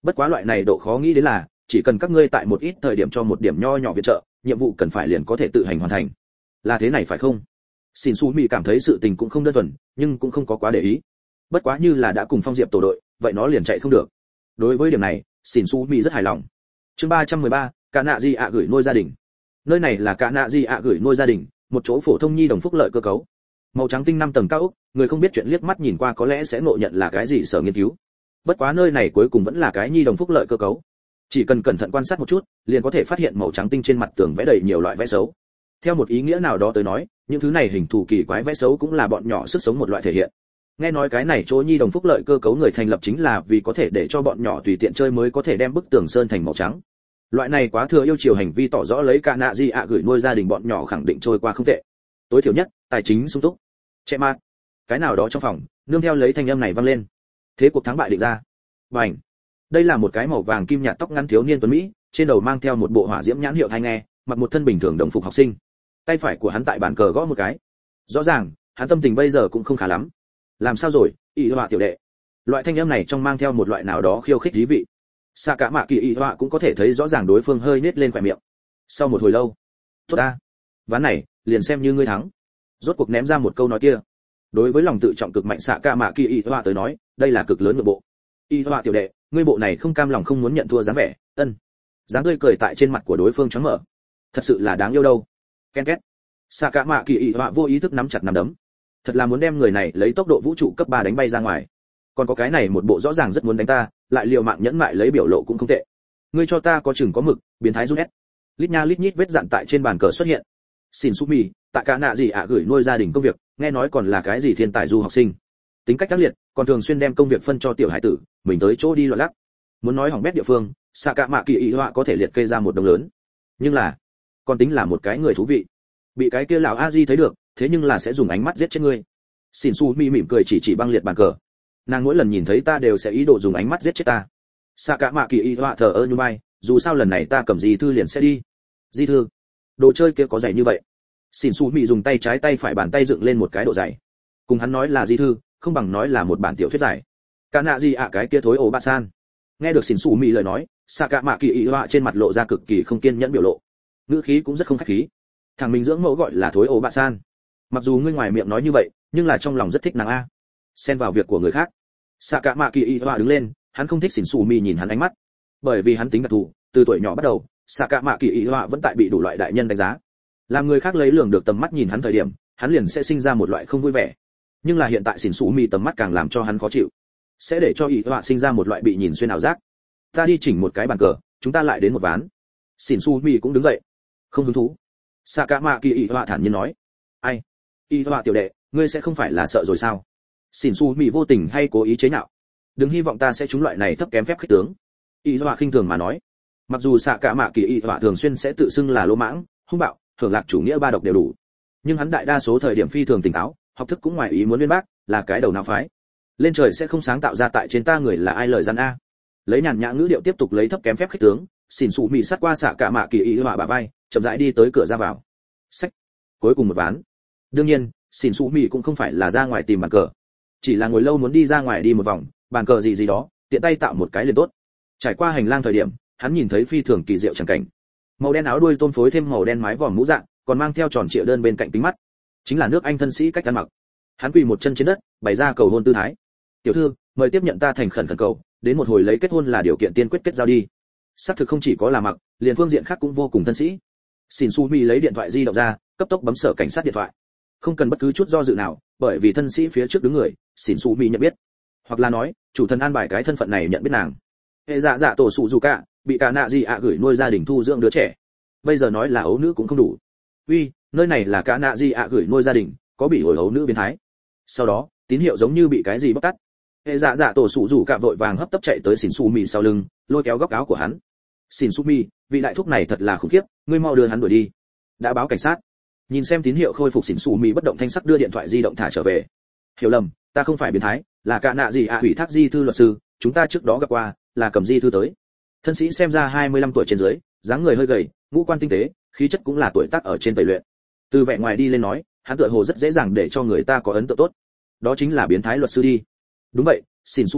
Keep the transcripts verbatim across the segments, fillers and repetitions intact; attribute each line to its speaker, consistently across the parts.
Speaker 1: Bất quá loại này độ khó nghĩ đến là chỉ cần các ngươi tại một ít thời điểm cho một điểm nho nhỏ viện trợ, nhiệm vụ cần phải liền có thể tự hành hoàn thành. Là thế này phải không? Xin Su Mị cảm thấy sự tình cũng không đơn thuần, nhưng cũng không có quá để ý. Bất quá như là đã cùng Phong Diệp tổ đội, vậy nó liền chạy không được. Đối với điểm này, Xin Su Mị rất hài lòng. Chương ba trăm mười ba, Cả Nạ Di ạ gửi nuôi gia đình. Nơi này là Cả Nạ Di ạ gửi nuôi gia đình, một chỗ phổ thông nhi đồng phúc lợi cơ cấu. Màu trắng tinh năm tầng cao ốc, người không biết chuyện liếc mắt nhìn qua có lẽ sẽ ngộ nhận là cái gì sở nghiên cứu. Bất quá nơi này cuối cùng vẫn là cái nhi đồng phúc lợi cơ cấu. Chỉ cần cẩn thận quan sát một chút, liền có thể phát hiện màu trắng tinh trên mặt tường vẽ đầy nhiều loại vẽ xấu. Theo một ý nghĩa nào đó tới nói, những thứ này hình thù kỳ quái vẽ xấu cũng là bọn nhỏ sức sống một loại thể hiện. Nghe nói cái này chỗ nhi đồng phúc lợi cơ cấu người thành lập chính là vì có thể để cho bọn nhỏ tùy tiện chơi mới có thể đem bức tường sơn thành màu trắng. Loại này quá thừa yêu chiều hành vi tỏ rõ lấy Cả Nạ Di ạ gửi nuôi gia đình bọn nhỏ khẳng định trôi qua không tệ. Tối thiểu nhất, tài chính sung túc. Chạy mát. Cái nào đó trong phòng, nương theo lấy thanh âm này vang lên. Thế cuộc thắng bại định ra. Bành. Đây là một cái màu vàng kim nhạt tóc ngắn thiếu niên tuấn mỹ, trên đầu mang theo một bộ hỏa diễm nhãn hiệu tai nghe, mặc một thân bình thường đồng phục học sinh. Tay phải của hắn tại bàn cờ gõ một cái. Rõ ràng, hắn tâm tình bây giờ cũng không khá lắm. Làm sao rồi, Y Họa tiểu đệ? Loại thanh âm này trong mang theo một loại nào đó khiêu khích dí vị. Xạ Cả Mạ Kỳ Y Họa cũng có thể thấy rõ ràng đối phương hơi nhếch lên khóe miệng. Sau một hồi lâu, tốt ta, ván này liền xem như ngươi thắng. Rốt cuộc ném ra một câu nói kia. Đối với lòng tự trọng cực mạnh Xạ Cả Mạ Kỳ Y Họa tới nói, đây là cực lớn nội bộ. Y Họa tiểu đệ, ngươi bộ này không cam lòng không muốn nhận thua dáng vẻ, ân. Dáng tươi cười tại trên mặt của đối phương choáng mở. Thật sự là đáng yêu đâu. Ken két. Xạ Cả Mạ Kỳ Y Họa vô ý thức nắm chặt nắm đấm. Thật là muốn đem người này lấy tốc độ vũ trụ cấp ba đánh bay ra ngoài. Còn có cái này một bộ rõ ràng rất muốn đánh ta, lại liều mạng nhẫn mại lấy biểu lộ cũng không tệ. Ngươi cho ta có chừng có mực, biến thái run ép. Lít nha lít nhít vết dạn tại trên bàn cờ xuất hiện. Xin Su Mị, tại Cả Nạ Gì ạ gửi nuôi gia đình công việc, nghe nói còn là cái gì thiên tài du học sinh. Tính cách ác liệt, còn thường xuyên đem công việc phân cho tiểu hải tử, mình tới chỗ đi loạn lắc. Muốn nói hỏng bét địa phương, Xạ Cả Mạ Kỳ Y Họa có thể liệt kê ra một đồng lớn. Nhưng là, còn tính là một cái người thú vị. Bị cái kia lão a di thấy được, thế nhưng là sẽ dùng ánh mắt giết chết ngươi. Xin Su Mị mỉm cười chỉ chỉ băng liệt bàn cờ. Nàng mỗi lần nhìn thấy ta đều sẽ ý đồ dùng ánh mắt giết chết ta. Xạ Cả Mạ Kỳ Y Họa thờ ơ như mai, dù sao lần này ta cầm di thư liền sẽ đi. Di thư? Đồ chơi kia có dày như vậy? Xin Su Mị dùng tay trái tay phải bàn tay dựng lên một cái độ dày. Cùng hắn nói là di thư, không bằng nói là một bản tiểu thuyết giải. Cả nạ gì ạ cái kia thối ổ ba san. Nghe được Xin Su Mị lời nói, Xạ Cả Mạ Kỳ Y Họa trên mặt lộ ra cực kỳ không kiên nhẫn biểu lộ. Ngữ khí cũng rất không khách khí. Thằng mình dưỡng mẫu gọi là thối ổ ba san. Mặc dù ngươi ngoài miệng nói như vậy, nhưng là trong lòng rất thích nàng a. Xen vào việc của người khác. Xạ Cả Mạ Kỳ Y Họa đứng lên, hắn không thích Xin Su Mị nhìn hắn ánh mắt, bởi vì hắn tính đặc thù, từ tuổi nhỏ bắt đầu, Xạ Cả Mạ Kỳ Y Họa vẫn tại bị đủ loại đại nhân đánh giá. Làm người khác lấy lường được tầm mắt nhìn hắn thời điểm, hắn liền sẽ sinh ra một loại không vui vẻ. Nhưng là hiện tại Xin Su Mị tầm mắt càng làm cho hắn khó chịu, sẽ để cho Y Họa sinh ra một loại bị nhìn xuyên ảo giác. Ta đi chỉnh một cái bàn cờ, chúng ta lại đến một ván. Xin Su Mị cũng đứng dậy. Không hứng thú. Xạ Cả Mạ Kỳ Y Họa thản nhiên nói. Ai? Y Họa tiểu đệ, ngươi sẽ không phải là sợ rồi sao? Xin Su Mị vô tình hay cố ý chế nhạo. Đừng hy vọng ta sẽ trúng loại này thấp kém phép khích tướng. Y Họa khinh thường mà nói. Mặc dù Xạ Cả Mạ Kỳ Y Họa thường xuyên sẽ tự xưng là lỗ mãng, hung bạo, hưởng lạc chủ nghĩa ba độc đều đủ, nhưng hắn đại đa số thời điểm phi thường tỉnh táo, học thức cũng ngoài ý muốn uyên bác, là cái đầu não phái. Lên trời sẽ không sáng tạo ra tại trên ta người là ai lời gian a. Lấy nhàn nhã ngữ điệu tiếp tục lấy thấp kém phép khích tướng, Xin Su Mị sát qua Xạ Cả Mạ Kỳ Y Họa bả vai, chậm rãi đi tới cửa ra vào. Sách. Cuối cùng một ván. Đương nhiên, Xin Su Mị cũng không phải là ra ngoài tìm bàn cờ, chỉ là ngồi lâu muốn đi ra ngoài đi một vòng, bàn cờ gì gì đó, tiện tay tạo một cái liền tốt. Trải qua hành lang thời điểm, hắn nhìn thấy phi thường kỳ diệu chẳng cảnh. Màu đen áo đuôi tôm phối thêm màu đen mái vòm mũ dạng, còn mang theo tròn trịa đơn bên cạnh kính mắt, chính là nước Anh thân sĩ cách ăn mặc. Hắn quỳ một chân trên đất, bày ra cầu hôn tư thái. Tiểu thư, mời tiếp nhận ta thành khẩn khẩn cầu, đến một hồi lấy kết hôn là điều kiện tiên quyết kết giao đi. Xác thực không chỉ có là mặc, liền phương diện khác cũng vô cùng thân sĩ. Xin Su Mị lấy điện thoại di động ra, cấp tốc bấm sở cảnh sát điện thoại. Không cần bất cứ chút do dự nào, bởi vì thân sĩ phía trước đứng người, Xin Su Mị nhận biết. Hoặc là nói, chủ thân an bài cái thân phận này nhận biết nàng. Hệ dạ dạ tổ sụ dù cả, bị Cả Nạ Gì ạ gửi nuôi gia đình thu dưỡng đứa trẻ. Bây giờ nói là ấu nữ cũng không đủ. Uy, nơi này là Cả Nạ Gì ạ gửi nuôi gia đình, có bị ổi ấu nữ biến thái. Sau đó, tín hiệu giống như bị cái gì bóc tắt. Hệ dạ dạ tổ sụ dù cả vội vàng hấp tấp chạy tới Xin Su Mị sau lưng, lôi kéo góc áo của hắn. Xin Su Mị, vị đại thúc này thật là khủng khiếp, ngươi mau đưa hắn đuổi đi. Đã báo cảnh sát. Nhìn xem tín hiệu khôi phục, Xin Su Mị bất động thanh sắc đưa điện thoại di động thả trở về. Hiểu lầm, ta không phải biến thái, là Cả Nạ Gì ạ ủy thác di thư luật sư, chúng ta trước đó gặp qua, là cầm di thư tới. Thân sĩ xem ra hai mươi lăm tuổi trên dưới, dáng người hơi gầy, ngũ quan tinh tế, khí chất cũng là tuổi tác ở trên tẩy luyện. Từ vẻ ngoài đi lên nói, hắn tựa hồ rất dễ dàng để cho người ta có ấn tượng tốt. Đó chính là biến thái luật sư đi. Đúng vậy, Xin Su Mị,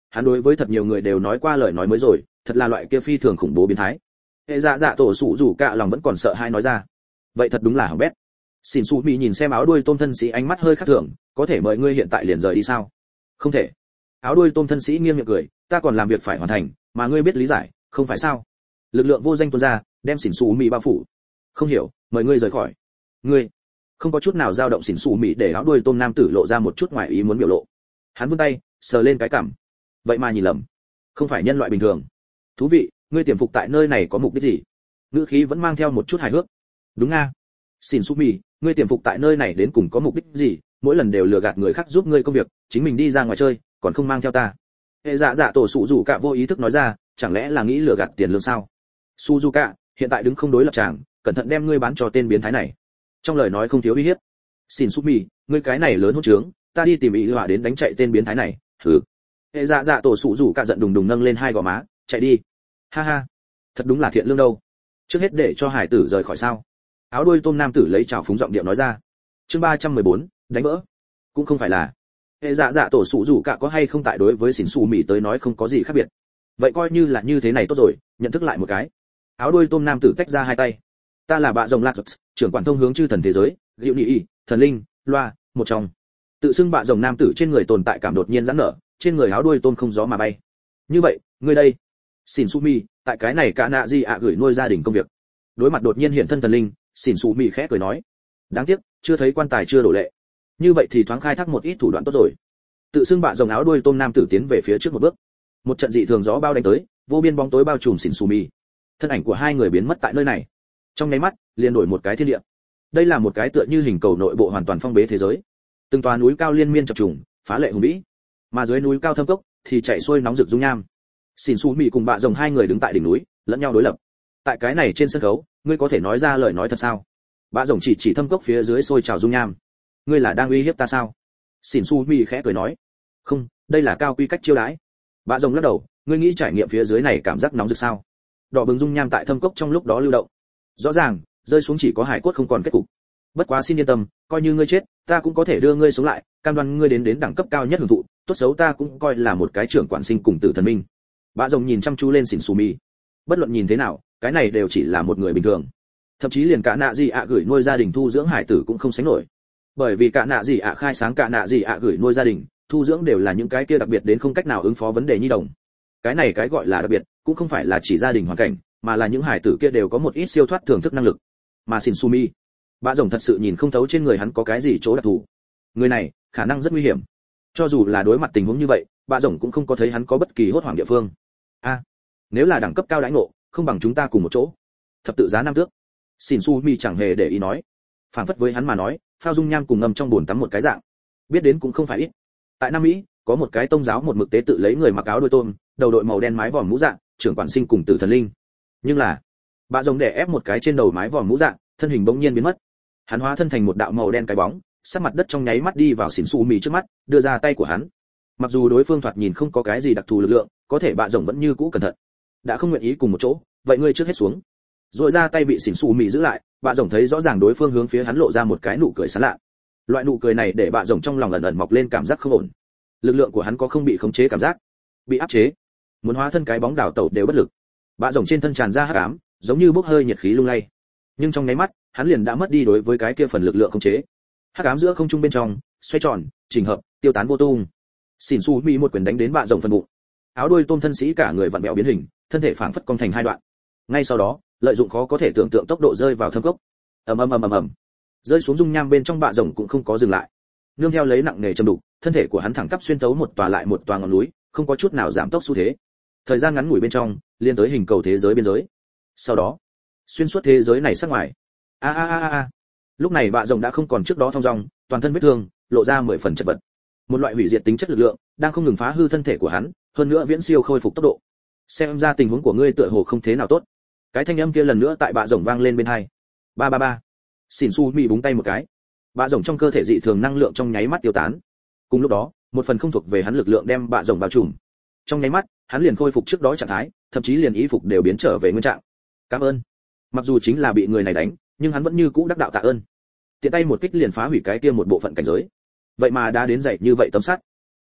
Speaker 1: hắn đối với thật nhiều người đều nói qua lời nói mới rồi, thật là loại kia phi thường khủng bố biến thái. Hệ dạ dạ tổ sủ rủ cả lòng vẫn còn sợ hai nói ra. Vậy thật đúng là hỏng bét. Xỉn Su Mi nhìn xem áo đuôi tôm thân sĩ ánh mắt hơi khác thường, có thể mời ngươi hiện tại liền rời đi sao? Không thể. Áo đuôi tôm thân sĩ nghiêng miệng cười, ta còn làm việc phải hoàn thành, mà ngươi biết lý giải, không phải sao? Lực lượng vô danh tuôn ra, đem Xỉn Su Mi bao phủ. Không hiểu, mời ngươi rời khỏi. Ngươi không có chút nào dao động. Xỉn Su Mi để áo đuôi tôm nam tử lộ ra một chút ngoài ý muốn biểu lộ. Hắn vươn tay, sờ lên cái cằm. Vậy mà nhìn lầm, không phải nhân loại bình thường. Thú vị, ngươi tiềm phục tại nơi này có mục đích gì? Ngữ khí vẫn mang theo một chút hài hước. Đúng nga. Xỉn Su Mi, ngươi tiềm phục tại nơi này đến cùng có mục đích gì? Mỗi lần đều lừa gạt người khác giúp ngươi công việc, chính mình đi ra ngoài chơi, còn không mang theo ta. Hệ dạ dạ tổ sủ rủ cả vô ý thức nói ra, chẳng lẽ là nghĩ lừa gạt tiền lương sao? Suzuka, hiện tại đứng không đối lập chàng, cẩn thận đem ngươi bán cho tên biến thái này. Trong lời nói không thiếu uy hiếp. Xin Su Mi, ngươi cái này lớn hỗn trướng, ta đi tìm ý họa đến đánh chạy tên biến thái này. Hừ. Hệ dạ dạ tổ sủ rủ cả giận đùng đùng nâng lên hai gò má, chạy đi. Ha ha, thật đúng là thiện lương đâu. Trước hết để cho hải tử rời khỏi sao? Áo đuôi tôm nam tử lấy trào phúng giọng điệu nói ra. Chương ba trăm mười bốn, đánh vỡ. Cũng không phải là. Hệ dạ dạ tổ sủ rủ cả có hay không tại đối với Xỉn Su Mi tới nói không có gì khác biệt. Vậy coi như là như thế này tốt rồi, nhận thức lại một cái. Áo đuôi tôm nam tử tách ra hai tay. Ta là bạ rồng lạc, trưởng quản thông hướng chư thần thế giới, diệu nhị y, thần linh, loa, một trong. Tự xưng bạ rồng nam tử trên người tồn tại cảm đột nhiên giãn nở, trên người áo đuôi tôm không gió mà bay. Như vậy, ngươi đây? Xỉn Su Mi, tại cái này cả nạ gì ạ gửi nuôi gia đình công việc. Đối mặt đột nhiên hiện thân thần linh, Xỉn Su Mi khẽ cười nói, đáng tiếc, chưa thấy quan tài chưa đổ lệ. Như vậy thì thoáng khai thác một ít thủ đoạn tốt rồi. Tự xưng bạ rồng áo đuôi tôm nam tử tiến về phía trước một bước. Một trận dị thường gió bao đánh tới, vô biên bóng tối bao trùm Xỉn Su Mi. Thân ảnh của hai người biến mất tại nơi này. Trong nháy mắt, liền đổi một cái thiên địa. Đây là một cái tựa như hình cầu nội bộ hoàn toàn phong bế thế giới. Từng tòa núi cao liên miên chập trùng, phá lệ hùng vĩ. Mà dưới núi cao thâm cốc thì chảy xuôi nóng rực dung nham. Xỉn Su Mi cùng bạ rồng hai người đứng tại đỉnh núi, lẫn nhau đối lập. Tại cái này trên sân khấu, ngươi có thể nói ra lời nói thật sao? Bạ rồng chỉ chỉ thâm cốc phía dưới sôi trào dung nham. Ngươi là đang uy hiếp ta sao? Xỉn Su Mi khẽ cười nói. Không, đây là cao quy cách chiêu đãi. Bạ rồng lắc đầu, ngươi nghĩ trải nghiệm phía dưới này cảm giác nóng rực sao? Đỏ bừng dung nham tại thâm cốc trong lúc đó lưu động. Rõ ràng, rơi xuống chỉ có hải cốt không còn kết cục. Bất quá xin yên tâm, coi như ngươi chết, ta cũng có thể đưa ngươi sống lại, cam đoan ngươi đến đến đẳng cấp cao nhất hưởng thụ, tốt xấu ta cũng coi là một cái trưởng quản sinh cùng tử thần minh. Bạ rồng nhìn chăm chú lên Xỉn Su Mi. Bất luận nhìn thế nào, cái này đều chỉ là một người bình thường. Thậm chí liền cả nạ gì ạ gửi nuôi gia đình thu dưỡng hải tử cũng không sánh nổi. Bởi vì cả nạ gì ạ khai sáng cả nạ gì ạ gửi nuôi gia đình, thu dưỡng đều là những cái kia đặc biệt đến không cách nào ứng phó vấn đề nhi đồng. Cái này cái gọi là đặc biệt, cũng không phải là chỉ gia đình hoàn cảnh, mà là những hải tử kia đều có một ít siêu thoát thưởng thức năng lực. Mà Xỉn Su Mi, bạ rồng thật sự nhìn không thấu trên người hắn có cái gì chỗ đặc thù. Người này, khả năng rất nguy hiểm. Cho dù là đối mặt tình huống như vậy, bạ rồng cũng không có thấy hắn có bất kỳ hốt hoảng địa phương. A, à, nếu là đẳng cấp cao đãi ngộ, không bằng chúng ta cùng một chỗ. Thập tự giá năm tước. Xỉn Su Mi chẳng hề để ý nói. Phản phất với hắn mà nói, phao dung nham cùng ngâm trong bồn tắm một cái dạng. Biết đến cũng không phải ít. Tại Nam Mỹ, có một cái tông giáo một mực tế tự lấy người mặc áo đuôi tôm, đầu đội màu đen mái vòm mũ dạng, trưởng quản sinh cùng tử thần linh. Nhưng là, bạ rồng đè ép một cái trên đầu mái vòm mũ dạng, thân hình bỗng nhiên biến mất. Hắn hóa thân thành một đạo màu đen cái bóng, sát mặt đất trong nháy mắt đi vào Xỉn Su Mi trước mắt, đưa ra tay của hắn. Mặc dù đối phương thoạt nhìn không có cái gì đặc thù lực lượng, có thể bạ rồng vẫn như cũ cẩn thận. Đã không nguyện ý cùng một chỗ, vậy ngươi trước hết xuống. Rồi ra tay bị Xỉn Su Mi giữ lại, bạ rồng thấy rõ ràng đối phương hướng phía hắn lộ ra một cái nụ cười sán lạ. Loại nụ cười này để bạ rồng trong lòng ẩn ẩn mọc lên cảm giác không ổn. Lực lượng của hắn có không bị khống chế cảm giác, bị áp chế, muốn hóa thân cái bóng đảo tẩu đều bất lực. Bạ rồng trên thân tràn ra hắc ám, giống như bốc hơi nhiệt khí lung lay. Nhưng trong nháy mắt, hắn liền đã mất đi đối với cái kia phần lực lượng khống chế. Hắc ám giữa không trung bên trong xoay tròn, chỉnh hợp, tiêu tán vô tung. Xỉn Su Mi một quyền đánh đến bạ rồng phần bụng. Áo đuôi tôm thân sĩ cả người vặn vẹo biến hình, thân thể phảng phất cong thành hai đoạn. Ngay sau đó, lợi dụng khó có thể tưởng tượng tốc độ rơi vào thâm cốc. Ầm ầm ầm ầm ầm. Rơi xuống dung nham bên trong bạ rồng cũng không có dừng lại. Nương theo lấy nặng nề trầm đục, thân thể của hắn thẳng tắp xuyên tấu một tòa lại một tòa ngọn núi, không có chút nào giảm tốc xu thế. Thời gian ngắn ngủi bên trong, liên tới hình cầu thế giới biên giới. Sau đó, xuyên suốt thế giới này sát ngoài. A a a a. Lúc này bạ rồng đã không còn trước đó thong dong, toàn thân vết thương, lộ ra mười phần chật vật. Một loại hủy diệt tính chất lực lượng đang không ngừng phá hư thân thể của hắn, hơn nữa viễn siêu khôi phục tốc độ. Xem ra tình huống của ngươi tựa hồ không thế nào tốt. Cái thanh âm kia lần nữa tại bạ rồng vang lên bên tai. Ba ba ba. Xỉn Su Mi búng tay một cái. Bạ rồng trong cơ thể dị thường năng lượng trong nháy mắt tiêu tán. Cùng lúc đó, một phần không thuộc về hắn lực lượng đem bạ rồng bao trùm. Trong nháy mắt, hắn liền khôi phục trước đó trạng thái, thậm chí liền y phục đều biến trở về nguyên trạng. Cảm ơn. Mặc dù chính là bị người này đánh, nhưng hắn vẫn như cũ đắc đạo tạ ơn. Tiện tay một kích liền phá hủy cái kia một bộ phận cảnh giới. Vậy mà đã đến dậy như vậy tấm sắt.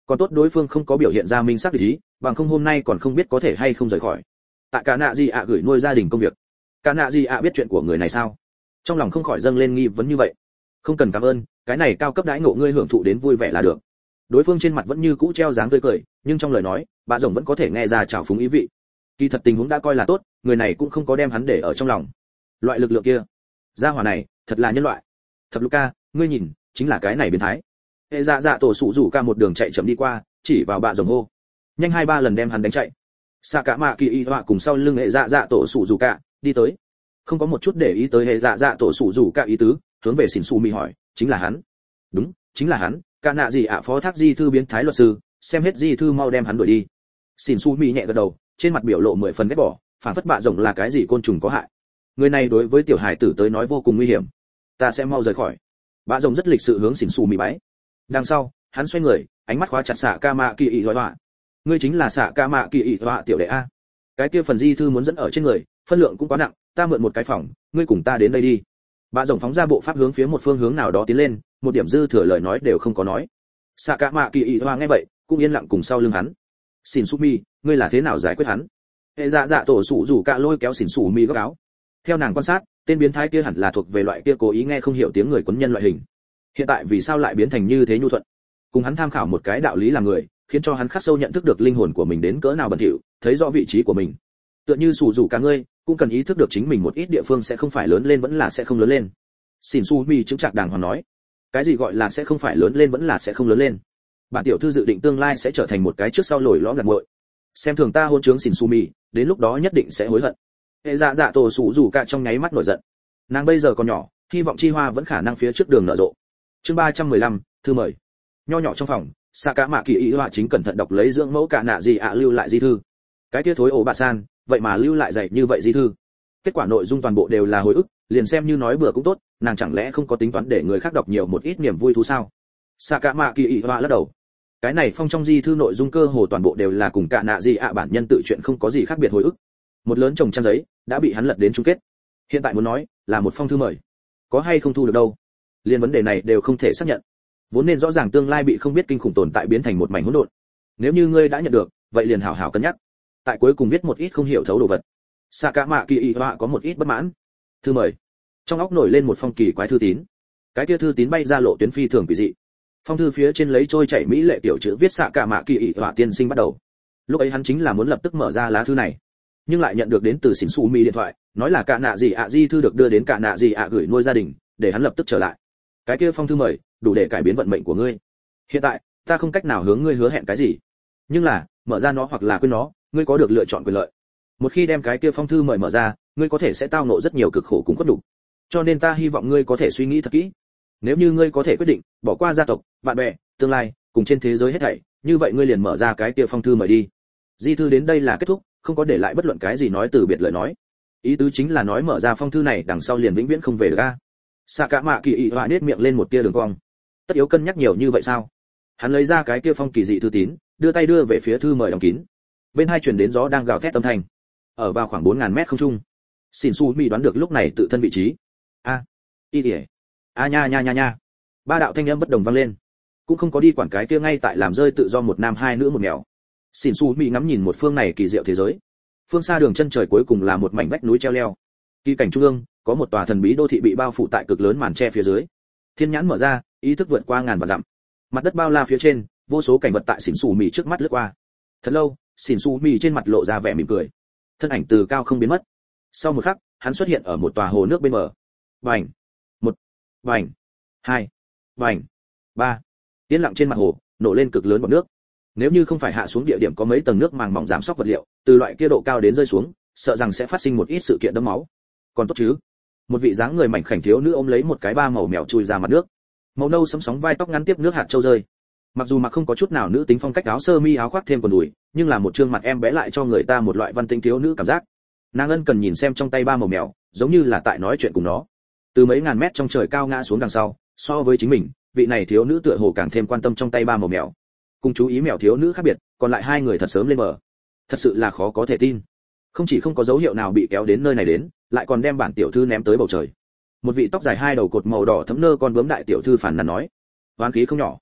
Speaker 1: còn tốt đối phương không có biểu hiện ra minh xác ý, bằng không hôm nay còn không biết có thể hay không rời khỏi. Tại cả nạ gì ạ gửi nuôi gia đình công việc, cả nạ gì ạ biết chuyện của người này sao? Trong lòng không khỏi dâng lên nghi vấn như vậy. Không cần cảm ơn, cái này cao cấp đãi ngộ ngươi hưởng thụ đến vui vẻ là được. Đối phương trên mặt vẫn như cũ treo dáng tươi cười, nhưng trong lời nói, bà rồng vẫn có thể nghe ra trào phúng ý vị. Kỳ thật tình huống đã coi là tốt, người này cũng không có đem hắn để ở trong lòng. Loại lực lượng kia, gia hỏa này, thật là nhân loại. Thập Luca, ngươi nhìn, chính là cái này biến thái. Hệ dạ dạ tổ sủ rủ ca một đường chạy chậm đi qua, chỉ vào bà rồng hô. Nhanh hai ba lần đem hắn đánh chạy. Xạ cả mạ kỳ y họa cùng sau lưng hệ dạ dạ tổ sủ rủ ca, đi tới. Không có một chút để ý tới hệ dạ dạ tổ sủ rủ ca ý tứ, hướng về xỉn xù mì hỏi, chính là hắn. Đúng, chính là hắn, cả nạ gì ạ phó thác di thư biến thái luật sư, xem hết di thư mau đem hắn đuổi đi. Xỉn xù mì nhẹ gật đầu, trên mặt biểu lộ mười phần ghét bỏ, phản phất bạ rồng là cái gì côn trùng có hại. Người này đối với tiểu hải tử tới nói vô cùng nguy hiểm. Ta sẽ mau rời khỏi. Bạ rồng rất lịch sự hướng xỉn xù mì bái. Đằng sau, hắn xoay người, ánh mắt khóa chặt xạ ca mạ kỳ ị họa. Ngươi chính là xạ ca mạ kỳ ị họa tiểu đệ a. Cái kia phần di thư muốn dẫn ở trên người, phân lượng cũng quá nặng, ta mượn một cái phòng, ngươi cùng ta đến đây đi. Bạ rồng phóng ra bộ pháp hướng phía một phương hướng nào đó tiến lên, một điểm dư thừa lời nói đều không có nói. Xạ cả mạ kỳ ị hoa nghe vậy, cũng yên lặng cùng sau lưng hắn. Xin su mi, ngươi là thế nào giải quyết hắn? Hệ dạ dạ tổ sủ rủ cả lôi kéo xỉn su mi góc áo. Theo nàng quan sát, tên biến thái kia hẳn là thuộc về loại kia cố ý nghe không hiểu tiếng người quấn nhân loại hình. Hiện tại vì sao lại biến thành như thế nhu thuận? Cùng hắn tham khảo một cái đạo lý làm người, khiến cho hắn khắc sâu nhận thức được linh hồn của mình đến cỡ nào bẩn thỉu, thấy rõ vị trí của mình. Tựa như sủ rủ cả ngươi, cũng cần ý thức được chính mình một ít địa phương sẽ không phải lớn lên vẫn là sẽ không lớn lên. Xin su mi chứng chặt đàng hoàng nói, cái gì gọi là sẽ không phải lớn lên vẫn là sẽ không lớn lên? Bản tiểu thư dự định tương lai sẽ trở thành một cái trước sau lồi lõm gạt muội. Xem thường ta hôn trướng xỉn su mi, đến lúc đó nhất định sẽ hối hận. Hệ dạ dạ tổ sủ rủ cả trong nháy mắt nổi giận. Nàng bây giờ còn nhỏ, hy vọng chi hoa vẫn khả năng phía trước đường nở rộ. Chương ba trăm mười lăm, thư mời. Nho nhỏ trong phòng, xạ cả mạ kỳ ý họa chính cẩn thận đọc lấy dưỡng mẫu cả nạ gì ạ lưu lại di thư. Cái kia thối ổ bà san, vậy mà lưu lại dạy như vậy di thư. Kết quả nội dung toàn bộ đều là hồi ức, liền xem như nói bừa cũng tốt, nàng chẳng lẽ không có tính toán để người khác đọc nhiều một ít niềm vui thú sao? Xạ cả mạ kỳ ý họa lắc đầu. Cái này phong trong di thư nội dung cơ hồ toàn bộ đều là cùng cả nạ gì ạ bản nhân tự chuyện không có gì khác biệt hồi ức. Một lớn chồng trang giấy đã bị hắn lật đến chung kết. Hiện tại muốn nói là một phong thư mời, có hay không thu được đâu, liên vấn đề này đều không thể xác nhận. Vốn nên rõ ràng tương lai bị không biết kinh khủng tồn tại biến thành một mảnh hỗn độn. Nếu như ngươi đã nhận được, vậy liền hảo hảo cân nhắc. Tại cuối cùng viết một ít không hiểu thấu đồ vật. Xạ cả mạ kỳ ý họa có một ít bất mãn. Thư mời. Trong óc nổi lên một phong kỳ quái thư tín. Cái kia thư tín bay ra lộ tuyến phi thường kỳ dị. Phong thư phía trên lấy trôi chảy mỹ lệ tiểu chữ viết xạ cả mạ kỳ ý họa tiên sinh bắt đầu. Lúc ấy hắn chính là muốn lập tức mở ra lá thư này, nhưng lại nhận được đến từ xỉn xù mi điện thoại, nói là cả nạ gì ạ di thư được đưa đến cả nạ gì ạ gửi nuôi gia đình, để hắn lập tức trở lại. Cái kia phong thư mời đủ để cải biến vận mệnh của ngươi. Hiện tại ta không cách nào hướng ngươi hứa hẹn cái gì, nhưng là mở ra nó hoặc là quên nó, ngươi có được lựa chọn quyền lợi. Một khi đem cái kia phong thư mời mở ra, ngươi có thể sẽ tao ngộ rất nhiều cực khổ cùng khuất nhục. Cho nên ta hy vọng ngươi có thể suy nghĩ thật kỹ. Nếu như ngươi có thể quyết định bỏ qua gia tộc, bạn bè, tương lai cùng trên thế giới hết thảy, như vậy ngươi liền mở ra cái kia phong thư mời đi. Di thư đến đây là kết thúc, không có để lại bất luận cái gì nói từ biệt lời nói. Ý tứ chính là nói mở ra phong thư này đằng sau liền vĩnh viễn không về được a. Xạ cả mạ kỳ ý họa nết miệng lên một tia đường cong. Tất yếu cân nhắc nhiều như vậy sao? Hắn lấy ra cái kia phong kỳ dị thư tín, đưa tay đưa về phía thư mời đóng kín. Bên hai truyền đến gió đang gào thét âm thanh. Ở vào khoảng bốn ngàn mét không trung, Xin Su Mi đoán được lúc này tự thân vị trí. A, y ỉa, a nha nha nha nha. Ba đạo thanh âm bất đồng vang lên. Cũng không có đi quản cái kia ngay tại làm rơi tự do một nam hai nữ một mèo. Xin Su Mi ngắm nhìn một phương này kỳ diệu thế giới. Phương xa đường chân trời cuối cùng là một mảnh vách núi treo leo. Kỳ cảnh trung ương, có một tòa thần bí đô thị bị bao phủ tại cực lớn màn che phía dưới. Thiên nhãn mở ra, ý thức vượt qua ngàn vạn dặm. Mặt đất bao la phía trên, vô số cảnh vật tại Xỉn Su Mi trước mắt lướt qua. Thật lâu, Xỉn Su Mi trên mặt lộ ra vẻ mỉm cười. Thân ảnh từ cao không biến mất. Sau một khắc, hắn xuất hiện ở một tòa hồ nước bên bờ. Bành, một, bành, hai, bành, ba. Yên lặng trên mặt hồ, nổ lên cực lớn bọt nước. Nếu như không phải hạ xuống địa điểm có mấy tầng nước màng mỏng giảm sóc vật liệu, từ loại kia độ cao đến rơi xuống, sợ rằng sẽ phát sinh một ít sự kiện đẫm máu. Còn tốt chứ? Một vị dáng người mảnh khảnh thiếu nữ ôm lấy một cái ba màu mèo chui ra mặt nước. Màu nâu sẫm sóng vai tóc ngắn tiếp nước hạt châu rơi. Mặc dù mặc không có chút nào nữ tính phong cách, áo sơ mi áo khoác thêm quần đùi, nhưng là một trương mặt em bé lại cho người ta một loại văn tinh thiếu nữ cảm giác. Nàng ân cần nhìn xem trong tay ba màu mèo, giống như là tại nói chuyện cùng nó. Từ mấy ngàn mét trong trời cao ngã xuống đằng sau, so với chính mình, vị này thiếu nữ tựa hồ càng thêm quan tâm trong tay ba màu mèo. Cùng chú ý mèo thiếu nữ khác biệt, còn lại hai người thật sớm lên bờ. Thật sự là khó có thể tin. Không chỉ không có dấu hiệu nào bị kéo đến nơi này đến, lại còn đem bản tiểu thư ném tới bầu trời. Một vị tóc dài hai đầu cột màu đỏ thấm nơ con bướm đại tiểu thư phản nàn nói, oán khí không nhỏ.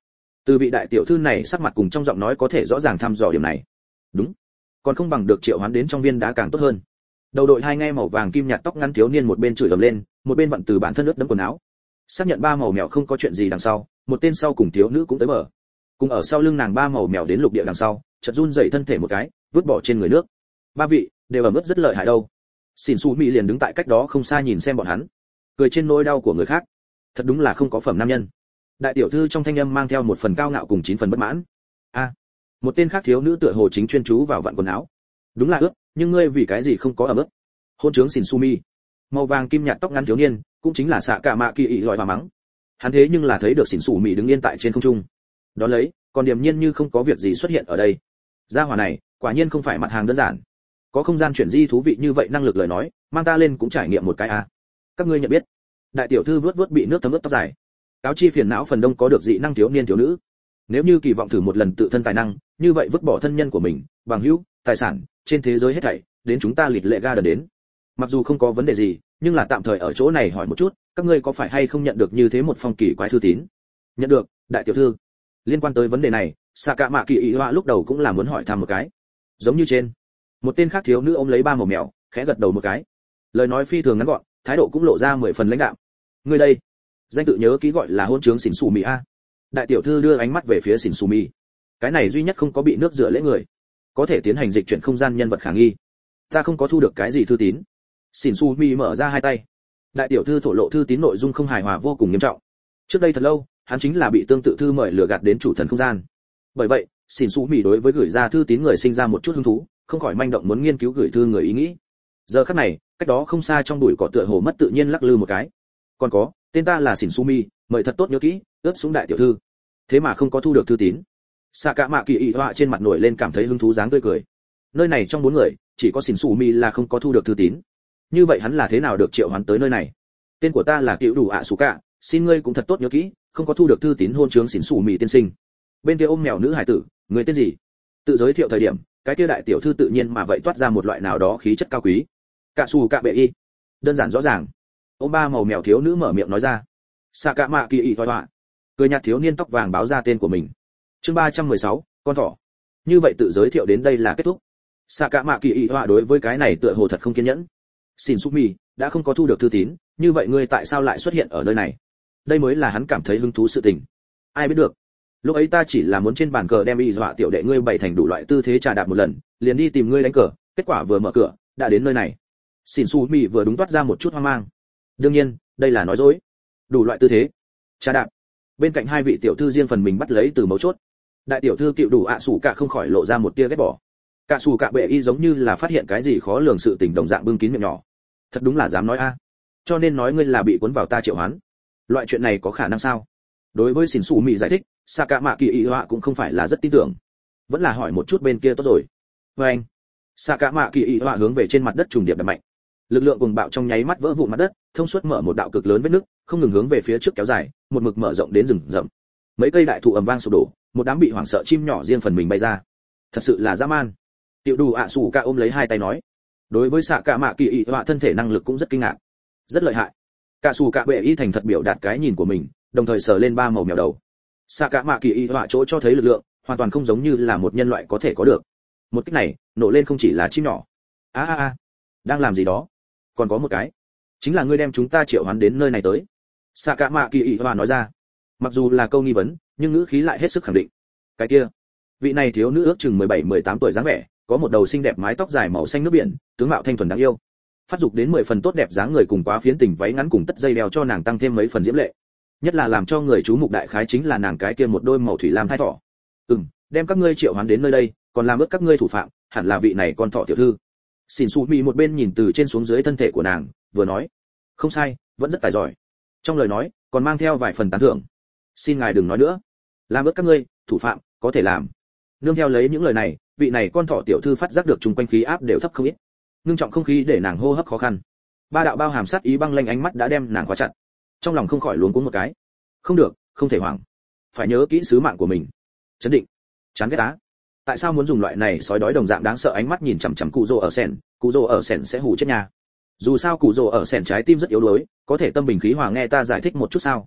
Speaker 1: Từ vị đại tiểu thư này sắc mặt cùng trong giọng nói có thể rõ ràng thăm dò điểm này. Đúng, còn không bằng được triệu hoán đến trong viên đá càng tốt hơn. Đầu đội hai nghe màu vàng kim nhạt tóc ngắn thiếu niên một bên chửi ầm lên, một bên vặn từ bản thân ướt đẫm quần áo. Xác nhận ba màu mèo không có chuyện gì đằng sau, một tên sau cùng thiếu nữ cũng tới bờ. Cùng ở sau lưng nàng ba màu mèo đến lục địa đằng sau, chợt run dậy thân thể một cái, vứt bỏ trên người nước. Ba vị đều ẩm ướt rất lợi hại đâu. Xỉn Su Mỹ liền đứng tại cách đó không xa nhìn xem bọn hắn, cười trên nỗi đau của người khác. Thật đúng là không có phẩm nam nhân. Đại tiểu thư trong thanh âm mang theo một phần cao ngạo cùng chín phần bất mãn. A, một tên khác thiếu nữ tựa hồ chính chuyên chú vào vặn quần áo. Đúng là ướt, nhưng ngươi vì cái gì không có ẩm ướt? Hôn trướng Xỉn Su Mi. Màu vàng kim nhạt tóc ngắn thiếu niên, cũng chính là xạ cả mạ kỳ ị loại mà mắng. Hắn thế nhưng là thấy được Xỉn Su Mi đứng yên tại trên không trung. Đó lấy, còn điềm nhiên như không có việc gì xuất hiện ở đây. Gia hỏa này, quả nhiên không phải mặt hàng đơn giản. Có không gian chuyển di thú vị như vậy năng lực lời nói, mang ta lên cũng trải nghiệm một cái a. Các ngươi nhận biết. Đại tiểu thư vuốt vuốt bị nước thấm ướt tóc dài. Cáo chi phiền não phần đông có được dị năng thiếu niên thiếu nữ. Nếu như kỳ vọng thử một lần tự thân tài năng, như vậy vứt bỏ thân nhân của mình, bằng hữu, tài sản, trên thế giới hết thảy, đến chúng ta lịt lệ ga đần đến. Mặc dù không có vấn đề gì, nhưng là tạm thời ở chỗ này hỏi một chút, các ngươi có phải hay không nhận được như thế một phong kỳ quái thư tín? Nhận được, đại tiểu thư. Liên quan tới vấn đề này, xạ cả mạ kỳ ý họa lúc đầu cũng là muốn hỏi thăm một cái. Giống như trên, một tên khác thiếu nữ ôm lấy ba màu mèo, khẽ gật đầu một cái. Lời nói phi thường ngắn gọn, thái độ cũng lộ ra mười phần lãnh đạm. Ngươi đây, danh tự nhớ ký gọi là hôn trướng Xỉn Su Mi a. Đại tiểu thư đưa ánh mắt về phía Xỉn Su Mi. Cái này duy nhất không có bị nước rửa lễ người, có thể tiến hành dịch chuyển không gian nhân vật khả nghi. Ta không có thu được cái gì thư tín. Xỉn Su Mi mở ra hai tay. Đại tiểu thư thổ lộ thư tín nội dung không hài hòa vô cùng nghiêm trọng. Trước đây thật lâu, hắn chính là bị tương tự thư mời lừa gạt đến chủ thần không gian. Bởi vậy, Xỉn Su Mi đối với gửi ra thư tín người sinh ra một chút hứng thú, không khỏi manh động muốn nghiên cứu gửi thư người ý nghĩ. Giờ khắc này, cách đó không xa trong bụi cỏ tựa hồ mất tự nhiên lắc lư một cái. Còn có, tên ta là Xỉn Su Mi, mời thật tốt nhớ kỹ, ướp xuống đại tiểu thư. Thế mà không có thu được thư tín. Xạ cả mạ kỳ ị họa trên mặt nổi lên cảm thấy hứng thú dáng tươi cười. Nơi này trong bốn người, chỉ có Xỉn Su Mi là không có thu được thư tín. Như vậy hắn là thế nào được triệu hoán tới nơi này? Tên của ta là Cựu Đủ ạ Sủ Cả, xin ngươi cũng thật tốt nhớ kỹ, không có thu được thư tín hôn trướng Xỉn Su Mi tiên sinh. Bên kia ôm mèo nữ hải tử, người tên gì? Tự giới thiệu thời điểm, cái kia đại tiểu thư tự nhiên mà vậy toát ra một loại nào đó khí chất cao quý. Cạ Sủ Cả bệ y. Đơn giản rõ ràng. Ôm ba màu mèo thiếu nữ mở miệng nói ra. Xạ cả mạ kỳ ị họa. Cười nhạt thiếu niên tóc vàng báo ra tên của mình. Chương ba trăm mười sáu, con thỏ. Như vậy tự giới thiệu đến đây là kết thúc. Xạ cả mạ kỳ ị họa đối với cái này tựa hồ thật không kiên nhẫn. Xỉn Su Mi đã không có thu được thư tín, như vậy ngươi tại sao lại xuất hiện ở nơi này? Đây mới là hắn cảm thấy hứng thú sự tình. Ai biết được. Lúc ấy ta chỉ là muốn trên bàn cờ đem y dọa tiểu đệ ngươi bày thành đủ loại tư thế trà đạp một lần, liền đi tìm ngươi đánh cờ, kết quả vừa mở cửa, đã đến nơi này. Xỉn Su Mi vừa đúng toát ra một chút hoang mang. Đương nhiên, đây là nói dối. Đủ loại tư thế trà đạp. Bên cạnh hai vị tiểu thư riêng phần mình bắt lấy từ mấu chốt. Đại tiểu thư Cựu Đủ ạ Sủ Cả không khỏi lộ ra một tia ghét bỏ. Cả Sủ Cả bệ y giống như là phát hiện cái gì khó lường sự tình đồng dạng bưng kín miệng nhỏ. Thật đúng là dám nói a. Cho nên nói ngươi là bị cuốn vào ta triệu hoán. Loại chuyện này có khả năng sao? Đối với Xỉn Su Mi giải thích, Xạ cả mạ kỳ ị họa cũng không phải là rất tin tưởng. Vẫn là hỏi một chút bên kia tốt rồi. Và anh. Xạ cả mạ kỳ ị họa hướng về trên mặt đất trùng điệp đập mạnh. Lực lượng cùng bạo trong nháy mắt vỡ vụn mặt đất, thông suốt mở một đạo cực lớn vết nứt, không ngừng hướng về phía trước kéo dài, một mực mở rộng đến rừng rậm. Mấy cây đại thụ ầm vang sụp đổ, một đám bị hoảng sợ chim nhỏ riêng phần mình bay ra. Thật sự là dã man. Tiểu Đủ ạ Sủ Cả ôm lấy hai tay nói. Đối với Xạ cả mạ kỳ ị họa thân thể năng lực cũng rất kinh ngạc, rất lợi hại. Cả Sủ Cả bệ y thành thật biểu đạt cái nhìn của mình, đồng thời sờ lên ba màu mèo đầu. Xạ cả mạ kỳ ị họa chỗ cho thấy lực lượng, hoàn toàn không giống như là một nhân loại có thể có được. Một kích này, nổ lên không chỉ là chim nhỏ. A a a, đang làm gì đó? Còn có một cái, chính là ngươi đem chúng ta triệu hoán đến nơi này tới. Xạ cả mạ kỳ ị họa nói ra. Mặc dù là câu nghi vấn, nhưng ngữ khí lại hết sức khẳng định. Cái kia, vị này thiếu nữ ước chừng mười bảy mười tám tuổi dáng vẻ, có một đầu xinh đẹp mái tóc dài màu xanh nước biển, tướng mạo thanh thuần đáng yêu. Phát dục đến mười phần tốt đẹp dáng người cùng quá phiến tình váy ngắn cùng tất dây đeo cho nàng tăng thêm mấy phần diễm lệ. Nhất là làm cho người chú mục đại khái chính là nàng cái kia một đôi màu thủy lam thai thỏ. Ừm, đem các ngươi triệu hoán đến nơi đây, còn làm ước các ngươi thủ phạm, hẳn là vị này con thỏ tiểu thư. Xỉn Su Mi một bên nhìn từ trên xuống dưới thân thể của nàng, vừa nói, không sai, vẫn rất tài giỏi. Trong lời nói, còn mang theo vài phần tán thưởng. Xin ngài đừng nói nữa, làm ước các ngươi, thủ phạm, có thể làm. Nương theo lấy những lời này, vị này con thỏ tiểu thư phát giác được chung quanh khí áp đều thấp không ít. Ngưng trọng không khí để nàng hô hấp khó khăn. Ba đạo bao hàm sát ý băng lanh ánh mắt đã đem nàng khóa chặt. Trong lòng không khỏi luống cuống một cái. Không được, không thể hoảng. Phải nhớ kỹ sứ mạng của mình. Chấn định. Chán ghét á. Tại sao muốn dùng loại này sói đói đồng dạng đáng sợ ánh mắt nhìn chằm chằm Cụ Dô ở Sen, Cụ Dô ở Sen sẽ hù chết nhà. Dù sao Cụ Dô ở Sen trái tim rất yếu đuối, có thể tâm bình khí hòa nghe ta giải thích một chút sao?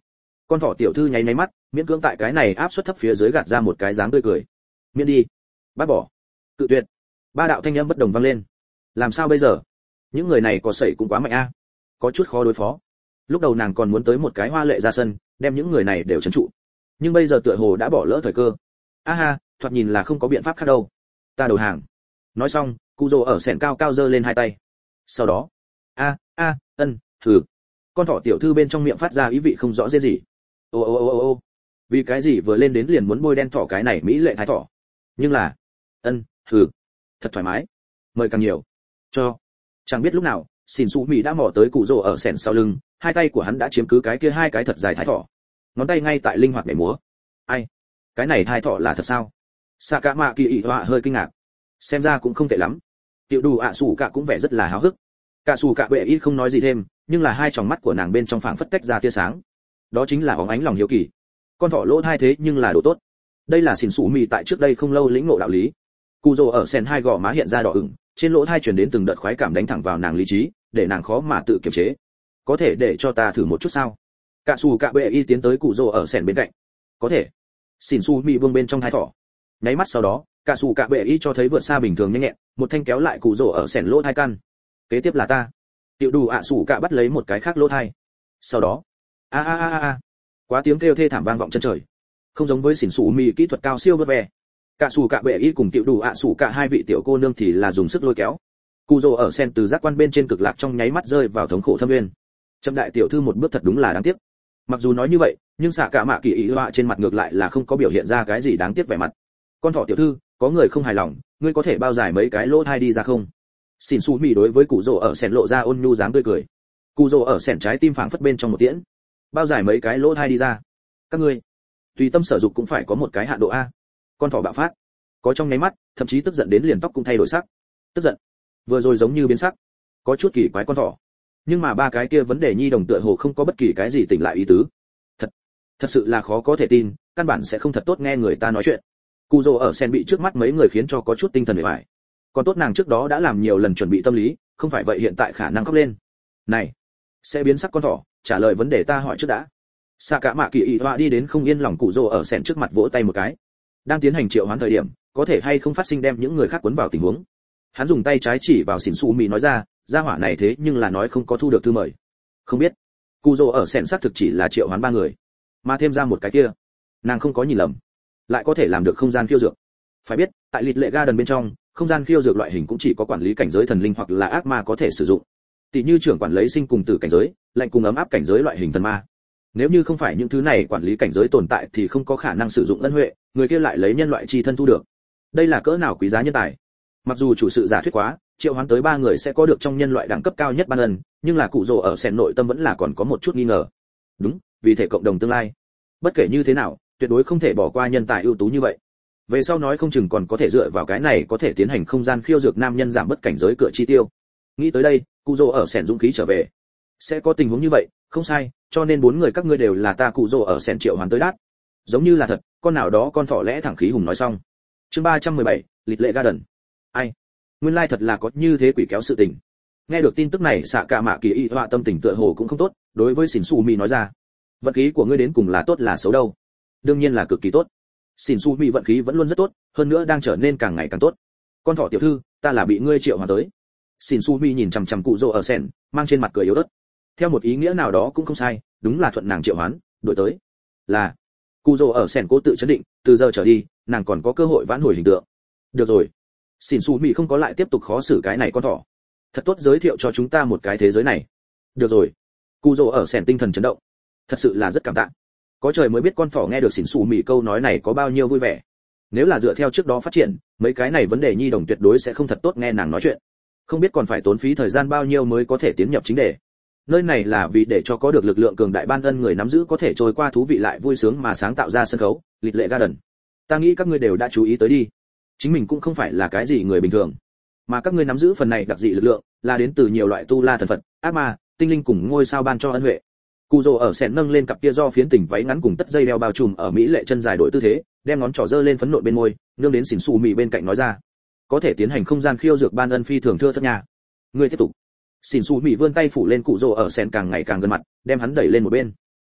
Speaker 1: Con thỏ tiểu thư nháy nháy mắt, miễn cưỡng tại cái này áp suất thấp phía dưới gạt ra một cái dáng tươi cười. Miễn đi. Bác bỏ. Cự tuyệt. Ba đạo thanh âm bất đồng vang lên. Làm sao bây giờ? Những người này có sẩy cũng quá mạnh a. Có chút khó đối phó. Lúc đầu nàng còn muốn tới một cái hoa lệ ra sân, đem những người này đều trấn trụ. Nhưng bây giờ tựa hồ đã bỏ lỡ thời cơ. A ha, thoạt nhìn là không có biện pháp khác đâu. Ta đầu hàng. Nói xong, Cù Dô ở sẹn cao cao giơ lên hai tay. Sau đó, a a ân thử. Con thỏ tiểu thư bên trong miệng phát ra ý vị không rõ rên gì. Ô ô ô ô ô. Vì cái gì vừa lên đến liền muốn bôi đen thỏ cái này mỹ lệ thái thỏ. Nhưng là, ân thử. Thật thoải mái. Mời càng nhiều. Cho. Chẳng biết lúc nào, Xỉn Su Mị đã mò tới Cù Dô ở sẹn sau lưng, hai tay của hắn đã chiếm cứ cái kia hai cái thật dài thái thỏ. Ngón tay ngay tại linh hoạt nhảy múa. Ai? Cái này thái thỏ là thật sao? Sạ Cả Mạ Kỳ ị họa hơi kinh ngạc. Xem ra cũng không tệ lắm. Tiểu Đủ ạ Sủ Cả cũng vẻ rất là háo hức. Cả Sủ Cả bệ y không nói gì thêm, nhưng là hai tròng mắt của nàng bên trong phảng phất tách ra tia sáng. Đó chính là óng ánh lòng hiếu kỳ. Con thỏ lỗ thai thế nhưng là đồ tốt. Đây là Xỉn Su Mị tại trước đây không lâu lĩnh ngộ đạo lý. Cù Dô ở sèn hai gò má hiện ra đỏ ửng, trên lỗ thai truyền đến từng đợt khoái cảm đánh thẳng vào nàng lý trí, để nàng khó mà tự kiềm chế. Có thể để cho ta thử một chút sao? Cả Sủ Cả bệ y tiến tới Cù Dô ở sèn bên cạnh. Có thể. Xỉn Su Mị vương bên trong hai thỏ. Nháy mắt sau đó, Cả Sủ Cả bệ y cho thấy vượt xa bình thường nhanh nhẹn, một thanh kéo lại Cù Dô ở sèn lỗ thai căn. Kế tiếp là ta. Tiểu Đủ ạ Sủ Cả bắt lấy một cái khác lỗ thai. Sau đó, a a a a, quá tiếng kêu thê thảm vang vọng chân trời. Không giống với Xỉn Su Mị kỹ thuật cao siêu vơ ve. Cả Sủ Cả bệ y cùng Tiểu Đủ ạ Sủ Cả hai vị tiểu cô nương thì là dùng sức lôi kéo. Cù Dô ở sen từ giác quan bên trên cực lạc trong nháy mắt rơi vào thống khổ thâm nguyên. Trâm đại tiểu thư một bước thật đúng là đáng tiếc. Mặc dù nói như vậy, nhưng Sạ Cả Mạ Kỳ ị họa trên mặt ngược lại là không có biểu hiện ra cái gì đáng tiếc vẻ mặt. Con thỏ tiểu thư, có người không hài lòng, ngươi có thể bao giải mấy cái lỗ thai đi ra không? Xỉn Su Mị đối với Cù Dô ở sen lộ ra ôn nhu dáng tươi cười. Cù Dô ở sen trái tim phảng phất bên trong một tiễn. Bao giải mấy cái lỗ thai đi ra. Các ngươi, tùy tâm sở dục cũng phải có một cái hạn độ a. Con thỏ bạo phát, có trong nháy mắt, thậm chí tức giận đến liền tóc cũng thay đổi sắc. Tức giận, vừa rồi giống như biến sắc, có chút kỳ quái con thỏ. Nhưng mà ba cái kia vấn đề nhi đồng tựa hồ không có bất kỳ cái gì tỉnh lại ý tứ. Thật, thật sự là khó có thể tin, căn bản sẽ không thật tốt nghe người ta nói chuyện. Cù Dô ở sen bị trước mắt mấy người khiến cho có chút tinh thần bề bại. Còn tốt nàng trước đó đã làm nhiều lần chuẩn bị tâm lý, không phải vậy hiện tại khả năng khóc lên. Này, sẽ biến sắc con thỏ, trả lời vấn đề ta hỏi trước đã. Sạ Cả Mạ Kỳ ị họa đi đến không yên lòng Cù Dô ở sen trước mặt vỗ tay một cái. Đang tiến hành triệu hoán thời điểm, có thể hay không phát sinh đem những người khác cuốn vào tình huống. Hắn dùng tay trái chỉ vào Xỉn Su Mị nói ra, gia hỏa này thế nhưng là nói không có thu được thư mời. Không biết. Cù Dô ở sen xác thực chỉ là triệu hoán ba người, mà thêm ra một cái kia, nàng không có nhìn lầm, lại có thể làm được không gian khiêu dược. Phải biết, tại Lịt Lệ Garden bên trong, không gian khiêu dược loại hình cũng chỉ có quản lý cảnh giới thần linh hoặc là ác ma có thể sử dụng. Tỷ như trưởng quản lấy sinh cùng tử cảnh giới, lạnh cùng ấm áp cảnh giới loại hình thần ma. Nếu như không phải những thứ này quản lý cảnh giới tồn tại thì không có khả năng sử dụng ân huệ, người kia lại lấy nhân loại chi thân thu được. Đây là cỡ nào quý giá nhân tài. Mặc dù chủ sự giả thuyết quá, triệu hoán tới ba người sẽ có được trong nhân loại đẳng cấp cao nhất ban ân, nhưng là Cụ Dô ở sen nội tâm vẫn là còn có một chút nghi ngờ. Đúng, vì thể cộng đồng tương lai. Bất kể như thế nào, tuyệt đối không thể bỏ qua nhân tài ưu tú như vậy. Về sau nói không chừng còn có thể dựa vào cái này có thể tiến hành không gian khiêu dược nam nhân giảm bất cảnh giới cửa chi tiêu. Nghĩ tới đây, Cụ Dô ở sen dũng khí trở về. Sẽ có tình huống như vậy, không sai, cho nên bốn người các ngươi đều là ta Cụ Dô ở sen triệu hoán tới đát. Giống như là thật, con nào đó con thỏ lẽ thẳng khí hùng nói xong. Chương ba trăm mười bảy, Lịt Lệ Garden. Ai? Nguyên lai thật là có như thế quỷ kéo sự tình. Nghe được tin tức này, Sạ Cả Mạ Kỳ ị họa tâm tình tựa hồ cũng không tốt, đối với Xỉn Su Mị nói ra, vận khí của ngươi đến cùng là tốt là xấu đâu? Đương nhiên là cực kỳ tốt. Xỉn Su Mị vận khí vẫn luôn rất tốt, hơn nữa đang trở nên càng ngày càng tốt. Con thỏ tiểu thư, ta là bị ngươi triệu hoán tới. Xỉn Su Mị nhìn chằm chằm Cụ Dô ở sen, mang trên mặt cười yếu ớt. Theo một ý nghĩa nào đó cũng không sai, đúng là thuận nàng triệu hoán, đổi tới. Là. Cụ Dô ở sen cố tự chấn định, từ giờ trở đi, nàng còn có cơ hội vãn hồi hình tượng. Được rồi. Xỉn Su Mị không có lại tiếp tục khó xử cái này con thỏ. Thật tốt giới thiệu cho chúng ta một cái thế giới này. Được rồi. Cụ Dô ở sen tinh thần chấn động. Thật sự là rất cảm tạ. Có trời mới biết con thỏ nghe được Xỉn Su Mị câu nói này có bao nhiêu vui vẻ. Nếu là dựa theo trước đó phát triển, mấy cái này vấn đề nhi đồng tuyệt đối sẽ không thật tốt nghe nàng nói chuyện. Không biết còn phải tốn phí thời gian bao nhiêu mới có thể tiến nhập chính đề. Nơi này là vì để cho có được lực lượng cường đại ban ân người nắm giữ có thể trôi qua thú vị lại vui sướng mà sáng tạo ra sân khấu, Lịt Lệ Garden. Ta nghĩ các ngươi đều đã chú ý tới đi. Chính mình cũng không phải là cái gì người bình thường, mà các ngươi nắm giữ phần này đặc dị lực lượng, là đến từ nhiều loại tu la thần phật, ác ma, tinh linh cùng ngôi sao ban cho ân huệ. Cụ Dô ở sen nâng lên cặp kia do phiến tỉnh váy ngắn cùng tất dây đeo bao trùm ở mỹ lệ chân dài đổi tư thế, đem ngón trỏ giơ lên phấn nộn bên môi, nương đến Xỉn Su Mị bên cạnh nói ra, có thể tiến hành không gian khiêu dược ban ân phi thường thưa thất nhà. Ngươi tiếp tục. Xỉn Su Mị vươn tay phủ lên Cụ Dô ở sen càng ngày càng gần mặt, đem hắn đẩy lên một bên.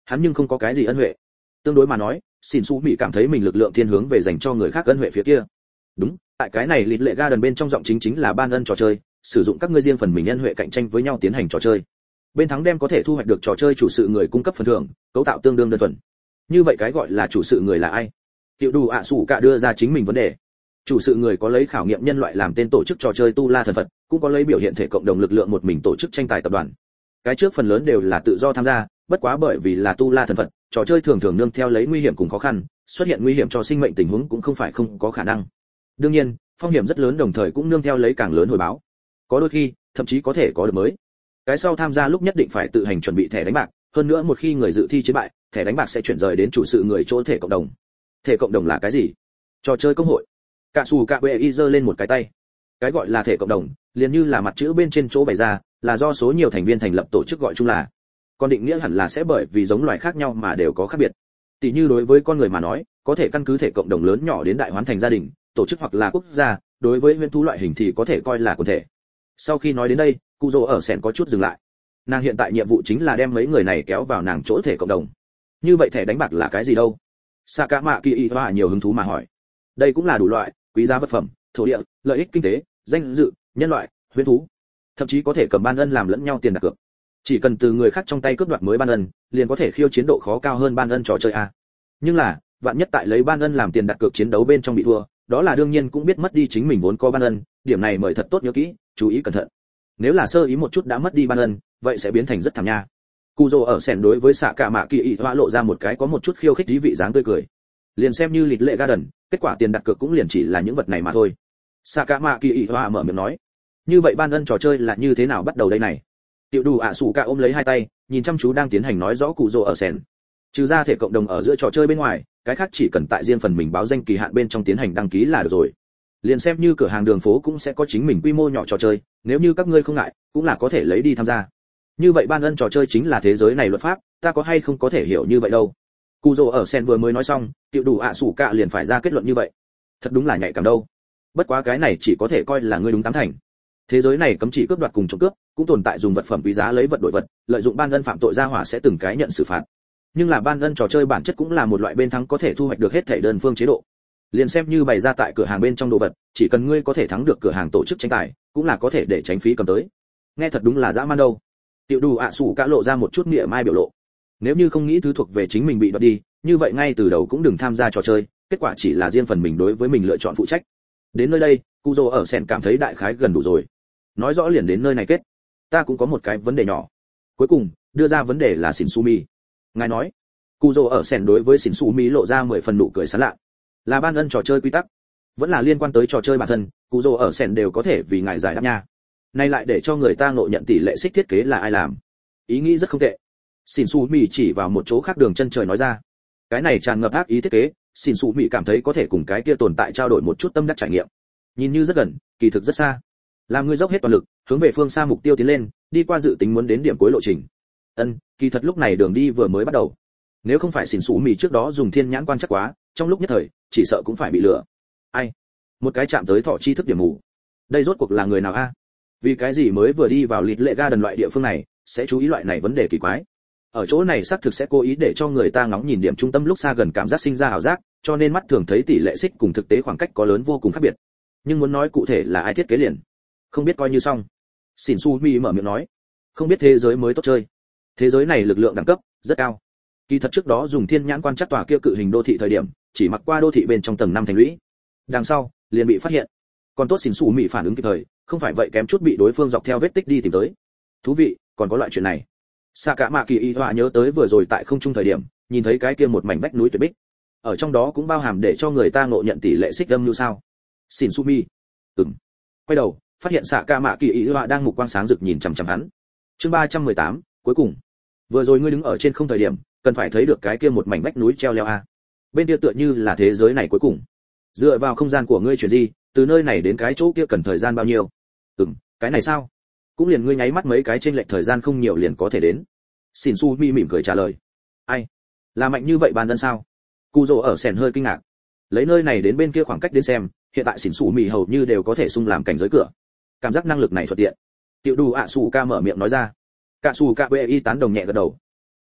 Speaker 1: hắn nhưng không có cái gì ân huệ. Tương đối mà nói, Xin Su Mỹ cảm thấy mình lực lượng thiên hướng về dành cho người khác ân huệ phía kia. Đúng, tại cái này Lít Lệ Garden bên trong giọng chính chính là ban ân trò chơi, sử dụng các ngươi riêng phần mình ân huệ cạnh tranh với nhau tiến hành trò chơi. Bên thắng đem có thể thu hoạch được trò chơi chủ sự người cung cấp phần thưởng, cấu tạo tương đương đơn thuần. Như vậy cái gọi là chủ sự người là ai? Tiểu Đủ ạ Sủ Cả đưa ra chính mình vấn đề. Chủ sự người có lấy khảo nghiệm nhân loại làm tên tổ chức trò chơi Tu La thần Phật, cũng có lấy biểu hiện thể cộng đồng lực lượng một mình tổ chức tranh tài tập đoàn. Cái trước phần lớn đều là tự do tham gia, bất quá bởi vì là Tu La thần Phật, trò chơi thường thường nương theo lấy nguy hiểm cùng khó khăn, xuất hiện nguy hiểm cho sinh mệnh tình huống cũng không phải không có khả năng. Đương nhiên, phong hiểm rất lớn đồng thời cũng nương theo lấy càng lớn hồi báo. Có đôi khi, thậm chí có thể có được mới. Cái sau tham gia lúc nhất định phải tự hành chuẩn bị thẻ đánh bạc, hơn nữa một khi người dự thi chiến bại, thẻ đánh bạc sẽ chuyển rời đến chủ sự người chỗ thể cộng đồng. Thể cộng đồng là cái gì? Trò chơi công hội. Cả Sủ Cả bệ y giơ lên một cái tay. Cái gọi là thể cộng đồng, liền như là mặt chữ bên trên chỗ bày ra, là do số nhiều thành viên thành lập tổ chức gọi chung là. Còn định nghĩa hẳn là sẽ bởi vì giống loài khác nhau mà đều có khác biệt. Tỷ như đối với con người mà nói, có thể căn cứ thể cộng đồng lớn nhỏ đến đại hoán thành gia đình, tổ chức hoặc là quốc gia, đối với huyễn thú loại hình thì có thể coi là quần thể. Sau khi nói đến đây, Cụ Dỗ ở sèn có chút dừng lại. Nàng hiện tại nhiệm vụ chính là đem mấy người này kéo vào nàng chỗ thể cộng đồng. Như vậy thẻ đánh bạc là cái gì đâu? Sakamạ Kỳ Hoa nhiều hứng thú mà hỏi. Đây cũng là đủ loại, quý giá vật phẩm, thổ địa, lợi ích kinh tế, danh dự, nhân loại, huyễn thú, thậm chí có thể cầm ban ân làm lẫn nhau tiền đặt cược. Chỉ cần từ người khác trong tay cướp đoạt mới ban ân, liền có thể khiêu chiến độ khó cao hơn ban ân trò chơi a. Nhưng là, vạn nhất tại lấy ban ân làm tiền đặt cược chiến đấu bên trong bị thua, đó là đương nhiên cũng biết mất đi chính mình vốn có ban ân, điểm này mời thật tốt nhớ kỹ, chú ý cẩn thận. Nếu là sơ ý một chút đã mất đi ban ân, vậy sẽ biến thành rất thảm nha. Cù Dỗ ở sèn đối với xạ cả mạ kỳ hoa lộ ra một cái có một chút khiêu khích dí vị dáng tươi cười. Liền xem như Lít Lệ Garden, kết quả tiền đặt cược cũng liền chỉ là những vật này mà thôi. Xạ cả mạ kỳ hoa mở miệng nói. Như vậy ban ân trò chơi là như thế nào bắt đầu đây này? Tiểu Đủ ạ Sủ Cả ôm lấy hai tay, nhìn chăm chú đang tiến hành nói rõ Cù Dỗ ở sèn. Trừ ra thể cộng đồng ở giữa trò chơi bên ngoài, cái khác chỉ cần tại riêng phần mình báo danh kỳ hạn bên trong tiến hành đăng ký là được rồi. Liền xem như cửa hàng đường phố cũng sẽ có chính mình quy mô nhỏ trò chơi, nếu như các ngươi không ngại, cũng là có thể lấy đi tham gia. Như vậy ban ân trò chơi chính là thế giới này luật pháp, ta có hay không có thể hiểu như vậy đâu. Cù Dỗ ở sen vừa mới nói xong, Tiểu Đủ ạ Sủ Cả liền phải ra kết luận như vậy. Thật đúng là nhạy cảm đâu. Bất quá cái này chỉ có thể coi là ngươi đúng tám thành. Thế giới này cấm chỉ cướp đoạt cùng trộm cướp, cũng tồn tại dùng vật phẩm quý giá lấy vật đổi vật, lợi dụng ban ân phạm tội gia hỏa sẽ từng cái nhận xử phạt. Nhưng là ban ân trò chơi bản chất cũng là một loại bên thắng có thể thu hoạch được hết thảy đơn phương chế độ. Liền xem như bày ra tại cửa hàng bên trong đồ vật, chỉ cần ngươi có thể thắng được cửa hàng tổ chức tranh tài, cũng là có thể để tránh phí cầm tới. Nghe thật đúng là dã man đâu. Tiểu Đủ ạ Sủ Cả lộ ra một chút mỉa mai biểu lộ. Nếu như không nghĩ thứ thuộc về chính mình bị đoạt đi, như vậy ngay từ đầu cũng đừng tham gia trò chơi, kết quả chỉ là riêng phần mình đối với mình lựa chọn phụ trách. Đến nơi đây, Cù Dỗ ở sèn cảm thấy đại khái gần đủ rồi. Nói rõ liền đến nơi này kết. Ta cũng có một cái vấn đề nhỏ. Cuối cùng, đưa ra vấn đề là Xin Su Mi. Ngài nói, Cù Dỗ ở sèn đối với Xin Su Mi lộ ra mười phần nụ cười sảng lạ. Là ban ân trò chơi quy tắc, vẫn là liên quan tới trò chơi bản thân, Cù Dỗ ở sèn đều có thể vì ngài giải đáp nha. Nay lại để cho người ta ngộ nhận tỷ lệ xích thiết kế là ai làm. Ý nghĩ rất không tệ. Xin Su Mi chỉ vào một chỗ khác đường chân trời nói ra. Cái này tràn ngập ác ý thiết kế, Xin Su Mi cảm thấy có thể cùng cái kia tồn tại trao đổi một chút tâm đắc trải nghiệm. Nhìn như rất gần, kỳ thực rất xa. Làm người dốc hết toàn lực, hướng về phương xa mục tiêu tiến lên, đi qua dự tính muốn đến điểm cuối lộ trình. Ân, kỳ thật lúc này đường đi vừa mới bắt đầu. Nếu không phải Xin Su Mi trước đó dùng thiên nhãn quan chắc quá, trong lúc nhất thời, chỉ sợ cũng phải bị lừa. Ai? Một cái chạm tới thọ chi thức điểm mù. Đây rốt cuộc là người nào a? Vì cái gì mới vừa đi vào Lít Lệ Garden loại địa phương này, sẽ chú ý loại này vấn đề kỳ quái. Ở chỗ này xác thực sẽ cố ý để cho người ta ngóng nhìn điểm trung tâm lúc xa gần cảm giác sinh ra ảo giác, cho nên mắt thường thấy tỷ lệ xích cùng thực tế khoảng cách có lớn vô cùng khác biệt. Nhưng muốn nói cụ thể là ai thiết kế liền, không biết coi như xong. Xin Su Mi mở miệng nói, không biết thế giới mới tốt chơi. Thế giới này lực lượng đẳng cấp rất cao. Kỳ thật trước đó dùng thiên nhãn quan trắc tòa kia cự hình đô thị thời điểm, chỉ mặc qua đô thị bên trong tầng năm thành lũy. Đằng sau, liền bị phát hiện. Còn tốt Xin Su Mi phản ứng kịp thời, không phải vậy kém chút bị đối phương dọc theo vết tích đi tìm tới. Thú vị, còn có loại chuyện này. Sakamạ Kỳ Hoa nhớ tới vừa rồi tại không trung thời điểm, nhìn thấy cái kia một mảnh vách núi tuyệt bích. Ở trong đó cũng bao hàm để cho người ta ngộ nhận tỷ lệ xích âm như sao. Xin Su Mi. Ừm. Quay đầu, phát hiện Sakamạ Kỳ Hoa đang mục quang sáng rực nhìn chằm chằm hắn. Chương ba trăm mười tám, cuối cùng. Vừa rồi ngươi đứng ở trên không thời điểm, cần phải thấy được cái kia một mảnh vách núi treo leo a. Bên kia tựa như là thế giới này cuối cùng. Dựa vào không gian của ngươi chuyển di, từ nơi này đến cái chỗ kia cần thời gian bao nhiêu? Ừm, cái này sao? Cũng liền ngươi nháy mắt mấy cái trên lệch thời gian không nhiều liền có thể đến. Xin Su Mi mỉm cười trả lời. Ai? Là mạnh như vậy ban ân sao? Cù Dỗ ở sèn hơi kinh ngạc. Lấy nơi này đến bên kia khoảng cách đến xem, hiện tại Xin Su Mi hầu như đều có thể xung làm cảnh giới cửa. Cảm giác năng lực này thuận tiện. Tiểu Đủ ạ Sủ Ca mở miệng nói ra. Cả Sủ Ca bê y tán đồng nhẹ gật đầu.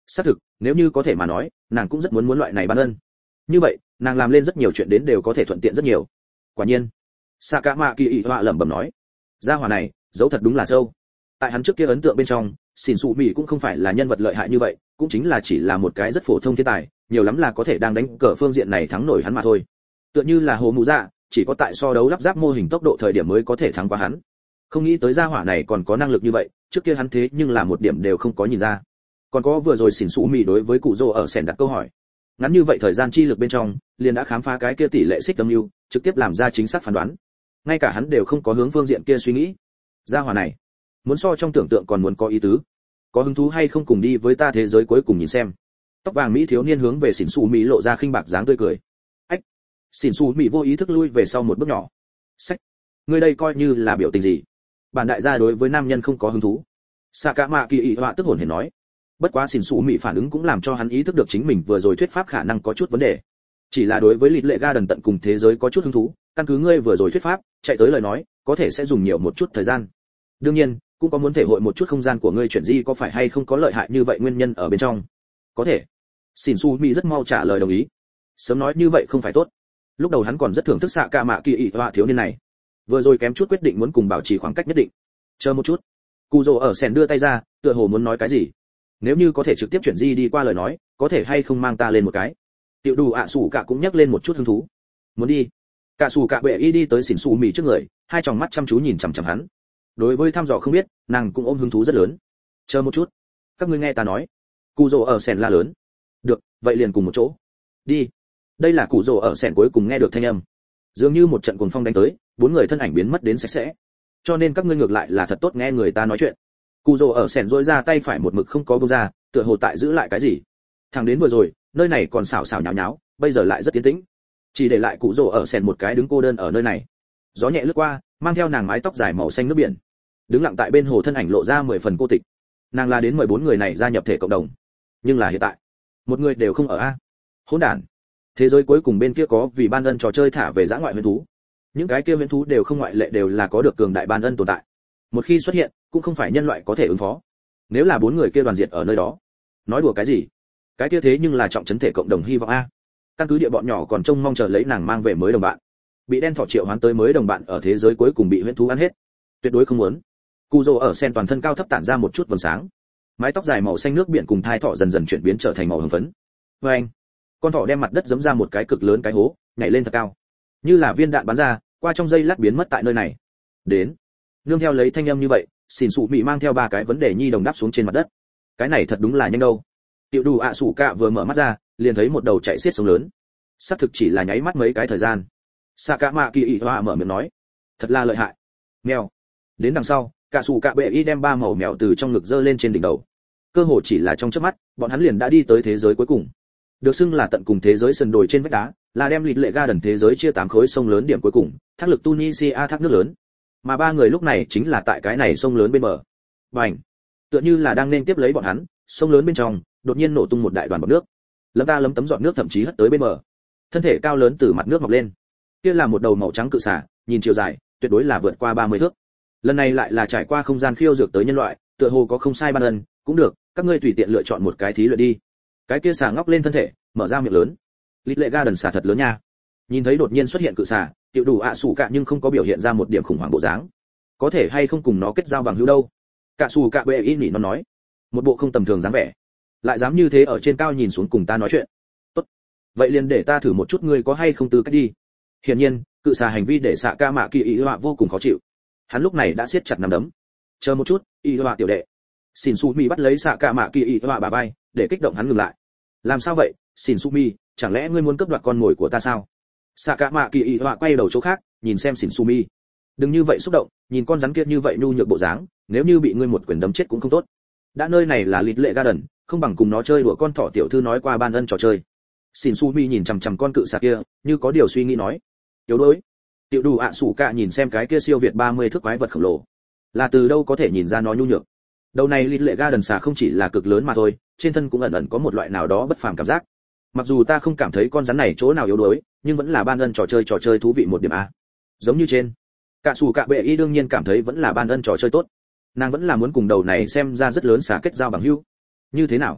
Speaker 1: xác thực, nếu như có thể mà nói, nàng cũng rất muốn muốn loại này ban ân. Như vậy, nàng làm lên rất nhiều chuyện đến đều có thể thuận tiện rất nhiều. Quả nhiên, Sakamaki ị họa lẩm bẩm nói, gia hỏa này, dấu thật đúng là sâu. Tại hắn trước kia ấn tượng bên trong, xỉn xù mì cũng không phải là nhân vật lợi hại như vậy, cũng chính là chỉ là một cái rất phổ thông thiên tài, nhiều lắm là có thể đang đánh cờ phương diện này thắng nổi hắn mà thôi. Tựa như là Hồ Mù Dạ, chỉ có tại so đấu lắp ráp mô hình tốc độ thời điểm mới có thể thắng qua hắn. Không nghĩ tới gia hỏa này còn có năng lực như vậy, trước kia hắn thế nhưng là một điểm đều không có nhìn ra. Còn có vừa rồi xỉn xù mì đối với cụ Dô ở sèn đặt câu hỏi, ngắn như vậy thời gian chi lực bên trong, liền đã khám phá cái kia tỷ lệ xích âm lưu, trực tiếp làm ra chính xác phán đoán. Ngay cả hắn đều không có hướng phương diện kia suy nghĩ. Gia hỏa này, muốn so trong tưởng tượng còn muốn có ý tứ. Có hứng thú hay không cùng đi với ta thế giới cuối cùng nhìn xem. Tóc vàng mỹ thiếu niên hướng về xỉn xù mỹ lộ ra khinh bạc dáng tươi cười. Ách. Xỉn xù mỹ vô ý thức lui về sau một bước nhỏ. Sách, ngươi đây coi như là biểu tình gì? Bản đại gia đối với nam nhân không có hứng thú. Sakamaki ị họa tức hồn hển nói. Bất quá xỉn xù mỹ phản ứng cũng làm cho hắn ý thức được chính mình vừa rồi thuyết pháp khả năng có chút vấn đề. Chỉ là đối với lịch lệ ga đần tận cùng thế giới có chút hứng thú, căn cứ ngươi vừa rồi thuyết pháp, chạy tới lời nói, có thể sẽ dùng nhiều một chút thời gian. Đương nhiên, cũng có muốn thể hội một chút không gian của ngươi chuyển di có phải hay không có lợi hại như vậy nguyên nhân ở bên trong. Có thể. Xỉn xù mỹ rất mau trả lời đồng ý. Sớm nói như vậy không phải tốt. Lúc đầu hắn còn rất thưởng thức Sakamaki ị họa thiếu niên này, vừa rồi kém chút quyết định muốn cùng bảo trì khoảng cách nhất định. Chờ một chút. Cù Dô ở sèn đưa tay ra, tựa hồ muốn nói cái gì. Nếu như có thể trực tiếp chuyển di đi qua lời nói, có thể hay không mang ta lên một cái. Tiểu đủ ạ sủ cả cũng nhắc lên một chút hứng thú. Muốn đi. Cả sủ cả bệ y đi tới xỉn xù mỹ trước người, hai tròng mắt chăm chú nhìn chằm chằm hắn. Đối với thăm dò không biết, nàng cũng ôm hứng thú rất lớn. Chờ một chút, các ngươi nghe ta nói. Cù Dô ở sèn la lớn. Được, vậy liền cùng một chỗ. Đi. Đây là Cù Dô ở sèn cuối cùng nghe được thanh âm. Dường như một trận cuồng phong đánh tới, bốn người thân ảnh biến mất đến sạch sẽ. Cho nên các ngươi ngược lại là thật tốt nghe người ta nói chuyện. Cù Dô ở sèn rỗi ra tay phải một mực không có buông ra, tựa hồ tại giữ lại cái gì. Thằng đến vừa rồi, nơi này còn xào xào nháo nháo, bây giờ lại rất tiến tĩnh. Chỉ để lại Cù Dô ở sèn một cái đứng cô đơn ở nơi này. Gió nhẹ lướt qua, mang theo nàng mái tóc dài màu xanh nước biển. Đứng lặng tại bên hồ thân ảnh lộ ra mười phần cô tịch. Nàng là đến mười bốn người này gia nhập thể cộng đồng, nhưng là hiện tại, một người đều không ở a. Hỗn đản. Thế giới cuối cùng bên kia có vì ban ân trò chơi thả về dã ngoại huyền thú. Những cái kia huyền thú đều không ngoại lệ đều là có được cường đại ban ân tồn tại. Một khi xuất hiện, cũng không phải nhân loại có thể ứng phó. Nếu là bốn người kia đoàn diệt ở nơi đó, nói đùa cái gì? Cái kia thế nhưng là trọng trấn thể cộng đồng hy vọng a. Căn cứ địa bọn nhỏ còn trông mong chờ lấy nàng mang về mới đồng bạn. Bị đen thỏ triệu hoán tới mới đồng bạn ở thế giới cuối cùng bị huyền thú ăn hết. Tuyệt đối không muốn. Cù Dô ở sen toàn thân cao thấp tản ra một chút vầng sáng, mái tóc dài màu xanh nước biển cùng thai thỏ dần dần chuyển biến trở thành màu hồng phấn. Với anh, con thỏ đem mặt đất giẫm ra một cái cực lớn cái hố, nhảy lên thật cao, như là viên đạn bắn ra, qua trong giây lát biến mất tại nơi này. Đến, nương theo lấy thanh âm như vậy, xỉn sụ mị mang theo ba cái vấn đề nhi đồng đáp xuống trên mặt đất. Cái này thật đúng là nhanh đâu. Tiểu đủ ạ sủ cạ vừa mở mắt ra, liền thấy một đầu chạy xiết sông lớn. Xác thực chỉ là nháy mắt mấy cái thời gian. Sakamaki ị họa mở miệng nói, thật là lợi hại. Mèo. Đến đằng sau, cả sủ cạ bệ y đem ba màu mèo từ trong ngực giơ lên trên đỉnh đầu. Cơ hồ chỉ là trong chớp mắt, bọn hắn liền đã đi tới thế giới cuối cùng. Được xưng là tận cùng thế giới sườn đồi trên vách đá, là đem lịch lệ ga đần thế giới chia tám khối sông lớn điểm cuối cùng, thác lực Tunisia thác nước lớn. Mà ba người lúc này chính là tại cái này sông lớn bên bờ. Bành! Tựa như là đang nên tiếp lấy bọn hắn, sông lớn bên trong, đột nhiên nổ tung một đại đoàn bọt nước. Lấm ta lấm tấm giọt nước thậm chí hất tới bên bờ. Thân thể cao lớn từ mặt nước mọc lên. Kia là một đầu màu trắng cự xà, nhìn chiều dài, tuyệt đối là vượt qua ba mươi thước. Lần này lại là trải qua không gian khiêu dược tới nhân loại, tựa hồ có không sai ban ân, cũng được, các ngươi tùy tiện lựa chọn một cái thí luyện đi. Cái kia xà ngóc lên thân thể, mở ra miệng lớn. Lịch lệ ga đần xà thật lớn nha. Nhìn thấy đột nhiên xuất hiện cự xà, tiểu đủ ạ sủ cạ nhưng không có biểu hiện ra một điểm khủng hoảng bộ dáng. Có thể hay không cùng nó kết giao bằng hữu đâu? Cạ sủ cạ bệ in nhỉ nó nói, một bộ không tầm thường dáng vẻ, lại dám như thế ở trên cao nhìn xuống cùng ta nói chuyện. Tốt, vậy liền để ta thử một chút ngươi có hay không tư cách đi. Hiển nhiên, cự xà hành vi để xạ ca mạ kỳ ý họa vô cùng khó chịu. Hắn lúc này đã siết chặt nắm đấm. Chờ một chút, ý họa tiểu đệ. Xin su mi bắt lấy xạ ca mạ kỳ ý họa bà vai, để kích động hắn ngừng lại. Làm sao vậy, xin su mi, chẳng lẽ ngươi muốn cướp đoạt con mồi của ta sao? Xạ ca mạ kỳ ý họa quay đầu chỗ khác, nhìn xem xin su mi. Đừng như vậy xúc động, nhìn con rắn kia như vậy nhu nhược bộ dáng, nếu như bị ngươi một quyền đấm chết cũng không tốt. Đã nơi này là lịch lệ garden, không bằng cùng nó chơi đùa con thỏ tiểu thư nói qua ban ân trò chơi. Xin su mi nhìn chằm chằm con cự xà kia, như có điều suy nghĩ nói. Yếu đuối. Tiểu đủ ạ sủ cạ nhìn xem cái kia siêu việt ba mươi thước quái vật khổng lồ, là từ đâu có thể nhìn ra nó nhu nhược. Đầu này lịch lệ ga đần xà không chỉ là cực lớn mà thôi, trên thân cũng ẩn ẩn có một loại nào đó bất phàm cảm giác. Mặc dù ta không cảm thấy con rắn này chỗ nào yếu đuối, nhưng vẫn là ban ân trò chơi trò chơi thú vị một điểm a. Giống như trên, cạ sủ cạ bệ y đương nhiên cảm thấy vẫn là ban ân trò chơi tốt. Nàng vẫn là muốn cùng đầu này xem ra rất lớn xà kết giao bằng hữu. Như thế nào?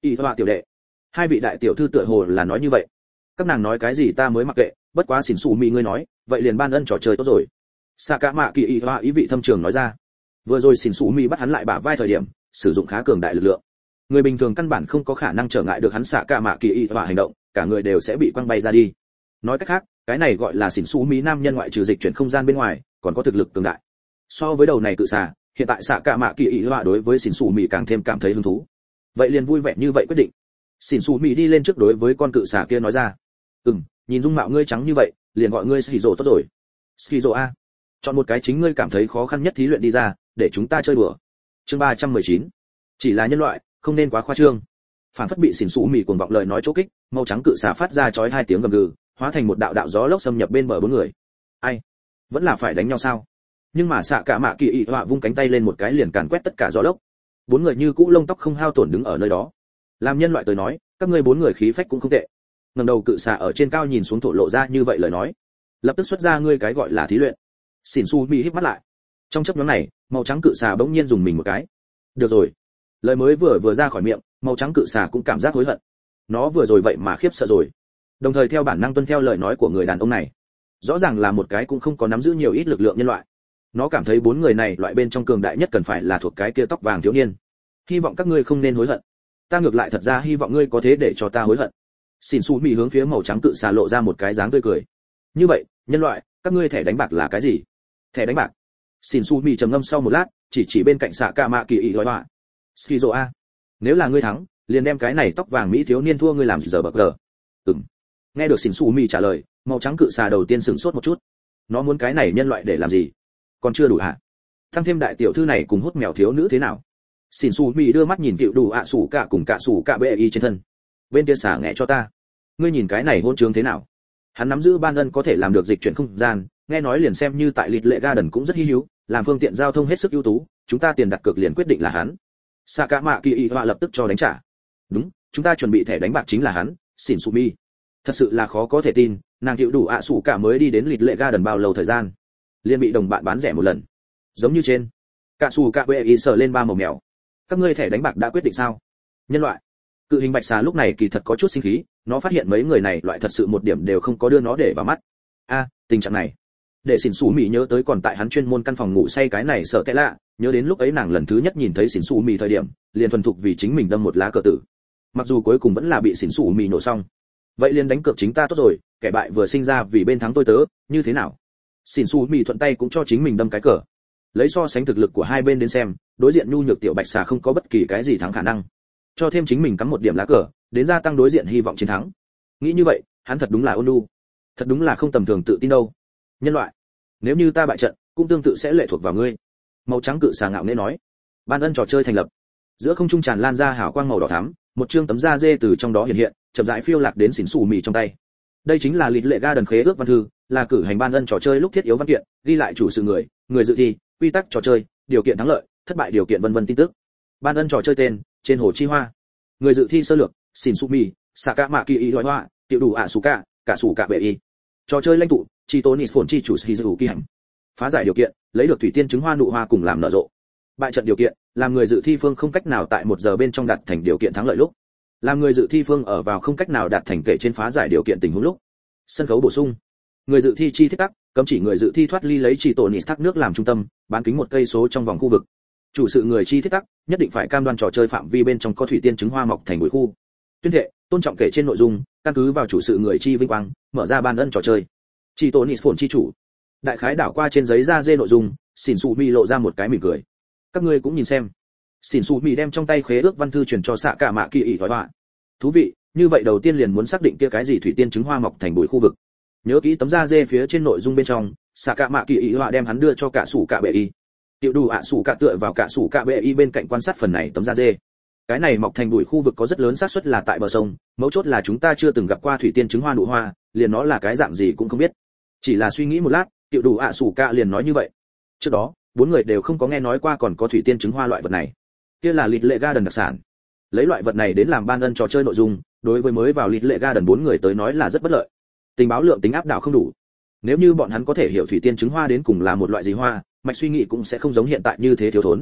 Speaker 1: y họa tiểu đệ. Hai vị đại tiểu thư tựa hồ là nói như vậy. Các nàng nói cái gì ta mới mặc kệ, bất quá xỉn xù mì ngươi nói, vậy liền ban ân trò chơi tốt rồi. Xạ cả mạ kỳ y họa ý vị thâm trường nói ra. Vừa rồi xỉn xù mì bắt hắn lại bả vai thời điểm, sử dụng khá cường đại lực lượng. Người bình thường căn bản không có khả năng trở ngại được hắn xạ cả mạ kỳ y họa hành động, cả người đều sẽ bị quăng bay ra đi. Nói cách khác, cái này gọi là xỉn xù mì nam nhân ngoại trừ dịch chuyển không gian bên ngoài, còn có thực lực cường đại. So với đầu này cự xà, hiện tại xạ cả mạ kỳ y họa đối với xỉn xù mì càng thêm cảm thấy hứng thú. Vậy liền vui vẻ như vậy quyết định. Xỉn xù mì đi lên trước đối với con cự xà kia nói ra, ừm, nhìn dung mạo ngươi trắng như vậy, liền gọi ngươi Skizo tốt rồi. Skizo a, chọn một cái chính ngươi cảm thấy khó khăn nhất thí luyện đi ra, để chúng ta chơi đùa. Chương ba trăm mười chín, chỉ là nhân loại, không nên quá khoa trương. Phản phất bị xỉn xù mì cuồng vọng lời nói chỗ kích, màu trắng cự xà phát ra chói hai tiếng gầm gừ, hóa thành một đạo đạo gió lốc xâm nhập bên bờ bốn người. Ai, vẫn là phải đánh nhau sao? Nhưng mà xạ cả mạ kỳ y họa vung cánh tay lên một cái liền càn quét tất cả gió lốc. Bốn người như cũ lông tóc không hao tổn đứng ở nơi đó. Làm nhân loại tới nói, các ngươi bốn người khí phách cũng không tệ. Ngẩng đầu cự xà ở trên cao nhìn xuống thổ lộ ra như vậy lời nói. Lập tức xuất ra ngươi cái gọi là thí luyện. Xỉn xù mì híp mắt lại. Trong chốc ngắn này, màu trắng cự xà bỗng nhiên dùng mình một cái. Được rồi. Lời mới vừa vừa ra khỏi miệng, màu trắng cự xà cũng cảm giác hối hận. Nó vừa rồi vậy mà khiếp sợ rồi. Đồng thời theo bản năng tuân theo lời nói của người đàn ông này. Rõ ràng là một cái cũng không có nắm giữ nhiều ít lực lượng nhân loại. Nó cảm thấy bốn người này loại bên trong cường đại nhất cần phải là thuộc cái kia tóc vàng thiếu niên. Hy vọng các ngươi không nên hối hận. Ta ngược lại thật ra hy vọng ngươi có thế để cho ta hối hận. Xỉn xù mì hướng phía màu trắng cự xà lộ ra một cái dáng tươi cười. Như vậy, nhân loại, các ngươi thẻ đánh bạc là cái gì? Thẻ đánh bạc? Xỉn xù mì trầm ngâm sau một lát, chỉ chỉ bên cạnh xạ cả mạ kỳ ý nói họa. Skizo a, nếu là ngươi thắng, liền đem cái này tóc vàng mỹ thiếu niên thua ngươi làm giờ bậc lờ. Ừm. Nghe được xỉn xù mì trả lời, màu trắng cự xà đầu tiên sửng sốt một chút. Nó muốn cái này nhân loại để làm gì? Còn chưa đủ hả? Thăng thêm đại tiểu thư này cùng hút mèo thiếu nữ thế nào? Xỉn xù mì đưa mắt nhìn cựu đủ ạ sủ cả cùng cả sủ cả bệ y trên thân. Bên kia xả nghẽ cho ta. Ngươi nhìn cái này hôn trướng thế nào? Hắn nắm giữ ban ân có thể làm được dịch chuyển không gian, nghe nói liền xem như tại Lịt Lệ Garden cũng rất hi hữu, làm phương tiện giao thông hết sức ưu tú, chúng ta tiền đặt cược liền quyết định là hắn. Saka Mạ Kỳ Y Họa lập tức cho đánh trả. Đúng, chúng ta chuẩn bị thẻ đánh bạc chính là hắn, Xỉn xù mì. Thật sự là khó có thể tin, nàng cựu đủ ạ sủ cả mới đi đến Lịt Lệ Garden bao lâu thời gian, liền bị đồng bạn bán rẻ một lần. Giống như trên. Cả sủ cả bệ y sờ lên ba màu mèo. Các ngươi thẻ đánh bạc đã quyết định sao? Nhân loại. Cự hình bạch xà lúc này kỳ thật có chút sinh khí, nó phát hiện mấy người này loại thật sự một điểm đều không có đưa nó để vào mắt. A, tình trạng này. Để xỉn xù mì nhớ tới còn tại hắn chuyên môn căn phòng ngủ say cái này sợ cái lạ, nhớ đến lúc ấy nàng lần thứ nhất nhìn thấy xỉn xù mì thời điểm, liền thuần thục vì chính mình đâm một lá cờ tử. Mặc dù cuối cùng vẫn là bị xỉn xù mì nổ xong. Vậy liền đánh cược chính ta tốt rồi, kẻ bại vừa sinh ra vì bên thắng tôi tớ, như thế nào? Xỉn xù mì thuận tay cũng cho chính mình đâm cái cờ. Lấy so sánh thực lực của hai bên đến xem, đối diện nhu nhược tiểu bạch xà không có bất kỳ cái gì thắng khả năng. Cho thêm chính mình cắm một điểm lá cờ, đến gia tăng đối diện hy vọng chiến thắng. Nghĩ như vậy, hắn thật đúng là ôn nhu, thật đúng là không tầm thường tự tin đâu. Nhân loại, nếu như ta bại trận, cũng tương tự sẽ lệ thuộc vào ngươi. Màu trắng cự xà ngạo nghễ nói. Ban ân trò chơi thành lập. Giữa không trung tràn lan ra hào quang màu đỏ thắm, một chương tấm da dê từ trong đó hiện hiện, chậm rãi phiêu lạc đến xỉn xù mì trong tay. Đây chính là Lịt Lệ Garden khế ước văn thư, là cử hành ban ân trò chơi lúc thiết yếu văn kiện, ghi lại chủ sự người, người dự thi, quy tắc trò chơi, điều kiện thắng lợi, thất bại điều kiện vân vân tin tức. Ban ân trò chơi tên, trên hồ chi hoa. Người dự thi sơ lược, xỉn xù mì, Saka Mạ Kỳ Y loại hoa, tiểu đủ ạ sủ cả, cả sủ cả bệ y. Trò chơi lãnh tụ, Chitonis phồn chi chủ Shizuki Kỳ Hành. Phá giải điều kiện, lấy được thủy tiên trứng hoa nụ hoa cùng làm nở rộ. Bại trận điều kiện, làm người dự thi phương không cách nào tại một giờ bên trong đạt thành điều kiện thắng lợi lúc. Làm người dự thi phương ở vào không cách nào đạt thành kể trên phá giải điều kiện tình huống lúc. Sân khấu bổ sung. Người dự thi chi thiết tắc, cấm chỉ người dự thi thoát ly lấy Chitonis thác nước làm trung tâm, bán kính một cây số trong vòng khu vực. Chủ sự người chi thiết tắc, nhất định phải cam đoan trò chơi phạm vi bên trong có thủy tiên trứng hoa mọc thành bụi khu. Tuyên thệ, tôn trọng kể trên nội dung, căn cứ vào chủ sự người chi vinh quang, mở ra ban ân trò chơi. Chitonis phồn chi chủ. Đại khái đảo qua trên giấy da dê nội dung, xỉn xù mì lộ ra một cái mỉm cười. Các ngươi cũng nhìn xem. Xỉn xù mì đem trong tay khế ước văn thư truyền cho xạ cả mạ kỳ ỉ gói họa. Thú vị, như vậy đầu tiên liền muốn xác định kia cái gì thủy tiên trứng hoa mọc thành bụi khu vực. Nhớ kỹ tấm da dê phía trên nội dung bên trong, xạ cả mạ kỳ ỉ họa đem hắn đưa cho cả sủ cả bệ y. Tiểu đủ ạ sủ cả tựa vào cả sủ cả bệ y bên cạnh quan sát phần này tấm da dê. Cái này mọc thành bụi khu vực có rất lớn xác suất là tại bờ sông, mấu chốt là chúng ta chưa từng gặp qua thủy tiên trứng hoa nụ hoa, liền nó là cái dạng gì cũng không biết. Chỉ là suy nghĩ một lát, tiểu đủ ạ sủ cả liền nói như vậy. Trước đó, bốn người đều không có nghe nói qua còn có thủy tiên trứng hoa loại vật này. Kia là Lịt Lệ Garden đặc sản. Lấy loại vật này đến làm ban ân trò chơi nội dung, đối với mới vào Lịt Lệ Garden bốn người tới nói là rất bất lợi. Tình báo lượng tính áp đảo không đủ. Nếu như bọn hắn có thể hiểu thủy tiên trứng hoa đến cùng là một loại gì hoa, mạch suy nghĩ cũng sẽ không giống hiện tại như thế thiếu thốn.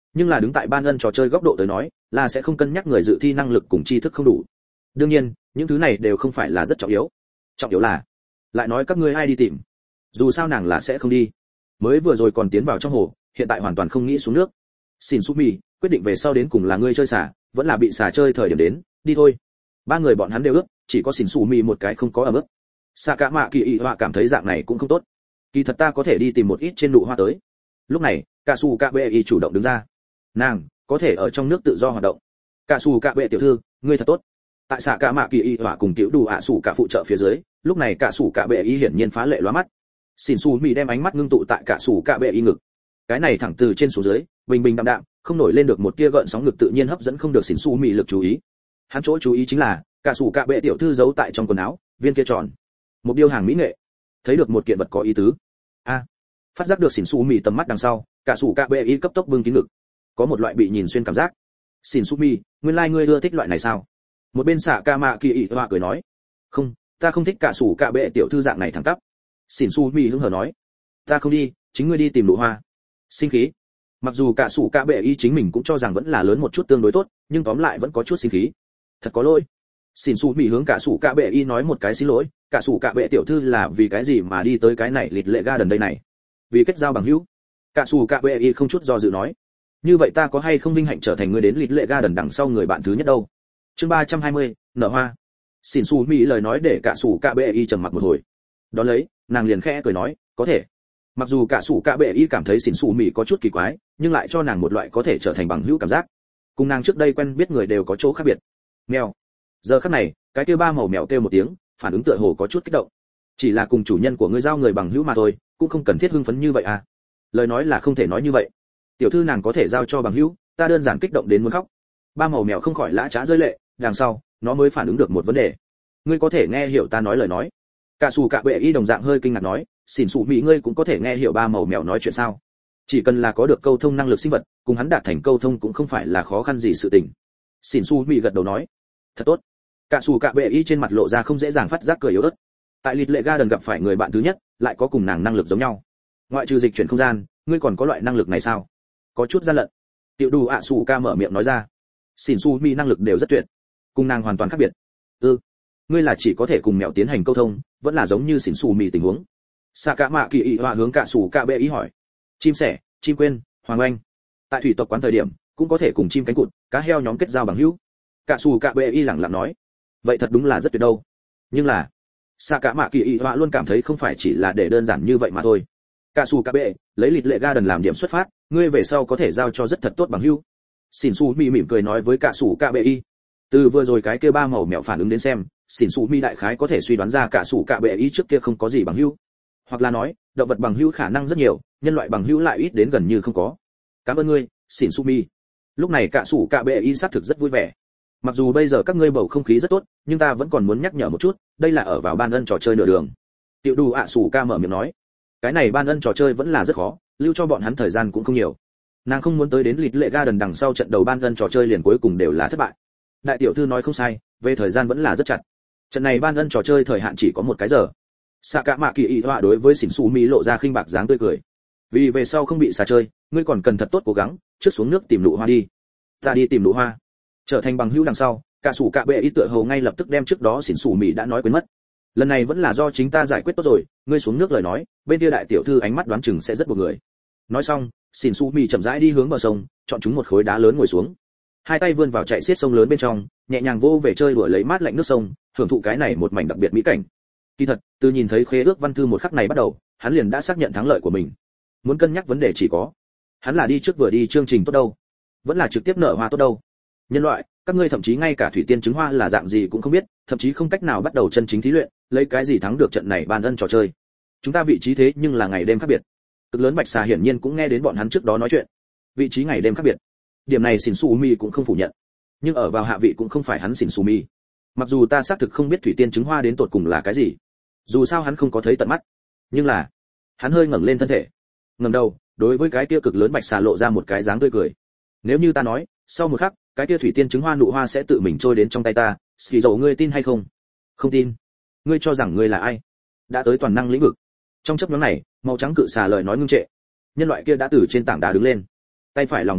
Speaker 1: nhưng là đứng tại ban ân trò chơi góc độ tới nói là sẽ không cân nhắc người dự thi năng lực cùng tri thức không đủ. Đương nhiên những thứ này đều không phải là rất trọng yếu, trọng yếu là lại nói các ngươi ai đi tìm, dù sao nàng là sẽ không đi, mới vừa rồi còn tiến vào trong hồ, hiện tại hoàn toàn không nghĩ xuống nước. Xin Sumi quyết định về sau đến cùng là ngươi chơi xả vẫn là bị xả chơi thời điểm đến, đi thôi. Ba người bọn hắn đều ước, chỉ có Xin Sumi một cái không có ở mức. Saka Mạ Kỳ Họa cảm thấy dạng này cũng không tốt, kỳ thật ta có thể đi tìm một ít trên nụ hoa tới. Lúc này Cả Sủ Cạ Bệ chủ động đứng ra, nàng có thể ở trong nước tự do hoạt động. Cả Sủ Cạ Bệ tiểu thư, ngươi thật tốt. Tại xạ Cả Mạ Kỳ Họa cùng Tiểu Đủ ạ Sủ Cả phụ trợ phía dưới, lúc này Cả Sủ Cạ Bệ hiển nhiên phá lệ lóa mắt. Xin Su Mị đem ánh mắt ngưng tụ tại Cả Sủ Cạ Bệ ngực. Cái này thẳng từ trên xuống dưới, bình bình đạm đạm, không nổi lên được một tia gợn sóng ngực tự nhiên hấp dẫn không được Xin Su Mị lực chú ý. Hắn chỗ chú ý chính là Cả Sủ Cạ Bệ tiểu thư giấu tại trong quần áo, viên kia tròn. Một điêu hàng mỹ nghệ. Thấy được một kiện vật có ý tứ. A. Phát giác được Xin Su Mị tầm mắt đằng sau, Cả Sủ Cạ Bệ cấp tốc bưng kín ngực. Có một loại bị nhìn xuyên cảm giác. Xin Su Mị, nguyên lai like ngươi ưa thích loại này sao? Một bên xạ Ca Mạ Kỳ Họa cười nói. Không, ta không thích Cả Sủ Cạ Bệ tiểu thư dạng này thẳng tắp. Xin Su Mị hứng hờ nói. Ta không đi, chính ngươi đi tìm nụ hoa. Sinh khí. Mặc dù Cả Sủ Cạ Bệ y chính mình cũng cho rằng vẫn là lớn một chút tương đối tốt, nhưng tóm lại vẫn có chút sinh khí. Thật có lỗi. Xin Su Mị hướng Cả Sủ Cạ Bệ y nói một cái xin lỗi. Cả Sủ Cạ Bệ tiểu thư là vì cái gì mà đi tới cái này Lịt Lệ Garden đây này? Vì kết giao bằng hữu. Cả Sủ Cạ Bệ y không chút do dự nói. Như vậy ta có hay không vinh hạnh trở thành người đến Lịt Lệ Garden đằng sau người bạn thứ nhất đâu? Chương ba trăm hai mươi, nở hoa. Xin Su Mị lời nói để Cả Sủ Cạ Bệ y trầm mặc một hồi. Đón lấy, nàng liền khẽ cười nói, có thể. Mặc dù Cả Sủ Cạ Bệ y cảm thấy Xin Su Mị có chút kỳ quái, nhưng lại cho nàng một loại có thể trở thành bằng hữu cảm giác. Cùng nàng trước đây quen biết người đều có chỗ khác biệt. Mèo. Giờ khắc này, cái kia ba màu mèo kêu một tiếng, phản ứng tựa hồ có chút kích động. Chỉ là cùng chủ nhân của ngươi giao người bằng hữu mà thôi, cũng không cần thiết hưng phấn như vậy à? Lời nói là không thể nói như vậy. Tiểu thư nàng có thể giao cho bằng hữu, ta đơn giản kích động đến muốn khóc. Ba màu mèo không khỏi lã chã rơi lệ, đằng sau, nó mới phản ứng được một vấn đề. Ngươi có thể nghe hiểu ta nói lời nói? Cả Sủ Cạ Bệ y đồng dạng hơi kinh ngạc nói, Xin Su Mị ngươi cũng có thể nghe hiểu ba màu mèo nói chuyện sao? Chỉ cần là có được câu thông năng lực sinh vật, cùng hắn đạt thành câu thông cũng không phải là khó khăn gì sự tình. Xin Su Mị gật đầu nói, thật tốt. Cả Sủ Cạ Bệ y trên mặt lộ ra không dễ dàng phát giác cười yếu ớt. Tại Lịt Lệ Garden gặp phải người bạn thứ nhất, lại có cùng nàng năng lực giống nhau. Ngoại trừ dịch chuyển không gian, ngươi còn có loại năng lực này sao? Có chút gian lận. Tiểu Đủ ạ Sủ Ca mở miệng nói ra. Xin Su Mị năng lực đều rất tuyệt, cùng nàng hoàn toàn khác biệt. Ừ, ngươi là chỉ có thể cùng mèo tiến hành câu thông, vẫn là giống như Xin Su Mị tình huống. Saka Mạ Kỳ Họa hướng Cả Sủ Cạ Bệ y hỏi. Chim sẻ, chim quên, hoàng oanh. Tại thủy tộc quán thời điểm, cũng có thể cùng chim cánh cụt, cá heo nhóm kết giao bằng hữu. Cả Sủ Cạ Bệ y lẳng lặng nói. Vậy thật đúng là rất tuyệt đâu. Nhưng là, Saka Mạ Kỳ Họa luôn cảm thấy không phải chỉ là để đơn giản như vậy mà thôi. Cả Sủ Cạ Bệ, lấy Lịt Lệ Garden làm điểm xuất phát, ngươi về sau có thể giao cho rất thật tốt bằng hữu. Xin Su Mị mỉm cười nói với Cả Sủ Cạ Bệ y. Từ vừa rồi cái kia ba màu mèo phản ứng đến xem, Xin Su Mị đại khái có thể suy đoán ra Cả Sủ Cạ Bệ y trước kia không có gì bằng hữu. Hoặc là nói, động vật bằng hữu khả năng rất nhiều, nhân loại bằng hữu lại ít đến gần như không có. Cảm ơn ngươi, Xin Su Mị. Lúc này Cả Sủ Cạ Bệ y xác thực rất vui vẻ. Mặc dù bây giờ các ngươi bầu không khí rất tốt, nhưng ta vẫn còn muốn nhắc nhở một chút, đây là ở vào ban ân trò chơi nửa đường. Tiểu Đủ ạ Sủ Ca mở miệng nói, cái này ban ân trò chơi vẫn là rất khó, lưu cho bọn hắn thời gian cũng không nhiều. Nàng không muốn tới đến Lịt Lệ Garden đằng sau trận đầu ban ân trò chơi liền cuối cùng đều là thất bại. Đại tiểu thư nói không sai, về thời gian vẫn là rất chặt. Trận này ban ân trò chơi thời hạn chỉ có một cái giờ. Saka Mạ Kỳ Họa đối với Xin Su Mị lộ ra khinh bạc dáng tươi cười. Vì về sau không bị xà chơi, ngươi còn cần thật tốt cố gắng, trước xuống nước tìm nụ hoa đi. Ta đi tìm nụ hoa. Trở thành bằng hữu đằng sau, Cả Sủ Cạ Bệ y tựa hồ ngay lập tức đem trước đó Xin Su Mị đã nói quên mất. Lần này vẫn là do chính ta giải quyết tốt rồi, ngươi xuống nước lời nói, bên kia đại tiểu thư ánh mắt đoán chừng sẽ rất buồn người. Nói xong, Xin Su Mị chậm rãi đi hướng bờ sông, chọn chúng một khối đá lớn ngồi xuống. Hai tay vươn vào chạy xiết sông lớn bên trong, nhẹ nhàng vô về chơi đùa lấy mát lạnh nước sông, hưởng thụ cái này một mảnh đặc biệt mỹ cảnh. Kỳ thật, từ nhìn thấy khế ước văn thư một khắc này bắt đầu, hắn liền đã xác nhận thắng lợi của mình. Muốn cân nhắc vấn đề chỉ có, hắn là đi trước vừa đi chương trình tốt đâu, vẫn là trực tiếp nở hoa tốt đâu. Nhân loại, các ngươi thậm chí ngay cả thủy tiên trứng hoa là dạng gì cũng không biết, thậm chí không cách nào bắt đầu chân chính thí luyện, lấy cái gì thắng được trận này ban ân trò chơi. Chúng ta vị trí thế nhưng là ngày đêm khác biệt. Cực lớn bạch xà hiển nhiên cũng nghe đến bọn hắn trước đó nói chuyện. Vị trí ngày đêm khác biệt. Điểm này Xin Su Mị cũng không phủ nhận. Nhưng ở vào hạ vị cũng không phải hắn Xin Su Mị. Mặc dù ta xác thực không biết thủy tiên trứng hoa đến tột cùng là cái gì, dù sao hắn không có thấy tận mắt, nhưng là hắn hơi ngẩng lên thân thể, ngẩng đầu đối với cái kia cực lớn bạch xà lộ ra một cái dáng tươi cười. Nếu như ta nói sau một khắc cái kia thủy tiên trứng hoa nụ hoa sẽ tự mình trôi đến trong tay ta, xì dầu ngươi tin hay không? Không tin. Ngươi cho rằng ngươi là ai? Đã tới toàn năng lĩnh vực. Trong chớp nhoáng này, màu trắng cự xà lời nói ngưng trệ. Nhân loại kia đã từ trên tảng đá đứng lên, tay phải lòng bàn tay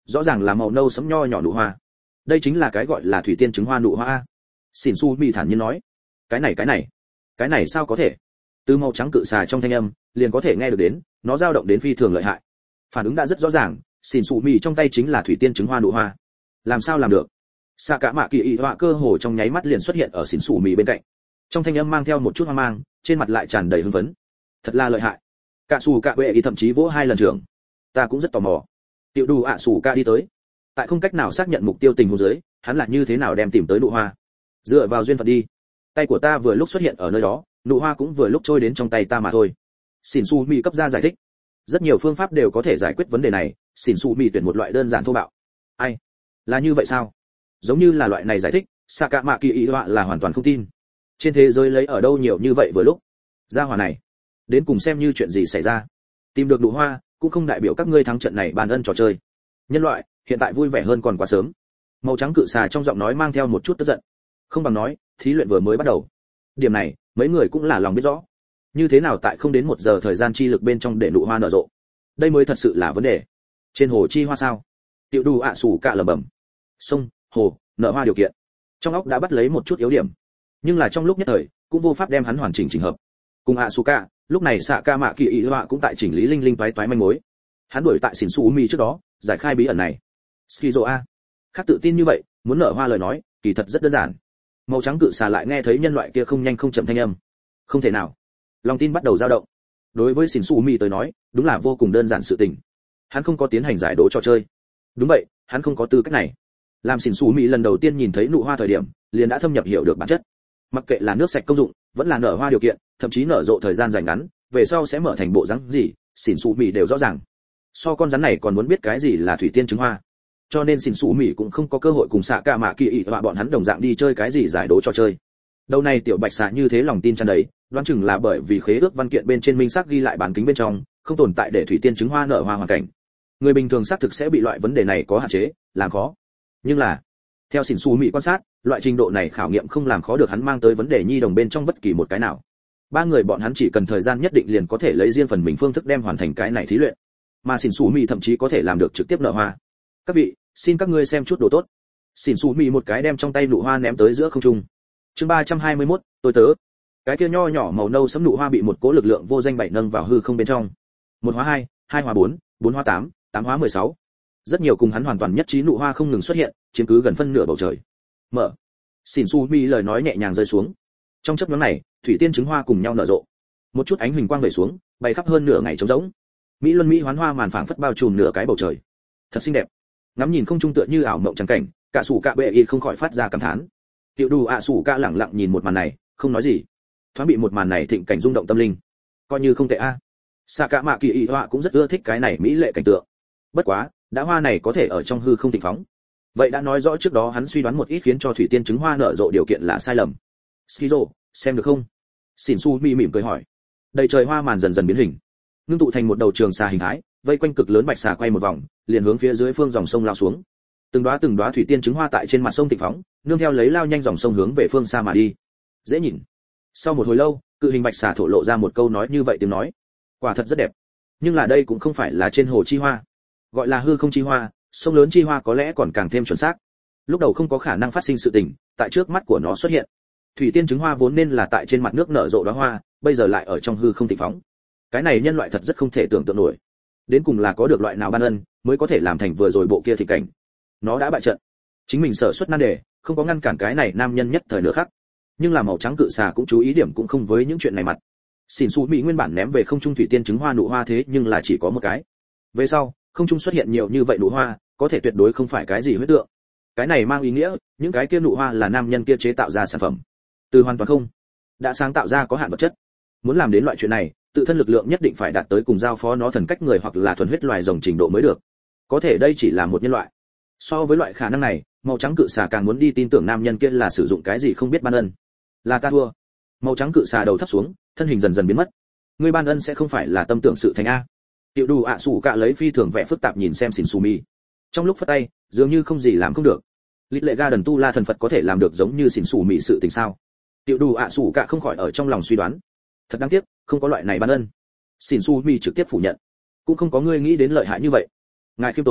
Speaker 1: rõ ràng là màu nâu sẫm nho nhỏ nụ hoa. Đây chính là cái gọi là thủy tiên trứng hoa nụ hoa. Xỉn Su Mị thản nhiên nói, cái này cái này, cái này sao có thể? Từ màu trắng cự xà trong thanh âm, liền có thể nghe được đến, nó dao động đến phi thường lợi hại. Phản ứng đã rất rõ ràng, Xỉn Su Mị trong tay chính là thủy tiên trứng hoa nụ hoa. Làm sao làm được? Xạ Cả Mạ Kỳ Y họa cơ hồ trong nháy mắt liền xuất hiện ở Xỉn Su Mị bên cạnh. Trong thanh âm mang theo một chút hoang mang, trên mặt lại tràn đầy hưng phấn. Thật là lợi hại. Cả Sủ Cả Bệ Y thậm chí vỗ hai lần trưởng. Ta cũng rất tò mò. Tiểu Đủ ạ Sủ Cả đi tới. Tại không cách nào xác nhận mục tiêu tình huống dưới, hắn là như thế nào đem tìm tới nụ hoa? Dựa vào duyên phận đi. Tay của ta vừa lúc xuất hiện ở nơi đó, nụ hoa cũng vừa lúc trôi đến trong tay ta mà thôi. Xỉn Su Mị cấp ra giải thích. Rất nhiều phương pháp đều có thể giải quyết vấn đề này, Xỉn Su Mị tuyển một loại đơn giản thô bạo. Ai? Là như vậy sao? Giống như là loại này giải thích, Xạ Cả Mạ Kỳ Y họa là hoàn toàn không tin. Trên thế giới lấy ở đâu nhiều như vậy vừa lúc? Gia hỏa này, đến cùng xem như chuyện gì xảy ra? Tìm được nụ hoa, cũng không đại biểu các ngươi thắng trận này ban ân trò chơi. Nhân loại, hiện tại vui vẻ hơn còn quá sớm. Màu trắng cự xà trong giọng nói mang theo một chút tức giận. Không bằng nói, thí luyện vừa mới bắt đầu. Điểm này, mấy người cũng là lòng biết rõ. Như thế nào tại không đến một giờ thời gian chi lực bên trong để nụ hoa nở rộ? Đây mới thật sự là vấn đề. Trên hồ chi hoa sao? Tiểu Đủ ạ Sủ Cả lẩm bẩm. Sông, hồ, nở hoa điều kiện. Trong óc đã bắt lấy một chút yếu điểm, nhưng là trong lúc nhất thời, cũng vô pháp đem hắn hoàn chỉnh chỉnh hợp. Cùng ạ Sủ Cả, lúc này Xạ Cả Mạ Kỳ Y họa cũng tại chỉnh lý linh linh toái toái manh mối. Hắn đuổi tại Xỉn Su Mị trước đó, giải khai bí ẩn này. Skizo a, khác tự tin như vậy, muốn nở hoa lời nói, kỳ thật rất đơn giản. Màu trắng cự xà lại nghe thấy nhân loại kia không nhanh không chậm thanh âm. Không thể nào. Lòng tin bắt đầu dao động. Đối với Xỉn Su Mị tới nói, đúng là vô cùng đơn giản sự tình. Hắn không có tiến hành giải đố trò chơi. Đúng vậy, hắn không có tư cách này. Làm Xỉn Su Mị lần đầu tiên nhìn thấy nụ hoa thời điểm, liền đã thâm nhập hiểu được bản chất. Mặc kệ là nước sạch công dụng, vẫn là nở hoa điều kiện, thậm chí nở rộ thời gian dài ngắn, về sau sẽ mở thành bộ dáng gì, Xỉn Su Mị đều rõ ràng. So con rắn này còn muốn biết cái gì là thủy tiên trứng hoa. Cho nên Xỉn Su Mị cũng không có cơ hội cùng Xạ Cả Mạ Kỳ Y họa bọn hắn đồng dạng đi chơi cái gì giải đố trò chơi. Đầu này tiểu bạch xạ như thế lòng tin tràn đầy, đoán chừng là bởi vì khế ước văn kiện bên trên minh xác ghi lại bán kính bên trong, không tồn tại để thủy tiên trứng hoa nở hoa hoàn cảnh. Người bình thường xác thực sẽ bị loại vấn đề này có hạn chế, làm khó. Nhưng là, theo Xỉn Su Mị quan sát, loại trình độ này khảo nghiệm không làm khó được hắn mang tới vấn đề nhi đồng bên trong bất kỳ một cái nào. Ba người bọn hắn chỉ cần thời gian nhất định liền có thể lấy riêng phần mình phương thức đem hoàn thành cái này thí luyện. Mà Xỉn Su Mị thậm chí có thể làm được trực tiếp nở hoa. Các vị, xin các ngươi xem chút đồ tốt. Xỉn Su Mị một cái đem trong tay nụ hoa ném tới giữa không trung. Chương ba trăm hai mươi mốt, tôi tớ. Cái kia nho nhỏ màu nâu sẫm nụ hoa bị một cỗ lực lượng vô danh bảy nâng vào hư không bên trong. Một hóa hai, hai hóa bốn, bốn hóa tám, tám hóa mười sáu. Rất nhiều cùng hắn hoàn toàn nhất trí nụ hoa không ngừng xuất hiện, chiếm cứ gần phân nửa bầu trời. Mở. Xỉn Su Mị lời nói nhẹ nhàng rơi xuống. Trong chớp nhoáng này, thủy tiên trứng hoa cùng nhau nở rộ. Một chút ánh huỳnh quang vẩy xuống, bay khắp hơn nửa ngày trống rỗng. Mỹ luân mỹ hoán hoa màn phảng phất bao trùm nửa cái bầu trời. Thật xinh đẹp. Ngắm nhìn không trung tựa như ảo mộng trắng cảnh, cả Sủ Cả Bệ Y không khỏi phát ra cảm thán. Tiểu Đủ ạ Sủ Cả lẳng lặng nhìn một màn này, không nói gì. Thoáng bị một màn này thịnh cảnh rung động tâm linh. Coi như không tệ a. Xạ Cả Mạ Kỳ Y họa cũng rất ưa thích cái này mỹ lệ cảnh tượng. Bất quá, đã hoa này có thể ở trong hư không thịnh phóng. Vậy đã nói rõ trước đó hắn suy đoán một ít khiến cho thủy tiên trứng hoa nở rộ điều kiện là sai lầm. Skizo, xem được không? Xỉn Su Mị mỉm cười hỏi. Đầy trời hoa màn dần dần biến hình, ngưng tụ thành một đầu trường xà hình thái, vây quanh cực lớn bạch xà quay một vòng, liền hướng phía dưới phương dòng sông lao xuống. Từng đóa từng đóa thủy tiên trứng hoa tại trên mặt sông thịnh phóng, nương theo lấy lao nhanh dòng sông hướng về phương xa mà đi. Dễ nhìn. Sau một hồi lâu, cự hình bạch xà thổ lộ ra một câu nói như vậy tiếng nói. Quả thật rất đẹp. Nhưng là đây cũng không phải là trên hồ chi hoa, gọi là hư không chi hoa, sông lớn chi hoa có lẽ còn càng thêm chuẩn xác. Lúc đầu không có khả năng phát sinh sự tình, tại trước mắt của nó xuất hiện. Thủy tiên trứng hoa vốn nên là tại trên mặt nước nở rộ đóa hoa, bây giờ lại ở trong hư không thịnh phóng. Cái này nhân loại thật rất không thể tưởng tượng nổi. Đến cùng là có được loại nào ban ân, mới có thể làm thành vừa rồi bộ kia thịnh cảnh. Nó đã bại trận. Chính mình sở xuất nan đề, không có ngăn cản cái này nam nhân nhất thời nữa khác. Nhưng là màu trắng cự xà cũng chú ý điểm cũng không với những chuyện này mặt. Xỉn Su Mị nguyên bản ném về không trung thủy tiên trứng hoa nụ hoa thế nhưng là chỉ có một cái. Về sau, không trung xuất hiện nhiều như vậy nụ hoa, có thể tuyệt đối không phải cái gì huyết tượng. Cái này mang ý nghĩa, những cái kia nụ hoa là nam nhân kia chế tạo ra sản phẩm. Từ hoàn toàn không, đã sáng tạo ra có hạn vật chất. Muốn làm đến loại chuyện này, tự thân lực lượng nhất định phải đạt tới cùng giao phó nó thần cách người hoặc là thuần huyết loài rồng trình độ mới được. Có thể đây chỉ là một nhân loại. So với loại khả năng này, màu trắng cự xà càng muốn đi tin tưởng nam nhân kia là sử dụng cái gì không biết ban ân. Là ta thua. Màu trắng cự xà đầu thấp xuống, thân hình dần dần biến mất. Ngươi ban ân sẽ không phải là tâm tưởng sự thành a. Tiểu Đủ ạ Sủ Cả lấy phi thường vẻ phức tạp nhìn xem Xỉn Su Mị. Trong lúc phất tay, dường như không gì làm không được. Lít lệ ga đần tu la thần Phật có thể làm được giống như Xỉn Su Mị sự tình sao? Tiểu Đủ ạ Sủ Cả không khỏi ở trong lòng suy đoán. Thật đáng tiếc, không có loại này ban ân. Xỉn Su Mị trực tiếp phủ nhận. Cũng không có ngươi nghĩ đến lợi hại như vậy. Ngài khiêm tốn,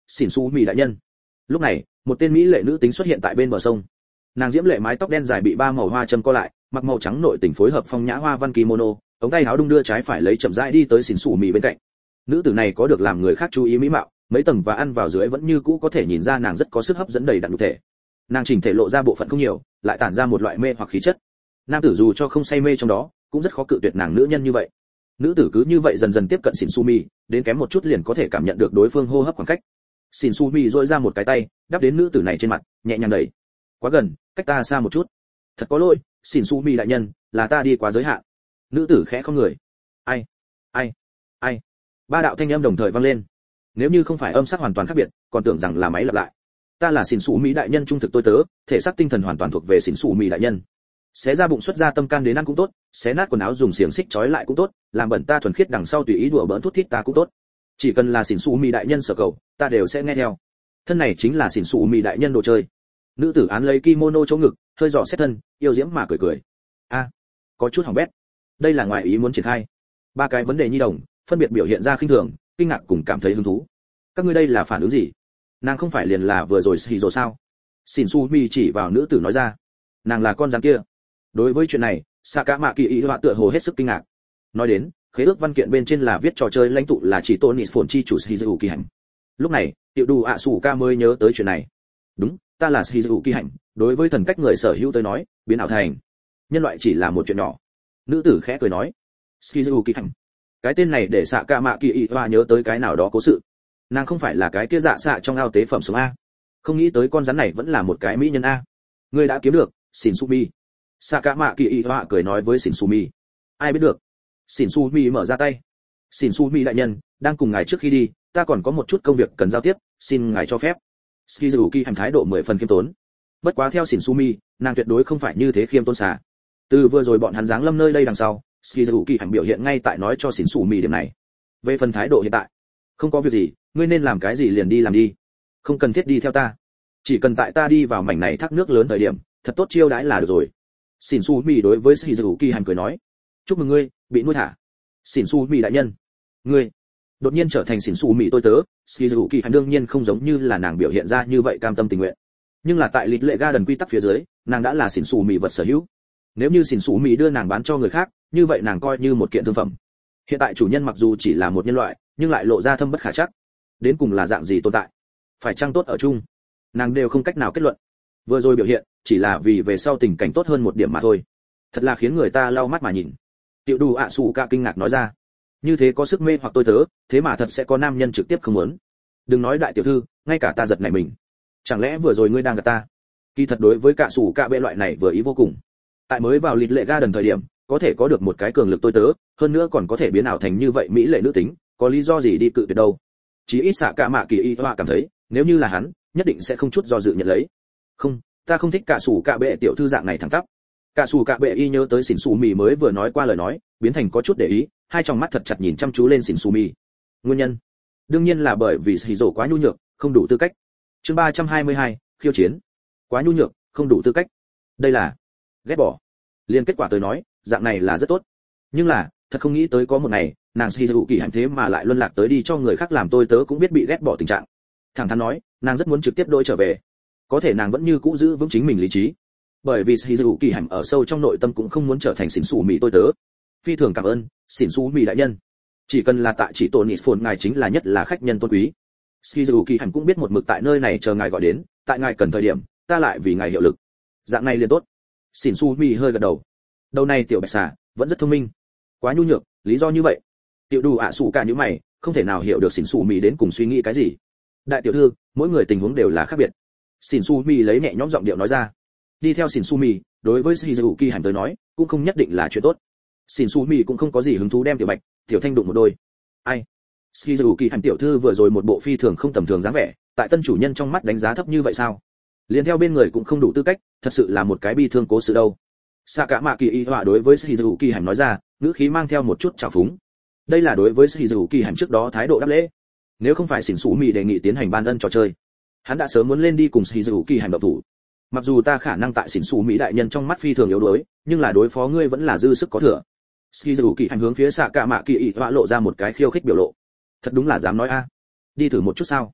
Speaker 1: xỉn su mì đại nhân. Lúc này một tên mỹ lệ nữ tính xuất hiện tại bên bờ sông. Nàng diễm lệ mái tóc đen dài bị ba màu hoa châm co lại, mặc màu trắng nội tình phối hợp phong nhã hoa văn kimono, ống tay áo đung đưa trái phải lấy chậm rãi đi tới xỉn su mì bên cạnh. Nữ tử này có được làm người khác chú ý mỹ mạo, mấy tầng và ăn vào dưới vẫn như cũ có thể nhìn ra nàng rất có sức hấp dẫn đầy đặn nhục thể. Nàng chỉnh thể lộ ra bộ phận không nhiều, lại tản ra một loại mê hoặc khí chất. Nam tử dù cho không say mê trong đó, cũng rất khó cự tuyệt nàng nữ nhân như vậy. Nữ tử cứ như vậy dần dần tiếp cận xỉn su mì, đến kém một chút liền có thể cảm nhận được đối phương hô hấp khoảng cách. Xỉn su mì duỗi ra một cái tay, đắp đến nữ tử này trên mặt, nhẹ nhàng đẩy. Quá gần, cách ta xa một chút. Thật có lỗi, xỉn su mì đại nhân, là ta đi quá giới hạn. Nữ tử khẽ không người. Ai, ai, ai. Ba đạo thanh âm đồng thời vang lên. Nếu như không phải âm sắc hoàn toàn khác biệt, còn tưởng rằng là máy lặp lại. Ta là xỉn su mì đại nhân trung thực tôi tớ, thể xác tinh thần hoàn toàn thuộc về xỉn su mì đại nhân. Xé ra bụng xuất ra tâm can đến ăn cũng tốt, xé nát quần áo dùng xiềng xích trói lại cũng tốt, làm bẩn ta thuần khiết đằng sau tùy ý đùa bỡn thút thít ta cũng tốt. Chỉ cần là xỉn su mì đại nhân sở cầu, ta đều sẽ nghe theo. Thân này chính là xỉn su mì đại nhân đồ chơi. Nữ tử án lấy kimono chỗ ngực, hơi dò xét thân, yêu diễm mà cười cười. A, có chút hỏng bét. Đây là ngoài ý muốn triển khai. Ba cái vấn đề nhi đồng, phân biệt biểu hiện ra khinh thường, kinh ngạc cùng cảm thấy hứng thú. Các ngươi đây là phản ứng gì? Nàng không phải liền là vừa rồi xì rồi sao? Xỉn su mì chỉ vào nữ tử nói ra. Nàng là con rắn kia. Đối với chuyện này, Saka Mạ Kỳ Y họa tựa hồ hết sức kinh ngạc. Nói đến, khế ước văn kiện bên trên là viết trò chơi lãnh tụ là chỉ Tony Phồn chi chủ Shizuo Kỳ Hành. Lúc này, Tiểu Đủ ạ Sủ Ca mới nhớ tới chuyện này. Đúng, ta là Shizuo Kỳ Hành, đối với thần cách người sở hữu tới nói, biến ảo thành nhân loại chỉ là một chuyện nhỏ. Nữ tử khẽ cười nói, Shizuo Kỳ Hành. Cái tên này để Saka Mạ Kỳ Y họa nhớ tới cái nào đó cố sự. Nàng không phải là cái kia dạ xạ trong ao tế phẩm sống a? Không nghĩ tới con rắn này vẫn là một cái mỹ nhân a. Ngươi đã kiếm được, Shinsumi. Saka Mạ Kỳ Y họa cười nói với Shinsumi. Ai biết được? Shinsumi mở ra tay. Shinsumi đại nhân, đang cùng ngài trước khi đi, ta còn có một chút công việc cần giao tiếp, xin ngài cho phép. Shizuki hành thái độ mười phần khiêm tốn. Bất quá theo Shinsumi, nàng tuyệt đối không phải như thế khiêm tốn xả. Từ vừa rồi bọn hắn giáng lâm nơi đây đằng sau, Shizuki hành biểu hiện ngay tại nói cho Shinsumi điểm này. Về phần thái độ hiện tại, không có việc gì, ngươi nên làm cái gì liền đi làm đi. Không cần thiết đi theo ta. Chỉ cần tại ta đi vào mảnh này thác nước lớn thời điểm, thật tốt chiêu đãi là được rồi. Shinsumi đối với Shizuki hành cười nói. Chúc mừng ngươi, bị nuôi thả. Shinsumi đại nhân. Ngươi đột nhiên trở thành Shinsumi tôi tớ, Shizuki hành đương nhiên không giống như là nàng biểu hiện ra như vậy cam tâm tình nguyện. Nhưng là tại lịch lệ Garden quy tắc phía dưới, nàng đã là Shinsumi vật sở hữu. Nếu như Shinsumi đưa nàng bán cho người khác, như vậy nàng coi như một kiện thương phẩm. Hiện tại chủ nhân mặc dù chỉ là một nhân loại, nhưng lại lộ ra thâm bất khả trắc. Đến cùng là dạng gì tồn tại? Phải chăng tốt ở chung? Nàng đều không cách nào kết luận. Vừa rồi biểu hiện, chỉ là vì về sau tình cảnh tốt hơn một điểm mà thôi. Thật là khiến người ta lau mắt mà nhìn. Tiểu Đủ ạ Sủ Ca kinh ngạc nói ra. Như thế có sức mê hoặc tôi tớ, thế mà thật sẽ có nam nhân trực tiếp không muốn. Đừng nói đại tiểu thư, ngay cả ta giật nảy mình. Chẳng lẽ vừa rồi ngươi đang gạt ta? Kỳ thật đối với cả Sủ Ca bệ loại này vừa ý vô cùng. Tại mới vào lịch lệ Garden thời điểm, có thể có được một cái cường lực tôi tớ, hơn nữa còn có thể biến ảo thành như vậy mỹ lệ nữ tính, có lý do gì đi cự tuyệt đâu? Chỉ ít Saka Mạ Kỳ Y họa cảm thấy, nếu như là hắn, nhất định sẽ không chút do dự nhận lấy. Không, ta không thích cả Sủ Ca bệ tiểu thư dạng này thẳng tắp. Cả Sủ Ca bệ y nhớ tới Shinsumi mới vừa nói qua lời nói, biến thành có chút để ý, hai tròng mắt thật chặt nhìn chăm chú lên Shinsumi. Nguyên nhân, đương nhiên là bởi vì Shizuo quá nhu nhược, không đủ tư cách. Chương ba trăm hai mươi hai, khiêu chiến. Quá nhu nhược, không đủ tư cách. Đây là ghét bỏ. Liên kết quả tôi nói, dạng này là rất tốt. Nhưng là, thật không nghĩ tới có một ngày, nàng Shizuo kỳ hành thế mà lại luân lạc tới đi cho người khác làm tôi tớ cũng biết bị ghét bỏ tình trạng. Thẳng thắn nói, nàng rất muốn trực tiếp đổi trở về. Có thể nàng vẫn như cũ giữ vững chính mình lý trí. Bởi vì Shizuo kỳ hành ở sâu trong nội tâm cũng không muốn trở thành Shinsumi tôi tớ. Phi thường cảm ơn, Shinsumi đại nhân. Chỉ cần là tại chỉ Tony Phồn ngài chính là nhất là khách nhân tôn quý. Shizuo kỳ hành cũng biết một mực tại nơi này chờ ngài gọi đến, tại ngài cần thời điểm, ta lại vì ngài hiệu lực. Dạng này liền tốt. Shinsumi hơi gật đầu. Đầu này tiểu bạch xà, vẫn rất thông minh. Quá nhu nhược, lý do như vậy. Tiểu Đủ ạ Sủ Ca như mày, không thể nào hiểu được Shinsumi đến cùng suy nghĩ cái gì. Đại tiểu thư, mỗi người tình huống đều là khác biệt. Shinsumi lấy nhẹ nhõm giọng điệu nói ra. Đi theo Shinsumi, đối với Shizuki hành tới nói, cũng không nhất định là chuyện tốt. Shinsumi cũng không có gì hứng thú đem tiểu bạch, tiểu thanh đụng một đôi. Ai? Shizuki hành tiểu thư vừa rồi một bộ phi thường không tầm thường dáng vẻ, tại tân chủ nhân trong mắt đánh giá thấp như vậy sao? Liên theo bên người cũng không đủ tư cách, thật sự là một cái bi thương cố sự đâu. Saka Mạ Kỳ Y họa đối với Shizuki hành nói ra, ngữ khí mang theo một chút trào phúng. Đây là đối với Shizuki hành trước đó thái độ đáp lễ. Nếu không phải Shinsumi đề nghị tiến hành ban ân trò chơi, hắn đã sớm muốn lên đi cùng Shizuki hành động thủ. Mặc dù ta khả năng tại Shinsumi đại nhân trong mắt phi thường yếu đuối, nhưng là đối phó ngươi vẫn là dư sức có thừa. Shizuki hành hướng phía Saka Mạ Kỳ Y họa lộ ra một cái khiêu khích biểu lộ. Thật đúng là dám nói a. Đi thử một chút sao?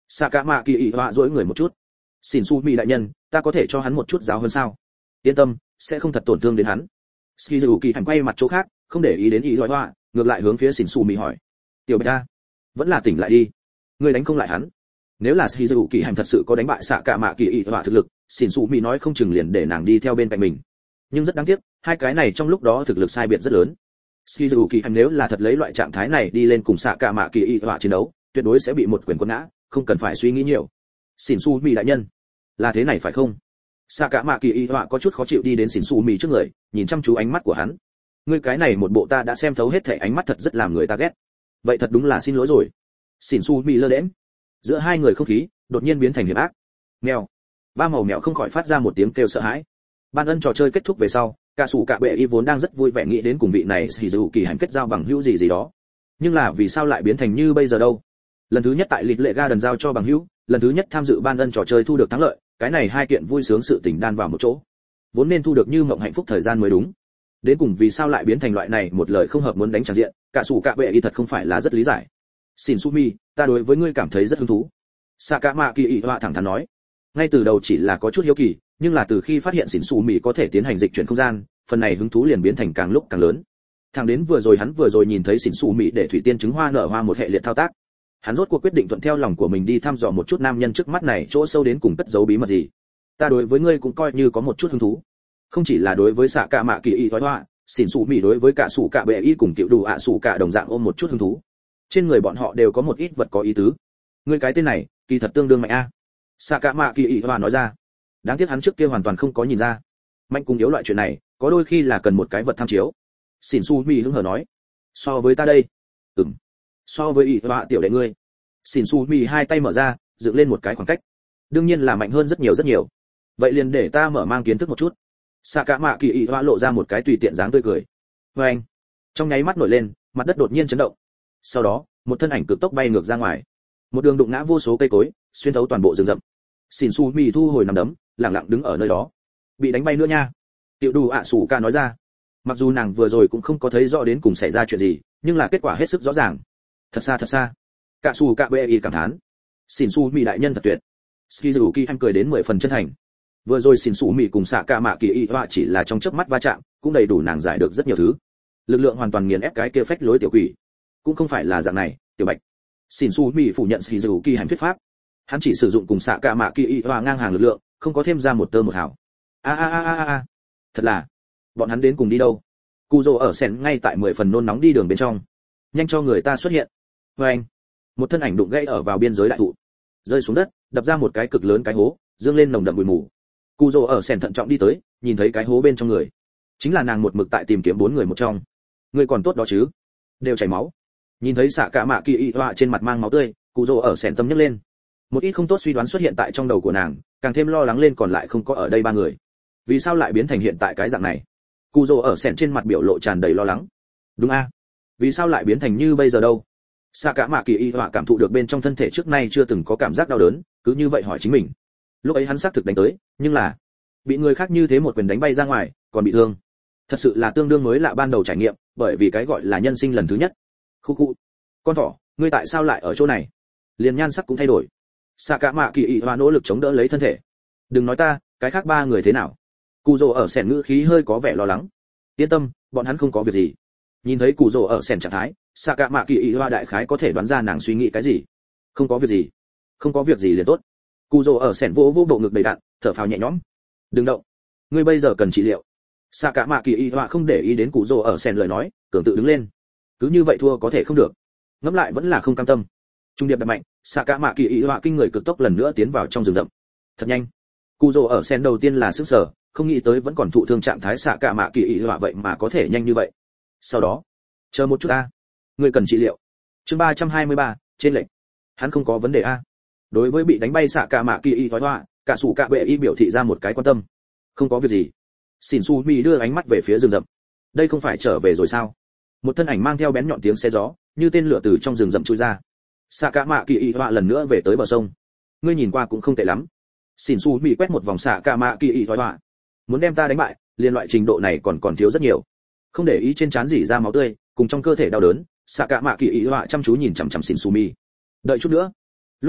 Speaker 1: xạ cả mạ kỳ ị họa dỗi người một chút. Xỉn su mỹ đại nhân, ta có thể cho hắn một chút giáo hơn sao? Yên tâm, sẽ không thật tổn thương đến hắn. Shizuki hành quay mặt chỗ khác, không để ý đến ý loại họa, ngược lại hướng phía xỉn su mỹ hỏi. Tiểu bạch ta, vẫn là tỉnh lại đi. Ngươi đánh không lại hắn. Nếu là Shizuki hành thật sự có đánh bại xạ cả mạ kỳ ị họa thực lực, xỉn su mỹ nói không chừng liền để nàng đi theo bên cạnh mình. Nhưng rất đáng tiếc, hai cái này trong lúc đó thực lực sai biệt rất lớn. Shizuki hành nếu là thật lấy loại trạng thái này đi lên cùng xạ cả mạ kỳ ị họa chiến đấu, tuyệt đối sẽ bị một quyền quật ngã, không cần phải suy nghĩ nhiều. Xỉn su mỹ đại nhân, là thế này phải không? Xạ cả mạ kỳ y họa có chút khó chịu đi đến xỉn su mỹ trước người, nhìn chăm chú ánh mắt của hắn. Ngươi cái này một bộ ta đã xem thấu hết thảy ánh mắt thật rất làm người ta ghét. Vậy thật đúng là xin lỗi rồi. Xỉn su mỹ lơ đễnh. Giữa hai người không khí đột nhiên biến thành hiểm ác. Mèo. Ba màu mèo không khỏi phát ra một tiếng kêu sợ hãi. Ban ân trò chơi kết thúc về sau, cả sủ cả bệ y vốn đang rất vui vẻ nghĩ đến cùng vị này Shizuki hành kết giao bằng hữu gì gì đó. Nhưng là vì sao lại biến thành như bây giờ đâu? Lần thứ nhất tại lịch lệ ga đần giao cho bằng hữu, lần thứ nhất tham dự ban ân trò chơi thu được thắng lợi, cái này hai kiện vui sướng sự tình đan vào một chỗ, vốn nên thu được như mộng hạnh phúc thời gian mới đúng. Đến cùng vì sao lại biến thành loại này một lời không hợp muốn đánh tràng diện, cả sủ cả bệ y thật không phải là rất lý giải. Xin Sumi, ta đối với ngươi cảm thấy rất hứng thú. Sakamaki ị họa thẳng thắn nói. Ngay từ đầu chỉ là có chút hiếu kỳ, nhưng là từ khi phát hiện Xin Sumi có thể tiến hành dịch chuyển không gian, phần này hứng thú liền biến thành càng lúc càng lớn. Thẳng đến vừa rồi hắn vừa rồi nhìn thấy Xin Sumi để thủy tiên trứng hoa nở hoa một hệ liệt thao tác, hắn rốt cuộc quyết định thuận theo lòng của mình đi thăm dò một chút nam nhân trước mắt này chỗ sâu đến cùng cất giấu bí mật gì. Ta đối với ngươi cũng coi như có một chút hứng thú, không chỉ là đối với xạ cả mạ kỳ y thoái hoa, xỉn xù mỉ đối với cả sủ cả bệ y cùng tiểu đủ ạ à sủ cả đồng dạng ôm một chút hứng thú. Trên người bọn họ đều có một ít vật có ý tứ. Ngươi cái tên này kỳ thật tương đương mạnh a. Xạ cả mạ kỳ y thoái nói ra. Đáng tiếc hắn trước kia hoàn toàn không có nhìn ra. Mạnh cùng yếu loại chuyện này có đôi khi là cần một cái vật tham chiếu. Xỉn xù mỉ hứng hờ nói. So với ta đây, ừm, so với y thoái tiểu đệ ngươi. Xỉn xù mỉ hai tay mở ra, dựng lên một cái khoảng cách. Đương nhiên là mạnh hơn rất nhiều rất nhiều. Vậy liền để ta mở mang kiến thức một chút. Xạ cả mạ kỳ y hoa lộ ra một cái tùy tiện dáng tươi cười. Với anh, trong nháy mắt nổi lên, mặt đất đột nhiên chấn động. Sau đó, một thân ảnh cực tốc bay ngược ra ngoài. Một đường đụng ngã vô số cây cối, xuyên thấu toàn bộ rừng rậm. Xỉn Su Mi thu hồi nằm đấm, lặng lặng đứng ở nơi đó. Bị đánh bay nữa nha. Tiểu Đủ ạ Sủ Ca nói ra. Mặc dù nàng vừa rồi cũng không có thấy rõ đến cùng xảy ra chuyện gì, nhưng là kết quả hết sức rõ ràng. Thật xa thật xa. Cả Sủ Ca bê y cảm thán. Xỉn Su Mi đại nhân thật tuyệt. Shizuki em cười đến mười phần chân thành. Vừa rồi Xỉn Su Mi cùng xạ cả mạ kỳ y hoa chỉ là trong chớp mắt va chạm, cũng đầy đủ nàng giải được rất nhiều thứ. Lực lượng hoàn toàn nghiền ép cái kia phách lối tiểu quỷ. Cũng không phải là dạng này, tiểu bạch. Xỉn Su Mi phủ nhận Shizuki hành thuyết pháp. Hắn chỉ sử dụng cùng xạ cả mạ kỳ y hoa ngang hàng lực lượng, không có thêm ra một tơ một hào. A a a a a. Thật là, bọn hắn đến cùng đi đâu? Cujo ở sen ngay tại mười phần nôn nóng đi đường bên trong. Nhanh cho người ta xuất hiện. Với anh, một thân ảnh đụng gãy ở vào biên giới đại thụ, rơi xuống đất, đập ra một cái cực lớn cái hố, dương lên nồng đậm bụi mù. Cujo ở sen thận trọng đi tới, nhìn thấy cái hố bên trong người, chính là nàng một mực tại tìm kiếm bốn người một trong. Người còn tốt đó chứ? Đều chảy máu. Nhìn thấy xạ cả mạ kỳ y hoa trên mặt mang máu tươi, Cujo ở sen tâm nhấc lên. Một ít không tốt suy đoán xuất hiện tại trong đầu của nàng, càng thêm lo lắng lên còn lại không có ở đây ba người. Vì sao lại biến thành hiện tại cái dạng này? Cujo ở sen trên mặt biểu lộ tràn đầy lo lắng. Đúng a, vì sao lại biến thành như bây giờ đâu? Xạ cả mạ kỳ y họa cảm thụ được bên trong thân thể trước nay chưa từng có cảm giác đau đớn, cứ như vậy hỏi chính mình. Lúc ấy hắn xác thực đánh tới, nhưng là bị người khác như thế một quyền đánh bay ra ngoài, còn bị thương. Thật sự là tương đương mới lạ ban đầu trải nghiệm, bởi vì cái gọi là nhân sinh lần thứ nhất. Khu khu, con thỏ, ngươi tại sao lại ở chỗ này? Liền nhan sắc cũng thay đổi. Xạ cả mạ kỳ y họa nỗ lực chống đỡ lấy thân thể. Đừng nói ta, cái khác ba người thế nào? Cujo ở sèn ngữ khí hơi có vẻ lo lắng. Yên tâm, bọn hắn không có việc gì. Nhìn thấy Cujo ở sèn trạng thái, xạ cả mạ kỳ y hoa đại khái có thể đoán ra nàng suy nghĩ cái gì. Không có việc gì, không có việc gì liền tốt. Cujo ở sèn vỗ vỗ bộ ngực đầy đặn, thở phào nhẹ nhõm. Đừng động, ngươi bây giờ cần trị liệu. Xạ cả mạ kỳ y hoa không để ý đến Cujo ở sèn lời nói, cường tự đứng lên. Cứ như vậy thua có thể không được. Ngẫm lại vẫn là không cam tâm. Trung điệp đập mạnh, xạ cả mạ kỳ y hoa kinh người cực tốc lần nữa tiến vào trong rừng rậm. Thật nhanh. Cujo ở sèn đầu tiên là sững sờ, không nghĩ tới vẫn còn thụ thương trạng thái xạ cả mạ kỳ y hoa vậy mà có thể nhanh như vậy. Sau đó, chờ một chút a, người cần trị liệu. Chương ba trăm hai mươi ba, trên lệnh. Hắn không có vấn đề a. Đối với bị đánh bay xạ cả mạ kỳ y thoái hoa, cả sủ cả bệ y biểu thị ra một cái quan tâm. Không có việc gì. Xỉn Su Mi đưa ánh mắt về phía rừng rậm. Đây không phải trở về rồi sao? Một thân ảnh mang theo bén nhọn tiếng xe gió, như tên lửa từ trong rừng rậm chui ra. Xạ cả mạ kỳ y thoái lần nữa về tới bờ sông. Ngươi nhìn qua cũng không tệ lắm. Xỉn Su Mi quét một vòng xạ cả mạ kỳ y thoái hoa. Muốn đem ta đánh bại, liên loại trình độ này còn còn thiếu rất nhiều. Không để ý trên trán rỉ ra máu tươi, cùng trong cơ thể đau đớn, xạ cả mạ kỳ ý họa chăm chú nhìn chằm chằm Xỉn Su Mi. Đợi chút nữa. Lúc này,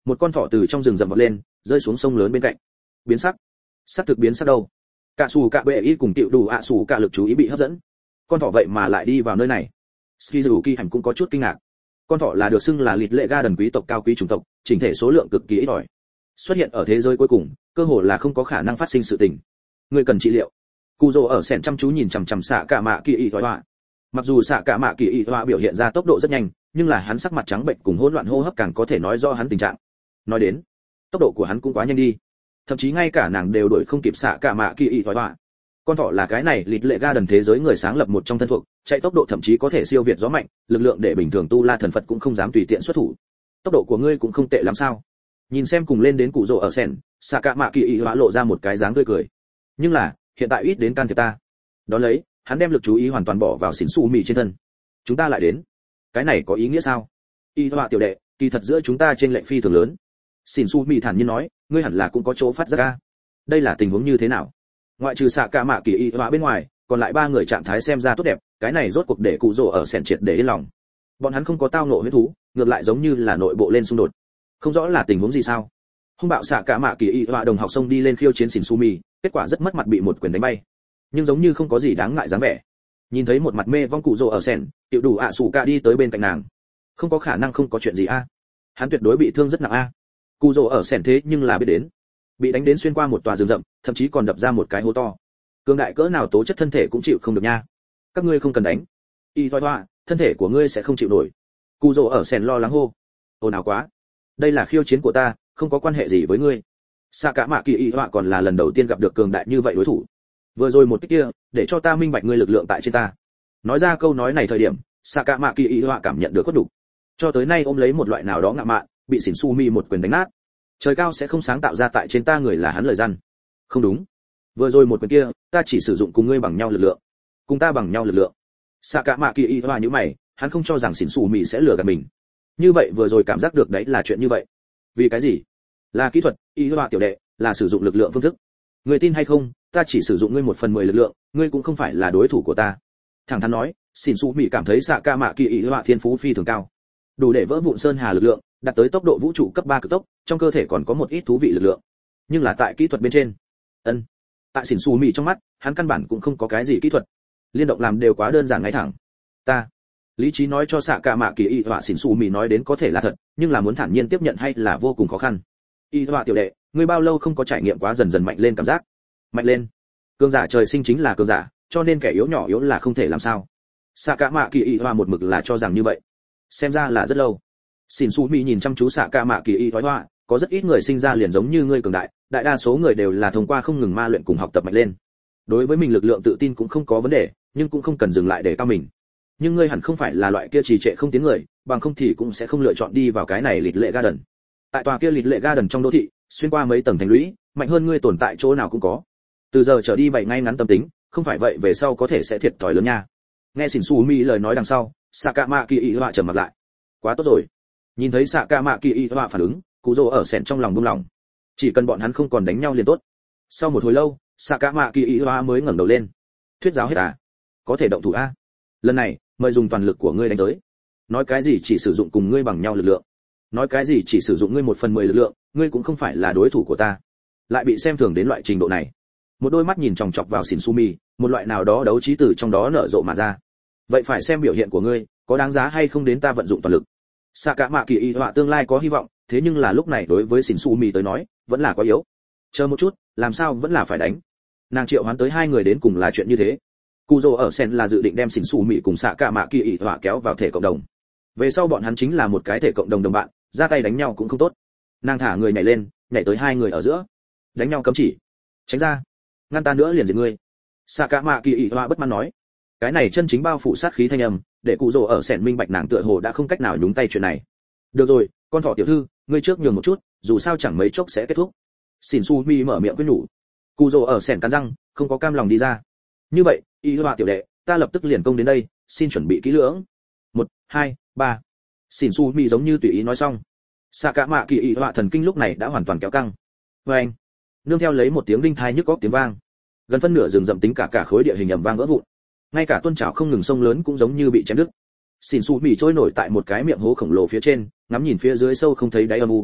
Speaker 1: một con thỏ từ trong rừng rậm vọt lên, rơi xuống sông lớn bên cạnh. Biến sắc, sắc thực biến sắc đâu. Cả sủ cả bệ y cùng tiểu đủ ạ sủ cả lực chú ý bị hấp dẫn. Con thỏ vậy mà lại đi vào nơi này. Skizuki Hành cũng có chút kinh ngạc. Con thỏ là được xưng là lịt lệ ga đần quý tộc cao quý chủng tộc, chỉnh thể số lượng cực kỳ ít ỏi. Xuất hiện ở thế giới cuối cùng, cơ hồ là không có khả năng phát sinh sự tình. Người cần trị liệu. Cù Dỗ ở sẹn chăm chú nhìn chằm chằm xạ cả mạ kỳ y thoại. Mặc dù xạ cả mạ kỳ y thoại biểu hiện ra tốc độ rất nhanh, nhưng là hắn sắc mặt trắng bệnh cùng hỗn loạn hô hấp càng có thể nói do hắn tình trạng. Nói đến, tốc độ của hắn cũng quá nhanh đi, thậm chí ngay cả nàng đều đuổi không kịp xạ cả mạ kỳ y thoại. Con thỏ là cái này lịt lệ ga đần thế giới người sáng lập một trong thân thuộc, chạy tốc độ thậm chí có thể siêu việt gió mạnh, lực lượng để bình thường tu la thần Phật cũng không dám tùy tiện xuất thủ. Tốc độ của ngươi cũng không tệ lắm sao? Nhìn xem cùng lên đến cụ rồ ở sèn, xạ cả mạ kỳ y hóa lộ ra một cái dáng tươi cười. Nhưng là, hiện tại ít đến can thiệp ta. Đó lấy, hắn đem lực chú ý hoàn toàn bỏ vào xỉn su mì trên thân. Chúng ta lại đến. Cái này có ý nghĩa sao? Y hóa tiểu đệ, kỳ thật giữa chúng ta trên lệnh phi thường lớn. Xỉn su mì thản nhiên nói, ngươi hẳn là cũng có chỗ phát giác ra. Đây là tình huống như thế nào? Ngoại trừ xạ cả mạ kỳ y hóa bên ngoài, còn lại ba người trạng thái xem ra tốt đẹp, cái này rốt cuộc để cụ rồ ở sèn triệt để yên lòng. Bọn hắn không có tao ngộ huyết thú, ngược lại giống như là nội bộ lên xung đột. Không rõ là tình huống gì sao? Hung bạo xạ cả mạ kỳ y hóa đồng học xông đi lên khiêu chiến xỉn su mì, kết quả rất mất mặt bị một quyền đánh bay. Nhưng giống như không có gì đáng ngại dáng vẻ. Nhìn thấy một mặt mê vong cụ rồ ở sèn, tiểu đủ ạ sủ cả đi tới bên cạnh nàng. Không có khả năng không có chuyện gì a. Hắn tuyệt đối bị thương rất nặng a. Cụ rồ ở sèn thế nhưng là biết đến, bị đánh đến xuyên qua một tòa rừng rậm, thậm chí còn đập ra một cái hố to. Cường đại cỡ nào tố chất thân thể cũng chịu không được nha. Các ngươi không cần đánh. Y thoại thoại, thân thể của ngươi sẽ không chịu nổi. Cụ rồ ở sèn lo lắng hô. Ồn ào quá. Đây là khiêu chiến của ta, không có quan hệ gì với ngươi. Xạ cả mạ kỳ y họa còn là lần đầu tiên gặp được cường đại như vậy đối thủ. Vừa rồi một cái kia, để cho ta minh bạch ngươi lực lượng tại trên ta. Nói ra câu nói này thời điểm, xạ cả mạ kỳ y họa cảm nhận được khuất đủ. Cho tới nay ôm lấy một loại nào đó ngạo mạn, bị xỉn su mi một quyền đánh nát. Trời cao sẽ không sáng tạo ra tại trên ta người là hắn lời răn. Không đúng. Vừa rồi một quyền kia, ta chỉ sử dụng cùng ngươi bằng nhau lực lượng. Cùng ta bằng nhau lực lượng. Xạ cả mạ kỳ y họa như mày, hắn không cho rằng xỉn su mi sẽ lừa gạt mình. Như vậy vừa rồi cảm giác được đấy là chuyện như vậy. Vì cái gì? Là kỹ thuật, y họa tiểu đệ, là sử dụng lực lượng phương thức. Người tin hay không, ta chỉ sử dụng ngươi một phần mười lực lượng, ngươi cũng không phải là đối thủ của ta. Thẳng thắn nói, xỉn su mỹ cảm thấy xạ ca mạ kỳ y họa thiên phú phi thường cao, đủ để vỡ vụn sơn hà lực lượng, đạt tới tốc độ vũ trụ cấp ba cực tốc, trong cơ thể còn có một ít thú vị lực lượng. Nhưng là tại kỹ thuật bên trên, ân, tại xỉn su mỹ trong mắt, hắn căn bản cũng không có cái gì kỹ thuật, liên động làm đều quá đơn giản ngay thẳng. Ta lý trí nói cho xạ cả mạ kỳ y họa xỉn su mỹ nói đến có thể là thật, nhưng là muốn thản nhiên tiếp nhận hay là vô cùng khó khăn. Y họa tiểu đệ, ngươi bao lâu không có trải nghiệm quá dần dần mạnh lên cảm giác? Mạnh lên? Cường giả trời sinh chính là cường giả, cho nên kẻ yếu nhỏ yếu là không thể làm sao. Xạ cả mạ kỳ y họa một mực là cho rằng như vậy. Xem ra là rất lâu. Xỉn su mỹ nhìn chăm chú xạ cả mạ kỳ y họa, có rất ít người sinh ra liền giống như ngươi cường đại, đại đa số người đều là thông qua không ngừng ma luyện cùng học tập mạnh lên. Đối với mình lực lượng tự tin cũng không có vấn đề, nhưng cũng không cần dừng lại để cao mình. Nhưng ngươi hẳn không phải là loại kia trì trệ không tiến người, bằng không thì cũng sẽ không lựa chọn đi vào cái này lịt lệ garden. Tại tòa kia lịt lệ garden trong đô thị, xuyên qua mấy tầng thành lũy, mạnh hơn ngươi tồn tại chỗ nào cũng có. Từ giờ trở đi bày ngay ngắn tâm tính, không phải vậy về sau có thể sẽ thiệt thòi lớn nha. Nghe xỉn su mi lời nói đằng sau, Sakamaki Iwa trầm mặt lại. Quá tốt rồi. Nhìn thấy Sakamaki Iwa phản ứng, Cú Dỗ ở sẹn trong lòng buông lòng. Chỉ cần bọn hắn không còn đánh nhau liền tốt. Sau một hồi lâu, Sakamaki Iwa mới ngẩng đầu lên. Thuyết giáo hết à? Có thể động thủ a? Lần này, mời dùng toàn lực của ngươi đánh tới. Nói cái gì chỉ sử dụng cùng ngươi bằng nhau lực lượng. Nói cái gì chỉ sử dụng ngươi một phần mười lực lượng, ngươi cũng không phải là đối thủ của ta. Lại bị xem thường đến loại trình độ này. Một đôi mắt nhìn chòng chọc vào xỉn su mi, một loại nào đó đấu trí từ trong đó nở rộ mà ra. Vậy phải xem biểu hiện của ngươi có đáng giá hay không đến ta vận dụng toàn lực. Sakamaki Iwa tương lai có hy vọng, thế nhưng là lúc này đối với xỉn su mi tới nói vẫn là quá yếu. Chờ một chút, làm sao vẫn là phải đánh. Nàng triệu hoán tới hai người đến cùng là chuyện như thế. Kuzo ở sen là dự định đem xỉn su mi cùng Sakamaki Iwa kéo vào thể cộng đồng. Về sau bọn hắn chính là một cái thể cộng đồng đồng bạn, ra tay đánh nhau cũng không tốt. Nàng thả người nhảy lên, nhảy tới hai người ở giữa. Đánh nhau cấm chỉ. Tránh ra. Ngăn ta nữa liền diệt ngươi. Sakamaki Iwa bất mãn nói. Cái này chân chính bao phủ sát khí thanh âm, để cụ rồ ở sẹn minh bạch nàng tựa hồ đã không cách nào nhúng tay chuyện này. Được rồi, con thỏ tiểu thư, ngươi trước nhường một chút, dù sao chẳng mấy chốc sẽ kết thúc. Xỉn su mi mở miệng quyết nhủ. Cụ rồ ở sẹn cắn răng, không có cam lòng đi ra. Như vậy, Iwa tiểu đệ, ta lập tức liền công đến đây, xin chuẩn bị kỹ lưỡng. Một, hai, ba. Xỉn su mi giống như tùy ý nói xong. Sakamaki Iwa thần kinh lúc này đã hoàn toàn kéo căng. Và anh, nương theo lấy một tiếng đinh thai nhức óc tiếng vang, gần phân nửa rừng rậm tính cả cả khối địa hình ầm vang vỡ vụn, ngay cả tuôn trào không ngừng sông lớn cũng giống như bị chém đứt. Xỉn su mỉ trôi nổi tại một cái miệng hố khổng lồ phía trên, ngắm nhìn phía dưới sâu không thấy đáy âm u.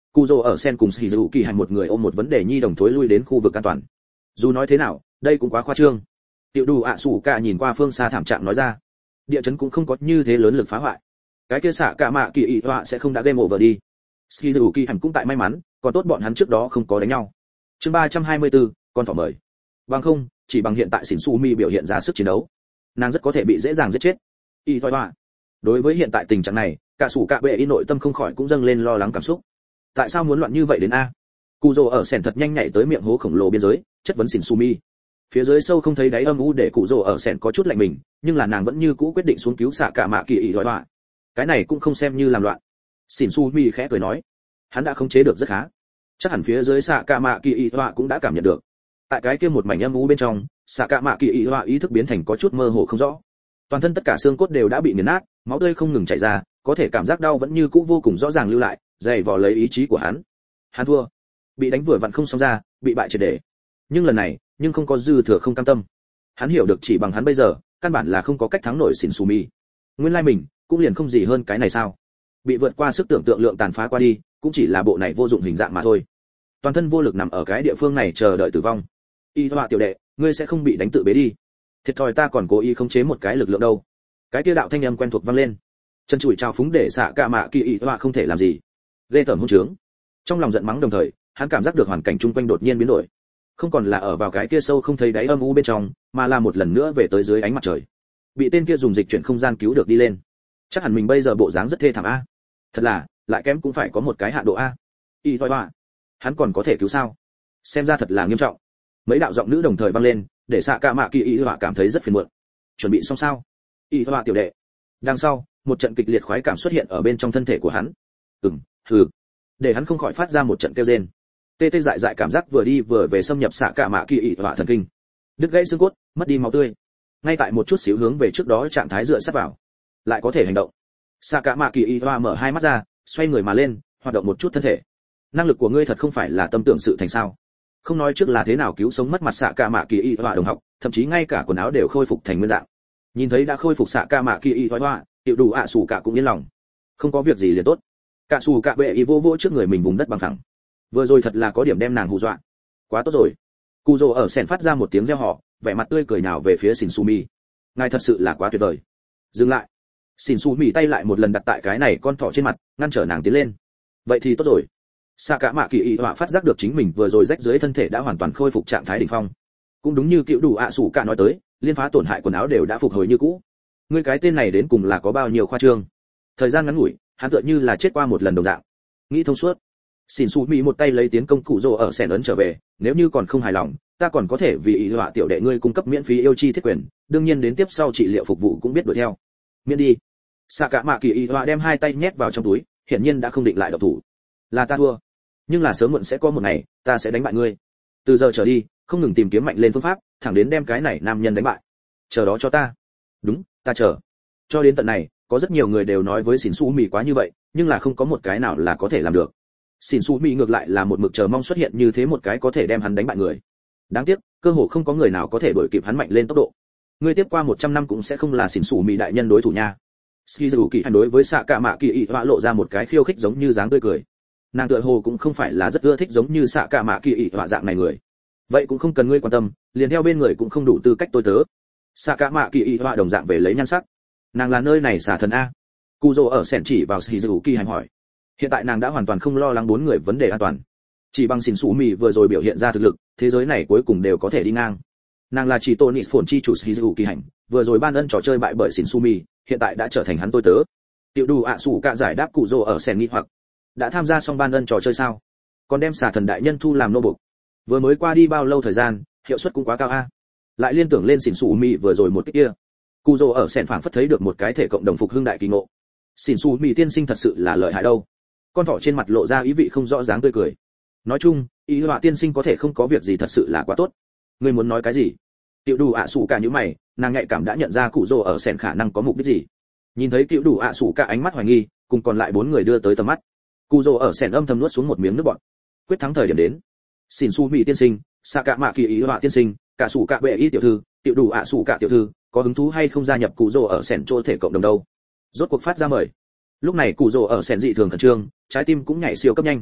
Speaker 1: Cù Dô ở sen cùng Shizuki hành một người ôm một vấn đề nhi đồng thối lui đến khu vực an toàn. Dù nói thế nào, đây cũng quá khoa trương. Tiểu Đủ ạ Sủ Cả nhìn qua phương xa thảm trạng nói ra, địa chấn cũng không có như thế lớn lực phá hoại. Cái kia xạ cả mạ kỳ ị họa sẽ không đã game over đi. Shizuki hành cũng tại may mắn, còn tốt bọn hắn trước đó không có đánh nhau. Chương ba trăm hai mươi tư, con thỏ mời. Bằng không, chỉ bằng hiện tại Shinsumi biểu hiện ra sức chiến đấu, nàng rất có thể bị dễ dàng giết chết. ị họa. Đối với hiện tại tình trạng này, cả Sủ Cả bệ y nội tâm không khỏi cũng dâng lên lo lắng cảm xúc. Tại sao muốn loạn như vậy đến a? Cù Dô ở sèn thật nhanh nhảy tới miệng hố khổng lồ biên giới, chất vấn Shinsumi. Phía dưới sâu không thấy đáy âm u để Cù Dô ở sèn có chút lạnh mình, nhưng là nàng vẫn như cũ quyết định xuống cứu xạ cả mạ kỳ ị họa. Cái này cũng không xem như làm loạn. Shinsumi khẽ cười nói, hắn đã khống chế được rất khá. Chắc hẳn phía dưới xạ cả mạ kỳ ị họa cũng đã cảm nhận được. Tại cái kia một mảnh âm u bên trong, xạ cả mạ kỳ ị họa ý thức biến thành có chút mơ hồ không rõ. Toàn thân tất cả xương cốt đều đã bị nghiền nát, máu tươi không ngừng chảy ra, có thể cảm giác đau vẫn như cũ vô cùng rõ ràng lưu lại, dày vò lấy ý chí của hắn. Hắn thua, bị đánh vừa vặn không xong ra, bị bại triệt để. Nhưng lần này, nhưng không có dư thừa không cam tâm. Hắn hiểu được chỉ bằng hắn bây giờ, căn bản là không có cách thắng nổi Shinsumi. Nguyên lai mình cũng liền không gì hơn cái này sao? Bị vượt qua sức tưởng tượng lượng tàn phá qua đi, cũng chỉ là bộ này vô dụng hình dạng mà thôi. Toàn thân vô lực nằm ở cái địa phương này chờ đợi tử vong. Y Họa tiểu đệ, ngươi sẽ không bị đánh tự bế đi. Thiệt thòi ta còn cố ý khống chế một cái lực lượng đâu. Cái kia đạo thanh âm quen thuộc vang lên. Chân chùi trào phúng để xạ cả mạ kỳ Y Họa không thể làm gì. Ghê tởm hỗn trướng. Trong lòng giận mắng đồng thời, hắn cảm giác được hoàn cảnh chung quanh đột nhiên biến đổi. Không còn là ở vào cái kia sâu không thấy đáy âm u bên trong, mà là một lần nữa về tới dưới ánh mặt trời. Bị tên kia dùng dịch chuyển không gian cứu được đi lên. Chắc hẳn mình bây giờ bộ dáng rất thê thảm a. Thật là, lại kém cũng phải có một cái hạ độ a. Y Họa, hắn còn có thể cứu sao? Xem ra thật là nghiêm trọng. Mấy đạo giọng nữ đồng thời vang lên, để xạ cả mạ kỳ Y Họa cảm thấy rất phiền muộn. Chuẩn bị xong sao? Y Họa tiểu đệ. Đằng sau, một trận kịch liệt khoái cảm xuất hiện ở bên trong thân thể của hắn. Ừm, hừ. Để hắn không khỏi phát ra một trận kêu rên. Tê tê dại dại cảm giác vừa đi vừa về xâm nhập xạ cả mạ kỳ ị họa thần kinh, đứt gãy xương cốt, mất đi máu tươi. Ngay tại một chút xíu hướng về trước đó trạng thái dựa sát vào, lại có thể hành động. Xạ cả mạ kỳ ị họa mở hai mắt ra, xoay người mà lên, hoạt động một chút thân thể. Năng lực của ngươi thật không phải là tâm tưởng sự thành sao? Không nói trước là thế nào cứu sống mất mặt xạ cả mạ kỳ ị họa đồng học, thậm chí ngay cả quần áo đều khôi phục thành nguyên dạng. Nhìn thấy đã khôi phục xạ cả mạ kỳ ị họa, tiểu đủ ạ sủ cả cũng yên lòng. Không có việc gì liền tốt. Cả sủ cả bệ y vô vô trước người mình vùng đất bằng phẳng. Vừa rồi thật là có điểm đem nàng hù dọa. Quá tốt rồi. Cù Dô ở sèn phát ra một tiếng reo hò, vẻ mặt tươi cười nào về phía Shinsumi. Ngài thật sự là quá tuyệt vời. Dừng lại. Shinsumi tay lại một lần đặt tại cái này con thỏ trên mặt, ngăn trở nàng tiến lên. Vậy thì tốt rồi. Sa cả mạ kỳ ị họa phát giác được chính mình vừa rồi rách dưới thân thể đã hoàn toàn khôi phục trạng thái đỉnh phong. Cũng đúng như cựu đủ ạ sủ cả nói tới, liên phá tổn hại quần áo đều đã phục hồi như cũ. Ngươi cái tên này đến cùng là có bao nhiêu khoa trương? Thời gian ngắn ngủi, hắn tựa như là chết qua một lần đồng dạng. Nghĩ thông suốt. Shinsumi một tay lấy tiến công cụ Dô ở sèn ấn trở về, nếu như còn không hài lòng, ta còn có thể vì ý họa tiểu đệ ngươi cung cấp miễn phí yêu chi thiết quyền, đương nhiên đến tiếp sau trị liệu phục vụ cũng biết đuổi theo. Miễn đi. Sa cả mạ kỳ ý họa đem hai tay nhét vào trong túi, hiển nhiên đã không định lại động thủ. Là ta thua, nhưng là sớm muộn sẽ có một ngày, ta sẽ đánh bại ngươi. Từ giờ trở đi, không ngừng tìm kiếm mạnh lên phương pháp, thẳng đến đem cái này nam nhân đánh bại. Chờ đó cho ta. Đúng, ta chờ. Cho đến tận này, có rất nhiều người đều nói với Shinsumi quá như vậy, nhưng là không có một cái nào là có thể làm được. Shinsumi ngược lại là một mực chờ mong xuất hiện như thế một cái có thể đem hắn đánh bại người. Đáng tiếc, cơ hồ không có người nào có thể đuổi kịp hắn mạnh lên tốc độ. Ngươi tiếp qua một trăm năm cũng sẽ không là Shinsumi đại nhân đối thủ nha. Shizuki hành đối với Sạ Cả Mạ Kỳ ị họa lộ ra một cái khiêu khích giống như dáng tươi cười. Nàng tựa hồ cũng không phải là rất ưa thích giống như Sạ Cả Mạ Kỳ ị họa dạng này người. Vậy cũng không cần ngươi quan tâm, liền theo bên người cũng không đủ tư cách tôi tớ. Sạ Cả Mạ Kỳ ị họa đồng dạng về lấy nhan sắc. Nàng là nơi này xả thần a. Cù Dô ở sèn chỉ vào Shizuki hành hỏi. Hiện tại nàng đã hoàn toàn không lo lắng bốn người vấn đề an toàn. Chỉ bằng Shinsumi vừa rồi biểu hiện ra thực lực, thế giới này cuối cùng đều có thể đi ngang. Nàng là chỉ Tony Phồn chi chủ Shizuki hành, vừa rồi ban ân trò chơi bại bởi Shinsumi, hiện tại đã trở thành hắn tôi tớ. Tiểu đủ ạ sủ cả giải đáp cụ Dô ở sèn nghi hoặc. Đã tham gia xong ban ân trò chơi sao? Còn đem xà thần đại nhân thu làm nô bộc. Vừa mới qua đi bao lâu thời gian, hiệu suất cũng quá cao a. Lại liên tưởng lên Shinsumi vừa rồi một cái kia. Cụ Dô ở sèn phảng phất thấy được một cái thể cộng đồng phục hưng đại kỳ ngộ. Shinsumi tiên sinh thật sự là lợi hại đâu. Con thỏ trên mặt lộ ra ý vị không rõ dáng tươi cười. Nói chung, ý họa tiên sinh có thể không có việc gì thật sự là quá tốt. Ngươi muốn nói cái gì? Tiểu đủ ạ sủ cả như mày, nàng nhạy cảm đã nhận ra cụ Dô ở sèn khả năng có mục đích gì. Nhìn thấy tiểu đủ ạ sủ cả ánh mắt hoài nghi, cùng còn lại bốn người đưa tới tầm mắt. Cụ Dô ở sèn âm thầm nuốt xuống một miếng nước bọt. Quyết thắng thời điểm đến. Shinsumi tiên sinh, Sạ Cả Mạ Kỳ ý họa tiên sinh, cả sủ cả bệ y tiểu thư, tiểu đủ ạ sủ cả tiểu thư, có hứng thú hay không gia nhập cụ Dô ở sèn chỗ thể cộng đồng đâu? Rốt cuộc phát ra mời. Lúc này cụ Dô ở sèn dị thường khẩn trương, trái tim cũng nhảy siêu cấp nhanh.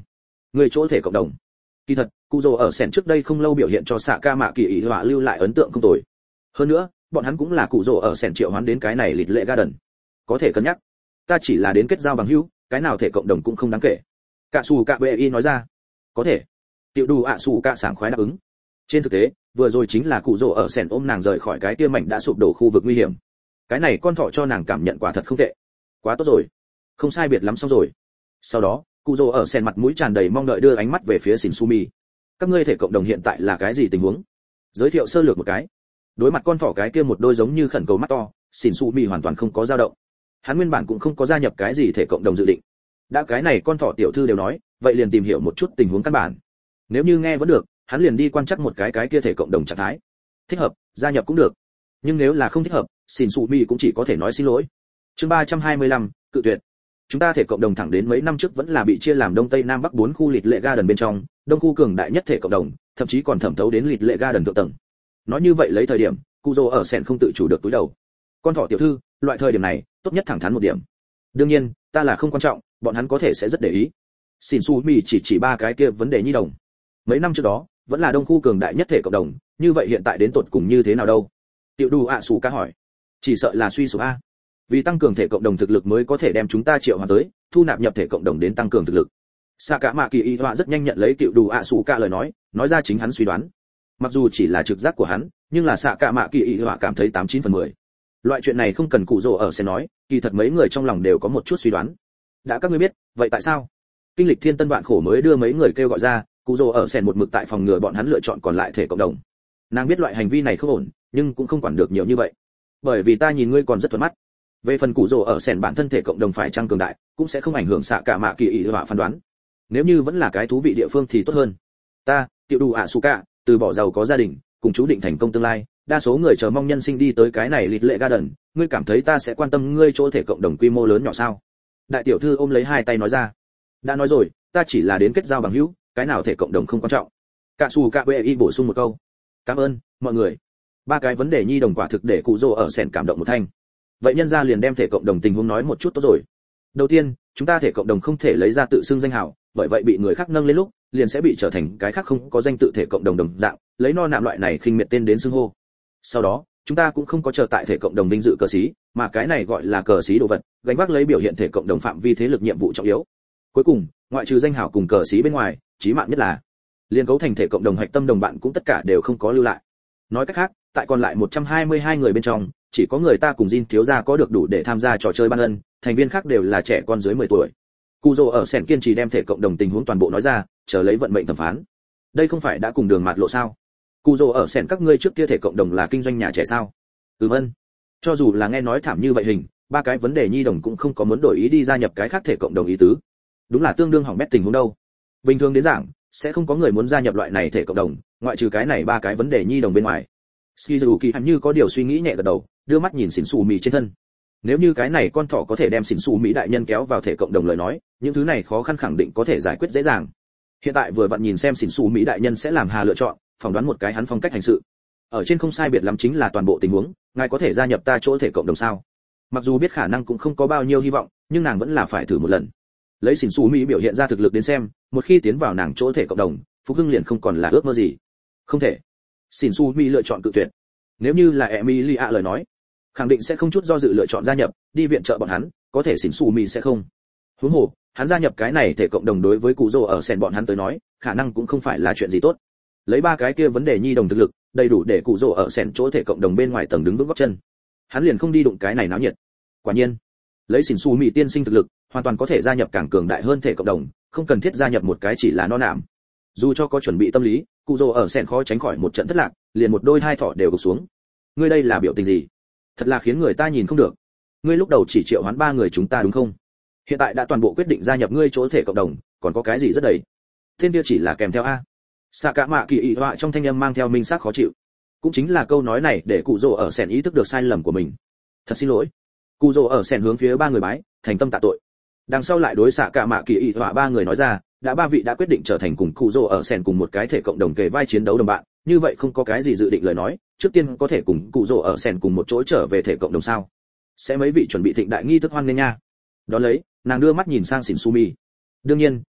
Speaker 1: người chỗ thể cộng đồng. Kỳ thật, cụ rồ ở sèn trước đây không lâu biểu hiện cho xạ ca mạ kỳ ý họa lưu lại ấn tượng không tồi. Hơn nữa, bọn hắn cũng là cụ rồ ở sèn triệu hoán đến cái này lịt lệ garden. Có thể cân nhắc. Ta chỉ là đến kết giao bằng hữu, cái nào thể cộng đồng cũng không đáng kể. Cạ Sủ Cạ Bệ Y nói ra. Có thể. Tiểu Đủ ạ Sủ Cạ sảng khoái đáp ứng. Trên thực tế, vừa rồi chính là cụ rồ ở sèn ôm nàng rời khỏi cái kia mảnh đã sụp đổ khu vực nguy hiểm. Cái này con thỏ cho nàng cảm nhận quả thật không tệ. Quá tốt rồi. Không sai biệt lắm xong rồi. Sau đó, cụ rồ ở sèn mặt mũi tràn đầy mong đợi đưa ánh mắt về phía Shinsumi. Các ngươi thể cộng đồng hiện tại là cái gì tình huống? Giới thiệu sơ lược một cái. Đối mặt con thỏ cái kia một đôi giống như khẩn cầu mắt to, Shinsumi hoàn toàn không có dao động. Hắn nguyên bản cũng không có gia nhập cái gì thể cộng đồng dự định. Đã cái này con thỏ tiểu thư đều nói, vậy liền tìm hiểu một chút tình huống căn bản. Nếu như nghe vẫn được, hắn liền đi quan trắc một cái cái kia thể cộng đồng trạng thái. Thích hợp, gia nhập cũng được. Nhưng nếu là không thích hợp, Shinsumi cũng chỉ có thể nói xin lỗi. Chương ba trăm hai mươi lăm, cự tuyệt. Chúng ta thể cộng đồng thẳng đến mấy năm trước vẫn là bị chia làm đông tây nam bắc bốn khu lịt lệ garden bên trong, đông khu cường đại nhất thể cộng đồng, thậm chí còn thẩm thấu đến lịt lệ garden thượng tầng. Nói như vậy lấy thời điểm, cụ rồ ở sèn không tự chủ được túi đầu. Con thỏ tiểu thư, loại thời điểm này, tốt nhất thẳng thắn một điểm. Đương nhiên, ta là không quan trọng, bọn hắn có thể sẽ rất để ý. Shinsumi chỉ chỉ ba cái kia vấn đề nhi đồng. Mấy năm trước đó, vẫn là đông khu cường đại nhất thể cộng đồng, như vậy hiện tại đến tột cùng như thế nào đâu? Tiểu Đủ ạ Sủ Ca hỏi. Chỉ sợ là suy sụp a. Vì tăng cường thể cộng đồng thực lực mới có thể đem chúng ta triệu hoán tới, thu nạp nhập thể cộng đồng đến tăng cường thực lực. Sạ Cả Mạ Kỳ Y Họa rất nhanh nhận lấy Tiểu Đủ ạ Sủ Ca lời nói, nói ra chính hắn suy đoán. Mặc dù chỉ là trực giác của hắn, nhưng là Sạ Cả Mạ Kỳ Y Họa cảm thấy tám chín phần mười. Loại chuyện này không cần cụ rồ ở sẽ nói, kỳ thật mấy người trong lòng đều có một chút suy đoán. Đã các ngươi biết, vậy tại sao? Kinh lịch thiên tân vạn khổ mới đưa mấy người kêu gọi ra, cụ rồ ở sèn một mực tại phòng ngừa bọn hắn lựa chọn còn lại thể cộng đồng. Nàng biết loại hành vi này không ổn, nhưng cũng không quản được nhiều như vậy. Bởi vì ta nhìn ngươi còn rất thuận mắt. Về phần cụ rồ ở sèn bản thân thể cộng đồng phải trang cường đại, cũng sẽ không ảnh hưởng Sạ Cả Mạ Kỳ Y Họa phán đoán. Nếu như vẫn là cái thú vị địa phương thì tốt hơn. Ta, Tiểu Đủ ạ Sủ Ca, từ bỏ giàu có gia đình, cùng chú định thành công tương lai, đa số người chờ mong nhân sinh đi tới cái này lịt lệ garden, ngươi cảm thấy ta sẽ quan tâm ngươi chỗ thể cộng đồng quy mô lớn nhỏ sao? Đại tiểu thư ôm lấy hai tay nói ra. Đã nói rồi, ta chỉ là đến kết giao bằng hữu, cái nào thể cộng đồng không quan trọng. Cạ Sủ Cạ Bệ Y bổ sung một câu. Cảm ơn, mọi người. Ba cái vấn đề nhi đồng quả thực để cụ rồ ở sèn cảm động một thanh. Vậy nhân gia liền đem thể cộng đồng tình huống nói một chút tốt rồi. Đầu tiên, chúng ta thể cộng đồng không thể lấy ra tự xưng danh hào, bởi vậy bị người khác nâng lên lúc, liền sẽ bị trở thành cái khác không có danh tự thể cộng đồng đồng dạng, lấy no nạm loại này khinh miệt tên đến xưng hô. Sau đó, chúng ta cũng không có chờ tại thể cộng đồng vinh dự cờ xí, mà cái này gọi là cờ xí đồ vật, gánh vác lấy biểu hiện thể cộng đồng phạm vi thế lực nhiệm vụ trọng yếu. Cuối cùng, ngoại trừ danh hào cùng cờ xí bên ngoài, chí mạng nhất là liên cấu thành thể cộng đồng hạch tâm đồng bạn cũng tất cả đều không có lưu lại. Nói cách khác, tại còn lại một trăm hai mươi hai người bên trong, chỉ có người ta cùng Jin thiếu gia có được đủ để tham gia trò chơi ban ân, thành viên khác đều là trẻ con dưới mười tuổi. Cù Dô ở sèn kiên trì đem thể cộng đồng tình huống toàn bộ nói ra, chờ lấy vận mệnh thẩm phán. Đây không phải đã cùng đường mạt lộ sao? Cù Dô ở sèn các ngươi trước kia thể cộng đồng là kinh doanh nhà trẻ sao? Ừm ân. Cho dù là nghe nói thảm như vậy hình, ba cái vấn đề nhi đồng cũng không có muốn đổi ý đi gia nhập cái khác thể cộng đồng ý tứ. Đúng là tương đương hỏng bét tình huống đâu. Bình thường đến giảng, sẽ không có người muốn gia nhập loại này thể cộng đồng, ngoại trừ cái này ba cái vấn đề nhi đồng bên ngoài. Shizuki hẳn như có điều suy nghĩ nhẹ gật đầu, đưa mắt nhìn xỉn xù mì trên thân. Nếu như cái này con thỏ có thể đem xỉn xù mỹ đại nhân kéo vào thể cộng đồng lời nói, những thứ này khó khăn khẳng định có thể giải quyết dễ dàng. Hiện tại vừa vặn nhìn xem xỉn xù mỹ đại nhân sẽ làm hà lựa chọn, phỏng đoán một cái hắn phong cách hành sự. Ở trên không sai biệt lắm chính là toàn bộ tình huống, ngài có thể gia nhập ta chỗ thể cộng đồng sao? Mặc dù biết khả năng cũng không có bao nhiêu hy vọng, nhưng nàng vẫn là phải thử một lần. Lấy xỉn xù mỹ biểu hiện ra thực lực đến xem, một khi tiến vào nàng chỗ thể cộng đồng, Phúc Hưng liền không còn là ước mơ gì. Không thể. Xỉn xù mỹ lựa chọn cự tuyệt. Nếu như là Emilia lời nói, khẳng định sẽ không chút do dự lựa chọn gia nhập, đi viện trợ bọn hắn, có thể xỉn xù mỹ sẽ không. Huống hồ, hắn gia nhập cái này thể cộng đồng đối với cụ rồ ở sen bọn hắn tới nói, khả năng cũng không phải là chuyện gì tốt. Lấy ba cái kia vấn đề nhi đồng thực lực, đầy đủ để cụ rồ ở sen chỗ thể cộng đồng bên ngoài tầng đứng vững gót chân. Hắn liền không đi đụng cái này náo nhiệt. Quả nhiên, lấy xỉn xù mỹ tiên sinh thực lực, hoàn toàn có thể gia nhập càng cường đại hơn thể cộng đồng, không cần thiết gia nhập một cái chỉ là no nạm. Dù cho có chuẩn bị tâm lý, cụ rồ ở sen khó tránh khỏi một trận thất lạc, liền một đôi hai thỏ đều gục xuống. Ngươi đây là biểu tình gì? Thật là khiến người ta nhìn không được. Ngươi lúc đầu chỉ triệu hoán ba người chúng ta đúng không? Hiện tại đã toàn bộ quyết định gia nhập ngươi chỗ thể cộng đồng, còn có cái gì rất đầy? Tên kia chỉ là kèm theo a. Sạ Cả Mạ Kỳ ị họa trong thanh âm mang theo minh xác khó chịu. Cũng chính là câu nói này để cụ rồ ở sen ý thức được sai lầm của mình. Thật xin lỗi. Cụ rồ ở sen hướng phía ba người bái, thành tâm tạ tội. Đằng sau lại đối Sạ Cả Mạ Kỳ ị họa ba người nói ra, đã ba vị đã quyết định trở thành cùng cụ rồ ở sen cùng một cái thể cộng đồng kề vai chiến đấu đồng bạn, như vậy không có cái gì dự định lời nói, trước tiên có thể cùng cụ rồ ở sen cùng một chỗ trở về thể cộng đồng sao? Sẽ mấy vị chuẩn bị thịnh đại nghi thức hoan nghênh nha. Đó lấy, nàng đưa mắt nhìn sang Shinsumi. Đương nhiên,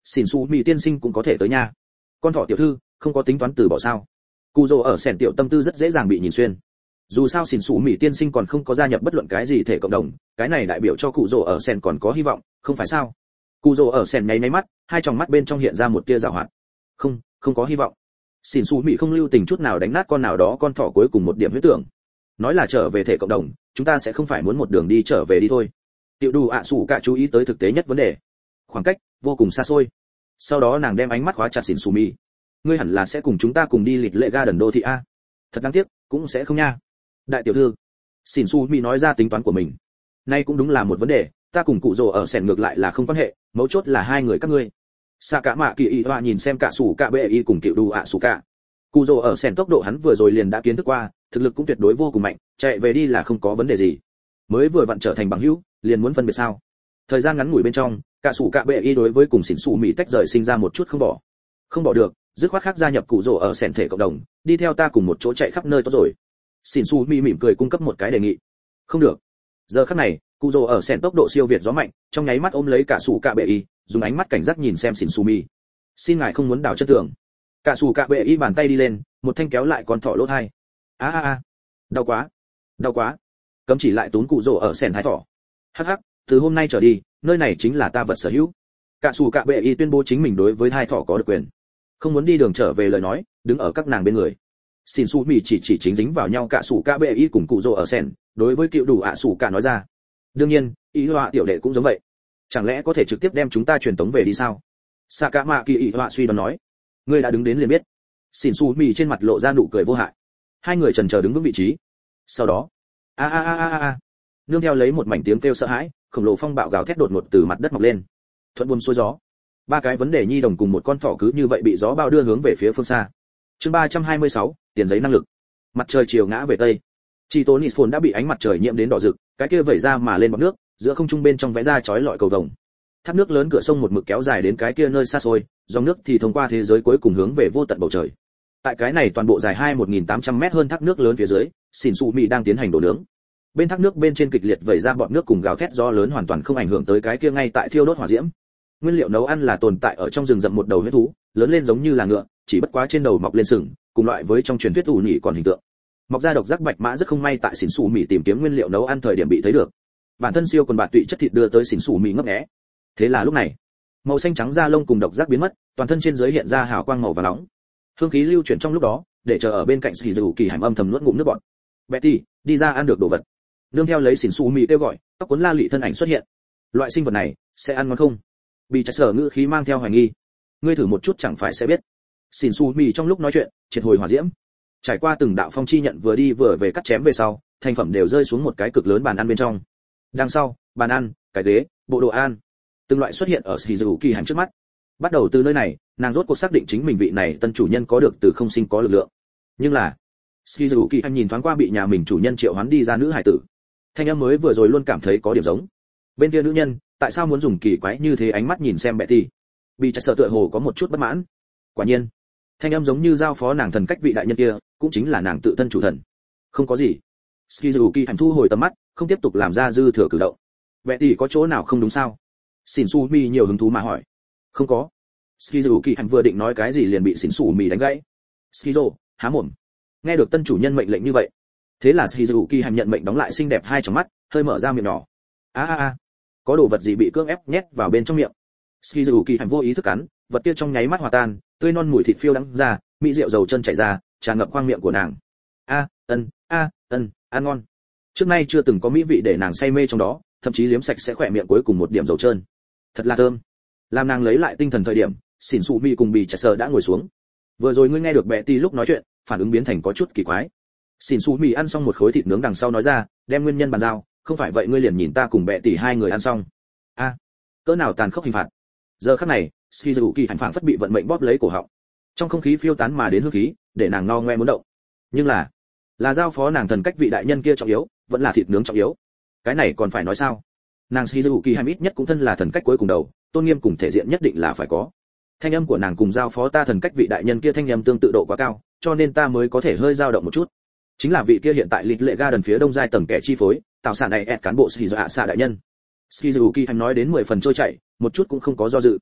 Speaker 1: xỉn xù mì tiên sinh cũng có thể tới nha. Con thỏ tiểu thư không có tính toán từ bỏ sao? Cụ Dỗ ở sèn tiểu tâm tư rất dễ dàng bị nhìn xuyên. Dù sao xỉn xù mì tiên sinh còn không có gia nhập bất luận cái gì thể cộng đồng, cái này đại biểu cho cụ Dỗ ở sèn còn có hy vọng, không phải sao? Cụ Dỗ ở sèn nháy nháy mắt, hai tròng mắt bên trong hiện ra một tia giảo hoạt. Không, không có hy vọng. Xỉn xù mì không lưu tình chút nào đánh nát con nào đó con thỏ cuối cùng một điểm huyết tưởng. Nói là trở về thể cộng đồng, chúng ta sẽ không phải muốn một đường đi trở về đi thôi. Tiểu Đủ ạ sủ cả chú ý tới thực tế nhất vấn đề. Khoảng cách vô cùng xa xôi. Sau đó nàng đem ánh mắt khóa chặt xỉn xù mì. Ngươi hẳn là sẽ cùng chúng ta cùng đi lịch lệ ga đần đô thị a. Thật đáng tiếc, cũng sẽ không nha. Đại tiểu thư. Xỉn xù mì nói ra tính toán của mình. Nay cũng đúng là một vấn đề, ta cùng cụ Dỗ ở sèn ngược lại là không quan hệ, mấu chốt là hai người các ngươi. Sa cả mạ kỳ y hoa nhìn xem cả sủ cả bệ y cùng Tiểu Đủ ạ sủ cả. Cụ Dỗ ở sèn tốc độ hắn vừa rồi liền đã kiến thức qua, thực lực cũng tuyệt đối vô cùng mạnh, chạy về đi là không có vấn đề gì. Mới vừa vặn trở thành bằng hữu, liền muốn phân biệt sao? Thời gian ngắn ngủi bên trong, cả sủ cả bệ y đối với cùng xỉn xù mì tách rời sinh ra một chút không bỏ. Không bỏ được, dứt khoát khác gia nhập cụ Dỗ ở sèn thể cộng đồng, đi theo ta cùng một chỗ chạy khắp nơi tốt rồi. Xỉn xù mì mỉm cười cung cấp một cái đề nghị. Không được. Giờ khắc này, cụ Dỗ ở sèn tốc độ siêu việt gió mạnh, trong nháy mắt ôm lấy cả sủ cả bệ y, dùng ánh mắt cảnh giác nhìn xem xỉn xù mì. Xin ngài không muốn đảo chân tường. Cả sủ cả bệ y bàn tay đi lên, một thanh kéo lại con thỏ lỗ hai. A a a, đau quá, đau quá. Cấm chỉ lại tốn cụ Dỗ ở sèn thái thỏ. Hắc hắc, từ hôm nay trở đi, nơi này chính là ta vật sở hữu. Cả sủ cả bệ y tuyên bố chính mình đối với hai thỏ có được quyền. Không muốn đi đường trở về lời nói, đứng ở các nàng bên người. Xin su mì chỉ chỉ chính dính vào nhau cả sủ cả bệ y cùng cụ Dỗ ở sèn, đối với Cựu Đủ ạ sủ cả nói ra. Đương nhiên, ý họa tiểu đệ cũng giống vậy. Chẳng lẽ có thể trực tiếp đem chúng ta truyền tống về đi sao? Sa cả mạ kỳ ý họa suy đoán nói. Ngươi đã đứng đến liền biết. Xin su mì trên mặt lộ ra nụ cười vô hại. Hai người chần chờ đứng vững vị trí. Sau đó, a a a a a, nương theo lấy một mảnh tiếng kêu sợ hãi, khổng lồ phong bạo gào thét đột ngột từ mặt đất mọc lên. Thuận buồm xuôi gió. Ba cái vấn đề nhi đồng cùng một con thỏ cứ như vậy bị gió bao đưa hướng về phía phương xa. Chương ba trăm hai mươi sáu, tiền giấy năng lực. Mặt trời chiều ngã về tây. Chi tố nịt phồn đã bị ánh mặt trời nhiễm đến đỏ rực, cái kia vẩy ra mà lên bọt nước, giữa không trung bên trong vẽ ra chói lọi cầu vồng. Thác nước lớn cửa sông một mực kéo dài đến cái kia nơi xa xôi, dòng nước thì thông qua thế giới cuối cùng hướng về vô tận bầu trời. Tại cái này toàn bộ dài hai một nghìn tám trăm mét hơn thác nước lớn phía dưới, xỉn xù mì đang tiến hành đổ nướng. Bên thác nước bên trên kịch liệt vẩy ra bọt nước cùng gào thét gió lớn hoàn toàn không ảnh hưởng tới cái kia ngay tại thiêu đốt hỏa diễm. Nguyên liệu nấu ăn là tồn tại ở trong rừng rậm một đầu huyết thú, lớn lên giống như là ngựa, chỉ bất quá trên đầu mọc lên sừng, cùng loại với trong truyền thuyết ủ nhị còn hình tượng. Mọc ra độc giác bạch mã rất không may tại xỉn xù mì tìm kiếm nguyên liệu nấu ăn thời điểm bị thấy được. Bản thân siêu quần bạt tụy chất thịt đưa tới xỉn xù mì ngấp nghé. Thế là lúc này, màu xanh trắng da lông cùng độc giác biến mất, toàn thân trên dưới hiện ra hào quang màu vàng nóng. Hương khí lưu chuyển trong lúc đó, để chờ ở bên cạnh xì dù kỳ hải âm thầm nuốt ngụm nước bọt. Betty, đi ra ăn được đồ vật. Nương theo lấy xỉn xù mì kêu gọi, tóc cuốn la lị thân ảnh xuất hiện. Loại sinh vật này sẽ ăn ngon không? Bị chặt sở ngữ khí mang theo hoài nghi. Ngươi thử một chút chẳng phải sẽ biết. Xỉn xù mì trong lúc nói chuyện, triệt hồi hỏa diễm. Trải qua từng đạo phong chi nhận vừa đi vừa về cắt chém về sau, thành phẩm đều rơi xuống một cái cực lớn bàn ăn bên trong. Đằng sau, bàn ăn, cái ghế, bộ đồ ăn, từng loại xuất hiện ở Shizuki hành trước mắt. Bắt đầu từ nơi này, nàng rốt cuộc xác định chính mình vị này tân chủ nhân có được từ không sinh có lực lượng. Nhưng là, Shizuki hành nhìn thoáng qua bị nhà mình chủ nhân triệu hoán đi ra nữ hải tử. Thanh âm mới vừa rồi luôn cảm thấy có điểm giống. Bên kia nữ nhân, tại sao muốn dùng kỳ quái như thế ánh mắt nhìn xem Betty? Bị chặt sợ tựa hồ có một chút bất mãn. Quả nhiên, thanh âm giống như giao phó nàng thần cách vị đại nhân kia, cũng chính là nàng tự thân chủ thần. Không có gì. Shizuki hành thu hồi tầm mắt, không tiếp tục làm ra dư thừa cử động. Betty có chỗ nào không đúng sao? Shinsumi nhiều hứng thú mà hỏi. Không có. Shizuki hành vừa định nói cái gì liền bị Shinsumi đánh gãy. Shizu, há mồm. Nghe được tân chủ nhân mệnh lệnh như vậy, thế là Shizuki hành nhận mệnh đóng lại xinh đẹp hai tròng mắt, hơi mở ra miệng nhỏ. A a a, có đồ vật gì bị cưỡng ép nhét vào bên trong miệng. Shizuki hành vô ý thức cắn, vật kia trong nháy mắt hòa tan, tươi non mùi thịt phiêu đắng ra, mỹ rượu dầu chân chảy ra, tràn ngập khoang miệng của nàng. A, ân, a, ân, ăn ngon. Trước nay chưa từng có mỹ vị để nàng say mê trong đó, thậm chí liếm sạch sẽ khỏe miệng cuối cùng một điểm dầu trơn. Thật là thơm. Làm nàng lấy lại tinh thần thời điểm, xỉn xù mi cùng bì chặt sờ đã ngồi xuống. Vừa rồi ngươi nghe được Betty lúc nói chuyện, phản ứng biến thành có chút kỳ quái. Xỉn xù mi ăn xong một khối thịt nướng đằng sau nói ra, đem nguyên nhân bàn giao, không phải vậy ngươi liền nhìn ta cùng Betty hai người ăn xong. A, cỡ nào tàn khốc hình phạt. Giờ khắc này, Shizuki hành phảng phất bị vận mệnh bóp lấy cổ họng. Trong không khí phiêu tán mà đến hương khí, để nàng no ngoe muốn động. Nhưng là, là giao phó nàng thần cách vị đại nhân kia trọng yếu, vẫn là thịt nướng trọng yếu. Cái này còn phải nói sao? Nàng Shizuki hành ít nhất cũng thân là thần cách cuối cùng đầu, tôn nghiêm cùng thể diện nhất định là phải có. Thanh âm của nàng cùng giao phó ta thần cách vị đại nhân kia thanh âm tương tự độ quá cao, cho nên ta mới có thể hơi dao động một chút. Chính là vị kia hiện tại lịch lệ ga đần phía đông giai tầng kẻ chi phối, tạo sản này ẹt cán bộ Shizuaka đại nhân. Shizuki hành nói đến mười phần trôi chảy, một chút cũng không có do dự.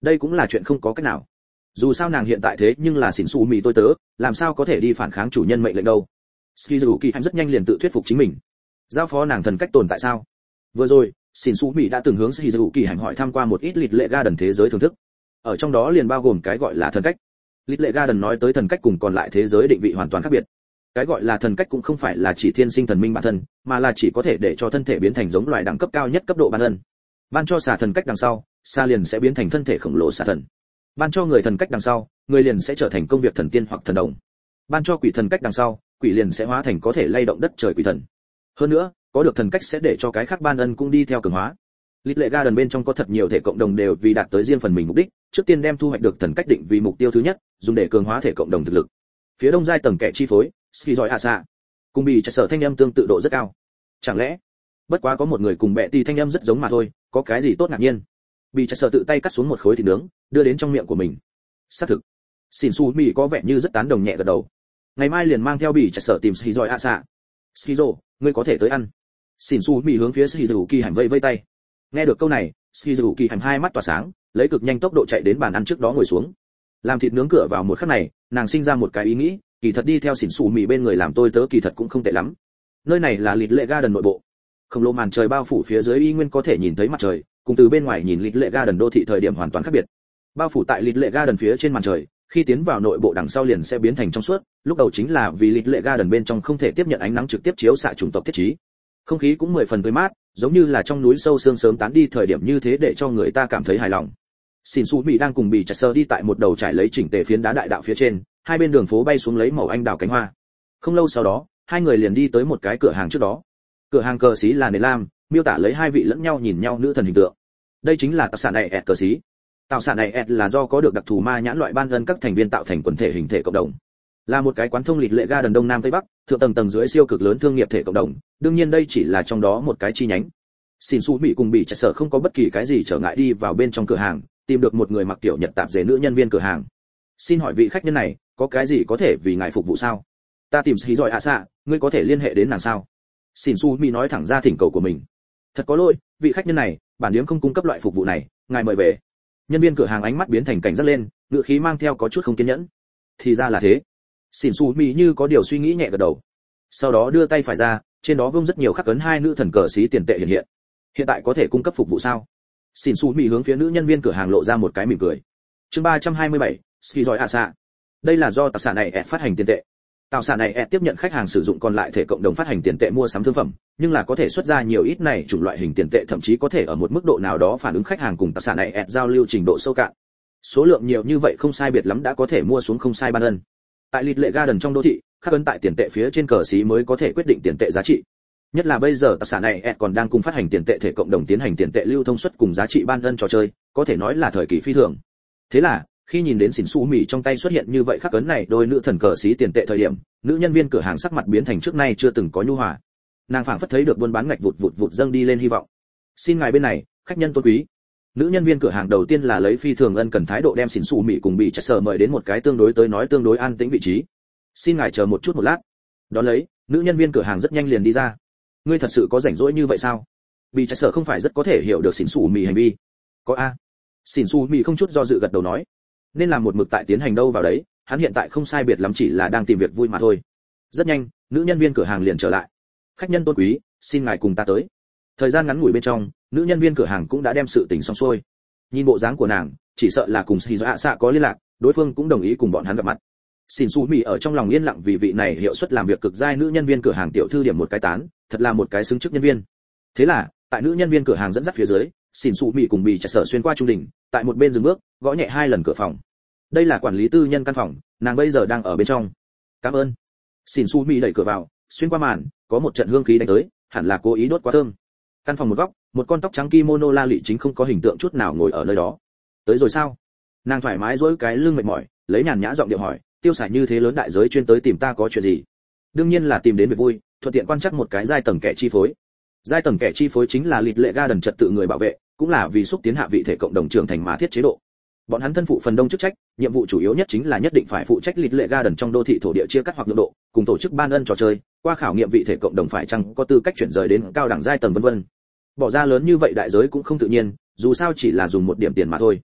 Speaker 1: đây cũng là chuyện không có cách nào. Dù sao nàng hiện tại thế nhưng là xỉn xù mì tôi tớ, làm sao có thể đi phản kháng chủ nhân mệnh lệnh đâu. Shizuki rất nhanh liền tự thuyết phục chính mình. Giao phó nàng thần cách tồn tại sao? Vừa rồi, xỉn xù mì đã từng hướng Shizuki hành hỏi thăm qua một ít lịch lệ garden thế giới thưởng thức. Ở trong đó liền bao gồm cái gọi là thần cách. Lịch lệ garden nói tới thần cách cùng còn lại thế giới định vị hoàn toàn khác biệt. Cái gọi là thần cách cũng không phải là chỉ thiên sinh thần minh bản thân, mà là chỉ có thể để cho thân thể biến thành giống loài đẳng cấp cao nhất cấp độ ban ân. Ban cho xà thần cách đằng sau, xà liền sẽ biến thành thân thể khổng lồ xà thần. Ban cho người thần cách đằng sau, người liền sẽ trở thành công việc thần tiên hoặc thần đồng. Ban cho quỷ thần cách đằng sau, quỷ liền sẽ hóa thành có thể lay động đất trời quỷ thần. Hơn nữa, có được thần cách sẽ để cho cái khác ban ân cũng đi theo cường hóa. Lịch lệ garden bên trong có thật nhiều thể cộng đồng đều vì đạt tới riêng phần mình mục đích, trước tiên đem thu hoạch được thần cách định vì mục tiêu thứ nhất, dùng để cường hóa thể cộng đồng thực lực. Phía đông giai tầng kẻ chi phối, ski giỏi asa, cùng bị chặt sở thanh âm tương tự độ rất cao. Chẳng lẽ, bất quá có một người cùng bệ tì thanh âm rất giống mà thôi, có cái gì tốt ngạc nhiên? Bị chặt sở tự tay cắt xuống một khối thịt nướng, đưa đến trong miệng của mình. Xác thực, xỉn xù mì có vẻ như rất tán đồng nhẹ gật đầu. Ngày mai liền mang theo bị chặt sở tìm ski giỏi asa. Skizo, ngươi có thể tới ăn. Xỉn xù mì hướng phía Shizuki hành vây vây tay. Nghe được câu này, Shizuki hành hai mắt tỏa sáng, lấy cực nhanh tốc độ chạy đến bàn ăn trước đó ngồi xuống. Làm thịt nướng cửa vào một khắc này, nàng sinh ra một cái ý nghĩ, kỳ thật đi theo xỉn xù mì bên người làm tôi tớ kỳ thật cũng không tệ lắm. Nơi này là lịch lệ garden nội bộ, khổng lồ màn trời bao phủ phía dưới y nguyên có thể nhìn thấy mặt trời, cùng từ bên ngoài nhìn lịch lệ garden đô thị thời điểm hoàn toàn khác biệt. Bao phủ tại lịch lệ garden phía trên màn trời, khi tiến vào nội bộ đằng sau liền sẽ biến thành trong suốt, lúc đầu chính là vì lịch lệ garden bên trong không thể tiếp nhận ánh nắng trực tiếp chiếu xạ chủng tộc thiết trí. Không khí cũng mười phần tươi mát, giống như là trong núi sâu sương sớm tán đi thời điểm như thế để cho người ta cảm thấy hài lòng. Xỉn xù mì đang cùng bị chặt sơ đi tại một đầu trải lấy chỉnh tề phiến đá đại đạo phía trên, hai bên đường phố bay xuống lấy màu anh đào cánh hoa. Không lâu sau đó, hai người liền đi tới một cái cửa hàng trước đó. Cửa hàng cờ xí là nền lam, miêu tả lấy hai vị lẫn nhau nhìn nhau nữ thần hình tượng. Đây chính là tạo sản này ẹt cờ xí. Tạo sản này ẹt là do có được đặc thù ma nhãn loại ban ân các thành viên tạo thành quần thể hình thể cộng đồng. Là một cái quán thông lịch lệ garden đông nam tây bắc, thượng tầng tầng dưới siêu cực lớn thương nghiệp thể cộng đồng, đương nhiên đây chỉ là trong đó một cái chi nhánh. Xin su mỹ cùng bị chặt sở không có bất kỳ cái gì trở ngại đi vào bên trong cửa hàng, tìm được một người mặc tiểu nhật tạp dề nữ nhân viên cửa hàng. Xin hỏi vị khách nhân này, có cái gì có thể vì ngài phục vụ sao? Ta tìm xí giỏi ạ xạ, ngươi có thể liên hệ đến nàng sao? Xin su mỹ nói thẳng ra thỉnh cầu của mình. Thật có lỗi, vị khách nhân này, bản điếm không cung cấp loại phục vụ này, ngài mời về. Nhân viên cửa hàng ánh mắt biến thành cảnh giác lên, ngữ khí mang theo có chút không kiên nhẫn. Thì ra là thế. Xin su mỹ như có điều suy nghĩ nhẹ gật đầu. Sau đó đưa tay phải ra, trên đó vung rất nhiều khắc ấn hai nữ thần cờ xí tiền tệ hiện hiện. Hiện tại có thể cung cấp phục vụ sao? Xin su mỹ hướng phía nữ nhân viên cửa hàng lộ ra một cái mỉm cười. Chương ba trăm hai mươi bảy, ski giỏi ạ xạ. Đây là do tạo sản này ẹt phát hành tiền tệ. Tạo sản này ẹt tiếp nhận khách hàng sử dụng còn lại thể cộng đồng phát hành tiền tệ mua sắm thương phẩm, nhưng là có thể xuất ra nhiều ít này chủng loại hình tiền tệ, thậm chí có thể ở một mức độ nào đó phản ứng khách hàng cùng tạo sản này ẹt giao lưu trình độ sâu cạn. Số lượng nhiều như vậy không sai biệt lắm đã có thể mua xuống không sai ban ân. Tại lịch lệ garden trong đô thị, khắc ấn tại tiền tệ phía trên cờ xí mới có thể quyết định tiền tệ giá trị. Nhất là bây giờ tạo sản này ẹt còn đang cùng phát hành tiền tệ thể cộng đồng tiến hành tiền tệ lưu thông suất cùng giá trị ban ân trò chơi, có thể nói là thời kỳ phi thường. Thế là, khi nhìn đến xỉn xù mì trong tay xuất hiện như vậy khắc ấn này đôi nữ thần cờ xí tiền tệ thời điểm, nữ nhân viên cửa hàng sắc mặt biến thành trước nay chưa từng có nhu hòa. Nàng phảng phất thấy được buôn bán ngạch vụt vụt vụt dâng đi lên hy vọng. Xin ngài bên này, khách nhân tôn quý. Nữ nhân viên cửa hàng đầu tiên là lấy phi thường ân cần thái độ đem xỉn xù mì cùng bị chặt sờ mời đến một cái tương đối tới nói tương đối an tĩnh vị trí. Xin ngài chờ một chút một lát. Đón lấy, nữ nhân viên cửa hàng rất nhanh liền đi ra. Ngươi thật sự có rảnh rỗi như vậy sao? Bị chặt sờ không phải rất có thể hiểu được xỉn xù mì hành vi. Có a. Xỉn xù mì không chút do dự gật đầu nói. Nên làm một mực tại tiến hành đâu vào đấy, hắn hiện tại không sai biệt lắm chỉ là đang tìm việc vui mà thôi. Rất nhanh, nữ nhân viên cửa hàng liền trở lại. Khách nhân tôn quý, xin ngài cùng ta tới. Thời gian ngắn ngủi bên trong, nữ nhân viên cửa hàng cũng đã đem sự tình xong xuôi. Nhìn bộ dáng của nàng, chỉ sợ là cùng Shizuo Asa có liên lạc, đối phương cũng đồng ý cùng bọn hắn gặp mặt. Xin su mì ở trong lòng yên lặng vì vị này hiệu suất làm việc cực giai nữ nhân viên cửa hàng tiểu thư điểm một cái tán, thật là một cái xứng chức nhân viên. Thế là, tại nữ nhân viên cửa hàng dẫn dắt phía dưới, xin su mì cùng bị chặt sở xuyên qua trung đỉnh, tại một bên dừng bước, gõ nhẹ hai lần cửa phòng. Đây là quản lý tư nhân căn phòng, nàng bây giờ đang ở bên trong. Cảm ơn. Xin su mì đẩy cửa vào, xuyên qua màn, có một trận hương khí đánh tới, hẳn là cố ý đốt quá thơm. Căn phòng một góc, một con tóc trắng kimono la lị chính không có hình tượng chút nào ngồi ở nơi đó. Tới rồi sao? Nàng thoải mái duỗi cái lưng mệt mỏi, lấy nhàn nhã giọng điệu hỏi, tiêu xài như thế lớn đại giới chuyên tới tìm ta có chuyện gì? Đương nhiên là tìm đến việc vui, thuận tiện quan trắc một cái giai tầng kẻ chi phối. Giai tầng kẻ chi phối chính là lịch lệ garden trật tự người bảo vệ, cũng là vì xúc tiến hạ vị thể cộng đồng trưởng thành mà thiết chế độ. Bọn hắn thân phụ phần đông chức trách, nhiệm vụ chủ yếu nhất chính là nhất định phải phụ trách lịch lệ garden trong đô thị thổ địa chia cắt hoặc nhượng độ, cùng tổ chức ban ân trò chơi, qua khảo nghiệm vị thể cộng đồng phải chăng có tư cách chuyển rời đến cao đẳng giai tầng vân vân. Bỏ ra lớn như vậy đại giới cũng không tự nhiên, dù sao chỉ là dùng một điểm tiền mà thôi.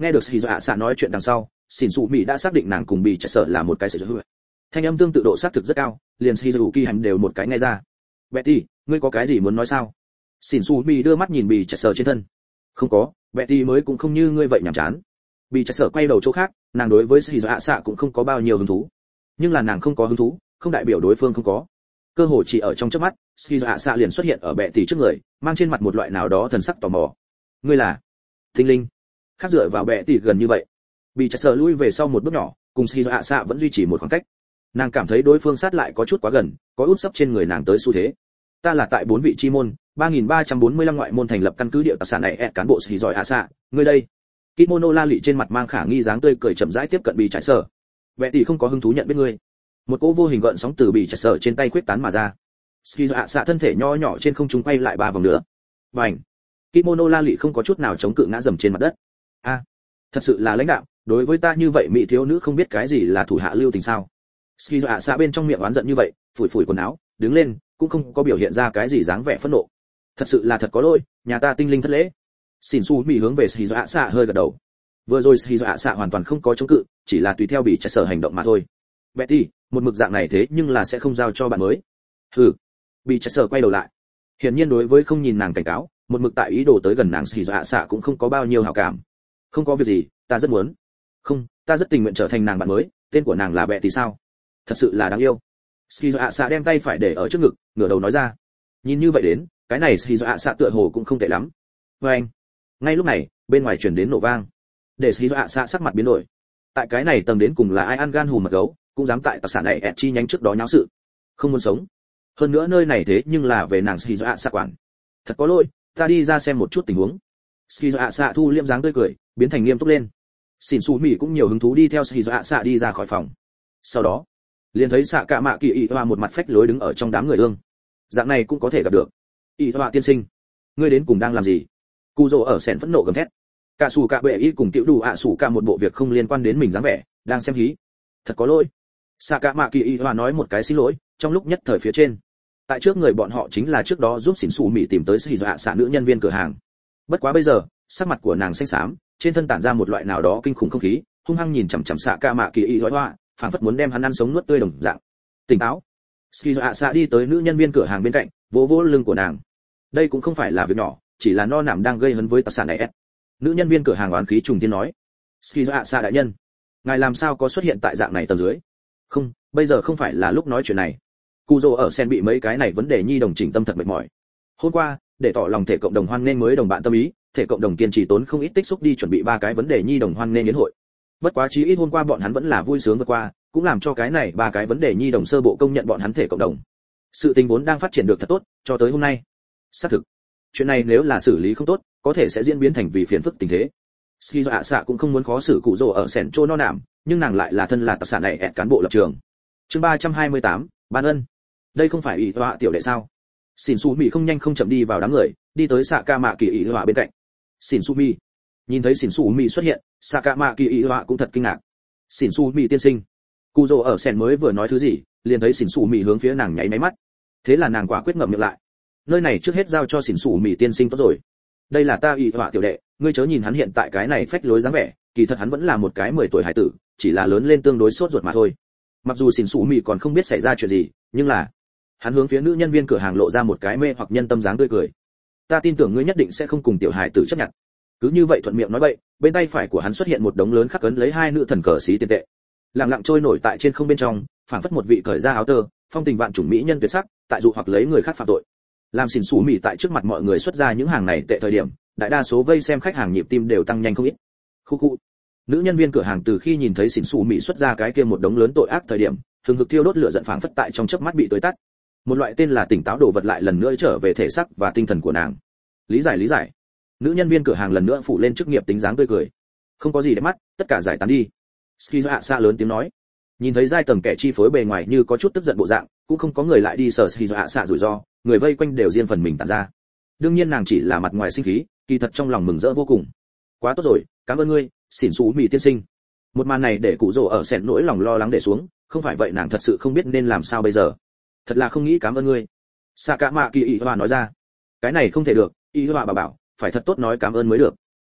Speaker 1: Nghe được Shizuo ạ xạ nói chuyện đằng sau, xỉn xù mị đã xác định nàng cùng bị chặt sở là một cái sự hữu. Thanh âm tương tự độ xác thực rất cao, liền Shizuki hành đều một cái nghe ra. Betty, ngươi có cái gì muốn nói sao? Xỉn xù mị đưa mắt nhìn bị chặt sở trên thân. Không có, Betty mới cũng không như ngươi vậy nhảm chán. Bị chặt sở quay đầu chỗ khác, nàng đối với Shizuo ạ xạ cũng không có bao nhiêu hứng thú. Nhưng là nàng không có hứng thú, không đại biểu đối phương không có. Cơ hội chỉ ở trong chớp mắt, Shizuo ạ xạ liền xuất hiện ở Betty trước người, mang trên mặt một loại nào đó thần sắc tò mò. Ngươi là? Tinh linh. Khác dựa vào Betty gần như vậy. Bị chặt sở lui về sau một bước nhỏ, cùng Shizuo ạ xạ vẫn duy trì một khoảng cách. Nàng cảm thấy đối phương sát lại có chút quá gần, có út sấp trên người nàng tới xu thế. Ta là tại bốn vị chi môn, ba nghìn ba trăm bốn mươi lăm ngoại môn thành lập căn cứ địa tạc sản này ép cán bộ xì giỏi ạ xạ, ngươi đây. Kimono la lị trên mặt mang khả nghi dáng tươi cười chậm rãi tiếp cận bị trải sở. Vẻ tỷ không có hứng thú nhận biết ngươi. Một cỗ vô hình gợn sóng từ bị trải sở trên tay quyết tán mà ra. Skizo ạ xạ thân thể nho nhỏ trên không trung quay lại ba vòng nữa. Bành. Kimono la lị không có chút nào chống cự ngã dầm trên mặt đất. A, à, thật sự là lãnh đạo, đối với ta như vậy mỹ thiếu nữ không biết cái gì là thủ hạ lưu tình sao? Skizo ạ xạ bên trong miệng oán giận như vậy, phủi phủi quần áo, đứng lên, cũng không có biểu hiện ra cái gì dáng vẻ phẫn nộ. Thật sự là thật có lỗi, nhà ta tinh linh thất lễ. Xỉn Su Mị hướng về Skizo ạ xạ hơi gật đầu. Vừa rồi Skizo ạ xạ hoàn toàn không có chống cự, chỉ là tùy theo bị chặt sở hành động mà thôi. Betty, một mực dạng này thế nhưng là sẽ không giao cho bạn mới. Hừ. Bị chặt sở quay đầu lại. Hiển nhiên đối với không nhìn nàng cảnh cáo, một mực tại ý đồ tới gần nàng Skizo ạ xạ cũng không có bao nhiêu hảo cảm. Không có việc gì, ta rất muốn. Không, ta rất tình nguyện trở thành nàng bạn mới, tên của nàng là Betty sao? Thật sự là đáng yêu. Skizo ạ xạ đem tay phải để ở trước ngực, ngửa đầu nói ra. Nhìn như vậy đến, cái này Skizo ạ xạ tựa hồ cũng không tệ lắm. Và anh. Ngay lúc này, bên ngoài truyền đến nổ vang. Để Skizo ạ xạ sắc mặt biến đổi. Tại cái này tầng đến cùng là ai ăn gan hùm mật gấu, cũng dám tại tạc sản này ẹt chi nhánh trước đó nháo sự. Không muốn sống. Hơn nữa nơi này thế nhưng là về nàng Skizo ạ xạ quản. Thật có lỗi, ta đi ra xem một chút tình huống. Skizo ạ xạ thu liêm dáng tươi cười, biến thành nghiêm túc lên. Xỉn Su Mị cũng nhiều hứng thú đi theo Skizo ạ xạ đi ra khỏi phòng. Sau đó, liền thấy xạ cả mạ kỳ y hoa một mặt phách lối đứng ở trong đám người ương. Dạng này cũng có thể gặp được. Y hoa tiên sinh, ngươi đến cùng đang làm gì? Cù Dỗ ở sèn phẫn nộ gầm thét. Cả sủ cả bệ y cùng tiểu đủ ạ sủ cả một bộ việc không liên quan đến mình dáng vẻ, đang xem hí. Thật có lỗi. Xạ cả mạ kỳ y hoa nói một cái xin lỗi, trong lúc nhất thời phía trên. Tại trước người bọn họ chính là trước đó giúp xỉn Su Mị tìm tới Skizo ạ xạ nữ nhân viên cửa hàng. Bất quá bây giờ, sắc mặt của nàng xanh xám, trên thân tản ra một loại nào đó kinh khủng không khí, hung hăng nhìn chằm chằm xạ cả mạ kỳ y hoa, phảng phất muốn đem hắn ăn sống nuốt tươi đồng dạng. Tỉnh táo. Skizo ạ xạ đi tới nữ nhân viên cửa hàng bên cạnh, vỗ vỗ lưng của nàng. Đây cũng không phải là việc nhỏ, chỉ là no nảm đang gây hấn với tạc sản này. Nữ nhân viên cửa hàng oán khí trùng thiên nói. Skizo ạ xạ đại nhân, ngài làm sao có xuất hiện tại dạng này tầng dưới? Không, bây giờ không phải là lúc nói chuyện này. Cù Dỗ ở sen bị mấy cái này vấn đề nhi đồng chỉnh tâm thật mệt mỏi. Hôm qua, để tỏ lòng thể cộng đồng hoan nghênh mới đồng bạn tâm ý, thể cộng đồng kiên trì tốn không ít tích xúc đi chuẩn bị ba cái vấn đề nhi đồng hoan nghênh yến hội. Bất quá chí ít hôm qua bọn hắn vẫn là vui sướng vượt qua, cũng làm cho cái này ba cái vấn đề nhi đồng sơ bộ công nhận bọn hắn thể cộng đồng. Sự tình vốn đang phát triển được thật tốt, cho tới hôm nay. Xác thực, chuyện này nếu là xử lý không tốt, có thể sẽ diễn biến thành vì phiền phức tình thế. Skizo ạ xạ cũng không muốn khó xử Cụ Dỗ ở sèn trô no nảm, nhưng nàng lại là thân là tạc sản này ẹt cán bộ lập trường. Chương ba trăm hai mươi tám, ban ân. Đây không phải ý tọa tiểu đệ sao? Xỉn Su Mị không nhanh không chậm đi vào đám người, đi tới xạ ca mạ kỳ ý tọa bên cạnh. Xỉn Su Mị. Nhìn thấy Xỉn Su Mị xuất hiện, xạ ca mạ kỳ ý tọa cũng thật kinh ngạc. Xỉn Su Mị tiên sinh. Cụ Dỗ ở sèn mới vừa nói thứ gì, liền thấy Xỉn Su Mị hướng phía nàng nháy máy mắt. Thế là nàng quả quyết ngậm miệng lại. Nơi này trước hết giao cho Xỉn Su Mị tiên sinh tốt rồi. Đây là ta ý tọa tiểu đệ, ngươi chớ nhìn hắn hiện tại cái này phách lối dáng vẻ, kỳ thật hắn vẫn là một cái mười tuổi hải tử, chỉ là lớn lên tương đối sốt ruột mà thôi. Mặc dù Xỉn Su Mị còn không biết xảy ra chuyện gì, nhưng là hắn hướng phía nữ nhân viên cửa hàng lộ ra một cái mê hoặc nhân tâm dáng tươi cười. Ta tin tưởng ngươi nhất định sẽ không cùng tiểu hải tử chấp nhận. Cứ như vậy thuận miệng nói bậy, bên tay phải của hắn xuất hiện một đống lớn khắc ấn lấy hai nữ thần cờ xí tiền tệ, lặng lặng trôi nổi tại trên không bên trong, phảng phất một vị cởi ra áo tơ, phong tình vạn chủng mỹ nhân tuyệt sắc, tại dụ hoặc lấy người khác phạm tội. Làm Xỉn Su Mị tại trước mặt mọi người xuất ra những hàng này tệ thời điểm, đại đa số vây xem khách hàng nhịp tim đều tăng nhanh không ít. Khu khu. Nữ nhân viên cửa hàng từ khi nhìn thấy Xỉn Su Mị xuất ra cái kia một đống lớn tội ác thời điểm, hừng hực thiêu đốt lửa giận phảng phất tại trong chớp mắt bị tối tắt. Một loại tên là tỉnh táo đồ vật lại lần nữa trở về thể xác và tinh thần của nàng. Lý giải lý giải. Nữ nhân viên cửa hàng lần nữa phụ lên chức nghiệp tính dáng tươi cười. Không có gì để mắt, tất cả giải tán đi. Skizo ạ xạ lớn tiếng nói. Nhìn thấy giai tầng kẻ chi phối bề ngoài như có chút tức giận bộ dạng, cũng không có người lại đi sờ Skizo ạ xạ rủi ro, người vây quanh đều riêng phần mình tản ra. Đương nhiên nàng chỉ là mặt ngoài sinh khí, kỳ thật trong lòng mừng rỡ vô cùng. Quá tốt rồi, cảm ơn ngươi, Xỉn Su Mị tiên sinh. Một màn này để Cụ Dỗ ở sẹn nỗi lòng lo lắng để xuống, không phải vậy nàng thật sự không biết nên làm sao bây giờ. Thật là không nghĩ cảm ơn ngươi. Sạ cả mạ kỳ y hoa nói ra. Cái này không thể được, y hoa bảo bảo, phải thật tốt nói cảm ơn mới được.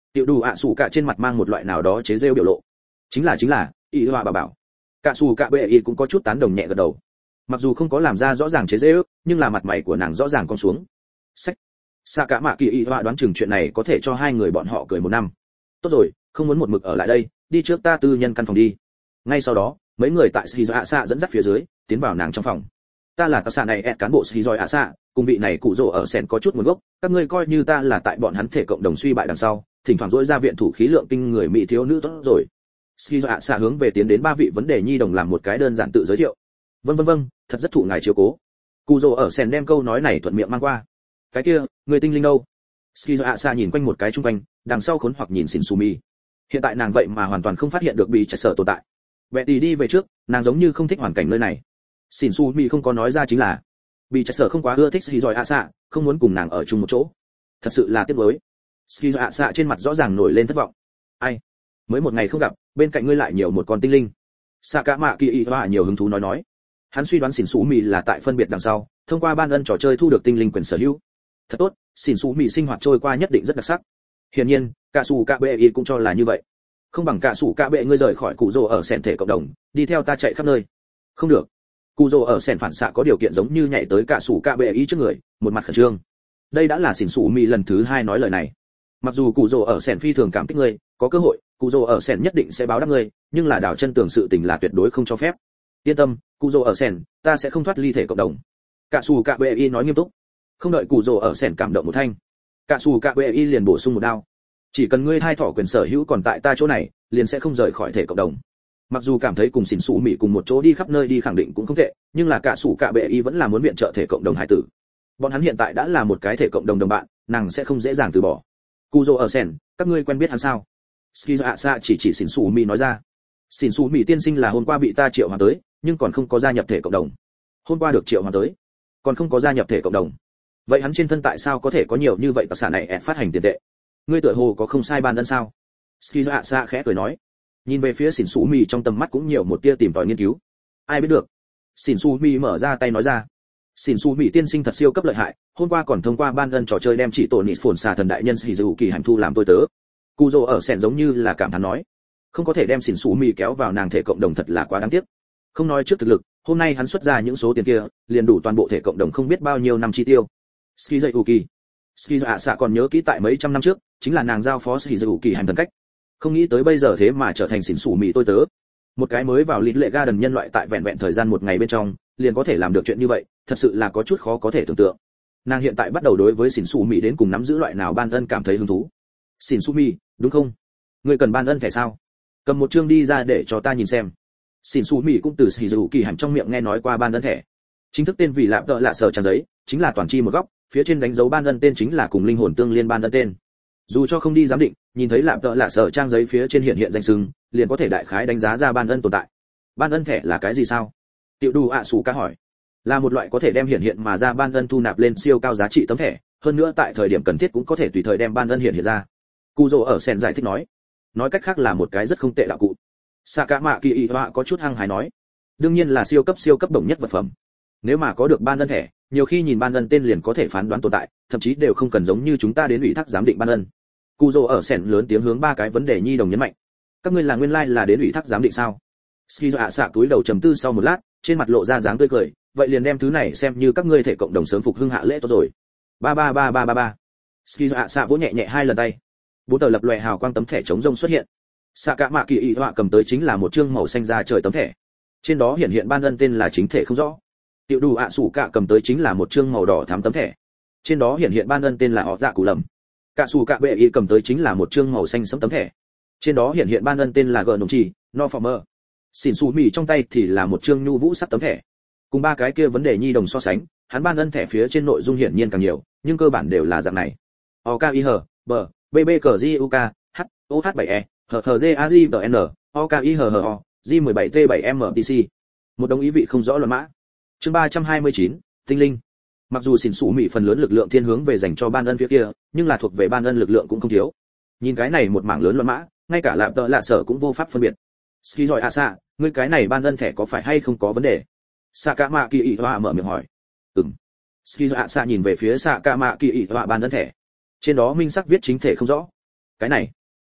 Speaker 1: Tiểu đủ ạ sủ cả trên mặt mang một loại nào đó chế giễu biểu lộ. Chính là chính là, y hòa bà bảo. Cả sủ cả bệ y cũng có chút tán đồng nhẹ gật đầu. Mặc dù không có làm ra rõ ràng chế giễu, nhưng là mặt mày của nàng rõ ràng con xuống. Sách. Xạ cả mạ kỳ y hòa đoán chừng chuyện này có thể cho hai người bọn họ cười một năm. Tốt rồi, không muốn một mực ở lại đây, đi trước ta tư nhân căn phòng đi. Ngay sau đó, mấy người tại Shizuo Asa dẫn dắt phía dưới, tiến vào nàng trong phòng. Ta là tác giả này ẹt cán bộ Shizuo Asa, cùng vị này cụ rồ ở sen có chút nguồn gốc, các ngươi coi như ta là tại bọn hắn thể cộng đồng suy bại đằng sau, thỉnh thoảng dỗi ra viện thủ khí lượng kinh người mỹ thiếu nữ tốt rồi. Shizuo Asa hướng về tiến đến ba vị vấn đề nhi đồng làm một cái đơn giản tự giới thiệu. Vâng vâng vâng, thật rất thụ ngài chiếu cố. Cụ rồ ở sen đem câu nói này thuận miệng mang qua. Cái kia, người tinh linh đâu? Shizuo Asa nhìn quanh một cái chung quanh, đằng sau khốn hoặc nhìn Shinsumi. Hiện tại nàng vậy mà hoàn toàn không phát hiện được bị chạy sở tồn tại. Bệ tỷ đi về trước, nàng giống như không thích hoàn cảnh nơi này. Shinsumi không có nói ra chính là bị chạy sở không quá ưa thích Shizuo Asa, không muốn cùng nàng ở chung một chỗ. Thật sự là tiếc nuối. Shizuo Asa trên mặt rõ ràng nổi lên thất vọng. Ai? Mới một ngày không gặp, bên cạnh ngươi lại nhiều một con tinh linh. Sakamaki Iwa nhiều hứng thú nói nói. Hắn suy đoán Shinsumi là tại phân biệt đằng sau, thông qua ban ân trò chơi thu được tinh linh quyền sở hữu. Thật tốt, Shinsumi sinh hoạt trôi qua nhất định rất đặc sắc. Hiển nhiên, cả sủ cả bệ cũng cho là như vậy. Không bằng cả sủ cả bệ ngươi rời khỏi cụ rồ ở sẹn thể cộng đồng, đi theo ta chạy khắp nơi. Không được. Cụ rồ ở sẹn phản xạ có điều kiện giống như nhảy tới cả sủ cả bệ ý trước người, một mặt khẩn trương. Đây đã là Shinsumi lần thứ hai nói lời này. Mặc dù cụ rồ ở sẹn phi thường cảm kích ngươi, có cơ hội, cụ rồ ở sẹn nhất định sẽ báo đáp ngươi, nhưng là đảo chân tường sự tình là tuyệt đối không cho phép. Yên tâm, cụ rồ ở sẹn, ta sẽ không thoát ly thể cộng đồng. Cả sủ cả bệ nói nghiêm túc. Không đợi cụ rồ ở sẹn cảm động một thanh, cả sủ cả bệ liền bổ sung một đao. Chỉ cần ngươi hai thỏ quyền sở hữu còn tại ta chỗ này, liền sẽ không rời khỏi thể cộng đồng. Mặc dù cảm thấy cùng xỉn xù mị cùng một chỗ đi khắp nơi đi khẳng định cũng không tệ, nhưng là cả sủ cả bệ y vẫn là muốn viện trợ thể cộng đồng hải tử. Bọn hắn hiện tại đã là một cái thể cộng đồng đồng bạn, nàng sẽ không dễ dàng từ bỏ. Kuzo ở sen, các ngươi quen biết hắn sao? Skizo Asa chỉ chỉ xỉn xù mị nói ra. Xỉn xù mị tiên sinh là hôm qua bị ta triệu hoán tới, nhưng còn không có gia nhập thể cộng đồng. Hôm qua được triệu hoán tới, còn không có gia nhập thể cộng đồng. Vậy hắn trên thân tại sao có thể có nhiều như vậy tài sản này ẹt phát hành tiền tệ? Ngươi tựa hồ có không sai ban ân sao? Skizo Asa khẽ cười nói. Nhìn về phía xỉn xù mị trong tầm mắt cũng nhiều một tia tìm tòi nghiên cứu. Ai biết được? Xỉn xù mị mở ra tay nói ra. Xỉn xù mị tiên sinh thật siêu cấp lợi hại, hôm qua còn thông qua ban ân trò chơi đem chỉ tổ nịt phồn xà thần đại nhân Shizuki hành thu làm tôi tớ. Kuzo ở sẹn giống như là cảm thán nói. Không có thể đem xỉn xù mị kéo vào nàng thể cộng đồng thật là quá đáng tiếc. Không nói trước thực lực, hôm nay hắn xuất ra những số tiền kia, liền đủ toàn bộ thể cộng đồng không biết bao nhiêu năm chi tiêu. Shizuki. Skizo Asa còn nhớ kỹ tại mấy trăm năm trước, chính là nàng giao phó Shizuki hành thần cách. Không nghĩ tới bây giờ thế mà trở thành xỉn xù mị tôi tớ. Một cái mới vào lít lệ garden nhân loại tại vẹn vẹn thời gian một ngày bên trong, liền có thể làm được chuyện như vậy, thật sự là có chút khó có thể tưởng tượng. Nàng hiện tại bắt đầu đối với xỉn xù mị đến cùng nắm giữ loại nào ban ân cảm thấy hứng thú. Xỉn xù mị, đúng không? Ngươi cần ban ân thẻ sao? Cầm một chương đi ra để cho ta nhìn xem. Xỉn xù mị cũng từ Shizuki hành trong miệng nghe nói qua ban ân thẻ. Chính thức tên vì lạp tợ lạ sở trang giấy, chính là toàn chi một góc, phía trên đánh dấu ban ân tên chính là cùng linh hồn tương liên ban ân tên. Dù cho không đi giám định, nhìn thấy lạp tợ lạ sở trang giấy phía trên hiện hiện danh xưng, liền có thể đại khái đánh giá ra ban ân tồn tại. Ban ân thẻ là cái gì sao? Tiểu Đủ ạ sủ ca hỏi. Là một loại có thể đem hiện hiện mà ra ban ân thu nạp lên siêu cao giá trị tấm thẻ, hơn nữa tại thời điểm cần thiết cũng có thể tùy thời đem ban ân hiện hiện ra. Kuzo ở sen giải thích nói. Nói cách khác là một cái rất không tệ đạo cụ. Sakamaki Iwa có chút hăng hái nói. Đương nhiên là siêu cấp siêu cấp đồng nhất vật phẩm. Nếu mà có được ban ân thẻ, nhiều khi nhìn ban ân tên liền có thể phán đoán tồn tại, thậm chí đều không cần giống như chúng ta đến ủy thác giám định ban ân. Kuzo ở sẹn lớn tiếng hướng ba cái vấn đề nhi đồng nhấn mạnh. Các ngươi là nguyên lai like là đến ủy thác giám định sao? Skizo ạ xạ túi đầu trầm tư sau một lát, trên mặt lộ ra dáng tươi cười, vậy liền đem thứ này xem như các ngươi thể cộng đồng sớm phục hưng hạ lễ tốt rồi. Ba ba ba ba ba ba. Skizo ạ xạ vỗ nhẹ nhẹ hai lần tay. Bốn tờ lập lòe hào quang tấm thẻ chống rông xuất hiện. Sakamaki Iwa cầm tới chính là một chương màu xanh da trời tấm thẻ. Trên đó hiện hiện ban ân tên là chính thể không rõ. Tiểu Đủ ạ sủ cả cầm tới chính là một chương màu đỏ thắm tấm thẻ. Trên đó hiện hiện ban ân tên là họ dạ cụ lầm. Cả sủ cả bệ y cầm tới chính là một chương màu xanh sẫm tấm thẻ. Trên đó hiện hiện ban ân tên là gờ nồng chỉ, no former. Xỉn xù mì trong tay thì là một chương nhu vũ sắc tấm thẻ. Cùng ba cái kia vấn đề nhi đồng so sánh, hắn ban ân thẻ phía trên nội dung hiển nhiên càng nhiều, nhưng cơ bản đều là dạng này. O K I H, B, B B C G U K, H, O H bảy E, H H G A G T N, O K I H H O, G mười bảy T bảy M T C. Một đồng ý vị không rõ luận mã. Chương ba trăm hai mươi chín, tinh linh. Mặc dù xỉn xù mị phần lớn lực lượng thiên hướng về dành cho ban ân phía kia, nhưng là thuộc về ban ân lực lượng cũng không thiếu. Nhìn cái này một mảng lớn luận mã, ngay cả lạp tợ lạ sở cũng vô pháp phân biệt. Ski giỏi Asa, ngươi cái này ban ân thẻ có phải hay không có vấn đề? Sakamaki Iwa mở miệng hỏi. Ừm. Ski giỏi Asa nhìn về phía Sakamaki Iwa ban ân thẻ. Trên đó minh sắc viết chính thể không rõ. Cái này,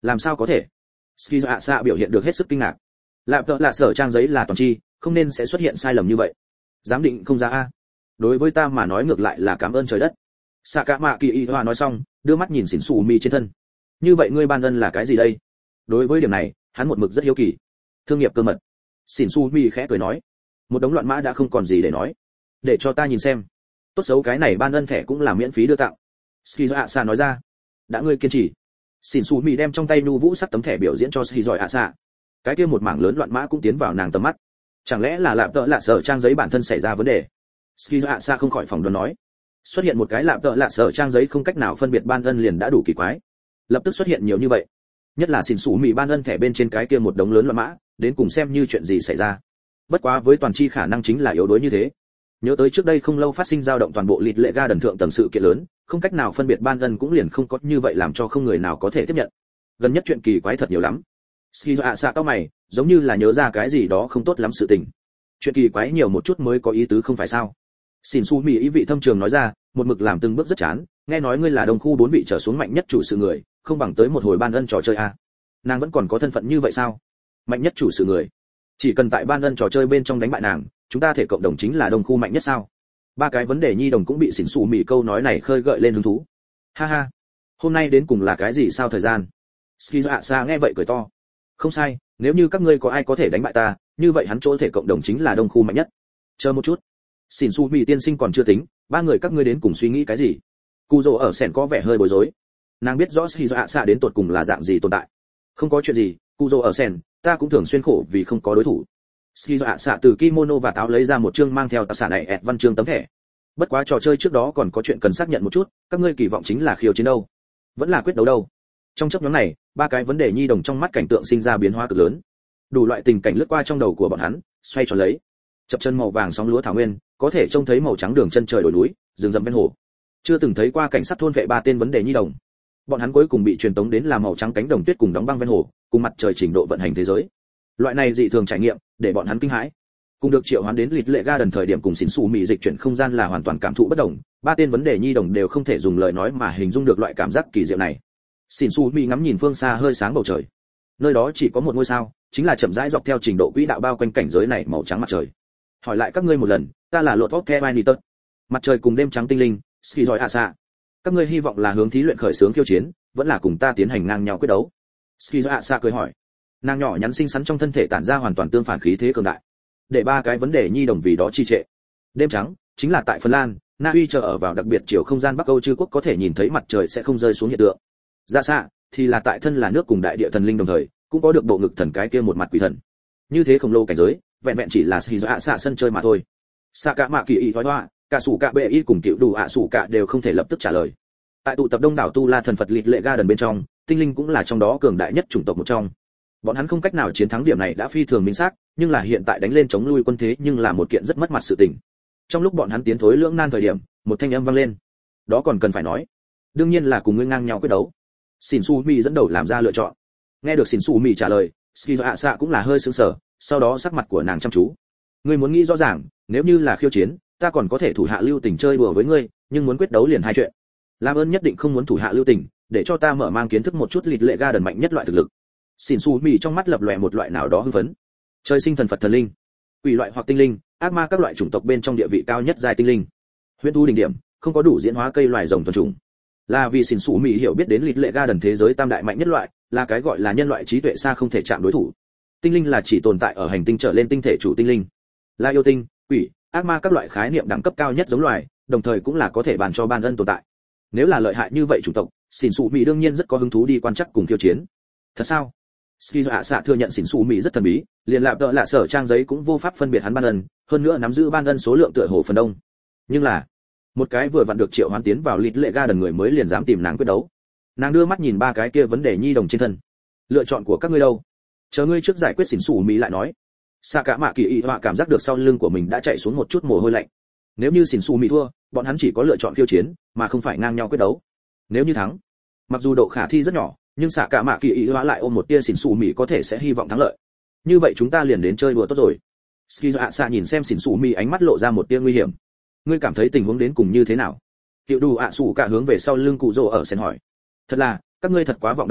Speaker 1: Làm sao có thể? Skizo ạ xạ biểu hiện được hết sức kinh ngạc. Lạp tợ lạ sở trang giấy là toàn chi, không nên sẽ xuất hiện sai lầm như vậy. Giám định không ra a. Đối với ta mà nói ngược lại là cảm ơn trời đất. Sạ cả mạ kỳ y hoa nói xong, đưa mắt nhìn xỉn xù mi trên thân. Như vậy ngươi ban ân là cái gì đây? Đối với điểm này, hắn một mực rất hiếu kỳ. Thương nghiệp cơ mật. Xỉn xù mi khẽ cười nói. Một đống loạn mã đã không còn gì để nói. Để cho ta nhìn xem. Tốt xấu cái này ban ân thẻ cũng là miễn phí đưa tặng. Skizo ạ xạ nói ra. Đã ngươi kiên trì. Xỉn xù mi đem trong tay nu vũ sắc tấm thẻ biểu diễn cho Skizo ạ xạ. Cái kia một mảng lớn loạn mã cũng tiến vào nàng tầm mắt. Chẳng lẽ là lạp tợ lạ sở trang giấy bản thân xảy ra vấn đề? Skizo ạ xạ không khỏi phỏng đoán nói. Xuất hiện một cái lạp tợ lạ sở trang giấy không cách nào phân biệt ban ân liền đã đủ kỳ quái. Lập tức xuất hiện nhiều như vậy. Nhất là xỉn xù mì ban ân thẻ bên trên cái kia một đống lớn loạn mã, đến cùng xem như chuyện gì xảy ra. Bất quá với toàn chi khả năng chính là yếu đuối như thế. Nhớ tới trước đây không lâu phát sinh dao động toàn bộ lịt lệ ga đần thượng tầng sự kiện lớn, không cách nào phân biệt ban ân cũng liền không có như vậy làm cho không người nào có thể tiếp nhận. Gần nhất chuyện kỳ quái thật nhiều lắm. Skizo ạ xạ cao mày, giống như là nhớ ra cái gì đó không tốt lắm sự tình. Chuyện kỳ quái nhiều một chút mới có ý tứ không phải sao? Xỉn xù mì ý vị thâm trường nói ra, một mực làm từng bước rất chán, nghe nói ngươi là đồng khu bốn vị trở xuống mạnh nhất chủ sự người, không bằng tới một hồi ban ân trò chơi a. Nàng vẫn còn có thân phận như vậy sao? Mạnh nhất chủ sự người. Chỉ cần tại ban ân trò chơi bên trong đánh bại nàng, chúng ta thể cộng đồng chính là đồng khu mạnh nhất sao? Ba cái vấn đề nhi đồng cũng bị xỉn xù mì câu nói này khơi gợi lên hứng thú. Ha ha, hôm nay đến cùng là cái gì sao thời gian? Skizo ạ xa nghe vậy cười to. Không sai, nếu như các ngươi có ai có thể đánh bại ta, như vậy hắn chỗ thể cộng đồng chính là đồng khu mạnh nhất. Chờ một chút. Xỉn xù mì tiên sinh còn chưa tính, ba người các ngươi đến cùng suy nghĩ cái gì? Cù Dỗ ở sèn có vẻ hơi bối rối. Nàng biết rõ Skizo ạ xạ đến tột cùng là dạng gì tồn tại. Không có chuyện gì, Cù Dỗ ở sèn, ta cũng thường xuyên khổ vì không có đối thủ. Skizo ạ xạ từ kimono và táo lấy ra một chương mang theo tạp sản này ẹt văn chương tấm thẻ. Bất quá trò chơi trước đó còn có chuyện cần xác nhận một chút, các ngươi kỳ vọng chính là khiêu chiến đâu, vẫn là quyết đấu đâu? Trong chốc ngắn này, ba cái vấn đề nhi đồng trong mắt cảnh tượng sinh ra biến hóa cực lớn. Đủ loại tình cảnh lướt qua trong đầu của bọn hắn, xoay tròn lấy. Chập chân màu vàng sóng lúa thảo nguyên, có thể trông thấy màu trắng đường chân trời đồi núi, rừng rậm ven hồ. Chưa từng thấy qua cảnh sát thôn vệ ba tên vấn đề nhi đồng. Bọn hắn cuối cùng bị truyền tống đến là màu trắng cánh đồng tuyết cùng đóng băng ven hồ, cùng mặt trời trình độ vận hành thế giới. Loại này dị thường trải nghiệm, để bọn hắn kinh hãi. Cùng được triệu hoán đến lịch lệ ga đần thời điểm cùng xỉn xù mì dịch chuyển không gian là hoàn toàn cảm thụ bất đồng, ba tên vấn đề nhi đồng đều không thể dùng lời nói mà hình dung được loại cảm giác kỳ diệu này. Xỉn xù mì ngắm nhìn phương xa hơi sáng bầu trời. Nơi đó chỉ có một ngôi sao, chính là chậm rãi dọc theo trình độ quỹ đạo bao quanh cảnh giới này màu trắng mặt trời. Hỏi lại các ngươi một lần, ta là lột vóc Kevinitus. Mặt trời cùng đêm trắng tinh linh, Skizo ạ xạ. Các ngươi hy vọng là hướng thí luyện khởi xướng khiêu chiến, vẫn là cùng ta tiến hành ngang nhau quyết đấu? Skizo ạ xạ cười hỏi. Nàng nhỏ nhắn xinh xắn trong thân thể tản ra hoàn toàn tương phản khí thế cường đại, để ba cái vấn đề nhi đồng vì đó trì trệ. Đêm trắng chính là tại Phần Lan, Na Uy chờ ở vào đặc biệt chiều không gian Bắc Âu chư quốc có thể nhìn thấy mặt trời sẽ không rơi xuống hiện tượng. Dạ xạ thì là tại thân là nước cùng đại địa thần linh đồng thời, cũng có được bộ ngực thần cái kia một mặt quỷ thần. Như thế khổng lồ cảnh giới, vẹn vẹn chỉ là Skizo ạ xạ sân chơi mà thôi. Sạ cả mạ kỳ y thoái hoa, cả sủ cả bệ y cùng tiểu đủ ạ sủ cả đều không thể lập tức trả lời. Tại tụ tập đông đảo tu la thần Phật lịch lệ ga đần bên trong, tinh linh cũng là trong đó cường đại nhất chủng tộc một trong. Bọn hắn không cách nào chiến thắng điểm này đã phi thường minh xác, nhưng là hiện tại đánh lên chống lui quân thế nhưng là một kiện rất mất mặt sự tình. Trong lúc bọn hắn tiến thối lưỡng nan thời điểm, một thanh âm vang lên. Đó còn cần phải nói, đương nhiên là cùng ngươi ngang nhau quyết đấu. Xỉn Su Mi dẫn đầu làm ra lựa chọn. Nghe được Xỉn Su Mi trả lời, Skizo ạ xạ cũng là hơi sững sờ, sau đó sắc mặt của nàng chăm chú. Ngươi muốn nghĩ rõ ràng, nếu như là khiêu chiến, ta còn có thể thủ hạ lưu tình chơi đùa với ngươi, nhưng muốn quyết đấu liền hai chuyện. Làm ơn nhất định không muốn thủ hạ lưu tình, để cho ta mở mang kiến thức một chút lịch lệ ga đần mạnh nhất loại thực lực. Xỉn Su Mi trong mắt lập lòe một loại nào đó hưng phấn. Trời sinh thần Phật thần linh, quỷ loại hoặc tinh linh, ác ma các loại chủng tộc bên trong địa vị cao nhất giai tinh linh. Huyễn thú đỉnh điểm, không có đủ diễn hóa cây loài rồng thuần chủng. Là vì Xỉn Su Mi hiểu biết đến lịch lệ ga đần thế giới tam đại mạnh nhất loại, là cái gọi là nhân loại trí tuệ xa không thể chạm đối thủ. Tinh linh là chỉ tồn tại ở hành tinh trở lên tinh thể chủ tinh linh. Là yêu tinh, quỷ, ác ma các loại khái niệm đẳng cấp cao nhất giống loài, đồng thời cũng là có thể bàn cho ban ân tồn tại. Nếu là lợi hại như vậy chủng tộc, Xỉn Su Mi đương nhiên rất có hứng thú đi quan chắc cùng khiêu chiến. Thật sao? Skizo ạ xạ thừa nhận Xỉn Su Mi rất thần bí, liền lạp đỡ lạ sở trang giấy cũng vô pháp phân biệt hắn ban ân, hơn nữa nắm giữ ban ân số lượng tựa hồ phần đông. Nhưng là, một cái vừa vặn được triệu hoán tiến vào lịch lệ ga đần người mới liền dám tìm nàng quyết đấu. Nàng đưa mắt nhìn ba cái kia vấn đề nhi đồng trên thân. Lựa chọn của các ngươi đâu? Chờ ngươi trước giải quyết Xỉn Su Mi lại nói. Sạ cả mạ kỳ y họa cảm giác được sau lưng của mình đã chạy xuống một chút mồ hôi lạnh. Nếu như Xỉn Su Mi thua, bọn hắn chỉ có lựa chọn khiêu chiến, mà không phải ngang nhau quyết đấu. Nếu như thắng, mặc dù độ khả thi rất nhỏ, nhưng Sạ cả mạ kỳ y họa lại ôm một tia Xỉn Su Mi có thể sẽ hy vọng thắng lợi. Như vậy chúng ta liền đến chơi đùa tốt rồi. Skizo ạ xạ nhìn xem Xỉn Su Mi ánh mắt lộ ra một tia nguy hiểm. Ngươi cảm thấy tình huống đến cùng như thế nào? Tiểu đủ ạ sủ cả hướng về sau lưng cụ rồ ở sen hỏi. Thật là, các ngươi thật quá vọng động rồi,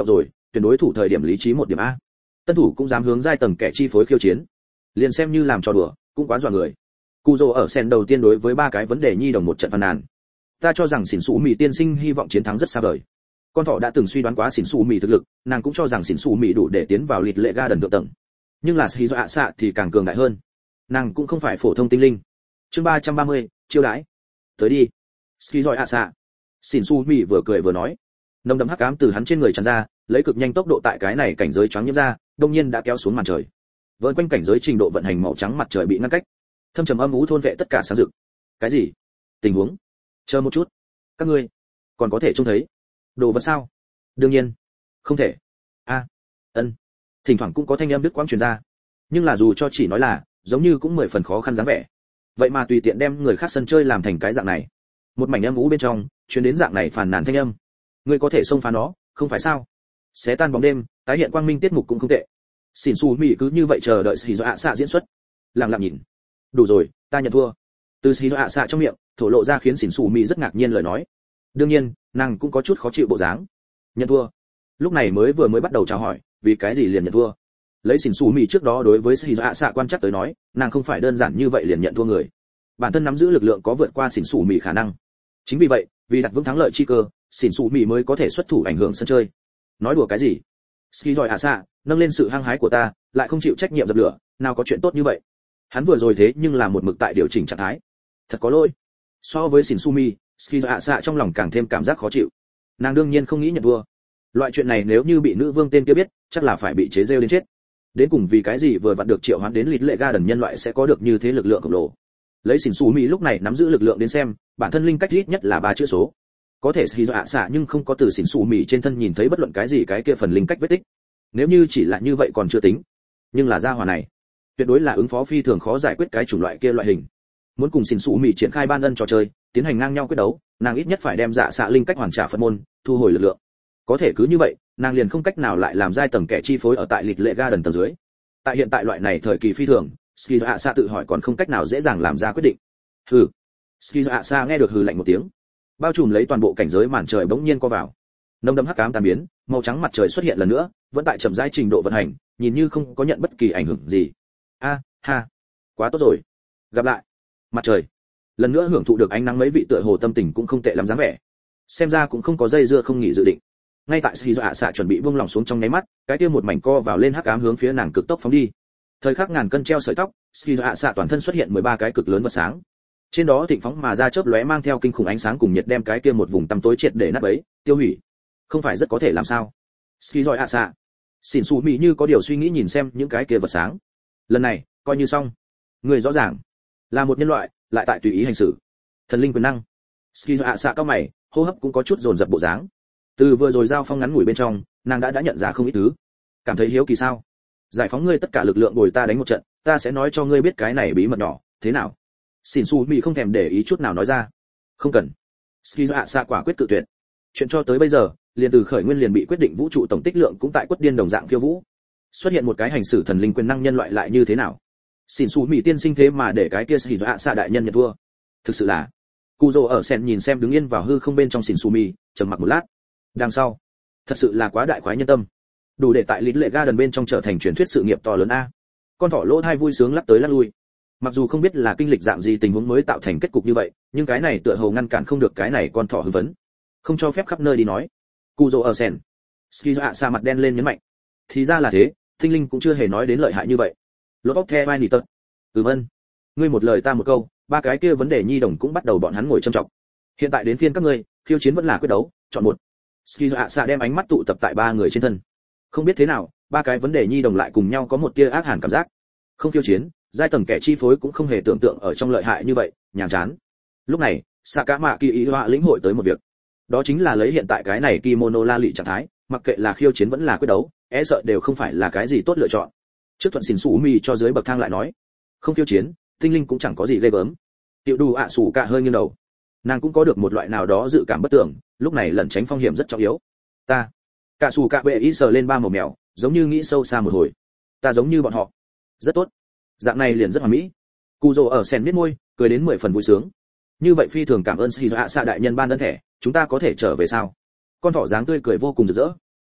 Speaker 1: tuyển đối thủ thời điểm lý trí một điểm a. Tân thủ cũng dám hướng giai tầng kẻ chi phối khiêu chiến, liền xem như làm trò đùa cũng quá dọa người. Cù Dô ở sen đầu tiên đối với ba cái vấn đề nhi đồng một trận phàn nàn. Ta cho rằng xỉn xù mì tiên sinh hy vọng chiến thắng rất xa vời. Con thỏ đã từng suy đoán quá xỉn xù mì thực lực, nàng cũng cho rằng xỉn xù mì đủ để tiến vào lịt lệ ga đần thượng tầng. Nhưng là Shizuo ạ xạ thì càng cường đại hơn. Nàng cũng không phải phổ thông tinh linh. Chương ba trăm ba mươi, chiêu đãi. Tới đi. Shizuo ạ xạ. Xỉn xù mì vừa cười vừa nói. Nồng đậm hắc ám từ hắn trên người tràn ra, lấy cực nhanh tốc độ tại cái này cảnh giới choáng nhiễm ra, đông nhiên đã kéo xuống màn trời. Vờn quanh cảnh giới trình độ vận hành màu trắng mặt trời bị ngăn cách. Thâm trầm âm u thôn vệ tất cả sáng rực. Cái gì? Tình huống? Chờ một chút. Các ngươi còn có thể trông thấy đồ vật sao? Đương nhiên, không thể. A, ân. Thỉnh thoảng cũng có thanh âm đứt quãng truyền ra, nhưng là dù cho chỉ nói là, giống như cũng mười phần khó khăn dáng vẻ. Vậy mà tùy tiện đem người khác sân chơi làm thành cái dạng này. Một mảnh âm u bên trong, truyền đến dạng này phàn nàn thanh âm. Ngươi có thể xông phá nó, không phải sao? Xé tan bóng đêm, tái hiện quang minh tiết mục cũng không tệ. Xỉn xù mị cứ như vậy chờ đợi Shizuo ạ xạ diễn xuất. Lặng lặng nhìn. Đủ rồi, ta nhận thua. Từ Shizuo ạ xạ trong miệng, thổ lộ ra khiến xỉn xù mị rất ngạc nhiên lời nói. Đương nhiên, nàng cũng có chút khó chịu bộ dáng. Nhận thua. Lúc này mới vừa mới bắt đầu chào hỏi, vì cái gì liền nhận thua? Lấy xỉn xù mị trước đó đối với Shizuo ạ xạ quan chắc tới nói, nàng không phải đơn giản như vậy liền nhận thua người. Bản thân nắm giữ lực lượng có vượt qua xỉn xù mị khả năng. Chính vì vậy, vì đặt vững thắng lợi chi cơ, xỉn xù mị mới có thể xuất thủ ảnh hưởng sân chơi. Nói đùa cái gì? Shizuo ạ xạ nâng lên sự hăng hái của ta, lại không chịu trách nhiệm dập lửa, nào có chuyện tốt như vậy. Hắn vừa rồi thế nhưng là một mực tại điều chỉnh trạng thái. Thật có lỗi. So với xỉn xù mị, Shizuo ạ xạ trong lòng càng thêm cảm giác khó chịu. Nàng đương nhiên không nghĩ nhận thua. Loại chuyện này nếu như bị nữ vương tên kia biết, chắc là phải bị chế giễu đến chết. Đến cùng vì cái gì vừa vặn được triệu hoán đến lịt lệ ga đần nhân loại sẽ có được như thế lực lượng khổng lồ. Lấy xỉn xù mị lúc này nắm giữ lực lượng đến xem, bản thân linh cách ít nhất là ba chữ số. Có thể Shizuo ạ xạ nhưng không có từ xỉn xù mị trên thân nhìn thấy bất luận cái gì cái kia phần linh cách vết tích. Nếu như chỉ là như vậy còn chưa tính, nhưng là gia hỏa này tuyệt đối là ứng phó phi thường khó giải quyết cái chủng loại kia loại hình. Muốn cùng xỉn xù mị triển khai ban ân trò chơi, tiến hành ngang nhau quyết đấu, nàng ít nhất phải đem dạ xạ linh cách hoàn trả phân môn, thu hồi lực lượng. Có thể cứ như vậy, nàng liền không cách nào lại làm giai tầng kẻ chi phối ở tại lịt lệ ga đần tầng dưới. Tại hiện tại loại này thời kỳ phi thường, Shizuo ạ xạ tự hỏi còn không cách nào dễ dàng làm ra quyết định. Hừ. Shizuo ạ xạ nghe được hừ lạnh một tiếng, bao trùm lấy toàn bộ cảnh giới màn trời bỗng nhiên co vào. Nồng đậm hắc ám tan biến, màu trắng mặt trời xuất hiện lần nữa, vẫn tại chậm rãi trình độ vận hành, nhìn như không có nhận bất kỳ ảnh hưởng gì. A, ha, quá tốt rồi. Gặp lại. Mặt trời. Lần nữa hưởng thụ được ánh nắng, mấy vị tựa hồ tâm tình cũng không tệ lắm dáng vẻ. Xem ra cũng không có dây dưa không nghỉ dự định. Ngay tại Shizuo ạ xạ chuẩn bị buông lỏng xuống trong nháy mắt, cái kia một mảnh co vào lên hắc ám hướng phía nàng cực tốc phóng đi. Thời khắc ngàn cân treo sợi tóc, Shizuo ạ xạ toàn thân xuất hiện mười ba cái cực lớn vật sáng. Trên đó thịnh phóng mà ra chớp lóe mang theo kinh khủng ánh sáng cùng nhiệt đem cái kia một vùng tăm tối triệt để nát bấy, tiêu hủy. Không phải rất có thể làm sao? Shizuo ạ xạ. Xỉn xù mị như có điều suy nghĩ nhìn xem những cái kia vật sáng. Lần này, coi như xong. Người rõ ràng là một nhân loại, lại tại tùy ý hành xử. Thần linh quyền năng. Shizuo ạ xạ cao mày, hô hấp cũng có chút dồn dập bộ dáng. Từ vừa rồi giao phong ngắn ngủi bên trong, nàng đã đã nhận ra không ít thứ. Cảm thấy hiếu kỳ sao? Giải phóng ngươi tất cả lực lượng bồi ta đánh một trận, ta sẽ nói cho ngươi biết cái này bí mật nhỏ, thế nào? Xỉn xù mị không thèm để ý chút nào nói ra. Không cần. Shizuo ạ xạ quả quyết cự tuyệt. Chuyện cho tới bây giờ, liền từ khởi nguyên liền bị quyết định vũ trụ tổng tích lượng cũng tại quất điên đồng dạng khiêu vũ. Xuất hiện một cái hành xử thần linh quyền năng nhân loại lại như thế nào? Xỉn xù mị tiên sinh thế mà để cái kia Shizuo ạ xạ đại nhân nhận thua. Thực sự là. Cù Dô ở sen nhìn xem đứng yên vào hư không bên trong xỉn xù mị, trầm mặc một lát. Đằng sau, thật sự là quá đại khoái nhân tâm, đủ để tại lít lệ ga đần bên trong trở thành truyền thuyết sự nghiệp to lớn a. Con thỏ lỗ thai vui sướng lắc tới lắc lui. Mặc dù không biết là kinh lịch dạng gì tình huống mới tạo thành kết cục như vậy, nhưng cái này tựa hồ ngăn cản không được cái này con thỏ hưng vấn, không cho phép khắp nơi đi nói. Cù Dô ở sen, Shizuo ạ xạ mặt đen lên nhấn mạnh. Thì ra là thế, tinh linh cũng chưa hề nói đến lợi hại như vậy. Lột óc the vai nỉ tật. Ừm ân. Ngươi một lời ta một câu, ba cái kia vấn đề nhi đồng cũng bắt đầu bọn hắn ngồi châm trọng. Hiện tại đến phiên các ngươi, khiêu chiến vẫn là quyết đấu, chọn một. Shizuo ạ xạ đem ánh mắt tụ tập tại ba người trên thân. Không biết thế nào, ba cái vấn đề nhi đồng lại cùng nhau có một tia ác hàn cảm giác. Không khiêu chiến, giai tầng kẻ chi phối cũng không hề tưởng tượng ở trong lợi hại như vậy, nhàm chán. Lúc này, Sakamaki Kỳ Họa lĩnh hội tới một việc. Đó chính là lấy hiện tại cái này kimono la lị trạng thái, mặc kệ là khiêu chiến vẫn là quyết đấu, e sợ đều không phải là cái gì tốt lựa chọn. Trước thuận xỉn xù mi cho dưới bậc thang lại nói, không khiêu chiến, tinh linh cũng chẳng có gì ghê gớm. Tiểu Đù ạ sủ cả hơi nghiêng đầu. Nàng cũng có được một loại nào đó dự cảm bất tưởng, lúc này lẩn tránh phong hiểm rất trọng yếu. Ta, cả sủ cả bệ ý sờ lên ba màu mèo, giống như nghĩ sâu xa một hồi. Ta giống như bọn họ. Rất tốt. Dạng này liền rất hoàn mỹ. Cù Dô ở sen biết môi, cười đến mười phần vui sướng. Như vậy phi thường cảm ơn Shizuo ạ xạ đại nhân ban ân thẻ, chúng ta có thể trở về sao? Con thỏ dáng tươi cười vô cùng rực rỡ.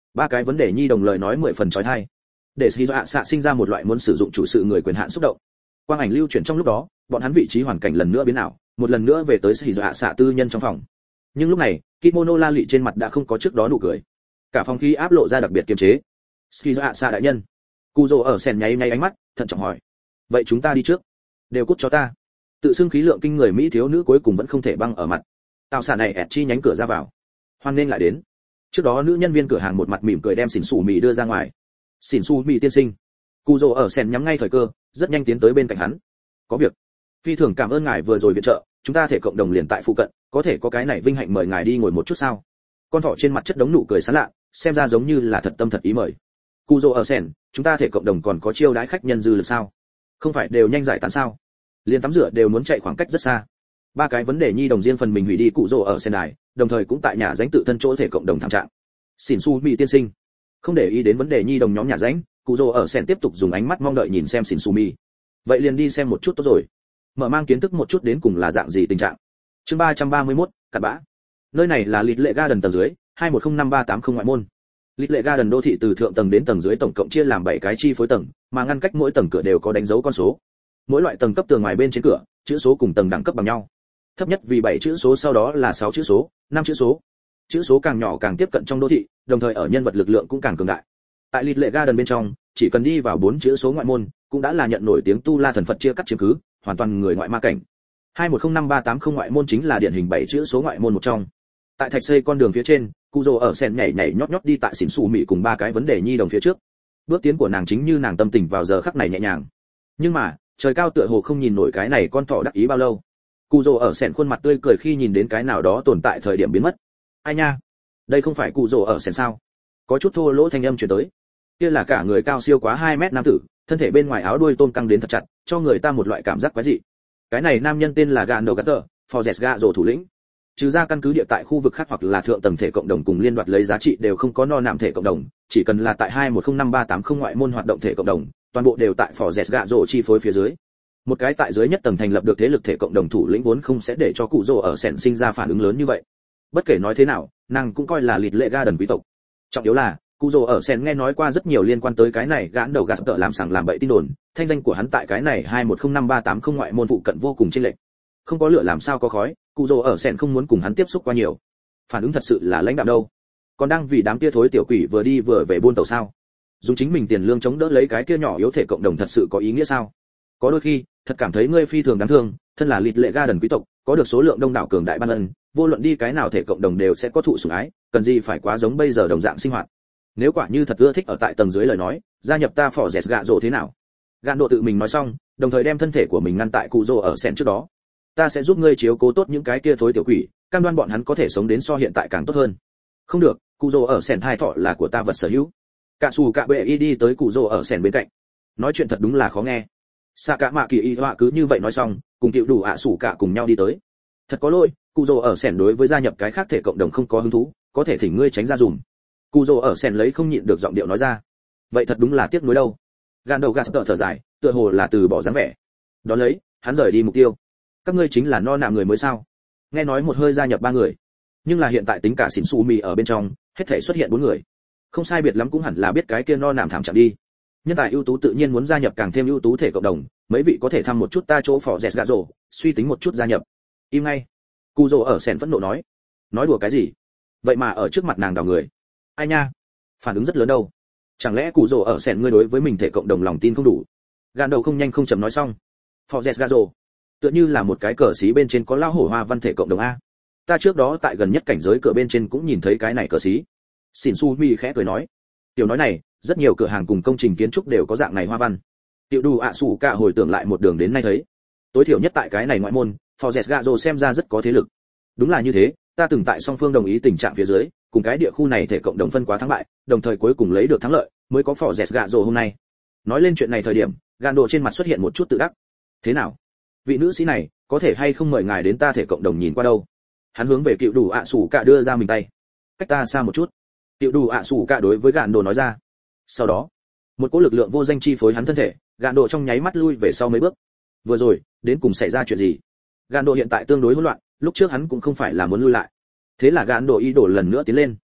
Speaker 1: Ba cái vấn đề nhi đồng lời nói mười phần chói tai, để Shizuo ạ xạ sinh ra một loại muốn sử dụng chủ sự người quyền hạn xúc động. Quang ảnh lưu chuyển trong lúc đó, bọn hắn vị trí hoàn cảnh lần nữa biến ảo, một lần nữa về tới Shizuo ạ xạ tư nhân trong phòng. Nhưng lúc này, kimono la lị trên mặt đã không có trước đó nụ cười, cả phòng khí áp lộ ra đặc biệt kiềm chế. Shizuo ạ xạ đại nhân. Kuzo ở sen nháy nháy ánh mắt, thận trọng hỏi: vậy chúng ta đi trước? Đều cút cho ta. Tự xưng khí lượng kinh người mỹ thiếu nữ cuối cùng vẫn không thể băng ở mặt. Tạo xạ này ẹt chi nhánh cửa ra vào. Hoan nên lại đến. Trước đó nữ nhân viên cửa hàng một mặt mỉm cười đem xỉn xù mì đưa ra ngoài. Xỉn xù mì tiên sinh. Kuzo ở sen nhắm ngay thời cơ, rất nhanh tiến tới bên cạnh hắn. Có việc. Phi thường cảm ơn ngài vừa rồi viện trợ, chúng ta thể cộng đồng liền tại phụ cận, có thể có cái này vinh hạnh mời ngài đi ngồi một chút sao? Con thỏ trên mặt chất đống nụ cười sán lạ, xem ra giống như là thật tâm thật ý mời. Kuzo ở sen, chúng ta thể cộng đồng còn có chiêu đãi khách nhân dư lực sao? Không phải đều nhanh giải tán sao? Liên tắm rửa đều muốn chạy khoảng cách rất xa. Ba cái vấn đề nhi đồng riêng phần mình hủy đi Kuzo ở sen đài, đồng thời cũng tại nhà ránh tự thân chỗ thể cộng đồng thảm trạng. Xỉn su mi tiên sinh, không để ý đến vấn đề nhi đồng nhóm nhà ránh, Kuzo ở sen tiếp tục dùng ánh mắt mong đợi nhìn xem xỉn su mi. Vậy liền đi xem một chút tốt rồi. Mở mang kiến thức một chút đến cùng là dạng gì tình trạng. Chương ba trăm ba mươi mốt, cặn bã. Nơi này là Lịt Lệ Garden tầng dưới, hai một không năm ba tám không ngoại môn. Lịt Lệ Garden đô thị từ thượng tầng đến tầng dưới tổng cộng chia làm bảy cái chi phối tầng, mà ngăn cách mỗi tầng cửa đều có đánh dấu con số. Mỗi loại tầng cấp tường ngoài bên trên cửa, chữ số cùng tầng đẳng cấp bằng nhau. Thấp nhất vì bảy chữ số, sau đó là sáu chữ số, năm chữ số. Chữ số càng nhỏ càng tiếp cận trong đô thị, đồng thời ở nhân vật lực lượng cũng càng cường đại. Tại Lịt Lệ Garden bên trong, chỉ cần đi vào bốn chữ số ngoại môn, cũng đã là nhận nổi tiếng tu la thần Phật chia cắt chiếm cứ, hoàn toàn người ngoại ma cảnh. hai một không năm ba tám không ngoại môn chính là điển hình bảy chữ số ngoại môn một trong. Tại thạch xây con đường phía trên, Kuzo ở sen nhảy nhảy nhót nhót đi tại xỉn xù mị cùng ba cái vấn đề nhi đồng phía trước. Bước tiến của nàng chính như nàng tâm tình vào giờ khắc này nhẹ nhàng. Nhưng mà, trời cao tựa hồ không nhìn nổi cái này con thỏ đắc ý bao lâu. Kuzo ở sen khuôn mặt tươi cười khi nhìn đến cái nào đó tồn tại thời điểm biến mất. Ai nha, đây không phải Kuzo ở sen sao? Có chút thô lỗ thanh âm truyền tới. Kia là cả người cao siêu quá hai mét nam tử, thân thể bên ngoài áo đuôi tôm căng đến thật chặt, cho người ta một loại cảm giác quái dị. Cái này nam nhân tên là Gano Gatter, Forges Gazo thủ lĩnh. Trừ ra căn cứ địa tại khu vực khác hoặc là thượng tầng thể cộng đồng cùng liên đoạt lấy giá trị đều không có no nạm thể cộng đồng, chỉ cần là tại hai một không năm ba tám không ngoại môn hoạt động thể cộng đồng, toàn bộ đều tại Forges Gazo chi phối phía dưới. Một cái tại dưới nhất tầng thành lập được thế lực thể cộng đồng thủ lĩnh vốn không sẽ để cho cụ rồ ở sẹn sinh ra phản ứng lớn như vậy. Bất kể nói thế nào, nàng cũng coi là Lịt Lệ Garden quý tộc. Trọng yếu là, cụ rồ ở sen nghe nói qua rất nhiều liên quan tới cái này gãn đầu gạt tợ làm sằng làm bậy tin đồn, thanh danh của hắn tại cái này hai một không năm ba tám không ngoại môn phụ cận vô cùng chênh lệch. Không có lửa làm sao có khói, cụ rồ ở sen không muốn cùng hắn tiếp xúc quá nhiều. Phản ứng thật sự là lãnh đạm đâu. Còn đang vì đám kia thối tiểu quỷ vừa đi vừa về buôn tàu sao? Dùng chính mình tiền lương chống đỡ lấy cái kia nhỏ yếu thể cộng đồng thật sự có ý nghĩa sao? Có đôi khi, thật cảm thấy ngươi phi thường đáng thương, thân là Lịt Lệ Garden quý tộc, có được số lượng đông đảo cường đại ban ân, vô luận đi cái nào thể cộng đồng đều sẽ có thụ sủng ái, cần gì phải quá giống bây giờ đồng dạng sinh hoạt. Nếu quả như thật ưa thích ở tại tầng dưới lời nói, gia nhập ta phỏ dẹt gạ rồ thế nào? Gạn độ tự mình nói xong, đồng thời đem thân thể của mình ngăn tại cụ rồ ở sen trước đó. Ta sẽ giúp ngươi chiếu cố tốt những cái kia thối tiểu quỷ, cam đoan bọn hắn có thể sống đến so hiện tại càng tốt hơn. Không được, cụ rồ ở sen thai thọ là của ta vật sở hữu. Cạ xù cạ bệ y đi tới cụ rồ ở sen bên cạnh. Nói chuyện thật đúng là khó nghe. Sa cả mạ kỳ y họa cứ như vậy nói xong, cùng tiểu đủ ạ sủ cả cùng nhau đi tới. Thật có lỗi, cụ rồ ở sen đối với gia nhập cái khác thể cộng đồng không có hứng thú, có thể thỉnh ngươi tránh ra dùm. Cụ rồ ở sen lấy không nhịn được giọng điệu nói ra. Vậy thật đúng là tiếc nuối đâu. Gan đầu gạt tợ thở dài, tựa hồ là từ bỏ dáng vẻ. Đó lấy, hắn rời đi mục tiêu. Các ngươi chính là no nạm người mới sao? Nghe nói một hơi gia nhập ba người, nhưng là hiện tại tính cả xỉn su mì ở bên trong, hết thể xuất hiện bốn người. Không sai biệt lắm cũng hẳn là biết cái kia no nạm thảm trạng đi. Nhân tài ưu tú tự nhiên muốn gia nhập càng thêm ưu tú thể cộng đồng, mấy vị có thể thăm một chút ta chỗ phỏ dẹt gạ rồ, suy tính một chút gia nhập. Im ngay. Cụ rồ ở sen phẫn nộ nói. Nói đùa cái gì? Vậy mà ở trước mặt nàng đào người. Ai nha? Phản ứng rất lớn đâu. Chẳng lẽ cụ rồ ở sen ngươi đối với mình thể cộng đồng lòng tin không đủ? Gan đầu không nhanh không chậm nói xong. Phỏ dẹt gạ rồ, tựa như là một cái cờ xí bên trên có lao hổ hoa văn thể cộng đồng a. Ta trước đó tại gần nhất cảnh giới cửa bên trên cũng nhìn thấy cái này cờ xí. Xỉn su mi khẽ cười nói. Tiểu nói này, rất nhiều cửa hàng cùng công trình kiến trúc đều có dạng này hoa văn. Tiểu đủ ạ sủ cả hồi tưởng lại một đường đến nay thấy. Tối thiểu nhất tại cái này ngoại môn, Forges Gazo xem ra rất có thế lực. Đúng là như thế, ta từng tại song phương đồng ý tình trạng phía dưới, cùng cái địa khu này thể cộng đồng phân quá thắng bại, đồng thời cuối cùng lấy được thắng lợi, mới có Forges Gazo hôm nay. Nói lên chuyện này thời điểm, Gando trên mặt xuất hiện một chút tự đắc. Thế nào? Vị nữ sĩ này, có thể hay không mời ngài đến ta thể cộng đồng nhìn qua đâu? Hắn hướng về Cựu Đủ ạ sủ cả đưa ra mình tay. Cách ta xa một chút. Cựu Đủ ạ sủ cả đối với Gando nói ra. Sau đó, một cỗ lực lượng vô danh chi phối hắn thân thể, Gando trong nháy mắt lui về sau mấy bước. Vừa rồi, đến cùng xảy ra chuyện gì? Gando hiện tại tương đối hỗn loạn, lúc trước hắn cũng không phải là muốn lui lại. Thế là Gando ý đồ lần nữa tiến lên.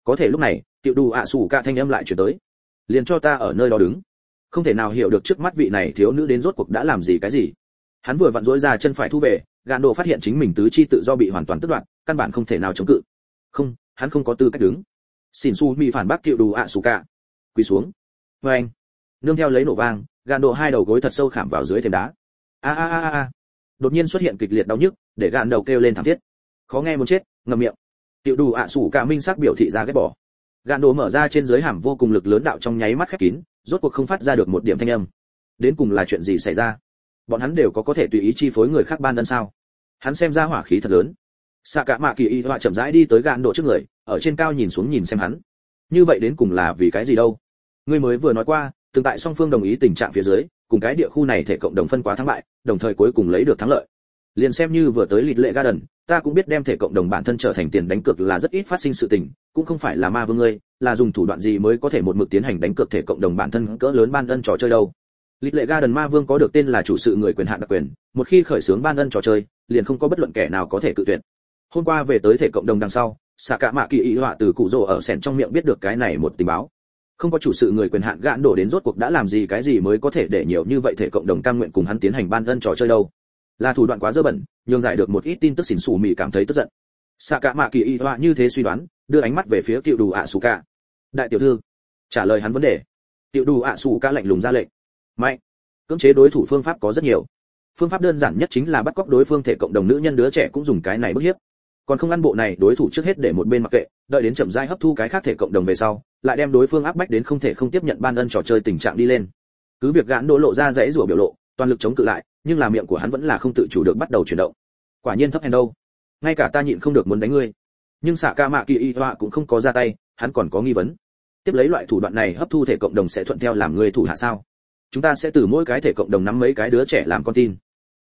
Speaker 1: Có thể lúc này tiểu đủ ạ sủ cả thanh âm lại chuyển tới, liền cho ta ở nơi đó đứng. Không thể nào hiểu được trước mắt vị này thiếu nữ đến rốt cuộc đã làm gì cái gì. Hắn vừa vặn duỗi ra chân phải thu về, gạn độ phát hiện chính mình tứ chi tự do bị hoàn toàn tước đoạt, căn bản không thể nào chống cự. Không, hắn không có tư cách đứng. Xin su mi phản bác tiểu đủ ạ sủ cả, quỳ xuống. Với anh, nương theo lấy nổ vang, gạn độ hai đầu gối thật sâu khảm vào dưới thềm đá. A a a a. Đột nhiên xuất hiện kịch liệt đau nhức, để gạn đầu kêu lên thảm thiết. Khó nghe muốn chết, ngậm miệng. Tiểu đủ ạ sủ cả minh sắc biểu thị ra ghét bỏ. Gạn độ mở ra trên dưới hàm vô cùng lực lớn đạo trong nháy mắt khép kín, rốt cuộc không phát ra được một điểm thanh âm. Đến cùng là chuyện gì xảy ra? Bọn hắn đều có có thể tùy ý chi phối người khác ban ân sao? Hắn xem ra hỏa khí thật lớn. Sạ cả mạ kỳ y họa chậm rãi đi tới gạn độ trước người, ở trên cao nhìn xuống nhìn xem hắn. Như vậy đến cùng là vì cái gì đâu? Ngươi mới vừa nói qua, từng tại song phương đồng ý tình trạng phía dưới, cùng cái địa khu này thể cộng đồng phân quá thắng bại, đồng thời cuối cùng lấy được thắng lợi. Liền xem như vừa tới Lịt Lệ Garden, ta cũng biết đem thể cộng đồng bản thân trở thành tiền đánh cược là rất ít phát sinh sự tình, cũng không phải là ma vương ngươi, là dùng thủ đoạn gì mới có thể một mực tiến hành đánh cược thể cộng đồng bản thân cỡ lớn ban ân trò chơi đâu. Lịt Lệ Garden ma vương có được tên là chủ sự người quyền hạn đặc quyền, một khi khởi xướng ban ân trò chơi, liền không có bất luận kẻ nào có thể cự tuyệt. Hôm qua về tới thể cộng đồng đằng sau, xạ cả mạ kỳ ý họa từ cụ rồ ở sèn trong miệng biết được cái này một tình báo. Không có chủ sự người quyền hạn gạn đổ đến rốt cuộc đã làm gì cái gì mới có thể để nhiều như vậy thể cộng đồng cam nguyện cùng hắn tiến hành ban ân trò chơi đâu. Là thủ đoạn quá dơ bẩn, nhường giải được một ít tin tức xỉn xù mị cảm thấy tức giận. Sạ cả mạ kỳ y họa như thế suy đoán, đưa ánh mắt về phía tiểu đủ ạ sủ cả. Đại tiểu thư, trả lời hắn vấn đề. Tiểu đủ ạ sủ cả lạnh lùng ra lệnh. Mạnh, cưỡng chế đối thủ phương pháp có rất nhiều. Phương pháp đơn giản nhất chính là bắt cóc đối phương thể cộng đồng nữ nhân đứa trẻ cũng dùng cái này bức hiếp. Còn không ăn bộ này đối thủ trước hết để một bên mặc kệ, đợi đến chậm rãi hấp thu cái khác thể cộng đồng về sau, lại đem đối phương áp bách đến không thể không tiếp nhận ban ân trò chơi tình trạng đi lên. Cứ việc gạn đổ lộ ra dãy rủa biểu lộ, toàn lực chống cự lại, nhưng là miệng của hắn vẫn là không tự chủ được bắt đầu chuyển động. Quả nhiên thấp hèn đâu, ngay cả ta nhịn không được muốn đánh ngươi. Nhưng xạ ca mạ kỳ y họa cũng không có ra tay, hắn còn có nghi vấn. Tiếp lấy loại thủ đoạn này hấp thu thể cộng đồng sẽ thuận theo làm người thủ hạ sao? Chúng ta sẽ từ mỗi cái thể cộng đồng nắm mấy cái đứa trẻ làm con tin.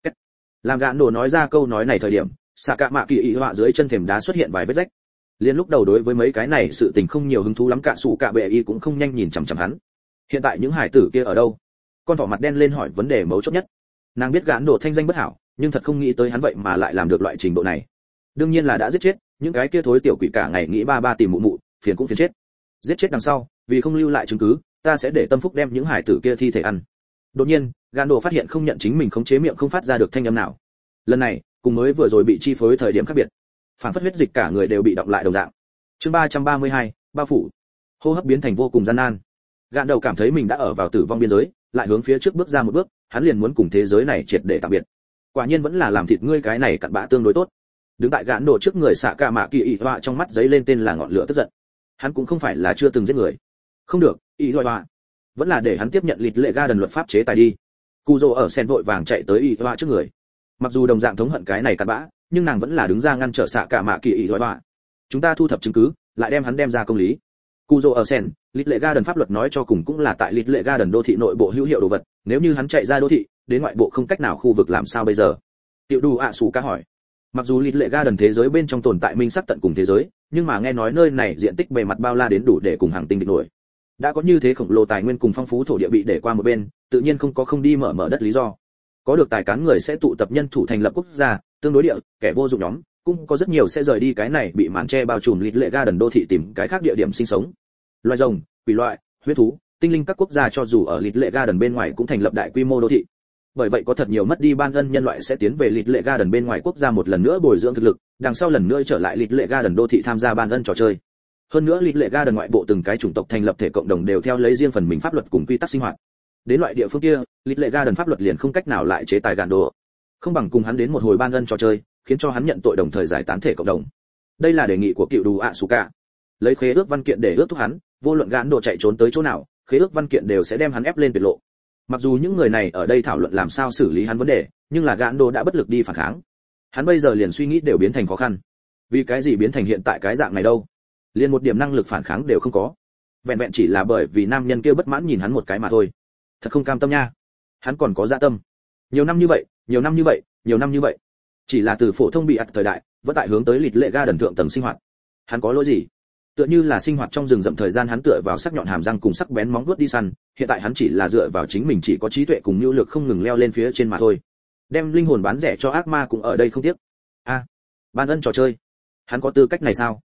Speaker 1: Làm gạn đổ nói ra câu nói này thời điểm, xạ cả mạ kỳ y họa dưới chân thềm đá xuất hiện vài vết rách. Liên lúc đầu đối với mấy cái này sự tình không nhiều hứng thú lắm, cả sủ cả bệ y cũng không nhanh nhìn chằm chằm hắn. Hiện tại những hải tử kia ở đâu? Con thỏ mặt đen lên hỏi vấn đề mấu chốt nhất. Nàng biết gạn đổ thanh danh bất hảo, nhưng thật không nghĩ tới hắn vậy mà lại làm được loại trình độ này. Đương nhiên là đã giết chết, những cái kia thối tiểu quỷ cả ngày nghĩ ba ba tìm mụ mụ, phiền cũng phiền chết. Giết chết đằng sau, vì không lưu lại chứng cứ, ta sẽ để tâm phúc đem những hải tử kia thi thể ăn. Đột nhiên, gạn đổ phát hiện không nhận chính mình khống chế miệng không phát ra được thanh âm nào. Lần này, cùng mới vừa rồi bị chi phối thời điểm khác biệt, phản phất huyết dịch cả người đều bị đọng lại đồng dạng. Chương ba trăm ba mươi hai, bao phủ. Hô hấp biến thành vô cùng gian nan. Gạn đầu cảm thấy mình đã ở vào tử vong biên giới, lại hướng phía trước bước ra một bước, hắn liền muốn cùng thế giới này triệt để tạm biệt. Quả nhiên vẫn là làm thịt ngươi cái này cặn bã tương đối tốt. Đứng tại gạn đổ trước người xạ cả mạ kỳ y họa trong mắt giấy lên tên là ngọn lửa tức giận. Hắn cũng không phải là chưa từng giết người. Không được, y họa, vẫn là để hắn tiếp nhận Lịt Lệ Garden luật pháp chế tài đi. Cù Dô ở sen vội vàng chạy tới y họa trước người. Mặc dù đồng dạng thống hận cái này cặn bã, nhưng nàng vẫn là đứng ra ngăn trở xạ cả mạ kỳ y họa. Chúng ta thu thập chứng cứ, lại đem hắn đem ra công lý. Cù Dô ở sen, Lịt Lệ Garden pháp luật nói cho cùng cũng là tại Lịt Lệ Garden đô thị nội bộ hữu hiệu đồ vật, nếu như hắn chạy ra đô thị, đến ngoại bộ không cách nào khu vực làm sao bây giờ? Tiểu Đủ ạ sủ ca hỏi. Mặc dù Lịt Lệ Garden thế giới bên trong tồn tại minh sắc tận cùng thế giới, nhưng mà nghe nói nơi này diện tích bề mặt bao la đến đủ để cùng hàng tinh địch nổi. Đã có như thế khổng lồ tài nguyên cùng phong phú thổ địa bị để qua một bên, tự nhiên không có không đi mở mở đất lý do. Có được tài cán người sẽ tụ tập nhân thủ thành lập quốc gia, tương đối địa, kẻ vô dụng nhóm, cũng có rất nhiều sẽ rời đi cái này bị màn che bao trùm Lịt Lệ Garden đô thị tìm cái khác địa điểm sinh sống. Loài rồng, quỷ loại, huyết thú, tinh linh các quốc gia cho dù ở Lịt Lệ Garden bên ngoài cũng thành lập đại quy mô đô thị. Bởi vậy có thật nhiều mất đi ban ân nhân loại sẽ tiến về Lịt Lệ Garden bên ngoài quốc gia một lần nữa bồi dưỡng thực lực, đằng sau lần nữa trở lại Lịt Lệ Garden đô thị tham gia ban ân trò chơi. Hơn nữa Lịt Lệ Garden ngoại bộ từng cái chủng tộc thành lập thể cộng đồng đều theo lấy riêng phần mình pháp luật cùng quy tắc sinh hoạt. Đến loại địa phương kia, Lịt Lệ Garden pháp luật liền không cách nào lại chế tài gạn đồ. Không bằng cùng hắn đến một hồi ban ân trò chơi, khiến cho hắn nhận tội đồng thời giải tán thể cộng đồng. Đây là đề nghị của Cựu Đủ ạ sủ cả. Lấy khế ước văn kiện để ước thúc hắn, vô luận gạn đồ chạy trốn tới chỗ nào, khế ước văn kiện đều sẽ đem hắn ép lên tuyệt lộ. Mặc dù những người này ở đây thảo luận làm sao xử lý hắn vấn đề, nhưng là gạn đồ đã bất lực đi phản kháng. Hắn bây giờ liền suy nghĩ đều biến thành khó khăn. Vì cái gì biến thành hiện tại cái dạng này đâu? Liền một điểm năng lực phản kháng đều không có. Vẹn vẹn chỉ là bởi vì nam nhân kia bất mãn nhìn hắn một cái mà thôi. Thật không cam tâm nha. Hắn còn có dạ tâm. Nhiều năm như vậy, nhiều năm như vậy, nhiều năm như vậy. Chỉ là từ phổ thông bị ặt thời đại, vẫn tại hướng tới Lịt Lệ Garden thượng tầng sinh hoạt. Hắn có lỗi gì? Tựa như là sinh hoạt trong rừng rậm thời gian hắn tựa vào sắc nhọn hàm răng cùng sắc bén móng vuốt đi săn, hiện tại hắn chỉ là dựa vào chính mình chỉ có trí tuệ cùng nhu lược không ngừng leo lên phía trên mà thôi. Đem linh hồn bán rẻ cho ác ma cũng ở đây không tiếc. A, ban ân trò chơi. Hắn có tư cách này sao?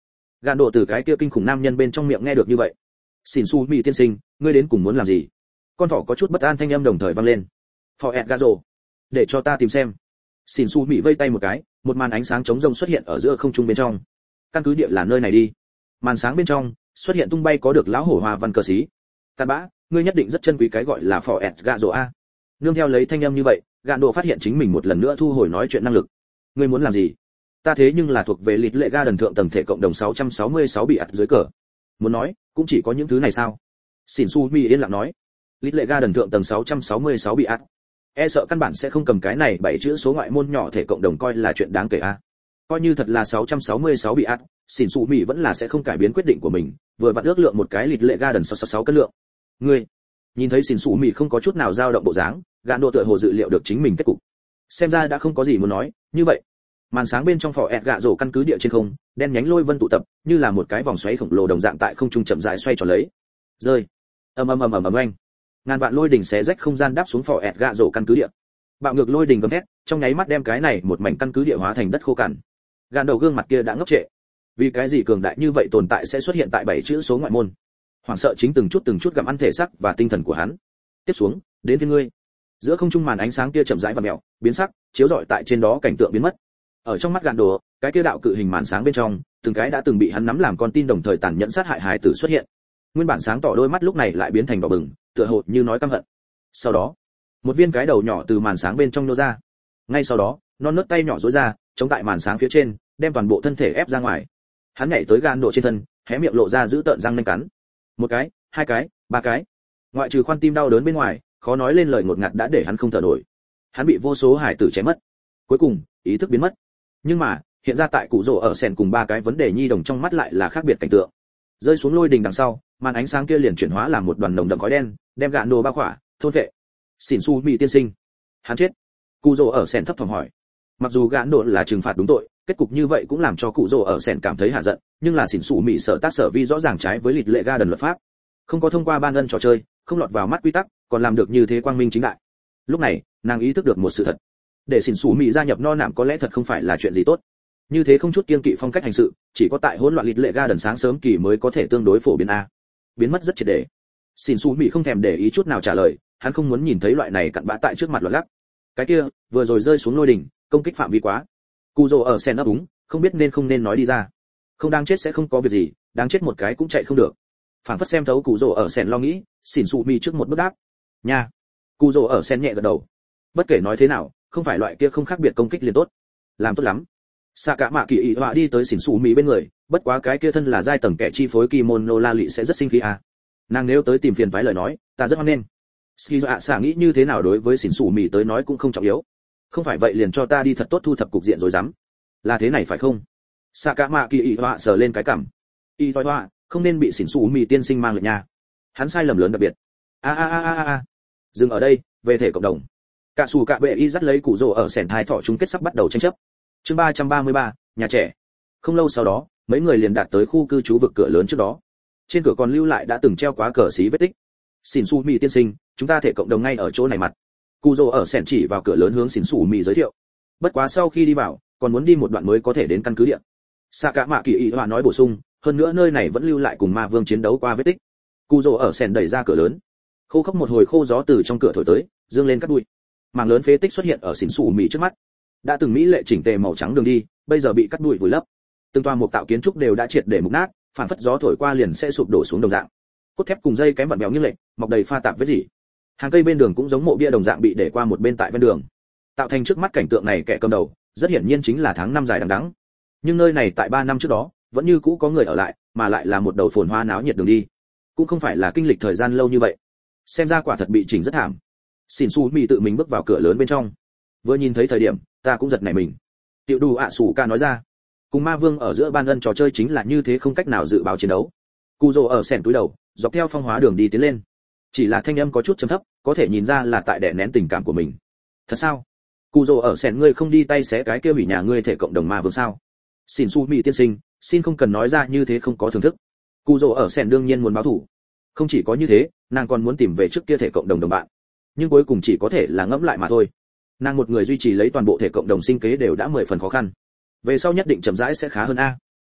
Speaker 1: Gạn độ từ cái kia kinh khủng nam nhân bên trong miệng nghe được như vậy. Xỉn Su Mị tiên sinh, ngươi đến cùng muốn làm gì? Con thỏ có chút bất an thanh âm đồng thời vang lên. Phò ẹt gà rồ, để cho ta tìm xem. Xỉn Su Mị vây tay một cái, một màn ánh sáng chống rông xuất hiện ở giữa không trung bên trong. Căn cứ địa là nơi này đi. Màn sáng bên trong xuất hiện tung bay có được lão hổ hoa văn cờ xí. Cát bã, ngươi nhất định rất chân quý cái gọi là phò ẹt gà rồ a. Nương theo lấy thanh âm như vậy, Gạn độ phát hiện chính mình một lần nữa thu hồi nói chuyện năng lực. Ngươi muốn làm gì? Ta thế nhưng là thuộc về lịt lệ ga đần thượng tầng thể cộng đồng sáu trăm sáu mươi sáu bị ắt dưới cờ. Muốn nói, cũng chỉ có những thứ này sao? Xỉn Su Mi yên lặng nói. Lịt lệ ga đần thượng tầng sáu trăm sáu mươi sáu bị ắt. E sợ căn bản sẽ không cầm cái này bảy chữ số ngoại môn nhỏ thể cộng đồng coi là chuyện đáng kể a. Coi như thật là sáu trăm sáu mươi sáu bị ắt, Xỉn Su Mi vẫn là sẽ không cải biến quyết định của mình, vừa vặn ước lượng một cái lịt lệ ga đần sáu trăm sáu mươi sáu cân lượng. Ngươi, nhìn thấy Xỉn Su Mi không có chút nào dao động bộ dáng, Gạn độ tựa hồ dự liệu được chính mình kết cục. Xem ra đã không có gì muốn nói, như vậy màn sáng bên trong phò ẹt gạ rổ căn cứ địa trên không, đen nhánh lôi vân tụ tập như là một cái vòng xoáy khổng lồ đồng dạng tại không trung chậm rãi xoay tròn lấy. Rơi, ầm ầm ầm ầm ầm oanh, ngàn vạn lôi đỉnh xé rách không gian đáp xuống phò ẹt gạ rổ căn cứ địa. Bạo ngược lôi đỉnh gầm thét, trong nháy mắt đem cái này một mảnh căn cứ địa hóa thành đất khô cằn. Gạn đầu gương mặt kia đã ngốc trệ. Vì cái gì cường đại như vậy tồn tại sẽ xuất hiện tại bảy chữ số ngoại môn? Hoảng sợ chính từng chút từng chút gặm ăn thể xác và tinh thần của hắn. Tiếp xuống, đến phía ngươi. Giữa không trung màn ánh sáng kia chậm rãi và mèo, biến sắc, chiếu rọi tại trên đó cảnh tượng biến mất. Ở trong mắt Gạn đồ, cái kia đạo cự hình màn sáng bên trong, từng cái đã từng bị hắn nắm làm con tin đồng thời tàn nhẫn sát hại hài tử xuất hiện. Nguyên bản sáng tỏ đôi mắt lúc này lại biến thành đỏ bừng, tựa hồ như nói căm hận. Sau đó, một viên cái đầu nhỏ từ màn sáng bên trong nô ra. Ngay sau đó, non nớt tay nhỏ duỗi ra, chống tại màn sáng phía trên, đem toàn bộ thân thể ép ra ngoài. Hắn nhảy tới Gạn đồ trên thân, hé miệng lộ ra giữ tợn răng nanh cắn. Một cái, hai cái, ba cái. Ngoại trừ khoan tim đau đớn bên ngoài, khó nói lên lời ngột ngạt đã để hắn không thở nổi. Hắn bị vô số hải tử chém mất. Cuối cùng, ý thức biến mất. Nhưng mà, hiện ra tại cụ rồ ở sèn cùng ba cái vấn đề nhi đồng trong mắt lại là khác biệt cảnh tượng. Rơi xuống lôi đình đằng sau, màn ánh sáng kia liền chuyển hóa làm một đoàn nồng đậm khói đen, đem Gạn đồ bao khỏa, thôn vệ. Xỉn Su Mị tiên sinh, hắn chết. Cụ rồ ở sèn thấp thỏm hỏi. Mặc dù Gạn đồ là trừng phạt đúng tội, kết cục như vậy cũng làm cho cụ rồ ở sèn cảm thấy hạ giận, nhưng là Xỉn Su Mị sở tác sở vi rõ ràng trái với lịch lệ ga đần luật pháp. Không có thông qua ban ân trò chơi, không lọt vào mắt quy tắc, còn làm được như thế quang minh chính đại. Lúc này, nàng ý thức được một sự thật. Để Xỉn Su Mị gia nhập no nạm có lẽ thật không phải là chuyện gì tốt. Như thế không chút kiêng kỵ phong cách hành sự, chỉ có tại hỗn loạn lịch lệ ga đần sáng sớm kỳ mới có thể tương đối phổ biến a. Biến mất rất triệt để. Xỉn Su Mị không thèm để ý chút nào trả lời, hắn không muốn nhìn thấy loại này cặn bã tại trước mặt loạn lắc. Cái kia, vừa rồi rơi xuống lôi đỉnh, công kích phạm vi quá. Cù Dỗ ở sen ấp úng, không biết nên không nên nói đi ra. Không đáng chết sẽ không có việc gì, đáng chết một cái cũng chạy không được. Phảng phất xem thấu Cù Dỗ ở sen lo nghĩ, Xỉn Su Mị trước một bước đáp. Nha. Cù Dỗ ở sen nhẹ gật đầu. Bất kể nói thế nào, không phải loại kia không khác biệt công kích liền tốt. Làm tốt lắm. Xạ cả mạ kỳ ý họa đi tới Xỉn Su Mị bên người, bất quá cái kia thân là giai tầng kẻ chi phối kimono la lị sẽ rất sinh khí à. Nàng nếu tới tìm phiền toái lời nói, ta rất hoan nghênh. Skizo ạ xạ nghĩ như thế nào đối với Xỉn Su Mị tới nói cũng không trọng yếu. Không phải vậy liền cho ta đi thật tốt thu thập cục diện rồi dám. Là thế này phải không? Xạ cả mạ kỳ ý họa sờ lên cái cằm. Y toái họa, không nên bị Xỉn Su Mị tiên sinh mang lệnh nha. Hắn sai lầm lớn đặc biệt. A a a a a. Dừng ở đây, về thể cộng đồng. Cả sủ cả bệ y dắt lấy Cù Dỗ ở sèn thai thọ chung kết sắp bắt đầu tranh chấp. Chương ba trăm ba mươi ba, nhà trẻ. Không lâu sau đó, mấy người liền đạt tới khu cư trú vực cửa lớn trước đó. Trên cửa còn lưu lại đã từng treo quá cờ xí vết tích. Xỉn Su Mị tiên sinh, chúng ta thể cộng đồng ngay ở chỗ này mặt. Cù Dỗ ở sèn chỉ vào cửa lớn hướng Xỉn Su Mị giới thiệu. Bất quá sau khi đi vào, còn muốn đi một đoạn mới có thể đến căn cứ địa. Sạ cả mạ kỳ ý họa nói bổ sung, hơn nữa nơi này vẫn lưu lại cùng ma vương chiến đấu qua vết tích. Cù Dỗ ở sèn đẩy ra cửa lớn. Khô khốc một hồi khô gió từ trong cửa thổi tới, dương lên cát bụi. Mảng lớn phế tích xuất hiện ở Xỉn Su Mị trước mắt. Đã từng mỹ lệ chỉnh tề màu trắng đường đi, bây giờ bị cát bụi vùi lấp. Từng toa mục tạo kiến trúc đều đã triệt để mục nát, phản phất gió thổi qua liền sẽ sụp đổ xuống đồng dạng. Cốt thép cùng dây kém vặn vẹo nghiêng lệch, mọc đầy pha tạp vết rỉ. Hàng cây bên đường cũng giống mộ bia đồng dạng bị để qua một bên tại ven đường. Tạo thành trước mắt cảnh tượng này kẻ cầm đầu, rất hiển nhiên chính là tháng năm dài đằng đẵng. Nhưng nơi này tại ba năm trước đó, vẫn như cũ có người ở lại, mà lại là một đầu phồn hoa náo nhiệt đường đi. Cũng không phải là kinh lịch thời gian lâu như vậy. Xem ra quả thật bị chỉnh rất thảm. Xỉn Su Mị tự mình bước vào cửa lớn bên trong. Vừa nhìn thấy thời điểm, ta cũng giật nảy mình. Tiểu Đủ ạ Sủ Ca nói ra, cùng ma vương ở giữa ban ân trò chơi chính là như thế không cách nào dự báo chiến đấu. Cù Dỗ ở sèn túi đầu, dọc theo phong hóa đường đi tiến lên. Chỉ là thanh âm có chút trầm thấp, có thể nhìn ra là tại đè nén tình cảm của mình. Thật sao? Cù Dỗ ở sèn ngươi không đi tay xé cái kia hủy nhà ngươi thể cộng đồng ma vương sao? Xỉn Su Mị tiên sinh, xin không cần nói ra như thế không có thưởng thức. Cù Dỗ ở sèn đương nhiên muốn báo thù. Không chỉ có như thế, nàng còn muốn tìm về trước kia thể cộng đồng đồng bạn. Nhưng cuối cùng chỉ có thể là ngẫm lại mà thôi. Nàng một người duy trì lấy toàn bộ thể cộng đồng sinh kế đều đã mười phần khó khăn. Về sau nhất định chậm rãi sẽ khá hơn a.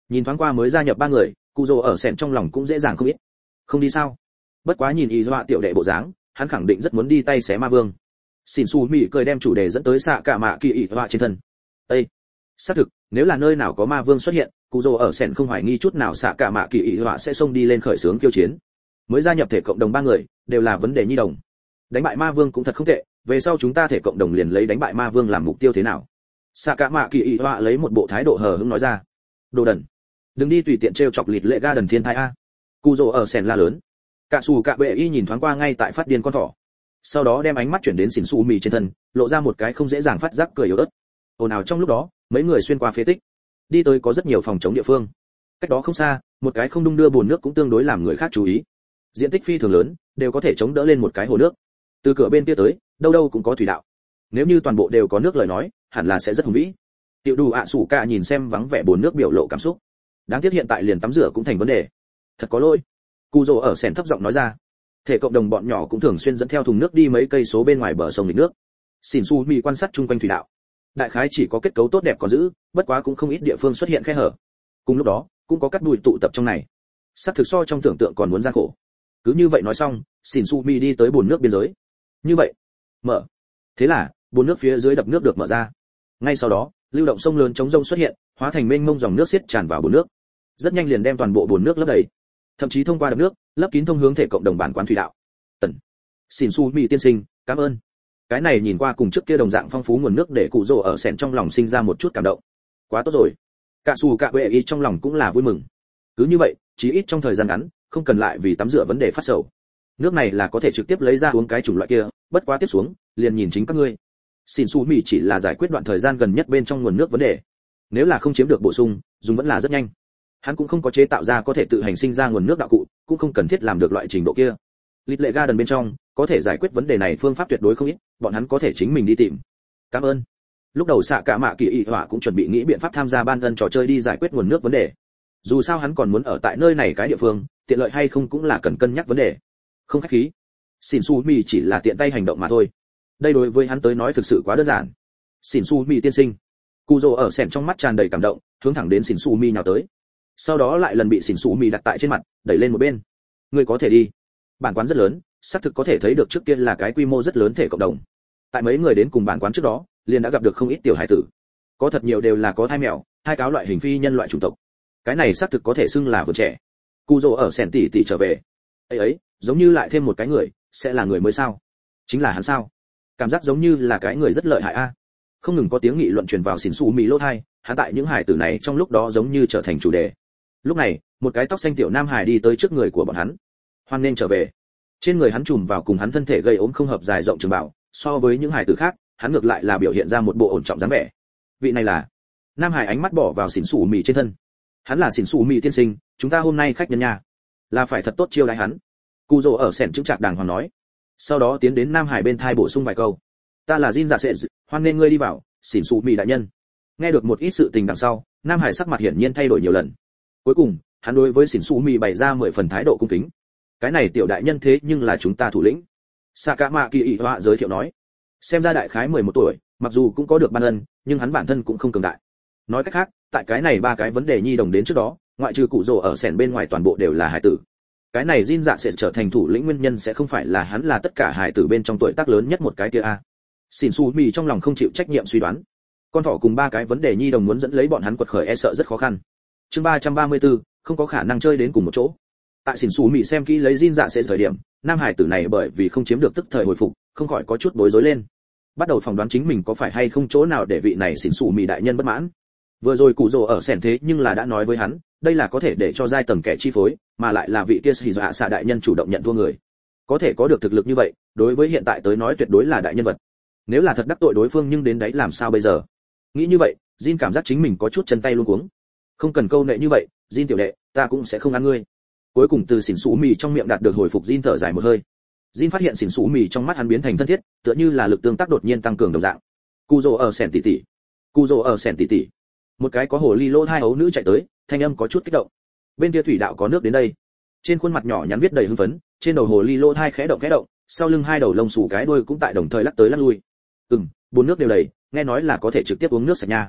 Speaker 1: Nhìn thoáng qua mới gia nhập ba người, cụ rồ ở sẹn trong lòng cũng dễ dàng không ít. Không đi sao? Bất quá nhìn y dọa tiểu đệ bộ dáng, hắn khẳng định rất muốn đi tay xé ma vương. Xin su mị cười đem chủ đề dẫn tới xạ cả mạ kỳ y dọa trên thân. Ê, xác thực, nếu là nơi nào có ma vương xuất hiện, cụ rồ ở sẹn không hoài nghi chút nào xạ cả mạ kỳ y dọa sẽ xông đi lên khởi xướng kiêu chiến. Mới gia nhập thể cộng đồng ba người, đều là vấn đề nhi đồng. Đánh bại ma vương cũng thật không tệ, về sau chúng ta thể cộng đồng liền lấy đánh bại ma vương làm mục tiêu thế nào? Xạ cả mạ kỳ y dọa lấy một bộ thái độ hờ hững nói ra. Đồ đần, đừng đi tùy tiện trêu chọc lịt lệ ga đần thiên thai a. Cụ rồ ở sẹn la lớn. Cả sủ cả bệ y nhìn thoáng qua ngay tại phát điên con thỏ, sau đó đem ánh mắt chuyển đến xỉn xù mì trên thân, lộ ra một cái không dễ dàng phát giác cười yếu ớt. Ồn ào trong lúc đó, mấy người xuyên qua phế tích, đi tới có rất nhiều phòng chống địa phương. Cách đó không xa, một cái không đung đưa bồn nước cũng tương đối làm người khác chú ý. Diện tích phi thường lớn, đều có thể chống đỡ lên một cái hồ nước. Từ cửa bên kia tới, đâu đâu cũng có thủy đạo. Nếu như toàn bộ đều có nước lời nói, hẳn là sẽ rất hùng vĩ. Tiểu Đủ ạ sủ cả nhìn xem vắng vẻ bồn nước biểu lộ cảm xúc. Đáng tiếc hiện tại liền tắm rửa cũng thành vấn đề. Thật có lỗi. Cù rồ ở sèn thấp giọng nói ra. Thể cộng đồng bọn nhỏ cũng thường xuyên dẫn theo thùng nước đi mấy cây số bên ngoài bờ sông nghịch nước. Xin su mi quan sát chung quanh thủy đạo. Đại khái chỉ có kết cấu tốt đẹp còn giữ, bất quá cũng không ít địa phương xuất hiện khe hở. Cùng lúc đó, cũng có cát bụi tụ tập trong này. Sắc thực so trong tưởng tượng còn muốn gian khổ. Cứ như vậy nói xong, Xin su mi đi tới bồn nước biên giới. Như vậy, mở. Thế là, bồn nước phía dưới đập nước được mở ra. Ngay sau đó, lưu động sông lớn chống rông xuất hiện, hóa thành mênh mông dòng nước xiết tràn vào bồn nước. Rất nhanh liền đem toàn bộ bồn nước lấp đầy. Thậm chí thông qua đập nước, lấp kín thông hướng thể cộng đồng bản quán thủy đạo. Tần, xin su mi tiên sinh, cảm ơn. Cái này nhìn qua cùng trước kia đồng dạng phong phú nguồn nước để cụ rồ ở sẹn trong lòng sinh ra một chút cảm động. Quá tốt rồi. Cả sủ cả bệ y trong lòng cũng là vui mừng. Cứ như vậy, chí ít trong thời gian ngắn, không cần lại vì tắm rửa vấn đề phát sầu. Nước này là có thể trực tiếp lấy ra uống cái chủng loại kia, bất quá tiếp xuống, liền nhìn chính các ngươi. Xin su mi chỉ là giải quyết đoạn thời gian gần nhất bên trong nguồn nước vấn đề. Nếu là không chiếm được bổ sung, dùng vẫn là rất nhanh. Hắn cũng không có chế tạo ra có thể tự hành sinh ra nguồn nước đạo cụ, cũng không cần thiết làm được loại trình độ kia. Lít lệ garden bên trong, có thể giải quyết vấn đề này phương pháp tuyệt đối không ít, bọn hắn có thể chính mình đi tìm. Cảm ơn. Lúc đầu xạ cả mạ kỳ y họa cũng chuẩn bị nghĩ biện pháp tham gia ban ân trò chơi đi giải quyết nguồn nước vấn đề. Dù sao hắn còn muốn ở tại nơi này cái địa phương, tiện lợi hay không cũng là cần cân nhắc vấn đề. Không khách khí. Xin su mi chỉ là tiện tay hành động mà thôi. Đây đối với hắn tới nói thực sự quá đơn giản. Xin su mi tiên sinh. Cù rồ ở sèn trong mắt tràn đầy cảm động, hướng thẳng đến Xin su mi nhào tới. Sau đó lại lần bị Xin su mi đặt tại trên mặt, đẩy lên một bên. Ngươi có thể đi. Bản quán rất lớn, xác thực có thể thấy được trước kia là cái quy mô rất lớn thể cộng đồng. Tại mấy người đến cùng bản quán trước đó, liền đã gặp được không ít tiểu hải tử. Có thật nhiều đều là có thai mèo, thai cáo loại hình phi nhân loại chủng tộc. Cái này xác thực có thể xưng là vườn trẻ. Cù rồ ở sèn tỉ tỉ trở về. Ấy ấy, giống như lại thêm một cái người, sẽ là người mới sao? Chính là hắn sao? Cảm giác giống như là cái người rất lợi hại a. Không ngừng có tiếng nghị luận truyền vào Xin su mi lỗ tai, hắn tại những hải tử này trong lúc đó giống như trở thành chủ đề. Lúc này, một cái tóc xanh tiểu nam hải đi tới trước người của bọn hắn. Hoan nên trở về. Trên người hắn trùm vào cùng hắn thân thể gây ốm không hợp dài rộng trường bảo, so với những hải tử khác, hắn ngược lại là biểu hiện ra một bộ ổn trọng dáng vẻ. Vị này là? Nam hải ánh mắt bỏ vào Xin su mi trên thân. Hắn là Xin su mi tiên sinh, chúng ta hôm nay khách nhân nhà, là phải thật tốt chiêu đãi hắn. Cù rồ ở sèn chứng trạc đàng hoàng nói. Sau đó tiến đến nam hải bên thai bổ sung vài câu. Ta là Jin dạ sệ, hoan nên ngươi đi vào, Xin su mi đại nhân. Nghe được một ít sự tình đằng sau, nam hải sắc mặt hiển nhiên thay đổi nhiều lần. Cuối cùng, hắn đối với Xin su mi bày ra mười phần thái độ cung kính. Cái này tiểu đại nhân thế nhưng là chúng ta thủ lĩnh. Sakama Kỳ Y Họa giới thiệu nói. Xem ra đại khái mười một tuổi, mặc dù cũng có được ban ân, nhưng hắn bản thân cũng không cường đại. Nói cách khác, tại cái này ba cái vấn đề nhi đồng đến trước đó, ngoại trừ cụ rồ ở sèn bên ngoài toàn bộ đều là hải tử. Cái này Jin dạ sẽ trở thành thủ lĩnh nguyên nhân sẽ không phải là hắn là tất cả hải tử bên trong tuổi tác lớn nhất một cái kia a. Xin su mi trong lòng không chịu trách nhiệm suy đoán. Con thỏ cùng ba cái vấn đề nhi đồng muốn dẫn lấy bọn hắn quật khởi e sợ rất khó khăn. Chương ba trăm ba mươi tư, không có khả năng chơi đến cùng một chỗ. Tại Xin su mi xem kỹ lấy Jin dạ sẽ thời điểm, nam hải tử này bởi vì không chiếm được tức thời hồi phục, không khỏi có chút bối rối lên. Bắt đầu phỏng đoán chính mình có phải hay không chỗ nào để vị này Xin su mi đại nhân bất mãn. Vừa rồi cụ rồ ở sèn thế nhưng là đã nói với hắn, đây là có thể để cho giai tầng kẻ chi phối, mà lại là vị kia sĩ dạ xạ đại nhân chủ động nhận thua người. Có thể có được thực lực như vậy, đối với hiện tại tới nói tuyệt đối là đại nhân vật. Nếu là thật đắc tội đối phương nhưng đến đấy làm sao bây giờ? Nghĩ như vậy, Jin cảm giác chính mình có chút chân tay luống cuống. Không cần câu nệ như vậy, Jin tiểu đệ, ta cũng sẽ không ăn ngươi. Cuối cùng từ Xỉn Sú Mì trong miệng đạt được hồi phục, Jin thở dài một hơi. Jin phát hiện Xỉn Sú Mì trong mắt hắn biến thành thân thiết, tựa như là lực tương tác đột nhiên tăng cường đồng dạng. Cù Dỗ ở sèn tỷ tỷ, Cù Dỗ ở sèn tỷ tỷ. Một cái có hồ ly lỗ hai ấu nữ chạy tới, thanh âm có chút kích động. Bên kia thủy đạo có nước đến đây. Trên khuôn mặt nhỏ nhắn viết đầy hưng phấn, trên đầu hồ ly lỗ hai khẽ động khẽ động, sau lưng hai đầu lông xù cái đuôi cũng tại đồng thời lắc tới lắc lui. Ừm, bốn nước đều đầy, nghe nói là có thể trực tiếp uống nước sạch nha.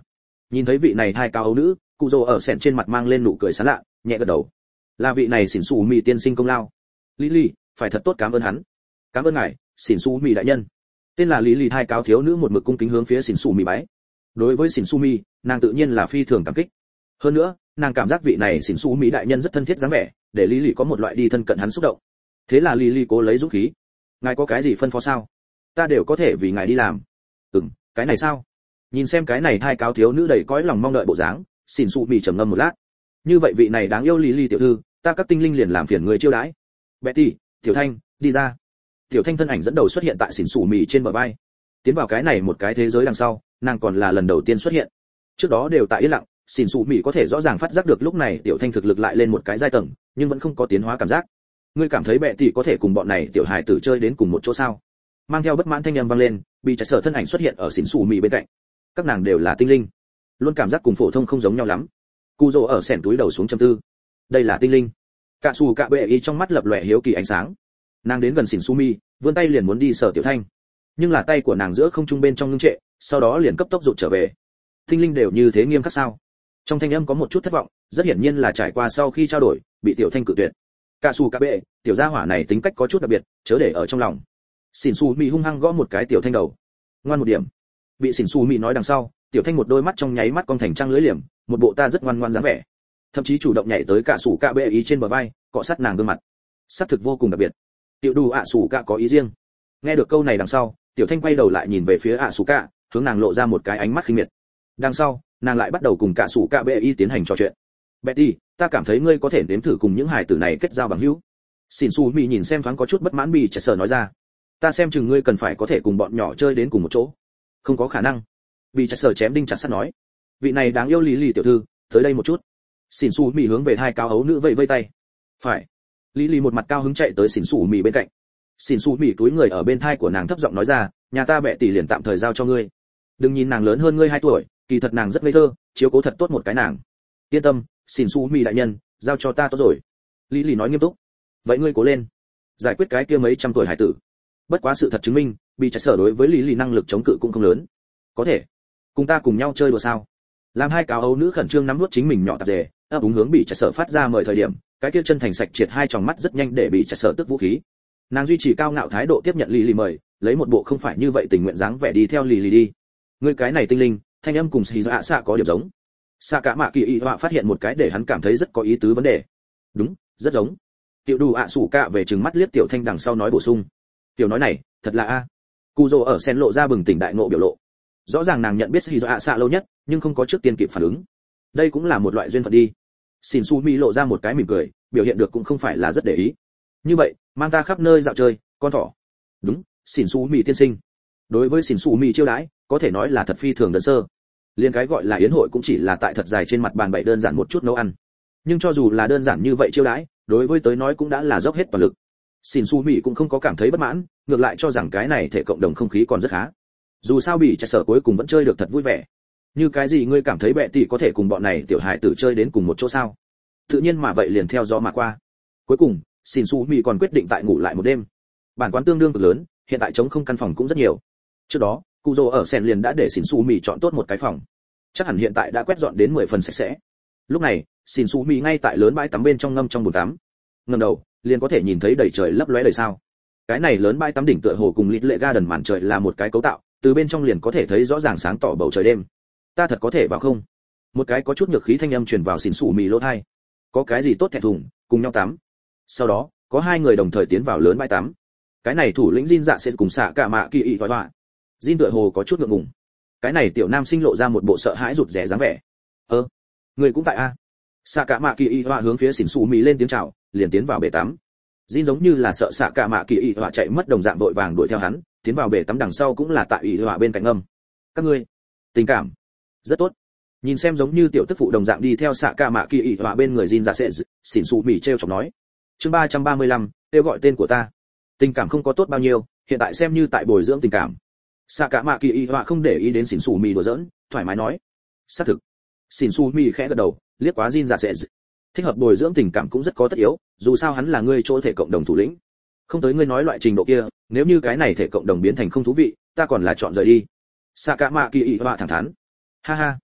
Speaker 1: Nhìn thấy vị này thai cao ấu nữ, cụ rồ ở sẹn trên mặt mang lên nụ cười sán lạ, nhẹ gật đầu. Là vị này xỉn xù mì tiên sinh công lao. Lý Lý, phải thật tốt cảm ơn hắn. Cảm ơn ngài, xỉn xù mì đại nhân. Tên là Lý Lý thai cáo thiếu nữ một mực cung kính hướng phía xỉn xù mì bái. Đối với xỉn xù mì, nàng tự nhiên là phi thường cảm kích. Hơn nữa, nàng cảm giác vị này xỉn xù mì đại nhân rất thân thiết dáng vẻ, để Lý Lý có một loại đi thân cận hắn xúc động. Thế là Lý Lý cố lấy dũng khí. Ngài có cái gì phân phó sao? Ta đều có thể vì ngài đi làm. Ừm, cái này sao? Nhìn xem cái này thai cáo thiếu nữ đầy cõi lòng mong đợi bộ dáng, xỉn xù mì trầm ngâm một lát. Như vậy vị này đáng yêu Lý Lý tiểu thư, ta các tinh linh liền làm phiền người chiêu đãi. Betty, Tiểu Thanh, đi ra. Tiểu Thanh thân ảnh dẫn đầu xuất hiện tại xỉn xù mì trên bờ vai. Tiến vào cái này một cái thế giới đằng sau, nàng còn là lần đầu tiên xuất hiện. Trước đó đều tại yên lặng, xỉn xù mì có thể rõ ràng phát giác được lúc này Tiểu Thanh thực lực lại lên một cái giai tầng, nhưng vẫn không có tiến hóa cảm giác. Ngươi cảm thấy Betty có thể cùng bọn này tiểu hài tử chơi đến cùng một chỗ sao? Mang theo bất mãn thanh âm vang lên, bị trái sở thân ảnh xuất hiện ở xỉn xù mì bên cạnh. Các nàng đều là tinh linh, luôn cảm giác cùng phổ thông không giống nhau lắm. Cù Dỗ ở sèn túi đầu xuống trầm tư. Đây là tinh linh. Cả xù cả bệ y trong mắt lập lòe hiếu kỳ ánh sáng. Nàng đến gần xỉn xù mì, vươn tay liền muốn đi sờ Tiểu Thanh, nhưng là tay của nàng giữa không trung bên trong ngưng trệ, sau đó liền cấp tốc rụt trở về. Tinh linh đều như thế nghiêm khắc sao? Trong thanh âm có một chút thất vọng, rất hiển nhiên là trải qua sau khi trao đổi, bị Tiểu Thanh cự tuyệt. Cả xù cả bệ, tiểu gia hỏa này tính cách có chút đặc biệt, chớ để ở trong lòng. Xỉn xù mì hung hăng gõ một cái Tiểu Thanh đầu. Ngoan một điểm. Bị xỉn xù mì nói đằng sau, Tiểu Thanh một đôi mắt trong nháy mắt cong thành trăng lưỡi liềm, một bộ ta rất ngoan ngoan dáng vẻ, thậm chí chủ động nhảy tới cả sủ cạ bệ ý trên bờ vai, cọ sát nàng gương mặt, sát thực vô cùng đặc biệt. Tiểu Đù ạ sủ cạ có ý riêng. Nghe được câu này đằng sau, Tiểu Thanh quay đầu lại nhìn về phía ạ sủ cạ, hướng nàng lộ ra một cái ánh mắt khinh miệt. Đằng sau, nàng lại bắt đầu cùng cả sủ cạ bệ ý tiến hành trò chuyện. Betty, ta cảm thấy ngươi có thể nếm thử cùng những hài tử này kết giao bằng hữu. Xỉn xù mì nhìn xem thoáng có chút bất mãn bì chợt sờ nói ra. Ta xem chừng ngươi cần phải có thể cùng bọn nhỏ chơi đến cùng một chỗ. Không có khả năng. Bì chợt sờ chém đinh chặt sắt nói. Vị này đáng yêu Lý Lý tiểu thư, tới đây một chút. Xỉn xù mì hướng về hai cao ấu nữ vẫy vây tay. Phải. Lý Lý một mặt cao hứng chạy tới xỉn xù mì bên cạnh. Xỉn xù mì túi người ở bên thai của nàng thấp giọng nói ra, nhà ta bệ tỷ liền tạm thời giao cho ngươi. Đừng nhìn nàng lớn hơn ngươi hai tuổi, kỳ thật nàng rất ngây thơ, chiếu cố thật tốt một cái nàng. Yên tâm, xỉn xù mì đại nhân, giao cho ta tốt rồi. Lý Lý nói nghiêm túc. Vậy ngươi cố lên, giải quyết cái kia mấy trăm tuổi hải tử. Bất quá sự thật chứng minh, bị trái sở đối với Lý Lý năng lực chống cự cũng không lớn. Có thể, cùng ta cùng nhau chơi đùa sao? Làm hai cáo ấu nữ khẩn trương nắm nuốt chính mình nhỏ tạp dề, ấp úng hướng bị trái sở phát ra mời thời điểm, cái kia chân thành sạch triệt hai tròng mắt rất nhanh để bị trái sở tức vũ khí. Nàng duy trì cao ngạo thái độ tiếp nhận Lý Lý mời, lấy một bộ không phải như vậy tình nguyện dáng vẻ đi theo Lý Lý đi. Ngươi cái này tinh linh, thanh âm cùng xì dạ xạ có điểm giống. Xạ cả mạ kỳ y họa phát hiện một cái để hắn cảm thấy rất có ý tứ vấn đề. Đúng, rất giống. Tiểu Đủ ạ sủ cạ về trừng mắt liếc Tiểu Thanh đằng sau nói bổ sung. Tiểu nói này, thật là a. Cù Dỗ ở sen lộ ra bừng tỉnh đại ngộ biểu lộ. Rõ ràng nàng nhận biết xì dạ xạ lâu nhất, nhưng không có trước tiên kịp phản ứng. Đây cũng là một loại duyên phận đi. Xin Su Mi lộ ra một cái mỉm cười, biểu hiện được cũng không phải là rất để ý. Như vậy, mang ta khắp nơi dạo chơi, con thỏ. Đúng, Xin Su Mi tiên sinh. Đối với Xin Su Mi chiêu đãi, có thể nói là thật phi thường đơn sơ. Liên cái gọi là yến hội cũng chỉ là tại thật dài trên mặt bàn bày đơn giản một chút nấu ăn. Nhưng cho dù là đơn giản như vậy chiêu đãi, đối với tới nói cũng đã là dốc hết toàn lực. Xin Su Mi cũng không có cảm thấy bất mãn, ngược lại cho rằng cái này thể cộng đồng không khí còn rất khá. Dù sao bị trái sở cuối cùng vẫn chơi được thật vui vẻ. Như cái gì ngươi cảm thấy bệ tỷ có thể cùng bọn này tiểu hài tử chơi đến cùng một chỗ sao? Tự nhiên mà vậy liền theo gió mà qua. Cuối cùng, Xin Su Mi còn quyết định tại ngủ lại một đêm. Bản quán tương đương cực lớn, hiện tại trống không căn phòng cũng rất nhiều. Trước đó, Cù Dỗ ở sen liền đã để Xin Su Mi chọn tốt một cái phòng. Chắc hẳn hiện tại đã quét dọn đến mười phần sạch sẽ. Lúc này, Xin Su Mi ngay tại lớn bãi tắm bên trong ngâm trong bồn tắm. Ngẩng đầu, liền có thể nhìn thấy đầy trời lấp lóe đầy sao. Cái này lớn bãi tắm đỉnh tựa hồ cùng Lít Lệ Garden màn trời là một cái cấu tạo, từ bên trong liền có thể thấy rõ ràng sáng tỏ bầu trời đêm. Ta thật có thể vào không? Một cái có chút nhược khí thanh âm truyền vào Xin Su Mi lỗ tai. Có cái gì tốt thẹn thùng, cùng nhau tắm. Sau đó, có hai người đồng thời tiến vào lớn bãi tắm. Cái này thủ lĩnh Jin Dạ sẽ cùng xạ cả mạ kỳ y thoái họa. Jin tựa hồ có chút ngượng ngùng. Cái này tiểu nam sinh lộ ra một bộ sợ hãi rụt rè dáng vẻ. Ơ, người cũng tại a? Xạ cả mạ kỳ y thoái hướng phía Xin Su Mi lên tiếng chào, liền tiến vào bể tắm. Jin giống như là sợ xạ cả mạ kỳ y thoái chạy mất đồng dạng vội vàng đuổi theo hắn, tiến vào bể tắm đằng sau cũng là tại y thoái bên cạnh âm. Các ngươi, tình cảm rất tốt. Nhìn xem giống như tiểu tức phụ đồng dạng đi theo xạ cả mạ kỳ y thoái bên người Jin ra sẽ, Xin Su Mi trêu chọc nói. Chương ba trăm ba mươi lăm, kêu gọi tên của ta. Tình cảm không có tốt bao nhiêu, hiện tại xem như tại bồi dưỡng tình cảm. Xạ cả mạ kỳ y họa không để ý đến Xin Su Mi đùa giỡn, thoải mái nói. Xác thực. Xin Su Mi khẽ gật đầu, liếc quá Jin ra sẽ. Thích hợp bồi dưỡng tình cảm cũng rất có tất yếu, dù sao hắn là ngươi chỗ thể cộng đồng thủ lĩnh. Không tới ngươi nói loại trình độ kia, nếu như cái này thể cộng đồng biến thành không thú vị, ta còn là chọn rời đi. Xạ cả mạ kỳ y họa thẳng thắn. Ha ha.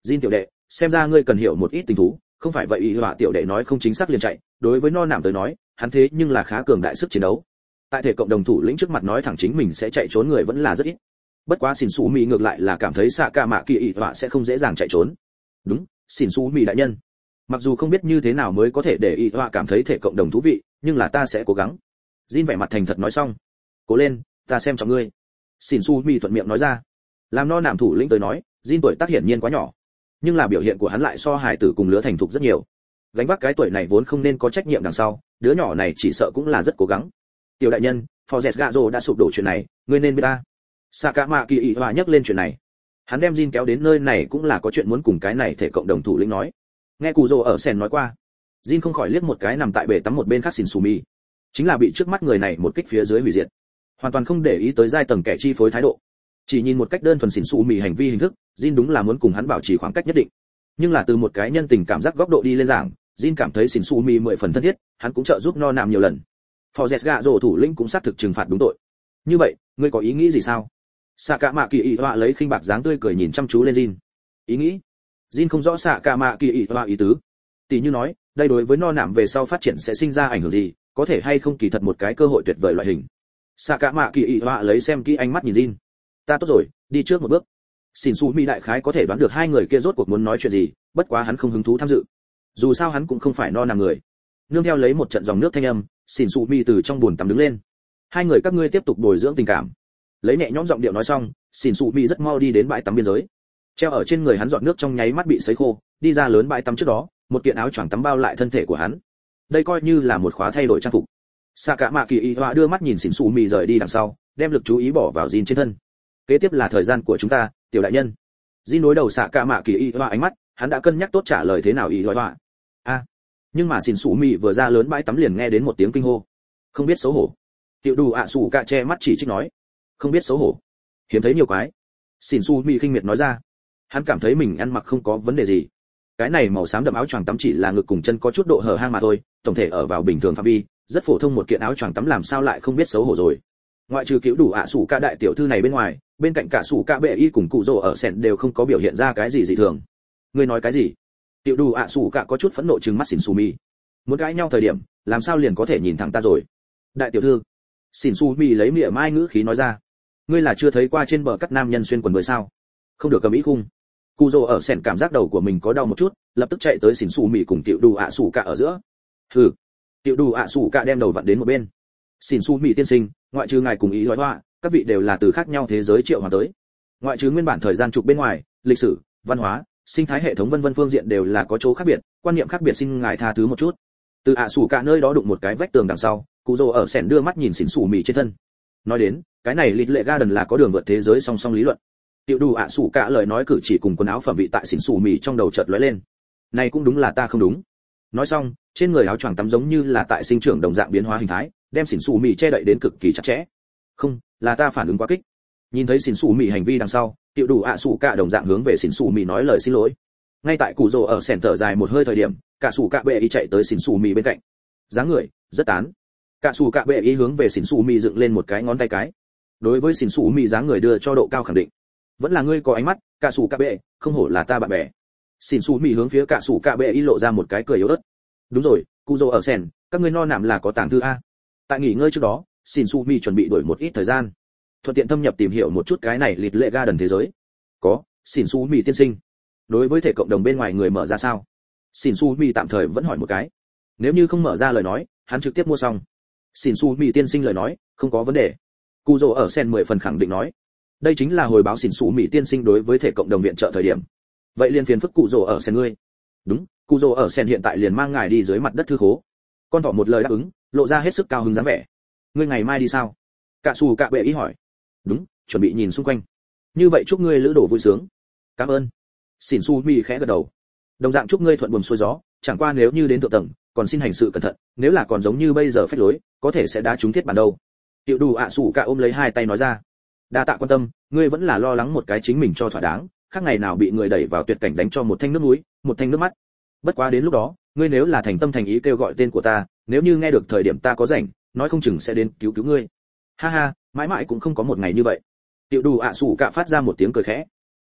Speaker 1: Jin tiểu đệ, xem ra ngươi cần hiểu một ít tình thú, không phải vậy y họa tiểu đệ nói không chính xác liền chạy, đối với no nạm tới nói, hắn thế nhưng là khá cường đại sức chiến đấu. Tại thể cộng đồng thủ lĩnh trước mặt nói thẳng chính mình sẽ chạy trốn người vẫn là rất ít. Bất quá xỉn xú mì ngược lại là cảm thấy xạ cả mạ kỳ y họa sẽ không dễ dàng chạy trốn. Đúng, xỉn xú mì đại nhân. Mặc dù không biết như thế nào mới có thể để y họa cảm thấy thể cộng đồng thú vị, nhưng là ta sẽ cố gắng. Jin vẻ mặt thành thật nói xong. Cố lên, ta xem trọng ngươi. Xỉn xú mì thuận miệng nói ra. Làm no nạm thủ lĩnh tới nói, Jin tuổi tác hiển nhiên quá nhỏ, nhưng là biểu hiện của hắn lại so hài tử cùng lứa thành thục rất nhiều. Gánh vác cái tuổi này vốn không nên có trách nhiệm đằng sau, đứa nhỏ này chỉ sợ cũng là rất cố gắng. Tiểu đại nhân, Forget Gazo đã sụp đổ chuyện này, ngươi nên biết ta. Sakama Kỳ Hòa nhắc lên chuyện này. Hắn đem Jin kéo đến nơi này cũng là có chuyện muốn cùng cái này thể cộng đồng thủ lĩnh nói. Nghe Cù Dô ở Sen nói qua, Jin không khỏi liếc một cái nằm tại bể tắm một bên khác xỉn xù mì, chính là bị trước mắt người này một kích phía dưới hủy diệt, hoàn toàn không để ý tới giai tầng kẻ chi phối thái độ. Chỉ nhìn một cách đơn thuần xỉn xù mì hành vi hình thức, Jin đúng là muốn cùng hắn bảo trì khoảng cách nhất định. Nhưng là từ một cái nhân tình cảm giác góc độ đi lên giảng, Jin cảm thấy xỉn xù mì mười phần thân thiết, hắn cũng trợ giúp no nạm nhiều lần. Forget Gazo thủ lĩnh cũng xác thực trừng phạt đúng tội. Như vậy, ngươi có ý nghĩ gì sao? Sakama Kỳ Hòa lấy khinh bạc dáng tươi cười nhìn chăm chú lên Jin. Ý nghĩ? Jin không rõ Sakama Kỳ Hòa ý tứ. Tỷ như nói, đây đối với no nạm về sau phát triển sẽ sinh ra ảnh hưởng gì, có thể hay không kỳ thật một cái cơ hội tuyệt vời loại hình. Sakama Kỳ Hòa lấy xem kỹ ánh mắt nhìn Jin. Ta tốt rồi, đi trước một bước. Xỉn xù mỹ đại khái có thể đoán được hai người kia rốt cuộc muốn nói chuyện gì, bất quá hắn không hứng thú tham dự. Dù sao hắn cũng không phải no nằm người. Nương theo lấy một trận dòng nước thanh âm, xỉn xù mỹ từ trong bồn tắm đứng lên. Hai người các ngươi tiếp tục bồi dưỡng tình cảm. Lấy nhẹ nhõm giọng điệu nói xong, xỉn xù mỹ rất mau đi đến bãi tắm biên giới. Treo ở trên người hắn giọt nước trong nháy mắt bị sấy khô, đi ra lớn bãi tắm trước đó, một kiện áo choàng tắm bao lại thân thể của hắn. Đây coi như là một khóa thay đổi trang phục. Sakama Kỳ Hòa đưa mắt nhìn xỉn xù mỹ rời đi đằng sau, đem lực chú ý bỏ vào Jin trên thân. Kế tiếp là thời gian của chúng ta, tiểu đại nhân. Jin đối đầu Sakama Kỳ Hòa ánh mắt, hắn đã cân nhắc tốt trả lời thế nào ý Hòa. A. Nhưng mà xỉn xù mỹ vừa ra lớn bãi tắm liền nghe đến một tiếng kinh hô. Không biết xấu hổ. Tiểu Đủ ạ sủ cạ che mắt chỉ trích nói. Không biết xấu hổ. Hiếm thấy nhiều quái. Xỉn xù mỹ khinh miệt nói ra. Hắn cảm thấy mình ăn mặc không có vấn đề gì. Cái này màu xám đậm áo choàng tắm chỉ là ngực cùng chân có chút độ hở hang mà thôi, tổng thể ở vào bình thường phạm vi, rất phổ thông một kiện áo choàng tắm làm sao lại không biết xấu hổ rồi. Ngoại trừ Tiểu Đủ ạ sủ cạ đại tiểu thư này bên ngoài, bên cạnh cả sủ cạ bệ y cùng cụ rồ ở sẹn đều không có biểu hiện ra cái gì dị thường. Ngươi nói cái gì? Tiểu Đủ ạ sủ cạ có chút phẫn nộ trừng mắt xỉn xù mỹ. Muốn cãi nhau thời điểm, làm sao liền có thể nhìn thẳng ta rồi? Đại tiểu thư. Xỉn xù mỹ lấy mỉa mai ngữ khí nói ra. Ngươi là chưa thấy qua trên bờ cắt nam nhân xuyên quần mới sao? Không được cầm ý khung. Cụ rồ ở sẹn cảm giác đầu của mình có đau một chút, lập tức chạy tới xỉn xù mỹ cùng Tiểu Đủ ạ sủ cạ ở giữa. Hừ. Tiểu Đủ ạ sủ cạ đem đầu vặn đến một bên. Xỉn xù mỹ tiên sinh, ngoại trừ ngài cùng ý nói hoa, các vị đều là từ khác nhau thế giới triệu hòa tới. Ngoại trừ nguyên bản thời gian trục bên ngoài, lịch sử, văn hóa, sinh thái hệ thống vân vân phương diện đều là có chỗ khác biệt, quan niệm khác biệt xin ngài tha thứ một chút. Từ ạ sủ cạ nơi đó đụng một cái vách tường đằng sau, cụ rồ ở sẹn đưa mắt nhìn xỉn xù mỹ trên thân. Nói đến, cái này lịch lệ garden là có đường vượt thế giới song song lý luận. Tiểu Đủ ạ sủ cạ lời nói cử chỉ cùng quần áo phẩm vị tại xỉn xù mỹ trong đầu chợt lóe lên. Này cũng đúng là ta không đúng. Nói xong, trên người áo choàng tắm giống như là tại sinh trưởng đồng dạng biến hóa hình thái, đem xỉn xù mỹ che đậy đến cực kỳ chặt chẽ. Không, là ta phản ứng quá kích. Nhìn thấy xỉn xù mỹ hành vi đằng sau, Tiểu Đủ ạ sủ cạ đồng dạng hướng về xỉn xù mỹ nói lời xin lỗi. Ngay tại cụ rồ ở sèn thở dài một hơi thời điểm, cả sủ cạ bệ y chạy tới xỉn xù mỹ bên cạnh. Dáng người rất tán. Cả sủ cạ bệ y hướng về xỉn xù mỹ dựng lên một cái ngón tay cái. Đối với xỉn xù mỹ dáng người đưa cho độ cao khẳng định. Vẫn là ngươi có ánh mắt, cả sủ cạ bệ, không hổ là ta bạn bè. Xỉn xù mỹ hướng phía cả sủ cạ bệ y lộ ra một cái cười yếu ớt. Đúng rồi, cụ rồ ở sèn, các ngươi no nạm là có tàng thư a. Tại nghỉ ngơi trước đó, xỉn xù mỹ chuẩn bị đổi một ít thời gian, thuận tiện thâm nhập tìm hiểu một chút cái này lịch lệ garden thế giới. Có, xỉn xù mỹ tiên sinh. Đối với thể cộng đồng bên ngoài người mở ra sao? Xỉn xù mỹ tạm thời vẫn hỏi một cái. Nếu như không mở ra lời nói, hắn trực tiếp mua xong. Xỉn xù mỹ tiên sinh lời nói, không có vấn đề. Cụ rồ ở sen mười phần khẳng định nói. Đây chính là hồi báo xỉn xù mỹ tiên sinh đối với thể cộng đồng viện trợ thời điểm. Vậy liền phiền phức cụ rồ ở sen ngươi. Đúng, cụ rồ ở sen hiện tại liền mang ngài đi dưới mặt đất thư khố. Con thỏ một lời đáp ứng, lộ ra hết sức cao hứng dáng vẻ. Ngươi ngày mai đi sao? Cả sủ cạ bệ ý hỏi. Đúng, chuẩn bị nhìn xung quanh. Như vậy chúc ngươi lữ đồ vui sướng. Cảm ơn. Xỉn xù mỹ khẽ gật đầu. Đồng dạng chúc ngươi thuận buồm xuôi gió, chẳng qua nếu như đến thượng tầng, còn xin hành sự cẩn thận, nếu là còn giống như bây giờ phách lối, có thể sẽ đá trúng thiết bản đâu. Tiểu Đủ ạ sủ cạ ôm lấy hai tay nói ra. Đa tạ quan tâm, ngươi vẫn là lo lắng một cái chính mình cho thỏa đáng, khác ngày nào bị người đẩy vào tuyệt cảnh đánh cho một thanh nước núi, một thanh nước mắt. Bất quá đến lúc đó, ngươi nếu là thành tâm thành ý kêu gọi tên của ta, nếu như nghe được thời điểm ta có rảnh, nói không chừng sẽ đến cứu cứu ngươi. Ha ha, mãi mãi cũng không có một ngày như vậy. Tiểu Đủ ạ sủ cạ phát ra một tiếng cười khẽ.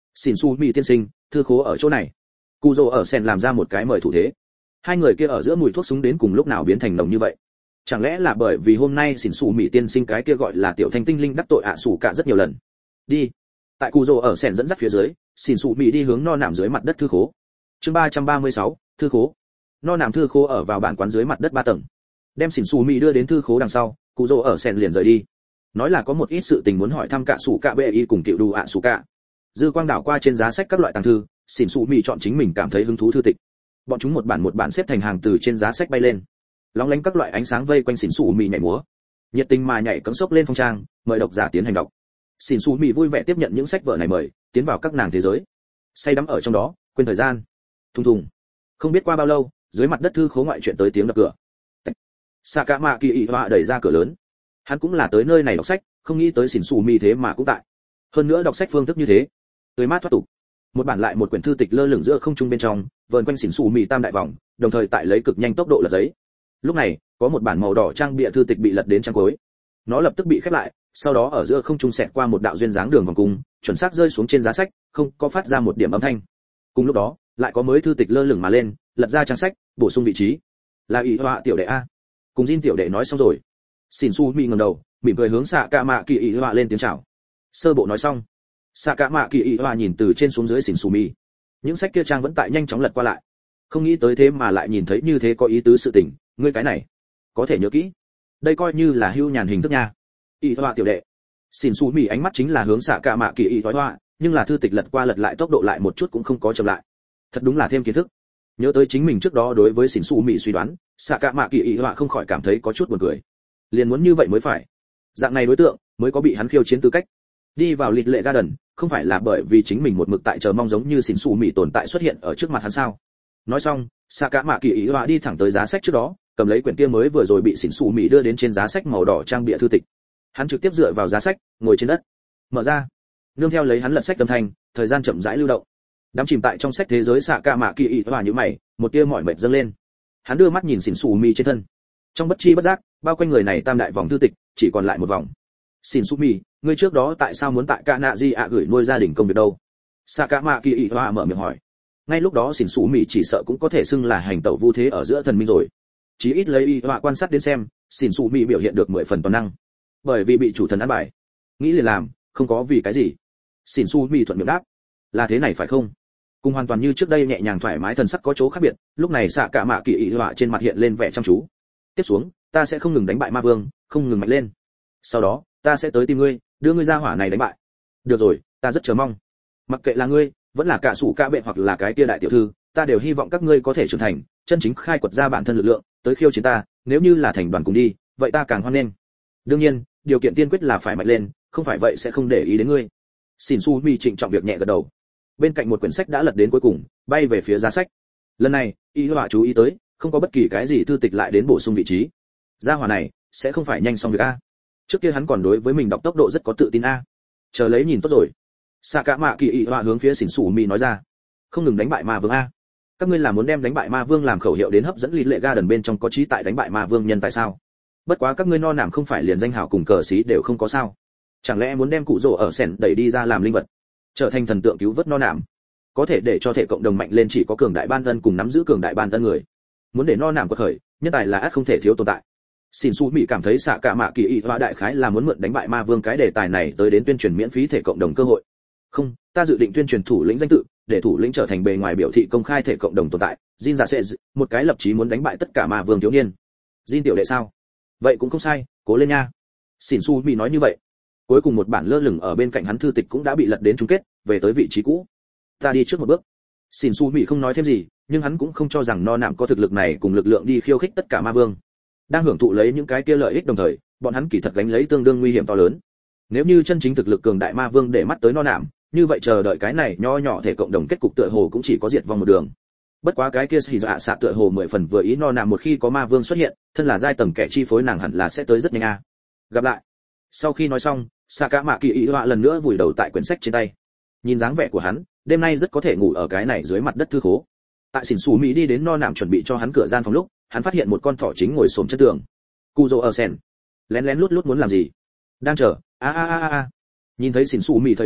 Speaker 1: Xỉn Su Mị tiên sinh, thư khố ở chỗ này. Cụ Dỗ ở sen làm ra một cái mời thủ thế. Hai người kia ở giữa mùi thuốc súng đến cùng lúc nào biến thành nồng như vậy? Chẳng lẽ là bởi vì hôm nay Xỉn Su Mị tiên sinh cái kia gọi là tiểu thanh tinh linh đắc tội ạ sủ cả rất nhiều lần. Đi. Tại Cụ Dỗ ở sen dẫn dắt phía dưới, Xỉn Su Mị đi hướng no nằm dưới mặt đất thư khố. Chương ba trăm ba mươi sáu, thư khố. No nằm thư khố ở vào bản quán dưới mặt đất ba tầng. Đem Xỉn Su Mị đưa đến thư khố đằng sau, Cụ Dỗ ở sen liền rời đi. Nói là có một ít sự tình muốn hỏi thăm cả sủ cả bệ y cùng tiểu đủ ạ sủ cả. Dư quang đảo qua trên giá sách các loại tàng thư, Xỉn Su Mị chọn chính mình cảm thấy hứng thú thư tịch. Bọn chúng một bản một bản xếp thành hàng từ trên giá sách bay lên, lóng lánh các loại ánh sáng vây quanh Xỉn Su Mị nhảy múa, nhiệt tình mà nhảy cẫng sốc lên phong trang, mời độc giả tiến hành đọc. Xỉn Su Mị vui vẻ tiếp nhận những sách vở này mời, tiến vào các nàng thế giới, say đắm ở trong đó, quên thời gian. Thùng thùng. Không biết qua bao lâu, dưới mặt đất thư khố ngoại chuyện tới tiếng đập cửa. Sakamaki Iwa đẩy ra cửa lớn. Hắn cũng là tới nơi này đọc sách, không nghĩ tới Xỉn Su Mị thế mà cũng tại. Hơn nữa đọc sách phương thức như thế, tươi mát thoát tục. Một bản lại một quyển thư tịch lơ lửng giữa không trung bên trong, vờn quanh Xỉn Su Mị tam đại vòng, đồng thời tại lấy cực nhanh tốc độ lật giấy. Lúc này, có một bản màu đỏ trang bìa thư tịch bị lật đến trang cuối. Nó lập tức bị khép lại, sau đó ở giữa không trung xẹt qua một đạo duyên dáng đường vòng cung, chuẩn xác rơi xuống trên giá sách, không có phát ra một điểm âm thanh. Cùng lúc đó, lại có mới thư tịch lơ lửng mà lên, lật ra trang sách, bổ sung vị trí. Là ý họa tiểu đệ a. Cùng Jin tiểu đệ nói xong rồi. Xỉn Su Mị ngẩng đầu, mỉm cười hướng Sakamaki Iwa lên tiếng chào. Sơ bộ nói xong, Sakamaki Iwa nhìn từ trên xuống dưới Xỉn Su Mị. Những sách kia trang vẫn tại nhanh chóng lật qua lại. Không nghĩ tới thế mà lại nhìn thấy như thế có ý tứ sự tình, ngươi cái này có thể nhớ kỹ. Đây coi như là hưu nhàn hình thức nha. Iwa tiểu đệ. Xỉn Su Mị ánh mắt chính là hướng Sakamaki Iwa, nhưng là thư tịch lật qua lật lại tốc độ lại một chút cũng không có chậm lại. Thật đúng là thêm kiến thức. Nhớ tới chính mình trước đó đối với Xỉn Su Mị suy đoán, Sakamaki Iwa không khỏi cảm thấy có chút buồn cười. Liền muốn như vậy mới phải. Dạng này đối tượng mới có bị hắn khiêu chiến tư cách. Đi vào lịch lệ garden, không phải là bởi vì chính mình một mực tại chờ mong giống như Xỉn Su Mị tồn tại xuất hiện ở trước mặt hắn sao? Nói xong, Sakamaki Iwa đi thẳng tới giá sách trước đó, cầm lấy quyển kia mới vừa rồi bị Xỉn Su Mị đưa đến trên giá sách màu đỏ trang bìa thư tịch. Hắn trực tiếp dựa vào giá sách, ngồi trên đất. Mở ra. Nương theo lấy hắn lật sách âm thanh, thời gian chậm rãi lưu động. Đắm chìm tại trong sách thế giới Sakamaki Iwa như mày, một tia mỏi mệt dâng lên. Hắn đưa mắt nhìn Xỉn Su Mị trên thân. Trong bất chi bất giác, bao quanh người này tam đại vòng thư tịch, chỉ còn lại một vòng. Xỉn Su Mị, ngươi trước đó tại sao muốn tại Kanaji ạ gửi nuôi gia đình công việc đâu? Sakamaki Iwa mở miệng hỏi. Ngay lúc đó Xỉn Su Mị chỉ sợ cũng có thể xưng là hành tẩu vu thế ở giữa thần minh rồi. Chí ít lấy Iwa quan sát đến xem, Xỉn Su Mị biểu hiện được mười phần toàn năng. Bởi vì bị chủ thần ăn bài, nghĩ liền làm, không có vì cái gì. Xỉn Su Mị thuận miệng đáp. Là thế này phải không? Cùng hoàn toàn như trước đây nhẹ nhàng thoải mái thần sắc có chỗ khác biệt, lúc này Sakamaki Iwa trên mặt hiện lên vẻ chăm chú. Tiếp xuống, ta sẽ không ngừng đánh bại ma vương, không ngừng mạnh lên. Sau đó, ta sẽ tới tìm ngươi, đưa ngươi ra hỏa này đánh bại. Được rồi, ta rất chờ mong. Mặc kệ là ngươi, vẫn là cả sủ cả bệ hoặc là cái kia đại tiểu thư, ta đều hy vọng các ngươi có thể trưởng thành, chân chính khai quật ra bản thân lực lượng, tới khiêu chiến ta, nếu như là thành đoàn cùng đi, vậy ta càng hoan nghênh. Đương nhiên, điều kiện tiên quyết là phải mạnh lên, không phải vậy sẽ không để ý đến ngươi. Xỉn Su Mị trịnh trọng việc nhẹ gật đầu. Bên cạnh một quyển sách đã lật đến cuối cùng, bay về phía giá sách. Lần này, y họa chú ý tới, không có bất kỳ cái gì thư tịch lại đến bổ sung vị trí. Gia hỏa này sẽ không phải nhanh xong việc a. Trước kia hắn còn đối với mình đọc tốc độ rất có tự tin a. Chờ lấy nhìn tốt rồi. Sakamaki Iwa hướng phía Xỉn Su Mị nói ra, không ngừng đánh bại ma vương a. Các ngươi là muốn đem đánh bại ma vương làm khẩu hiệu đến hấp dẫn lịch lệ garden bên trong có trí tại đánh bại ma vương nhân tại sao? Bất quá các ngươi no nảm không phải liền danh hào cùng cờ xí đều không có sao? Chẳng lẽ muốn đem cụ rồ ở sèn đẩy đi ra làm linh vật, trở thành thần tượng cứu vớt no nảm? Có thể để cho thể cộng đồng mạnh lên chỉ có cường đại ban ân cùng nắm giữ cường đại ban ân người. Muốn để no nảm quật khởi, nhân tài là ắt không thể thiếu tồn tại. Xỉn Su Mị cảm thấy Sakamaki Iwa đại khái là muốn mượn đánh bại ma vương cái đề tài này tới đến tuyên truyền miễn phí thể cộng đồng cơ hội. Không, ta dự định tuyên truyền thủ lĩnh danh tự, để thủ lĩnh trở thành bề ngoài biểu thị công khai thể cộng đồng tồn tại. Jin giả sẽ một cái lập chí muốn đánh bại tất cả ma vương thiếu niên. Jin tiểu đệ sao? Vậy cũng không sai, cố lên nha. Xỉn Su Mị nói như vậy. Cuối cùng một bản lơ lửng ở bên cạnh hắn thư tịch cũng đã bị lật đến chung kết, về tới vị trí cũ. Ta đi trước một bước. Xỉn Su Mị không nói thêm gì, nhưng hắn cũng không cho rằng no nạm có thực lực này cùng lực lượng đi khiêu khích tất cả ma vương. Đang hưởng thụ lấy những cái kia lợi ích đồng thời, bọn hắn kỳ thật gánh lấy tương đương nguy hiểm to lớn. Nếu như chân chính thực lực cường đại ma vương để mắt tới no nạm, như vậy chờ đợi cái này nho nhỏ thể cộng đồng kết cục tựa hồ cũng chỉ có diệt vong một đường. Bất quá cái kia xì dạ xạ tựa hồ mười phần vừa ý no nạm một khi có ma vương xuất hiện, thân là giai tầng kẻ chi phối nàng hẳn là sẽ tới rất nhanh a. Gặp lại. Sau khi nói xong, Sakamaki Iwa lần nữa vùi đầu tại quyển sách trên tay. Nhìn dáng vẻ của hắn, đêm nay rất có thể ngủ ở cái này dưới mặt đất thư khố. Tại Xỉn Su Mị đi đến no nạm chuẩn bị cho hắn cửa gian phòng lúc, hắn phát hiện một con thỏ chính ngồi xổm chân tường. Cụ Dỗ ở sen, lén lén lút lút muốn làm gì? Đang chờ. A a a a. Nhìn thấy Xỉn Su Mị thời điểm,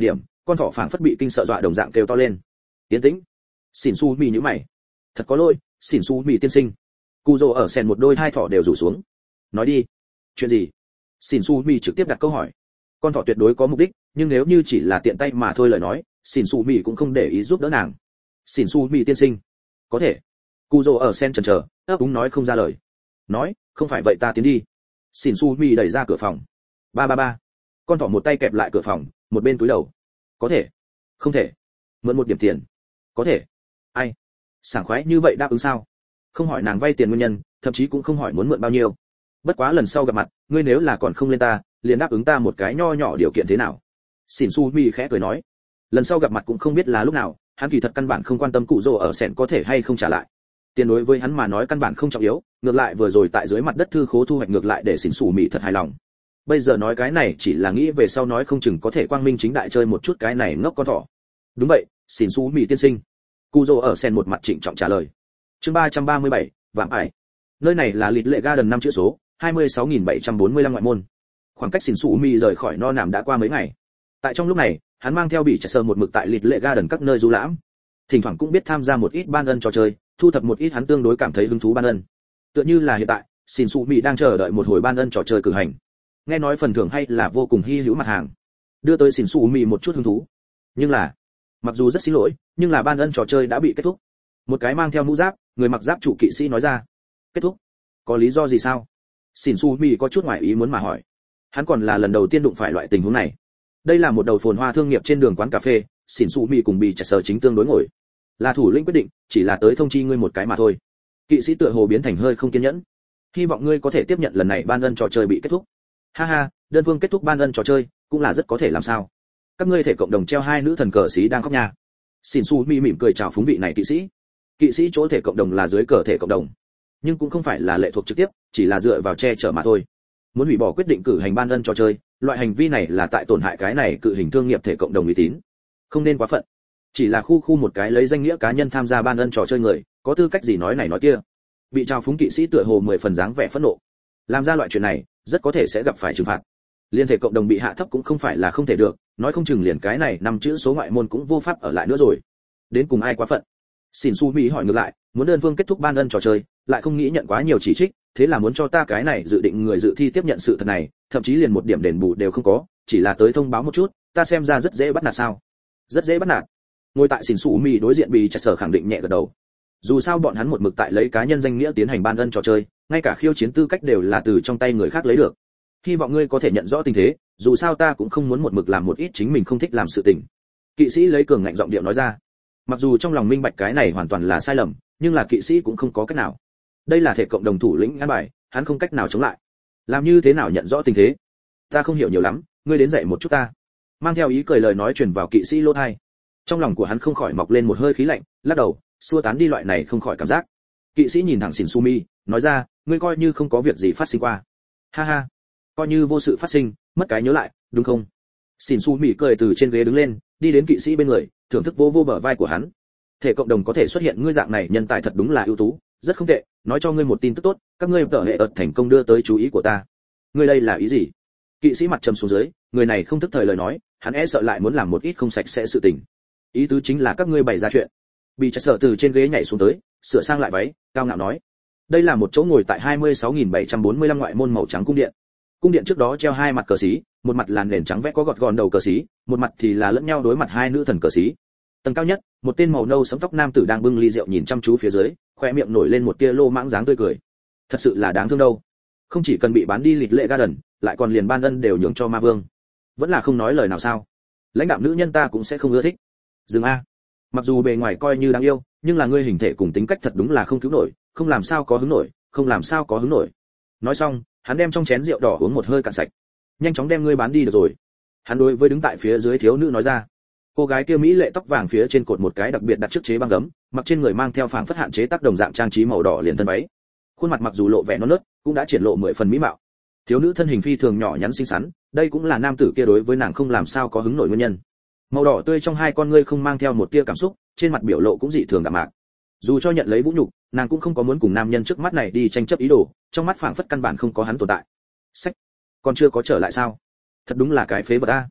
Speaker 1: con thỏ phảng phất bị kinh sợ dọa đồng dạng kêu to lên. Tiến tĩnh. Xỉn Su Mì nhíu mày. Thật có lỗi, Xỉn Su Mì tiên sinh. Cù Dô ở sen một đôi hai thỏ đều rủ xuống. Nói đi. Chuyện gì? Xỉn Su Mì trực tiếp đặt câu hỏi. Con thỏ tuyệt đối có mục đích, nhưng nếu như chỉ là tiện tay mà thôi lời nói, Xỉn Su Mì cũng không để ý giúp đỡ nàng. Xỉn Su Mì tiên sinh. Có thể. Cù Dô ở sen chần chờ, ấp úng nói không ra lời. Nói, không phải vậy ta tiến đi. Xỉn Su Mì đẩy ra cửa phòng. Ba ba ba. Con thỏ một tay kẹp lại cửa phòng, một bên túi đầu. Có thể. Không thể. Mượn một điểm tiền. Có thể. Ai? Sảng khoái như vậy đáp ứng sao? Không hỏi nàng vay tiền nguyên nhân, thậm chí cũng không hỏi muốn mượn bao nhiêu. Bất quá lần sau gặp mặt, ngươi nếu là còn không lên ta, liền đáp ứng ta một cái nho nhỏ điều kiện thế nào? Xỉn Su Mi khẽ cười nói. Lần sau gặp mặt cũng không biết là lúc nào, hắn kỳ thật căn bản không quan tâm cụ rồ ở sẹn có thể hay không trả lại. Tiền đối với hắn mà nói căn bản không trọng yếu, ngược lại vừa rồi tại dưới mặt đất thư khố thu hoạch ngược lại để Xỉn Su Mi thật hài lòng. Bây giờ nói cái này chỉ là nghĩ về sau nói không chừng có thể quang minh chính đại chơi một chút cái này ngốc con thỏ. Đúng vậy, Xỉn Su Mi tiên sinh. Cụ rồ ở sen một mặt trịnh trọng trả lời. Chương ba trăm ba mươi bảy, vạm ải. Nơi này là Lịt Lệ Garden năm chữ số, hai mươi sáu nghìn bảy trăm bốn mươi lăm ngoại môn. Khoảng cách Xỉn Su Mi rời khỏi no nằm đã qua mấy ngày. Tại trong lúc này, hắn mang theo bị trẻ sơ một mực tại Lịt Lệ Garden các nơi du lãm. Thỉnh thoảng cũng biết tham gia một ít ban ân trò chơi, thu thập một ít hắn tương đối cảm thấy hứng thú ban ân. Tựa như là hiện tại, Xỉn Su Mi đang chờ đợi một hồi ban ân trò chơi cử hành. Nghe nói phần thưởng hay là vô cùng hi hữu mặt hàng, đưa tới Xỉn Su Mi một chút hứng thú. Nhưng là, mặc dù rất xin lỗi, nhưng là ban ân trò chơi đã bị kết thúc. Một cái mang theo mũ giáp, người mặc giáp trụ kỵ sĩ nói ra. Kết thúc? Có lý do gì sao? Xỉn Su Mi có chút ngoài ý muốn mà hỏi. Hắn còn là lần đầu tiên đụng phải loại tình huống này. Đây là một đầu phồn hoa thương nghiệp trên đường quán cà phê, Xỉn Su Mi cùng bị chặt sờ chính tương đối ngồi. Là thủ lĩnh quyết định, chỉ là tới thông chi ngươi một cái mà thôi. Kỵ sĩ tựa hồ biến thành hơi không kiên nhẫn. Hy vọng ngươi có thể tiếp nhận lần này ban ân trò chơi bị kết thúc. Ha ha, đơn phương kết thúc ban ân trò chơi, cũng là rất có thể làm sao? Các ngươi thể cộng đồng treo hai nữ thần cờ sĩ đang khóc nha. Xỉn Su Mi mỉm cười chào phúng vị này kỵ sĩ. Kỵ sĩ chỗ thể cộng đồng là dưới cờ thể cộng đồng, nhưng cũng không phải là lệ thuộc trực tiếp, chỉ là dựa vào che chở mà thôi. Muốn hủy bỏ quyết định cử hành ban ân trò chơi, loại hành vi này là tại tổn hại cái này cự hình thương nghiệp thể cộng đồng uy tín, không nên quá phận. Chỉ là khu khu một cái lấy danh nghĩa cá nhân tham gia ban ân trò chơi người, có tư cách gì nói này nói kia. Bị chào phúng kỵ sĩ tựa hồ mười phần dáng vẻ phẫn nộ. Làm ra loại chuyện này, rất có thể sẽ gặp phải trừng phạt. Liên thể cộng đồng bị hạ thấp cũng không phải là không thể được, nói không chừng liền cái này năm chữ số ngoại môn cũng vô pháp ở lại nữa rồi. Đến cùng ai quá phận? Xỉn Su Mi hỏi ngược lại, muốn đơn phương kết thúc ban ân trò chơi, lại không nghĩ nhận quá nhiều chỉ trích, thế là muốn cho ta cái này dự định người dự thi tiếp nhận sự thật này, thậm chí liền một điểm đền bù đều không có, chỉ là tới thông báo một chút, ta xem ra rất dễ bắt nạt sao? Rất dễ bắt nạt. Ngồi tại Xỉn Su Mi đối diện bị chặt sở khẳng định nhẹ gật đầu. Dù sao bọn hắn một mực tại lấy cá nhân danh nghĩa tiến hành ban ân trò chơi, ngay cả khiêu chiến tư cách đều là từ trong tay người khác lấy được. Hy vọng ngươi có thể nhận rõ tình thế, dù sao ta cũng không muốn một mực làm một ít chính mình không thích làm sự tình. Kỵ sĩ lấy cường ngạnh giọng điệu nói ra. Mặc dù trong lòng minh bạch cái này hoàn toàn là sai lầm, nhưng là kỵ sĩ cũng không có cách nào. Đây là thể cộng đồng thủ lĩnh an bài, hắn không cách nào chống lại. Làm như thế nào nhận rõ tình thế? Ta không hiểu nhiều lắm, ngươi đến dạy một chút ta. Mang theo ý cười lời nói truyền vào kỵ sĩ lỗ tai. Trong lòng của hắn không khỏi mọc lên một hơi khí lạnh, lắc đầu, xua tán đi loại này không khỏi cảm giác. Kỵ sĩ nhìn thẳng Xỉn Su Mi, nói ra, ngươi coi như không có việc gì phát sinh qua. Ha ha, coi như vô sự phát sinh, mất cái nhớ lại, đúng không? Xỉn Su Mi cười từ trên ghế đứng lên, đi đến kỵ sĩ bên người, thưởng thức vô vô bờ vai của hắn. Thể cộng đồng có thể xuất hiện ngươi dạng này nhân tài thật đúng là ưu tú, rất không tệ, nói cho ngươi một tin tức tốt, các ngươi tở hệ ợt thành công đưa tới chú ý của ta. Ngươi đây là ý gì? Kỵ sĩ mặt trầm xuống dưới, người này không thức thời lời nói, hắn e sợ lại muốn làm một ít không sạch sẽ sự tình. Ý tứ chính là các ngươi bày ra chuyện. Bị chặt sợ từ trên ghế nhảy xuống tới, sửa sang lại váy, cao ngạo nói. Đây là một chỗ ngồi tại hai mươi sáu nghìn bảy trăm bốn mươi lăm ngoại môn màu trắng cung điện. Cung điện trước đó treo hai mặt cờ xí, một mặt là nền trắng vẽ có gọt gòn đầu cờ xí, một mặt thì là lẫn nhau đối mặt hai nữ thần cờ xí. Tầng cao nhất, một tên màu nâu sẫm tóc nam tử đang bưng ly rượu nhìn chăm chú phía dưới, khoe miệng nổi lên một tia lô mãng dáng tươi cười. Thật sự là đáng thương đâu. Không chỉ cần bị bán đi Lịt Lệ Garden, lại còn liền ban ân đều nhường cho ma vương. Vẫn là không nói lời nào sao? Lãnh đạo nữ nhân ta cũng sẽ không ưa thích. Dừng a. Mặc dù bề ngoài coi như đáng yêu, nhưng là ngươi hình thể cùng tính cách thật đúng là không cứu nổi, không làm sao có hứng nổi, không làm sao có hứng nổi. Nói xong, hắn đem trong chén rượu đỏ uống một hơi cạn sạch. Nhanh chóng đem ngươi bán đi được rồi. Hắn đối với đứng tại phía dưới thiếu nữ nói ra. Cô gái kia mỹ lệ tóc vàng phía trên cột một cái đặc biệt đặt trước chế băng gấm, mặc trên người mang theo phảng phất hạn chế tác đồng dạng trang trí màu đỏ liền thân váy. Khuôn mặt mặc dù lộ vẻ non nớt, cũng đã triển lộ mười phần mỹ mạo. Thiếu nữ thân hình phi thường nhỏ nhắn xinh xắn, đây cũng là nam tử kia đối với nàng không làm sao có hứng nổi nguyên nhân. Màu đỏ tươi trong hai con ngươi không mang theo một tia cảm xúc, trên mặt biểu lộ cũng dị thường đạm mạc. Dù cho nhận lấy vũ nhục, nàng cũng không có muốn cùng nam nhân trước mắt này đi tranh chấp ý đồ, trong mắt phảng phất căn bản không có hắn tồn tại. Sách, còn chưa có trở lại sao? Thật đúng là cái phế vật a.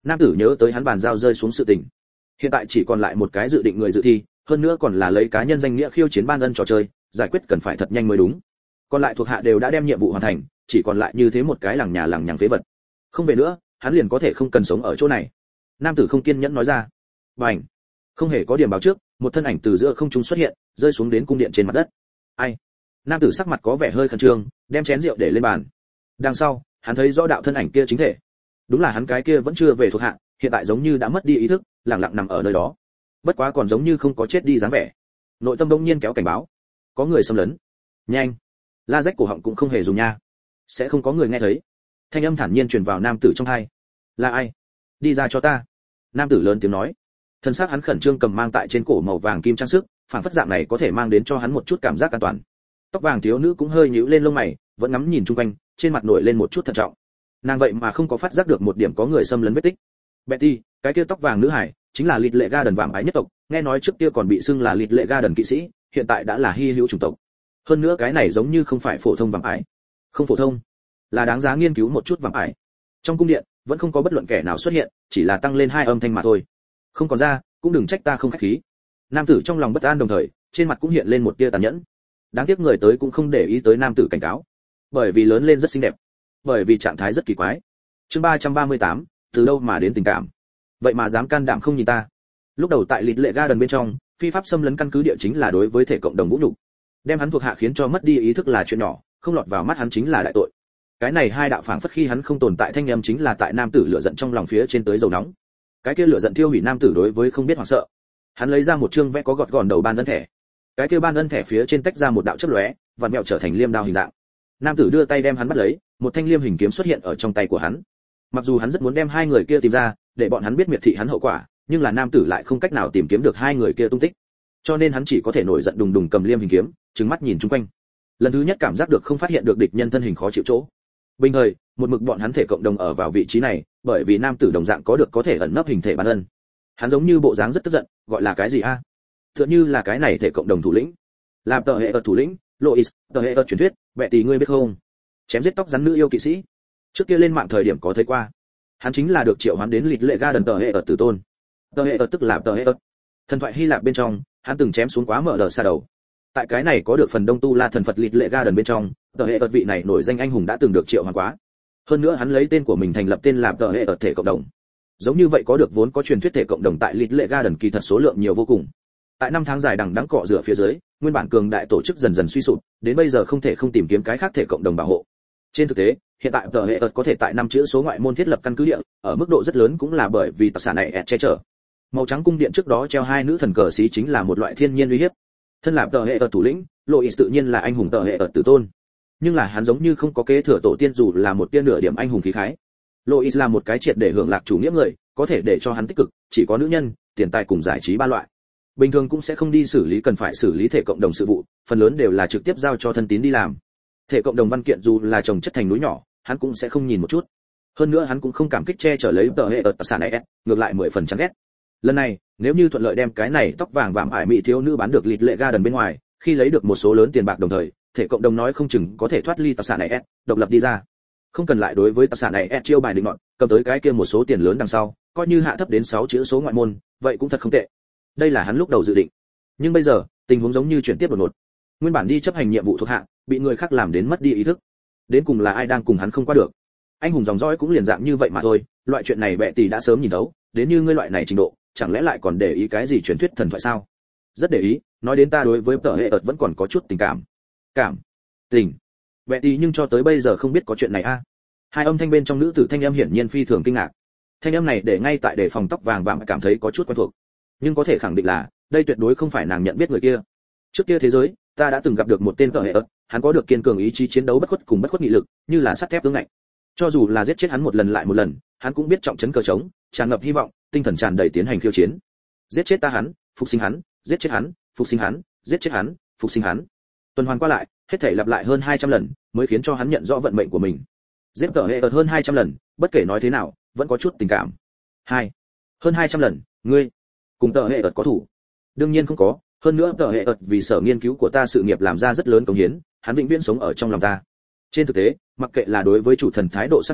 Speaker 1: Nam tử nhớ tới hắn bàn giao rơi xuống sự tình. Hiện tại chỉ còn lại một cái dự định người dự thi, hơn nữa còn là lấy cá nhân danh nghĩa khiêu chiến ban ân trò chơi, giải quyết cần phải thật nhanh mới đúng. Còn lại thuộc hạ đều đã đem nhiệm vụ hoàn thành, chỉ còn lại như thế một cái lằng nhà lằng nhằng phế vật. Không về nữa, hắn liền có thể không cần sống ở chỗ này. Nam tử không kiên nhẫn nói ra. Bành! Không hề có điểm báo trước, một thân ảnh từ giữa không trung xuất hiện, rơi xuống đến cung điện trên mặt đất. Ai? Nam tử sắc mặt có vẻ hơi khẩn trương, đem chén rượu để lên bàn. Đằng sau, hắn thấy rõ đạo thân ảnh kia chính thể. Đúng là hắn cái kia vẫn chưa về thuộc hạ, hiện tại giống như đã mất đi ý thức, lặng lặng nằm ở nơi đó. Bất quá còn giống như không có chết đi dáng vẻ. Nội tâm đông nhiên kéo cảnh báo, có người xâm lấn. Nhanh! La rách cổ họng cũng không hề dùng nha. Sẽ không có người nghe thấy. Thanh âm thản nhiên truyền vào nam tử trong tai. Là ai? Đi ra cho ta. Nam tử lớn tiếng nói. Thân xác hắn khẩn trương cầm mang tại trên cổ màu vàng kim trang sức, phản phất dạng này có thể mang đến cho hắn một chút cảm giác an toàn. Tóc vàng thiếu nữ cũng hơi nhíu lên lông mày, vẫn ngắm nhìn chung quanh, trên mặt nổi lên một chút thận trọng. Nàng vậy mà không có phát giác được một điểm có người xâm lấn vết tích. Betty, cái kia tóc vàng nữ hải, chính là Lịt Lệ Garden vạm ái nhất tộc, nghe nói trước kia còn bị xưng là Lịt Lệ Garden kỵ sĩ, hiện tại đã là hy hữu chủng tộc. Hơn nữa cái này giống như không phải phổ thông vạm ái. Không phổ thông, là đáng giá nghiên cứu một chút vạm ái. Trong cung điện, vẫn không có bất luận kẻ nào xuất hiện, chỉ là tăng lên hai âm thanh mà thôi. Không còn ra, cũng đừng trách ta không khách khí. Nam tử trong lòng bất an đồng thời, trên mặt cũng hiện lên một tia tàn nhẫn. Đáng tiếc người tới cũng không để ý tới nam tử cảnh cáo, bởi vì lớn lên rất xinh đẹp, bởi vì trạng thái rất kỳ quái. Chương ba trăm ba mươi tám, từ đâu mà đến tình cảm? Vậy mà dám can đảm không nhìn ta. Lúc đầu tại Lịt Lệ Garden bên trong, phi pháp xâm lấn căn cứ địa chính là đối với thể cộng đồng vũ nhục. Đem hắn thuộc hạ khiến cho mất đi ý thức là chuyện nhỏ, không lọt vào mắt hắn chính là đại tội. Cái này hai đạo phảng phất khi hắn không tồn tại thanh âm chính là tại nam tử lửa giận trong lòng phía trên tới dầu nóng. Cái kia lửa giận thiêu hủy nam tử đối với không biết hoảng sợ. Hắn lấy ra một chương vẽ có gọt gòn đầu ban ân thẻ. Cái kia ban ân thẻ phía trên tách ra một đạo chớp lóe, vặn mèo trở thành liêm đao hình dạng. Nam tử đưa tay đem hắn bắt lấy, một thanh liêm hình kiếm xuất hiện ở trong tay của hắn. Mặc dù hắn rất muốn đem hai người kia tìm ra, để bọn hắn biết miệt thị hắn hậu quả, nhưng là nam tử lại không cách nào tìm kiếm được hai người kia tung tích. Cho nên hắn chỉ có thể nổi giận đùng đùng cầm liêm hình kiếm, trừng mắt nhìn chung quanh. Lần thứ nhất cảm giác được không phát hiện được địch nhân thân hình khó chịu chỗ. Bình thời, một mực bọn hắn thể cộng đồng ở vào vị trí này, bởi vì nam tử đồng dạng có được có thể ẩn nấp hình thể bản ân. Hắn giống như bộ dáng rất tức giận, gọi là cái gì a? Tựa như là cái này thể cộng đồng thủ lĩnh. Làm tờ hệ ở thủ lĩnh, Lois, tờ hệ ở truyền thuyết, mẹ tỷ ngươi biết không? Chém giết tóc rắn nữ yêu kỵ sĩ. Trước kia lên mạng thời điểm có thấy qua. Hắn chính là được triệu hoán đến Lịt Lệ Garden tờ hệ ở tử tôn. Tờ hệ ở tức là tờ hệ ở. Thần thoại Hy Lạp bên trong, hắn từng chém xuống quá mở đờ xa đầu. Tại cái này có được phần đông tu la thần Phật Lịt Lệ Garden bên trong, tờ hệ ở vị này nổi danh anh hùng đã từng được triệu hoán quá. Hơn nữa hắn lấy tên của mình thành lập tên là tờ hệ ở thể cộng đồng. Giống như vậy có được vốn có truyền thuyết thể cộng đồng tại Lịt Lệ Garden kỳ thật số lượng nhiều vô cùng. Tại năm tháng dài đằng đẵng cọ rửa phía dưới, nguyên bản cường đại tổ chức dần dần suy sụp, đến bây giờ không thể không tìm kiếm cái khác thể cộng đồng bảo hộ. Trên thực tế, hiện tại tờ hệ ợt có thể tại năm chữ số ngoại môn thiết lập căn cứ địa, ở mức độ rất lớn cũng là bởi vì tạc sản này ẹt che chở. Màu trắng cung điện trước đó treo hai nữ thần cờ xí chính là một loại thiên nhiên uy hiếp. Thân là tờ hệ ợt thủ lĩnh, Lois tự nhiên là anh hùng tờ hệ ợt tử tôn. Nhưng là hắn giống như không có kế thừa tổ tiên dù là một tia nửa điểm anh hùng khí khái. Lois là một cái triệt để hưởng lạc chủ nghĩa người, có thể để cho hắn tích cực, chỉ có nữ nhân, tiền tài cùng giải trí ba loại. Bình thường cũng sẽ không đi xử lý cần phải xử lý thể cộng đồng sự vụ, phần lớn đều là trực tiếp giao cho thân tín đi làm. Thể cộng đồng văn kiện dù là chồng chất thành núi nhỏ, hắn cũng sẽ không nhìn một chút. Hơn nữa hắn cũng không cảm kích che chở lấy tờ hệ ở tài sản này, ngược lại mười phần chán ghét. Lần này, nếu như thuận lợi đem cái này tóc vàng vạm ải mỹ thiếu nữ bán được Lịt Lệ Garden bên ngoài, khi lấy được một số lớn tiền bạc đồng thời, thể cộng đồng nói không chừng có thể thoát ly tài sản này, độc lập đi ra. Không cần lại đối với tài sản này chiêu bài định nọt, cầm tới cái kia một số tiền lớn đằng sau, coi như hạ thấp đến sáu chữ số ngoại môn, vậy cũng thật không tệ. Đây là hắn lúc đầu dự định. Nhưng bây giờ, tình huống giống như chuyển tiếp đột ngột. Nguyên bản đi chấp hành nhiệm vụ thuộc hạ, bị người khác làm đến mất đi ý thức. Đến cùng là ai đang cùng hắn không qua được? Anh hùng dòng dõi cũng liền dạng như vậy mà thôi, loại chuyện này bệ tỷ đã sớm nhìn thấu, đến như ngươi loại này trình độ, chẳng lẽ lại còn để ý cái gì truyền thuyết thần thoại sao? Rất để ý, nói đến ta đối với tờ hệ ợt vẫn còn có chút tình cảm. Cảm, tình. Bệ tỷ nhưng cho tới bây giờ không biết có chuyện này a. Hai âm thanh bên trong nữ tử thanh âm hiển nhiên phi thường kinh ngạc. Thanh âm này để ngay tại để phòng tóc vàng vàng cảm thấy có chút quen thuộc. Nhưng có thể khẳng định là, đây tuyệt đối không phải nàng nhận biết người kia. Trước kia thế giới, ta đã từng gặp được một tên tờ hệ ợt, hắn có được kiên cường ý chí chiến đấu bất khuất cùng bất khuất nghị lực, như là sắt thép cứng ngạnh. Cho dù là giết chết hắn một lần lại một lần, hắn cũng biết trọng trấn cờ trống, tràn ngập hy vọng, tinh thần tràn đầy tiến hành khiêu chiến. Giết chết ta hắn, phục sinh hắn, giết chết hắn, phục sinh hắn, giết chết hắn, phục sinh hắn. Tuần hoàn qua lại, hết thảy lặp lại hơn hai trăm lần, mới khiến cho hắn nhận rõ vận mệnh của mình. Giết tờ hệ ợt hơn hai trăm lần, bất kể nói thế nào, vẫn có chút tình cảm. Hai, hơn hai trăm lần, ngươi cùng tờ hệ ợt có thủ? Đương nhiên không có, hơn nữa tờ hệ ợt vì sở nghiên cứu của ta sự nghiệp làm ra rất lớn công hiến, hắn vĩnh viễn sống ở trong lòng ta. Trên thực tế, mặc kệ là đối với chủ thần thái độ xác minh,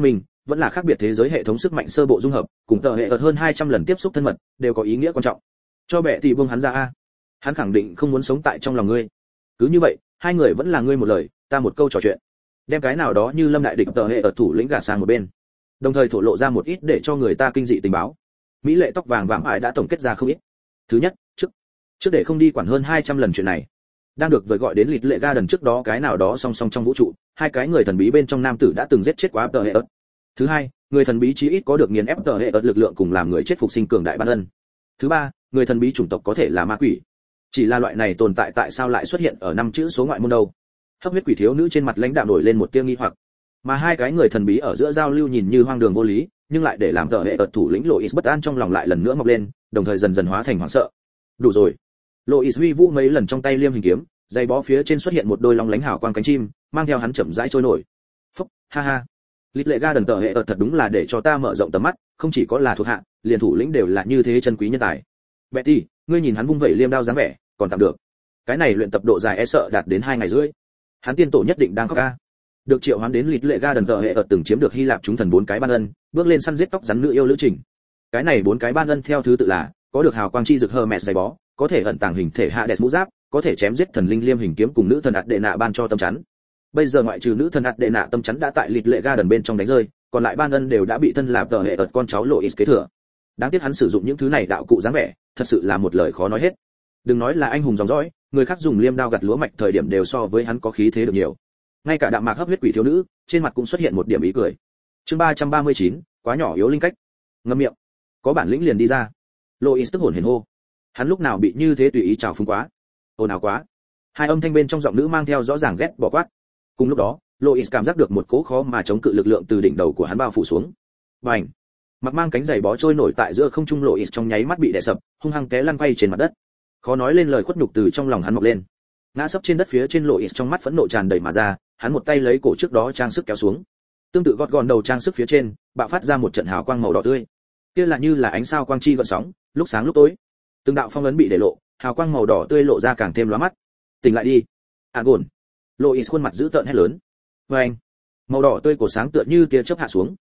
Speaker 1: vẫn là khác biệt thế giới hệ thống sức mạnh sơ bộ dung hợp, cùng tờ hệ ợt hơn hai trăm lần tiếp xúc thân mật, đều có ý nghĩa quan trọng. Cho bệ tỷ buông hắn ra a. Hắn khẳng định không muốn sống tại trong lòng ngươi. Cứ như vậy, hai người vẫn là ngươi một lời, ta một câu trò chuyện. Đem cái nào đó như Lâm đại địch tờ hệ ợt thủ lĩnh gạt sang một bên. Đồng thời thổ lộ ra một ít để cho người ta kinh dị tình báo. Mỹ lệ tóc vàng vạm ải đã tổng kết ra không ít. Thứ nhất, trước trước để không đi quản hơn hai trăm lần chuyện này. Đang được vừa gọi đến lịch lệ ga đần trước đó cái nào đó song song trong vũ trụ, hai cái người thần bí bên trong nam tử đã từng giết chết quá tờ hệ ớt. Thứ hai, người thần bí chí ít có được nghiền ép tờ hệ ớt lực lượng cùng làm người chết phục sinh cường đại ban ân. Thứ ba, người thần bí chủng tộc có thể là ma quỷ. Chỉ là loại này tồn tại tại sao lại xuất hiện ở năm chữ số ngoại môn đâu? Hấp huyết quỷ thiếu nữ trên mặt lãnh đạm nổi lên một tia nghi hoặc. Mà hai cái người thần bí ở giữa giao lưu nhìn như hoang đường vô lý, nhưng lại để làm tờ hệ ớt thủ lĩnh Lois bất an trong lòng lại lần nữa mọc lên, đồng thời dần dần hóa thành hoảng sợ. Đủ rồi. Lois huy vũ mấy lần trong tay liêm hình kiếm, dây bó phía trên xuất hiện một đôi long lánh hào quang cánh chim, mang theo hắn chậm rãi trôi nổi. Phúc, ha ha. Lịch lệ ga đần tờ hệ ợt thật đúng là để cho ta mở rộng tầm mắt, không chỉ có là thuộc hạ, liền thủ lĩnh đều là như thế chân quý nhân tài. Betty, ngươi nhìn hắn vung vẩy liêm đao dáng vẻ, còn tạm được. Cái này luyện tập độ dài e sợ đạt đến hai ngày rưỡi. Hắn tiên tổ nhất định đang khóc ca. Được triệu hoán đến lịch lệ ga đần tờ hệ ợt từng chiếm được Hy Lạp chúng thần bốn cái ban ân, bước lên săn giết tóc rắn nữ yêu lữ trình. Cái này bốn cái ban ân theo thứ tự là, có được hào quang chi rực Hermes dày bó, có thể ẩn tàng hình thể Hades mũ giáp, có thể chém giết thần linh liêm hình kiếm cùng nữ thần ạt đệ nạ ban cho tâm chắn. Bây giờ ngoại trừ nữ thần ạt đệ nạ tâm chắn đã tại lịch lệ ga đần bên trong đánh rơi, còn lại ban ân đều đã bị thân lạp tờ hệ ợt con cháu Lois kế thừa. Đáng tiếc hắn sử dụng những thứ này đạo cụ dáng vẻ, thật sự là một lời khó nói hết. Đừng nói là anh hùng dòng dõi, người khác dùng liêm đao gặt lúa mạch thời điểm đều so với hắn có khí thế được nhiều. Ngay cả đạm mạc hấp huyết quỷ thiếu nữ, trên mặt cũng xuất hiện một điểm ý cười. Chương ba trăm ba mươi chín, quá nhỏ yếu linh cách. Ngậm miệng. Có bản lĩnh liền đi ra. Lois tức hồn hển hô. Hắn lúc nào bị như thế tùy ý chào phúng quá. Ồn ào quá. Hai âm thanh bên trong giọng nữ mang theo rõ ràng ghét bỏ quát. Cùng lúc đó, Lois cảm giác được một cỗ khó mà chống cự lực lượng từ đỉnh đầu của hắn bao phủ xuống. Bành! Mặc mang cánh giày bó trôi nổi tại giữa không trung, Lois trong nháy mắt bị đè sập, hung hăng té lăn quay trên mặt đất. Khó nói lên lời khuất nhục từ trong lòng hắn mọc lên. Ngã sấp trên đất phía trên, Lois trong mắt phẫn nộ tràn đầy mà ra, hắn một tay lấy cổ trước đó trang sức kéo xuống. Tương tự gọt gọn đầu trang sức phía trên, bạo phát ra một trận hào quang màu đỏ tươi. Kia là như là ánh sao quang chi gợn sóng, lúc sáng lúc tối. Từng đạo phong ấn bị để lộ, hào quang màu đỏ tươi lộ ra càng thêm lóa mắt. Tỉnh lại đi, Agon. Lois khuôn mặt dữ tợn hét lớn. Và anh, màu đỏ tươi cổ sáng tựa như tia chớp hạ xuống.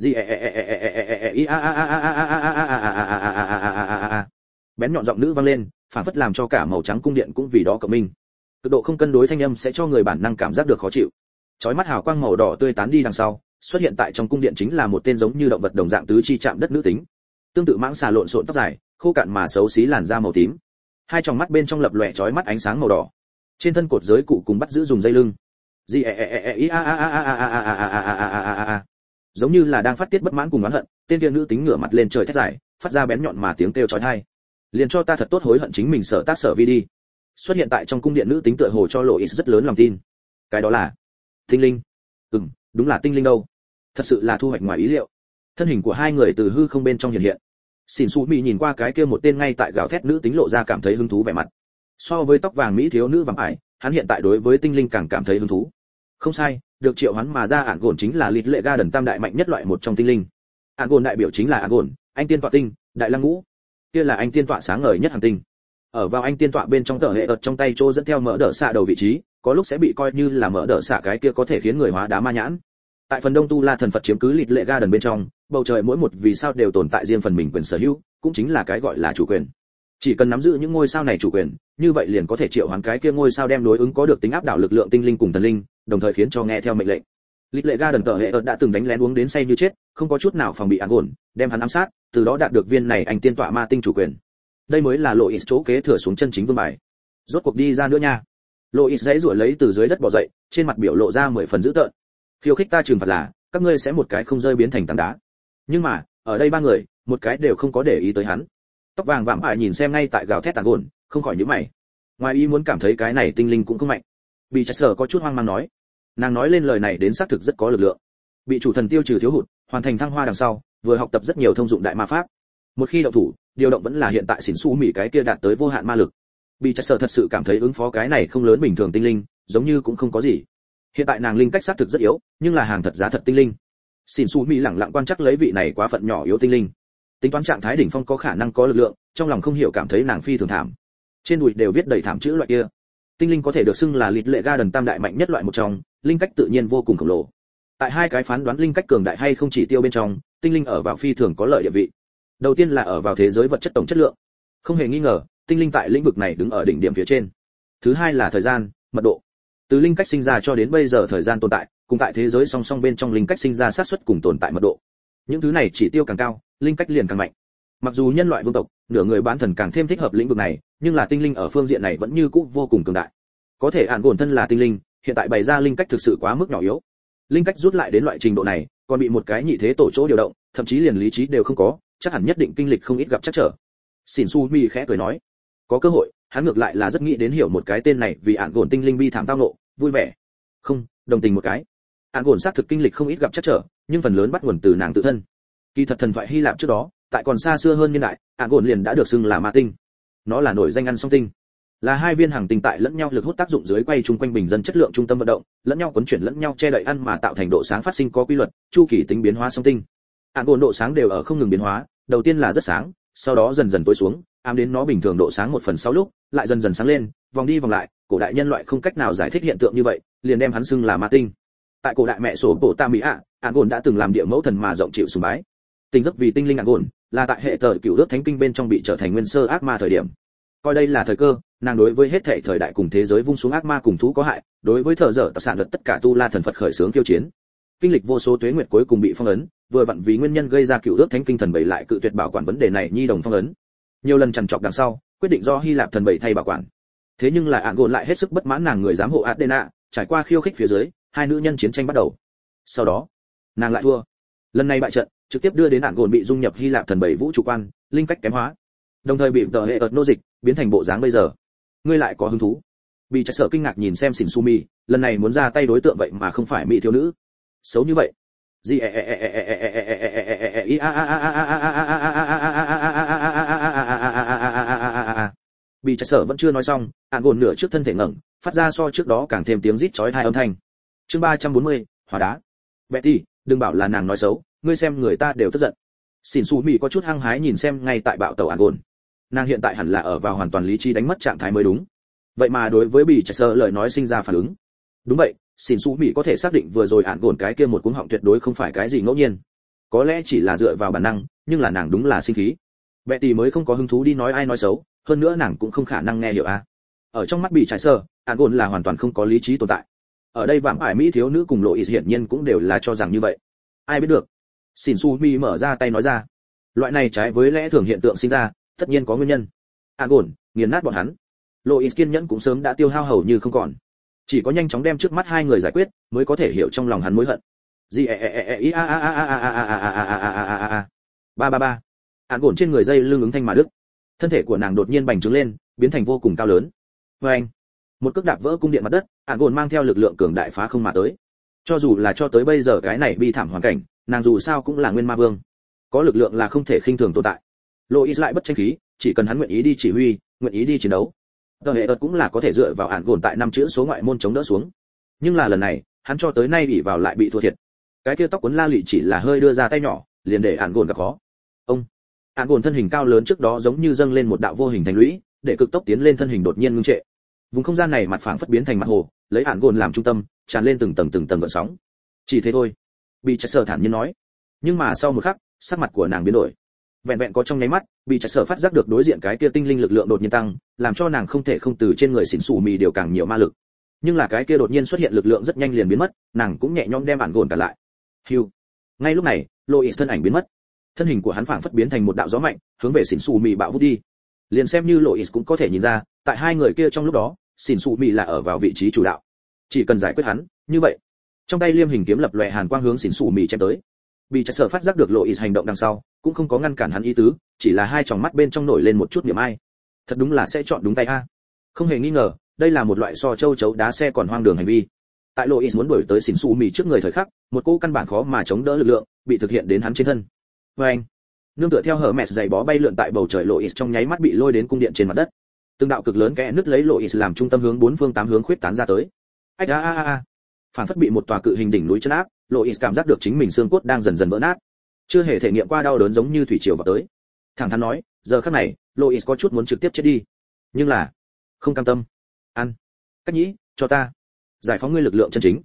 Speaker 1: Bén nhọn giọng nữ vang lên, phản phất làm cho cả màu trắng cung điện cũng vì đó cộng minh. Cực độ không cân đối thanh âm sẽ cho người bản năng cảm giác được khó chịu. Chói mắt hào quang màu đỏ tươi tán đi đằng sau, xuất hiện tại trong cung điện chính là một tên giống như động vật đồng dạng tứ chi chạm đất nữ tính. Tương tự mãng xà lộn xộn tóc dài, khô cạn mà xấu xí làn da màu tím. Hai tròng mắt bên trong lập lòe chói mắt ánh sáng màu đỏ. Trên thân cột giới cụ cùng bắt giữ dùng dây lưng. Giống như là đang phát tiết bất mãn cùng oán hận, tên kia nữ tính ngửa mặt lên trời thét dài, phát ra bén nhọn mà tiếng kêu chói tai. Liền cho ta thật tốt hối hận chính mình sợ tác sở vi đi. Xuất hiện tại trong cung điện nữ tính tựa hồ cho Lois rất lớn lòng tin. Cái đó là tinh linh. Ừm, đúng là tinh linh đâu. Thật sự là thu hoạch ngoài ý liệu. Thân hình của hai người từ hư không bên trong hiện hiện. Xỉn Su Mị nhìn qua cái kia một tên ngay tại gào thét nữ tính lộ ra cảm thấy hứng thú vẻ mặt. So với tóc vàng mỹ thiếu nữ vạm ải, hắn hiện tại đối với tinh linh càng cảm thấy hứng thú. Không sai, được triệu hoán mà ra ản gồn chính là lịch lệ ga đần tam đại mạnh nhất loại một trong tinh linh. Ản gồn đại biểu chính là ản gồn, anh tiên tọa tinh, đại lăng ngũ. Kia là anh tiên tọa sáng ngời nhất hành tinh. Ở vào anh tiên tọa bên trong tờ hệ ợt trong tay Trô dẫn theo mỡ đỡ xạ đầu vị trí, có lúc sẽ bị coi như là mỡ đỡ xạ cái kia có thể khiến người hóa đá ma nhãn. Tại phần đông tu la thần Phật chiếm cứ lịch lệ ga đần bên trong, bầu trời mỗi một vì sao đều tồn tại riêng phần mình quyền sở hữu, cũng chính là cái gọi là chủ quyền. Chỉ cần nắm giữ những ngôi sao này chủ quyền, như vậy liền có thể triệu hoán cái kia ngôi sao đem đối ứng có được tính áp đảo lực lượng tinh linh cùng thần linh, đồng thời khiến cho nghe theo mệnh lệnh. Lịch lệ ga đần tờ hệ ợt đã từng đánh lén uống đến say như chết, không có chút nào phòng bị ám ổn, đem hắn ám sát, từ đó đạt được viên này anh tiên tọa ma tinh chủ quyền. Đây mới là Lois chỗ kế thừa xuống chân chính vương bài. Rốt cuộc đi ra nữa nha. Lois giãy giụa lấy từ dưới đất bò dậy, trên mặt biểu lộ ra mười phần dữ tợn. Khiêu khích ta trừng phạt là, các ngươi sẽ một cái không rơi biến thành tảng đá. Nhưng mà, ở đây ba người, một cái đều không có để ý tới hắn. Tóc vàng vạm ải nhìn xem ngay tại gào thét tàn gồn, không khỏi nhíu mày. Ngoài ý muốn cảm thấy cái này tinh linh cũng không mạnh. Bị Chặt Sở có chút hoang mang nói. Nàng nói lên lời này đến xác thực rất có lực lượng. Bị chủ thần tiêu trừ thiếu hụt, hoàn thành thăng hoa đằng sau, vừa học tập rất nhiều thông dụng đại ma pháp. Một khi động thủ, điều động vẫn là hiện tại xỉn xu mỉ cái kia đạt tới vô hạn ma lực. Bị Chặt Sở thật sự cảm thấy ứng phó cái này không lớn bình thường tinh linh, giống như cũng không có gì. Hiện tại nàng linh cách xác thực rất yếu, nhưng là hàng thật giá thật tinh linh. Xỉn xu mỉ lẳng lặng quan chắc lấy vị này quá phận nhỏ yếu tinh linh. Tính toán trạng thái đỉnh phong có khả năng có lực lượng, trong lòng không hiểu cảm thấy nàng phi thường thảm. Trên đùi đều viết đầy thảm chữ loại kia. Tinh linh có thể được xưng là lịch lệ ga đần tam đại mạnh nhất loại một trong, linh cách tự nhiên vô cùng khổng lồ. Tại hai cái phán đoán linh cách cường đại hay không chỉ tiêu bên trong, tinh linh ở vào phi thường có lợi địa vị. Đầu tiên là ở vào thế giới vật chất tổng chất lượng. Không hề nghi ngờ, tinh linh tại lĩnh vực này đứng ở đỉnh điểm phía trên. Thứ hai là thời gian, mật độ. Từ linh cách sinh ra cho đến bây giờ thời gian tồn tại, cùng tại thế giới song song bên trong linh cách sinh ra xác suất cùng tồn tại mật độ. Những thứ này chỉ tiêu càng cao, linh cách liền càng mạnh. Mặc dù nhân loại vương tộc, nửa người bán thần càng thêm thích hợp lĩnh vực này, nhưng là tinh linh ở phương diện này vẫn như cũ vô cùng cường đại. Có thể ản gồn thân là tinh linh, hiện tại bày ra linh cách thực sự quá mức nhỏ yếu. Linh cách rút lại đến loại trình độ này, còn bị một cái nhị thế tổ chỗ điều động, thậm chí liền lý trí đều không có, chắc hẳn nhất định kinh lịch không ít gặp trắc trở. Xỉn Su Mi khẽ cười nói, có cơ hội, hắn ngược lại là rất nghĩ đến hiểu một cái tên này vì ản gồn tinh linh bi thảm tao nộ, vui vẻ. Không, đồng tình một cái. Ản gồn xác thực kinh lịch không ít gặp trắc trở, nhưng phần lớn bắt nguồn từ nàng tự thân. Kỳ thật thần thoại Hy Lạp trước đó, tại còn xa xưa hơn niên đại, ản gồn liền đã được xưng là ma tinh. Nó là nổi danh ăn song tinh, là hai viên hàng tinh tại lẫn nhau lực hút tác dụng dưới quay chung quanh bình dân chất lượng trung tâm vận động, lẫn nhau cuốn chuyển lẫn nhau che đậy ăn mà tạo thành độ sáng phát sinh có quy luật, chu kỳ tính biến hóa song tinh. Ản gồn độ sáng đều ở không ngừng biến hóa, đầu tiên là rất sáng, sau đó dần dần tối xuống, ám đến nó bình thường độ sáng một phần sáu lúc, lại dần dần sáng lên, vòng đi vòng lại, cổ đại nhân loại không cách nào giải thích hiện tượng như vậy, liền đem hắn xưng là ma tinh. Tại cổ đại mẹ sổ bộ Tam Mỹ ạ, ản gồn đã từng làm địa mẫu thần mà rộng chịu sùng bái. Tình giấc vì tinh linh ản gồn, là tại hệ tờ cửu ước thánh kinh bên trong bị trở thành nguyên sơ ác ma thời điểm. Coi đây là thời cơ, nàng đối với hết thảy thời đại cùng thế giới vung xuống ác ma cùng thú có hại, đối với thợ dở tập sản luật tất cả tu la thần Phật khởi xướng khiêu chiến. Kinh lịch vô số tuế nguyệt cuối cùng bị phong ấn, vừa vặn vì nguyên nhân gây ra cửu ước thánh kinh thần bảy lại cự tuyệt bảo quản vấn đề này nhi đồng phong ấn. Nhiều lần chằn trọc đằng sau, quyết định do Hy Lạp thần bảy thay bảo quản. Thế nhưng lại ản gồn lại hết sức bất mãn nàng người giám hộ Adena, trải qua khiêu khích phía dưới, hai nữ nhân chiến tranh bắt đầu. Sau đó, nàng lại thua. Lần này bại trận, trực tiếp đưa đến ản gồn bị dung nhập Hy Lạp thần bảy vũ trụ quan, linh cách kém hóa. Đồng thời bị tờ hệ ợt nô dịch, biến thành bộ dáng bây giờ. Ngươi lại có hứng thú? Bị Trạch Sở kinh ngạc nhìn xem Xỉn Sumi, lần này muốn ra tay đối tượng vậy mà không phải mỹ thiếu nữ. Xấu như vậy. Gì Bị Trạch Sở vẫn chưa nói xong, ản gồn nửa trước thân thể ngẩng, phát ra so trước đó càng thêm tiếng rít chói tai âm thanh. Chương ba trăm bốn mươi, hỏa đá. Betty, đừng bảo là nàng nói xấu, ngươi xem người ta đều tức giận. Xỉn Sumi có chút hăng hái nhìn xem ngay tại bạo tàu ản gồn. Nàng hiện tại hẳn là ở vào hoàn toàn lý trí đánh mất trạng thái mới đúng. Vậy mà đối với Bị Trạch Sở lời nói sinh ra phản ứng. Đúng vậy, Xỉn Su Mỹ có thể xác định vừa rồi ản gồn cái kia một cuống họng tuyệt đối không phải cái gì ngẫu nhiên. Có lẽ chỉ là dựa vào bản năng, nhưng là nàng đúng là sinh khí. Betty mới không có hứng thú đi nói ai nói xấu, hơn nữa nàng cũng không khả năng nghe hiểu a. Ở trong mắt Bị Trạch Sở, ản gồn là hoàn toàn không có lý trí tồn tại. Ở đây vạm ải mỹ thiếu nữ cùng lộ ý hiển nhiên cũng đều là cho rằng như vậy. Ai biết được? Xỉn Su Mỹ mở ra tay nói ra. Loại này trái với lẽ thường hiện tượng sinh ra, tất nhiên có nguyên nhân. Ản gồn, nghiền nát bọn hắn. Lois kiên nhẫn cũng sớm đã tiêu hao hầu như không còn. Chỉ có nhanh chóng đem trước mắt hai người giải quyết, mới có thể hiểu trong lòng hắn mối hận. Gì e e e e a a a a a a a a a a a a. Ba ba ba. Ản gồn trên người dây lưng ứng thanh mà đứt. Thân thể của nàng đột nhiên bành trướng lên, biến thành vô cùng cao lớn. Oeng. Một cước đạp vỡ cung điện mặt đất, Ản gồn mang theo lực lượng cường đại phá không mà tới. Cho dù là cho tới bây giờ cái này bi thảm hoàn cảnh, nàng dù sao cũng là nguyên ma vương. Có lực lượng là không thể khinh thường tồn tại. Lois lại bất tranh khí, chỉ cần hắn nguyện ý đi chỉ huy, nguyện ý đi chiến đấu, tờ hệ ợt cũng là có thể dựa vào ản gồn tại năm chữ số ngoại môn chống đỡ xuống. Nhưng là lần này, hắn cho tới nay bị vào lại bị thua thiệt. Cái kia tóc cuốn la lị chỉ là hơi đưa ra tay nhỏ, liền để ản gồn gặp khó. Ông, ản gồn thân hình cao lớn trước đó giống như dâng lên một đạo vô hình thành lũy, để cực tốc tiến lên thân hình đột nhiên ngưng trệ. Vùng không gian này mặt phẳng phất biến thành mặt hồ, lấy ản gồn làm trung tâm, tràn lên từng tầng từng tầng gợn sóng. Chỉ thế thôi, Bị Trạch Sở thản nhiên nói. Nhưng mà sau một khắc, sắc mặt của nàng biến đổi. Vẹn vẹn có trong nháy mắt, Bị Trạch Sở phát giác được đối diện cái kia tinh linh lực lượng đột nhiên tăng, làm cho nàng không thể không từ trên người Xỉn Sủ Mì điều càng nhiều ma lực. Nhưng là cái kia đột nhiên xuất hiện lực lượng rất nhanh liền biến mất, nàng cũng nhẹ nhõm đem ản gồn cả lại. Hưu. Ngay lúc này, Lois thân ảnh biến mất. Thân hình của hắn phảng phất biến thành một đạo gió mạnh, hướng về Xỉn Sủ Mì bạo vút đi. Liền xem như Lois cũng có thể nhìn ra, tại hai người kia trong lúc đó, Xỉn Sủ Mì là ở vào vị trí chủ đạo. Chỉ cần giải quyết hắn, như vậy. Trong tay liêm hình kiếm lập lòe hàn quang hướng Xỉn Sủ Mì chém tới. Bị Trạch Sở phát giác được Lois hành động đằng sau, cũng không có ngăn cản hắn ý tứ, chỉ là hai tròng mắt bên trong nổi lên một chút niềm ai. Thật đúng là sẽ chọn đúng tay a. Không hề nghi ngờ, đây là một loại so châu chấu đá xe còn hoang đường hành vi. Tại Lois muốn đuổi tới Xỉn Sủ Mì trước người thời khắc, một cô căn bản khó mà chống đỡ lực lượng, bị thực hiện đến hắn trên thân. Oeng! Nương tựa theo hở mẹ giày bó bay lượn tại bầu trời, Lois trong nháy mắt bị lôi đến cung điện trên mặt đất. Từng đạo cực lớn kẽ nứt lấy Lois làm trung tâm hướng bốn phương tám hướng khuyết tán ra tới. Ách a a a. Phản phất bị một tòa cự hình đỉnh núi chấn áp, Lois cảm giác được chính mình xương cốt đang dần dần vỡ nát. Chưa hề thể nghiệm qua đau đớn giống như thủy triều vào tới. Thẳng thắn nói, giờ khắc này, Lois có chút muốn trực tiếp chết đi. Nhưng là, không cam tâm. Ăn. Cách nhĩ, cho ta. Giải phóng ngươi lực lượng chân chính.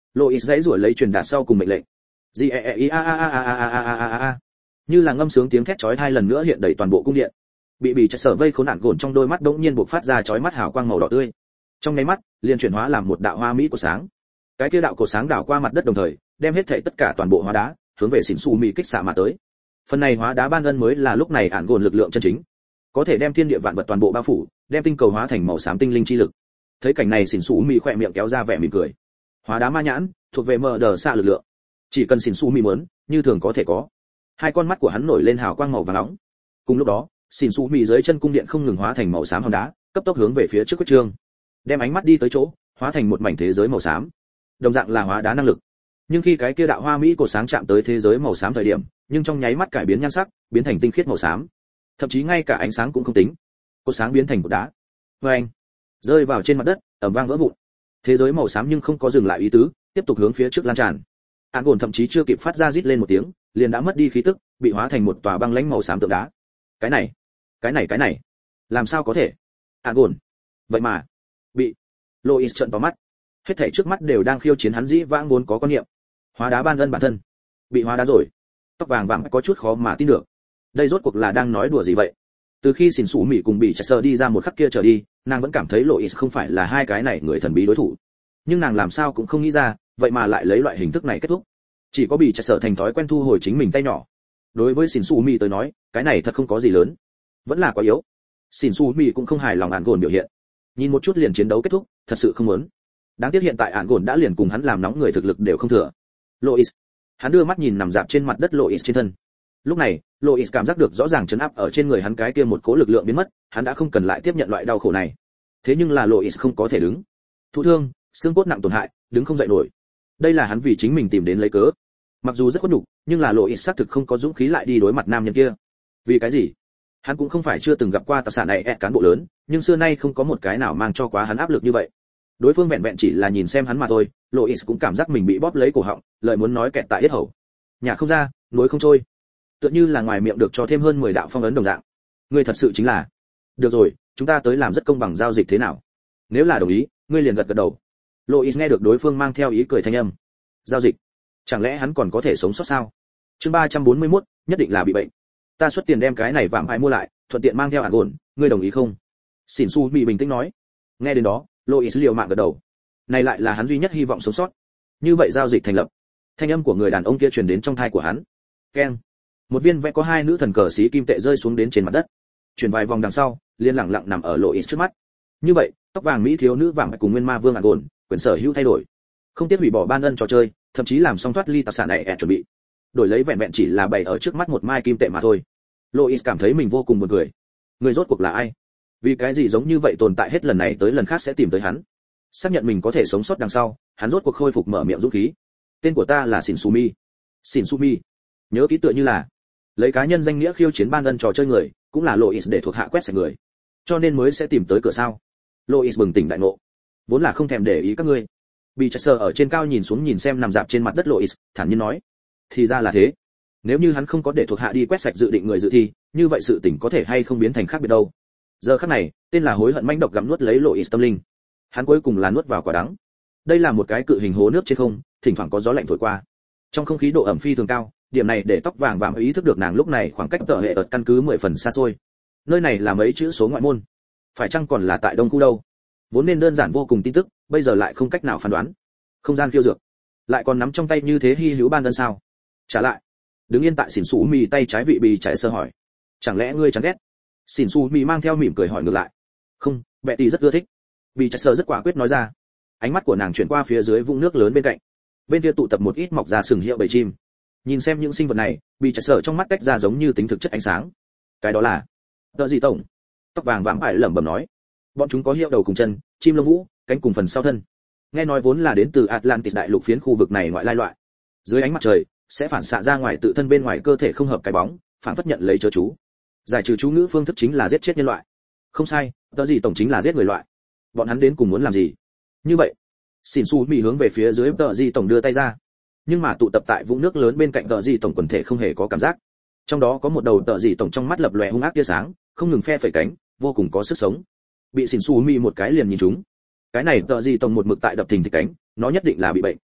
Speaker 1: Lois giãy giụa lấy truyền đạt sau cùng mệnh lệnh. G E E I A A A A A A A A A. Như là ngâm sướng tiếng thét chói tai lần nữa hiện đầy toàn bộ cung điện. Bị bị chặt sở vây khốn nạn gồn trong đôi mắt đống nhiên bộc phát ra chói mắt hào quang màu đỏ tươi. Trong nháy mắt, liền chuyển hóa làm một đạo hoa mỹ của sáng. Cái kia đạo cổ sáng đảo qua mặt đất đồng thời, đem hết thảy tất cả toàn bộ hóa đá, hướng về xỉn xù mì kích xạ mà tới. Phần này hóa đá ban ân mới là lúc này ản gồn lực lượng chân chính, có thể đem thiên địa vạn vật toàn bộ bao phủ, đem tinh cầu hóa thành màu xám tinh linh chi lực. Thấy cảnh này xỉn xù mì khỏe miệng kéo ra vẻ mỉm cười. Hóa đá ma nhãn, thuộc về mờ đờ xạ lực lượng. Chỉ cần xỉn xù mì muốn, như thường có thể có. Hai con mắt của hắn nổi lên hào quang màu vàng nóng. Cùng lúc đó, xỉn xù mì dưới chân cung điện không ngừng hóa thành màu xám hòn đá, cấp tốc hướng về phía trước quyết trương, đem ánh mắt đi tới chỗ, hóa thành một mảnh thế giới màu xám. Đồng dạng là hóa đá năng lực, nhưng khi cái kia đạo hoa mỹ cổ sáng chạm tới thế giới màu xám thời điểm, nhưng trong nháy mắt cải biến nhan sắc, biến thành tinh khiết màu xám, thậm chí ngay cả ánh sáng cũng không tính, cổ sáng biến thành cột đá, vê anh, rơi vào trên mặt đất, ầm vang vỡ vụn. Thế giới màu xám nhưng không có dừng lại ý tứ, tiếp tục hướng phía trước lan tràn. Án Gồn thậm chí chưa kịp phát ra rít lên một tiếng, liền đã mất đi khí tức, bị hóa thành một tòa băng lãnh màu xám tượng đá. Cái này, cái này cái này, làm sao có thể? Án Gồn, vậy mà bị Lois trợn to mắt. Hết thảy trước mắt đều đang khiêu chiến hắn dĩ vãng vốn có quan niệm. Hóa đá ban ân bản thân, bị hóa đá rồi. Tóc vàng vàng có chút khó mà tin được. Đây rốt cuộc là đang nói đùa gì vậy? Từ khi xỉn xù mỉ cùng bị chặt sờ đi ra một khắc kia trở đi, nàng vẫn cảm thấy Lois không phải là hai cái này người thần bí đối thủ. Nhưng nàng làm sao cũng không nghĩ ra, vậy mà lại lấy loại hình thức này kết thúc. Chỉ có bị chặt sờ thành thói quen thu hồi chính mình tay nhỏ. Đối với xỉn xù mỉ tới nói, cái này thật không có gì lớn, vẫn là quá yếu. Xỉn xù mỉ cũng không hài lòng Án Gồn biểu hiện. Nhìn một chút liền chiến đấu kết thúc, thật sự không muốn. Đáng tiếc hiện tại Án Gồn đã liền cùng hắn làm nóng người thực lực đều không thừa. Lois, hắn đưa mắt nhìn nằm dạp trên mặt đất Lois trên thân. Lúc này, Lois cảm giác được rõ ràng chấn áp ở trên người hắn cái kia một cỗ lực lượng biến mất, hắn đã không cần lại tiếp nhận loại đau khổ này. Thế nhưng là Lois không có thể đứng. Thụ thương, xương cốt nặng tổn hại, đứng không dậy nổi. Đây là hắn vì chính mình tìm đến lấy cớ. Mặc dù rất khuất nhục, nhưng là Lois xác thực không có dũng khí lại đi đối mặt nam nhân kia. Vì cái gì? Hắn cũng không phải chưa từng gặp qua tài sản này cán bộ lớn, nhưng xưa nay không có một cái nào mang cho quá hắn áp lực như vậy. Đối phương vẹn vẹn chỉ là nhìn xem hắn mà thôi, Lois cũng cảm giác mình bị bóp lấy cổ họng, lời muốn nói kẹt tại yết hầu. Nhà không ra, núi không trôi. Tựa như là ngoài miệng được cho thêm hơn mười đạo phong ấn đồng dạng. Ngươi thật sự chính là. Được rồi, chúng ta tới làm rất công bằng giao dịch thế nào? Nếu là đồng ý, ngươi liền gật gật đầu. Lois nghe được đối phương mang theo ý cười thanh âm. Giao dịch? Chẳng lẽ hắn còn có thể sống sót sao? Chương ba trăm bốn mươi mốt, nhất định là bị bệnh. Ta xuất tiền đem cái này vạm hại mua lại, thuận tiện mang theo Án Gồn, ngươi đồng ý không? Xỉn Su bị bình tĩnh nói. Nghe đến đó, Lois liều mạng gật đầu. Này lại là hắn duy nhất hy vọng sống sót. Như vậy giao dịch thành lập. Thanh âm của người đàn ông kia truyền đến trong tai của hắn. Keng. Một viên vẽ có hai nữ thần cờ xí kim tệ rơi xuống đến trên mặt đất. Chuyển vài vòng đằng sau, liền lặng lặng nằm ở Lois trước mắt. Như vậy, tóc vàng mỹ thiếu nữ vàng cùng nguyên ma vương Án Gồn, quyền sở hữu thay đổi. Không tiếc hủy bỏ ban ân trò chơi, thậm chí làm xong thoát ly tài sản này ẻ chuẩn bị. Đổi lấy vẹn vẹn chỉ là bày ở trước mắt một mai kim tệ mà thôi. Lois cảm thấy mình vô cùng buồn cười. Người rốt cuộc là ai? Vì cái gì giống như vậy tồn tại hết lần này tới lần khác sẽ tìm tới hắn? Xác nhận mình có thể sống sót đằng sau, hắn rốt cuộc khôi phục mở miệng dũng khí. Tên của ta là Shinsumi. Shinsumi. Nhớ ký tựa như là lấy cá nhân danh nghĩa khiêu chiến ban ân trò chơi người, cũng là Lois để thuộc hạ quét sạch người, cho nên mới sẽ tìm tới cửa sao? Lois bừng tỉnh đại ngộ, vốn là không thèm để ý các ngươi. Bị Chester ở trên cao nhìn xuống nhìn xem nằm dạp trên mặt đất Lois, thản nhiên nói, thì ra là thế. Nếu như hắn không có để thuộc hạ đi quét sạch dự định người dự thi, như vậy sự tình có thể hay không biến thành khác biệt đâu. Giờ khắc này, tên là hối hận manh độc gặm nuốt lấy Lois tâm linh. Hắn cuối cùng là nuốt vào quả đắng. Đây là một cái cự hình hố nước trên không, thỉnh thoảng có gió lạnh thổi qua. Trong không khí độ ẩm phi thường cao, điểm này để tóc vàng vàng ý thức được nàng lúc này khoảng cách tờ hệ ợt căn cứ mười phần xa xôi. Nơi này là mấy chữ số ngoại môn, phải chăng còn là tại đông khu đâu? Vốn nên đơn giản vô cùng tin tức, bây giờ lại không cách nào phán đoán. Không gian khiêu dược, lại còn nắm trong tay như thế hy hữu ban ân sao? Trả lại. Đứng yên tại xỉn xù mì tay trái vị bì chạy sơ hỏi, chẳng lẽ ngươi chán ghét? Xỉn xù mì mang theo mỉm cười hỏi ngược lại. Không, bệ tỷ rất ưa thích. Bì chạy sơ rất quả quyết nói ra. Ánh mắt của nàng chuyển qua phía dưới vũng nước lớn bên cạnh. Bên kia tụ tập một ít mọc ra sừng hiệu bầy chim. Nhìn xem những sinh vật này, bì chạy sơ trong mắt tách ra giống như tính thực chất ánh sáng. Cái đó là tợ gì tổng? Tóc vàng vàng ải lẩm bẩm nói. Bọn chúng có hiệu đầu cùng chân, chim lông vũ, cánh cùng phần sau thân. Nghe nói vốn là đến từ Atlantis đại lục phiến khu vực này ngoại lai loại. Dưới ánh mặt trời sẽ phản xạ ra ngoài tự thân bên ngoài cơ thể không hợp cái bóng, phản phất nhận lấy chớ chú. Giải trừ chú ngữ phương thức chính là giết chết nhân loại. Không sai, tợ gì tổng chính là giết người loại. Bọn hắn đến cùng muốn làm gì? Như vậy, xỉn xù mì hướng về phía dưới tợ gì tổng đưa tay ra. Nhưng mà tụ tập tại vũng nước lớn bên cạnh tợ gì tổng quần thể không hề có cảm giác. Trong đó có một đầu tợ gì tổng trong mắt lập lòe hung ác tia sáng, không ngừng phe phẩy cánh, vô cùng có sức sống. Bị xỉn xù mì một cái liền nhìn trúng. Cái này tợ gì tổng một mực tại đập thình thịch cánh, nó nhất định là bị bệnh.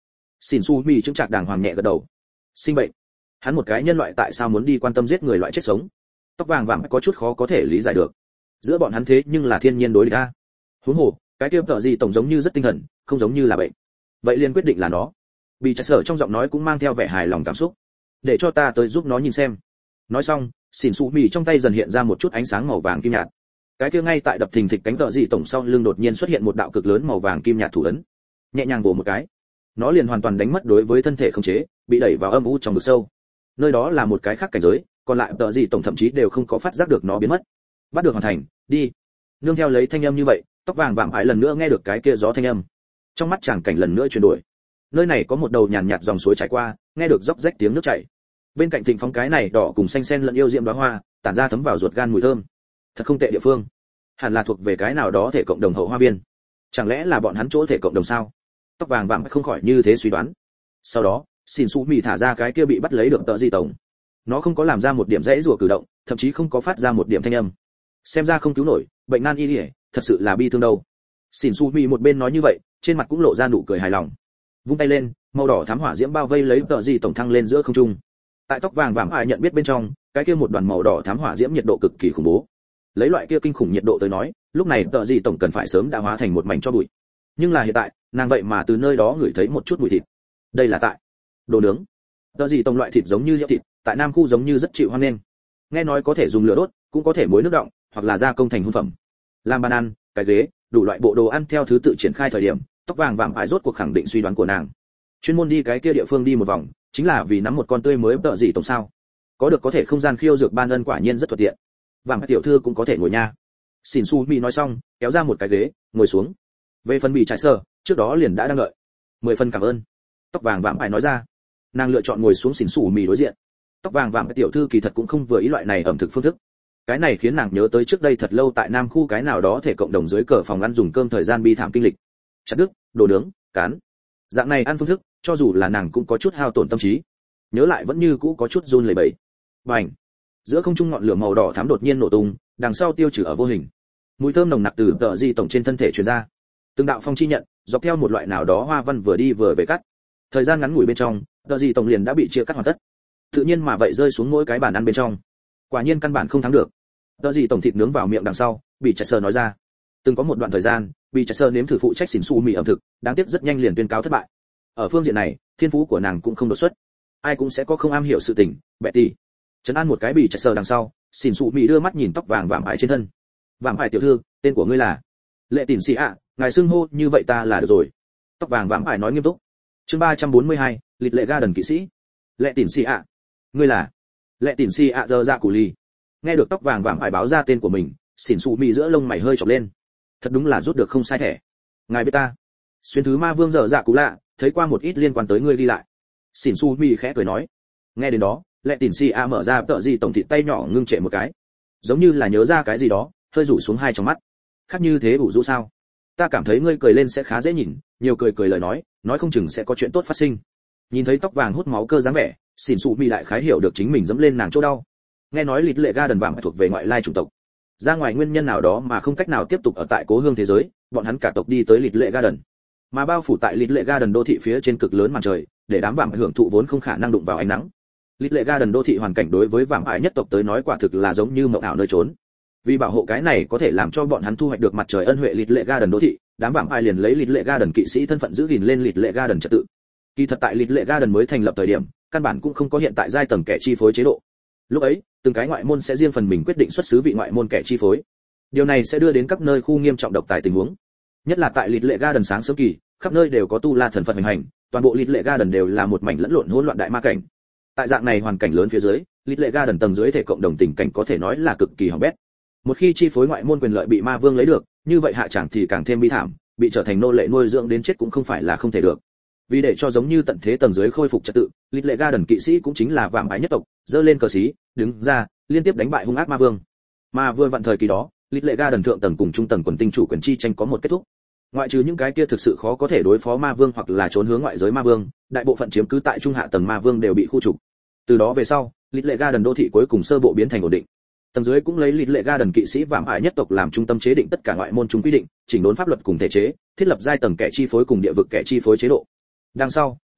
Speaker 1: Xỉn Su Mi chứng trạc đàng hoàng nhẹ gật đầu. Sinh bệnh. Hắn một cái nhân loại tại sao muốn đi quan tâm giết người loại chết sống? Tóc vàng vàng có chút khó có thể lý giải được. Giữa bọn hắn thế nhưng là thiên nhiên đối địch a. Huống hồ, cái kia tợ gì tổng giống như rất tinh thần, không giống như là bệnh. Vậy liền quyết định là nó. Bị Chặt Sở trong giọng nói cũng mang theo vẻ hài lòng cảm xúc. Để cho ta tới giúp nó nhìn xem. Nói xong, Xỉn Su Mi trong tay dần hiện ra một chút ánh sáng màu vàng kim nhạt. Cái kia ngay tại đập thình thịch cánh tợ gì tổng sau lưng đột nhiên xuất hiện một đạo cực lớn màu vàng kim nhạt thủ ấn. Nhẹ nhàng vồ một cái, nó liền hoàn toàn đánh mất đối với thân thể khống chế, bị đẩy vào âm u trong vực sâu. Nơi đó là một cái khác cảnh giới, còn lại tợ gì tổng thậm chí đều không có phát giác được nó biến mất. Bắt được hoàn thành, đi. Nương theo lấy thanh âm như vậy, tóc vàng vạm ải lần nữa nghe được cái kia gió thanh âm. Trong mắt chàng cảnh lần nữa chuyển đổi. Nơi này có một đầu nhàn nhạt dòng suối chảy qua, nghe được róc rách tiếng nước chảy. Bên cạnh thịnh phóng cái này đỏ cùng xanh xen lẫn yêu diễm đóa hoa, tản ra thấm vào ruột gan mùi thơm. Thật không tệ địa phương. Hẳn là thuộc về cái nào đó thể cộng đồng hậu hoa viên. Chẳng lẽ là bọn hắn chỗ thể cộng đồng sao? Tóc vàng vạm không khỏi như thế suy đoán. Sau đó, Xỉn Su Mi thả ra cái kia bị bắt lấy được tợ gì tổng. Nó không có làm ra một điểm dãy rủa cử động, thậm chí không có phát ra một điểm thanh âm. Xem ra không cứu nổi, bệnh nan y liễu, thật sự là bi thương đâu. Xỉn Su Mi một bên nói như vậy, trên mặt cũng lộ ra nụ cười hài lòng. Vung tay lên, màu đỏ thám hỏa diễm bao vây lấy tợ gì tổng thăng lên giữa không trung. Tại tóc vàng vàng ai nhận biết bên trong, cái kia một đoàn màu đỏ thám hỏa diễm nhiệt độ cực kỳ khủng bố. Lấy loại kia kinh khủng nhiệt độ tới nói, lúc này tợ gì tổng cần phải sớm đã hóa thành một mảnh cho bụi. Nhưng là hiện tại, nàng vậy mà từ nơi đó ngửi thấy một chút mùi thịt. Đây là tại đồ nướng. Tợ gì tổng loại thịt giống như hiệu thịt, tại Nam khu giống như rất chịu hoan nghênh. Nghe nói có thể dùng lửa đốt, cũng có thể muối nước đọng, hoặc là gia công thành hương phẩm. Làm bàn ăn, cái ghế, đủ loại bộ đồ ăn theo thứ tự triển khai thời điểm, tóc vàng vàng ải rốt cuộc khẳng định suy đoán của nàng. Chuyên môn đi cái kia địa phương đi một vòng, chính là vì nắm một con tươi mới tợ gì tổng sao? Có được có thể không gian khiêu dược ban ân quả nhiên rất thuận tiện. Vàng tiểu thư cũng có thể ngồi nha. Xỉn Su Mi nói xong, kéo ra một cái ghế, ngồi xuống. Về phần bị trải sơ, trước đó liền đã đang đợi. Mười phần cảm ơn. Tóc vàng vàng ải nói ra. Nàng lựa chọn ngồi xuống Xỉn Su Mi đối diện. Tóc vàng vàng tiểu thư kỳ thật cũng không vừa ý loại này ẩm thực phương thức. Cái này khiến nàng nhớ tới trước đây thật lâu tại Nam khu cái nào đó thể cộng đồng dưới cờ phòng ăn dùng cơm thời gian bi thảm kinh lịch. Chặt đứt, đồ nướng, cán. Dạng này ăn phương thức, cho dù là nàng cũng có chút hao tổn tâm trí. Nhớ lại vẫn như cũ có chút run lẩy bẩy. Bành. Giữa không trung ngọn lửa màu đỏ thắm đột nhiên nổ tung, đằng sau tiêu trừ ở vô hình. Mùi thơm nồng nặc từ tợ di tổng trên thân thể truyền ra. Từng đạo phong chi nhận, dọc theo một loại nào đó hoa văn vừa đi vừa về cắt. Thời gian ngắn ngủi bên trong, tợ di tổng liền đã bị chia cắt hoàn tất. Tự nhiên mà vậy rơi xuống mỗi cái bàn ăn bên trong. Quả nhiên căn bản không thắng được. Tợ di tổng thịt nướng vào miệng đằng sau, bị Chester nói ra. Từng có một đoạn thời gian, bị Chester nếm thử phụ trách Xỉn Su Mi ẩm thực, đáng tiếc rất nhanh liền tuyên cáo thất bại. Ở phương diện này, thiên phú của nàng cũng không đột xuất. Ai cũng sẽ có không am hiểu sự tình, Betty. Trấn an một cái bị Chester đằng sau, Xỉn Su Mi đưa mắt nhìn tóc vàng vạm ải trên thân. Vạm ải tiểu thư, tên của ngươi là? Lệ Tỉn Xì ạ, ngài xưng hô như vậy ta là được rồi. Tóc vàng vạm ải nói nghiêm túc. Chương ba trăm bốn mươi hai, lịch lệ Garden kỵ sĩ. Lệ Tỉn Xì ạ, ngươi là? Lệ Tỉn Xì ạ giờ dạ củ ly. Nghe được tóc vàng vạm ải báo ra tên của mình, Xỉn Su Mi giữa lông mày hơi chọc lên. Thật đúng là rút được không sai thẻ. Ngài biết ta? Xuyên thứ ma vương giờ dạ cũ lạ, thấy qua một ít liên quan tới ngươi đi lại. Xỉn Su Mi khẽ cười nói. Nghe đến đó, Lệ Tỉn Xì ạ mở ra tợ gì tổng thịt tay nhỏ ngưng trệ một cái, giống như là nhớ ra cái gì đó, hơi rủ xuống hai trong mắt. Khác như thế đủ rũ sao? Ta cảm thấy ngươi cười lên sẽ khá dễ nhìn, nhiều cười cười lời nói, nói không chừng sẽ có chuyện tốt phát sinh. Nhìn thấy tóc vàng hút máu cơ dáng vẻ, Xỉn Su Mi lại khái hiểu được chính mình dẫm lên nàng chỗ đau. Nghe nói lịch lệ Garden vàng thuộc về ngoại lai chủng tộc, ra ngoài nguyên nhân nào đó mà không cách nào tiếp tục ở tại cố hương thế giới, bọn hắn cả tộc đi tới lịch lệ Garden, mà bao phủ tại lịch lệ Garden đô thị phía trên cực lớn màn trời, để đám vạm hưởng thụ vốn không khả năng đụng vào ánh nắng. Lịch lệ Garden đô thị hoàn cảnh đối với vạm ải nhất tộc tới nói quả thực là giống như mộng ảo nơi trốn. Vì bảo hộ cái này có thể làm cho bọn hắn thu hoạch được mặt trời ân huệ lịch lệ Garden đô thị, đám vạm ải liền lấy lịch lệ Garden kỵ sĩ thân phận giữ gìn lên lịch lệ Garden trật tự. Kỳ thật tại lịch lệ Garden mới thành lập thời điểm, căn bản cũng không có hiện tại giai tầng kẻ chi phối chế độ. Lúc ấy, từng cái ngoại môn sẽ riêng phần mình quyết định xuất xứ vị ngoại môn kẻ chi phối. Điều này sẽ đưa đến các nơi khu nghiêm trọng độc tài tình huống. Nhất là tại lịch lệ Garden sáng sớm kỳ, khắp nơi đều có tu la thần phật hành hành, toàn bộ lịch lệ Garden đều là một mảnh lẫn lộn hỗn loạn đại ma cảnh. Tại dạng này hoàn cảnh lớn phía dưới, lịch lệ Garden tầng dưới thể cộng đồng tình cảnh có thể nói là cực kỳ hỏng bét. Một khi chi phối ngoại môn quyền lợi bị ma vương lấy được, như vậy hạ chẳng thì càng thêm bi thảm, bị trở thành nô lệ nuôi dưỡng đến chết cũng không phải là không thể được. Vì để cho giống như tận thế tầng dưới khôi phục trật tự, lịch lệ Garden kỵ sĩ cũng chính là vạm ải nhất tộc, giơ lên cờ xí, đứng ra, liên tiếp đánh bại hung ác ma vương. Mà vừa vặn thời kỳ đó, lịch lệ Garden thượng tầng cùng trung tầng quần tinh chủ quyền chi tranh có một kết thúc. Ngoại trừ những cái kia thực sự khó có thể đối phó ma vương hoặc là trốn hướng ngoại giới ma vương, đại bộ phận chiếm cứ tại trung hạ tầng ma vương đều bị khu trục. Từ đó về sau, lịch lệ Garden đô thị cuối cùng sơ bộ biến thành ổn định. Tầng dưới cũng lấy lịch lệ Garden kỵ sĩ vạm ải nhất tộc làm trung tâm chế định tất cả ngoại môn chúng quy định, chỉnh đốn pháp luật cùng thể chế, thiết lập giai tầng kẻ chi phối cùng địa vực kẻ chi phối chế độ. Đằng sau,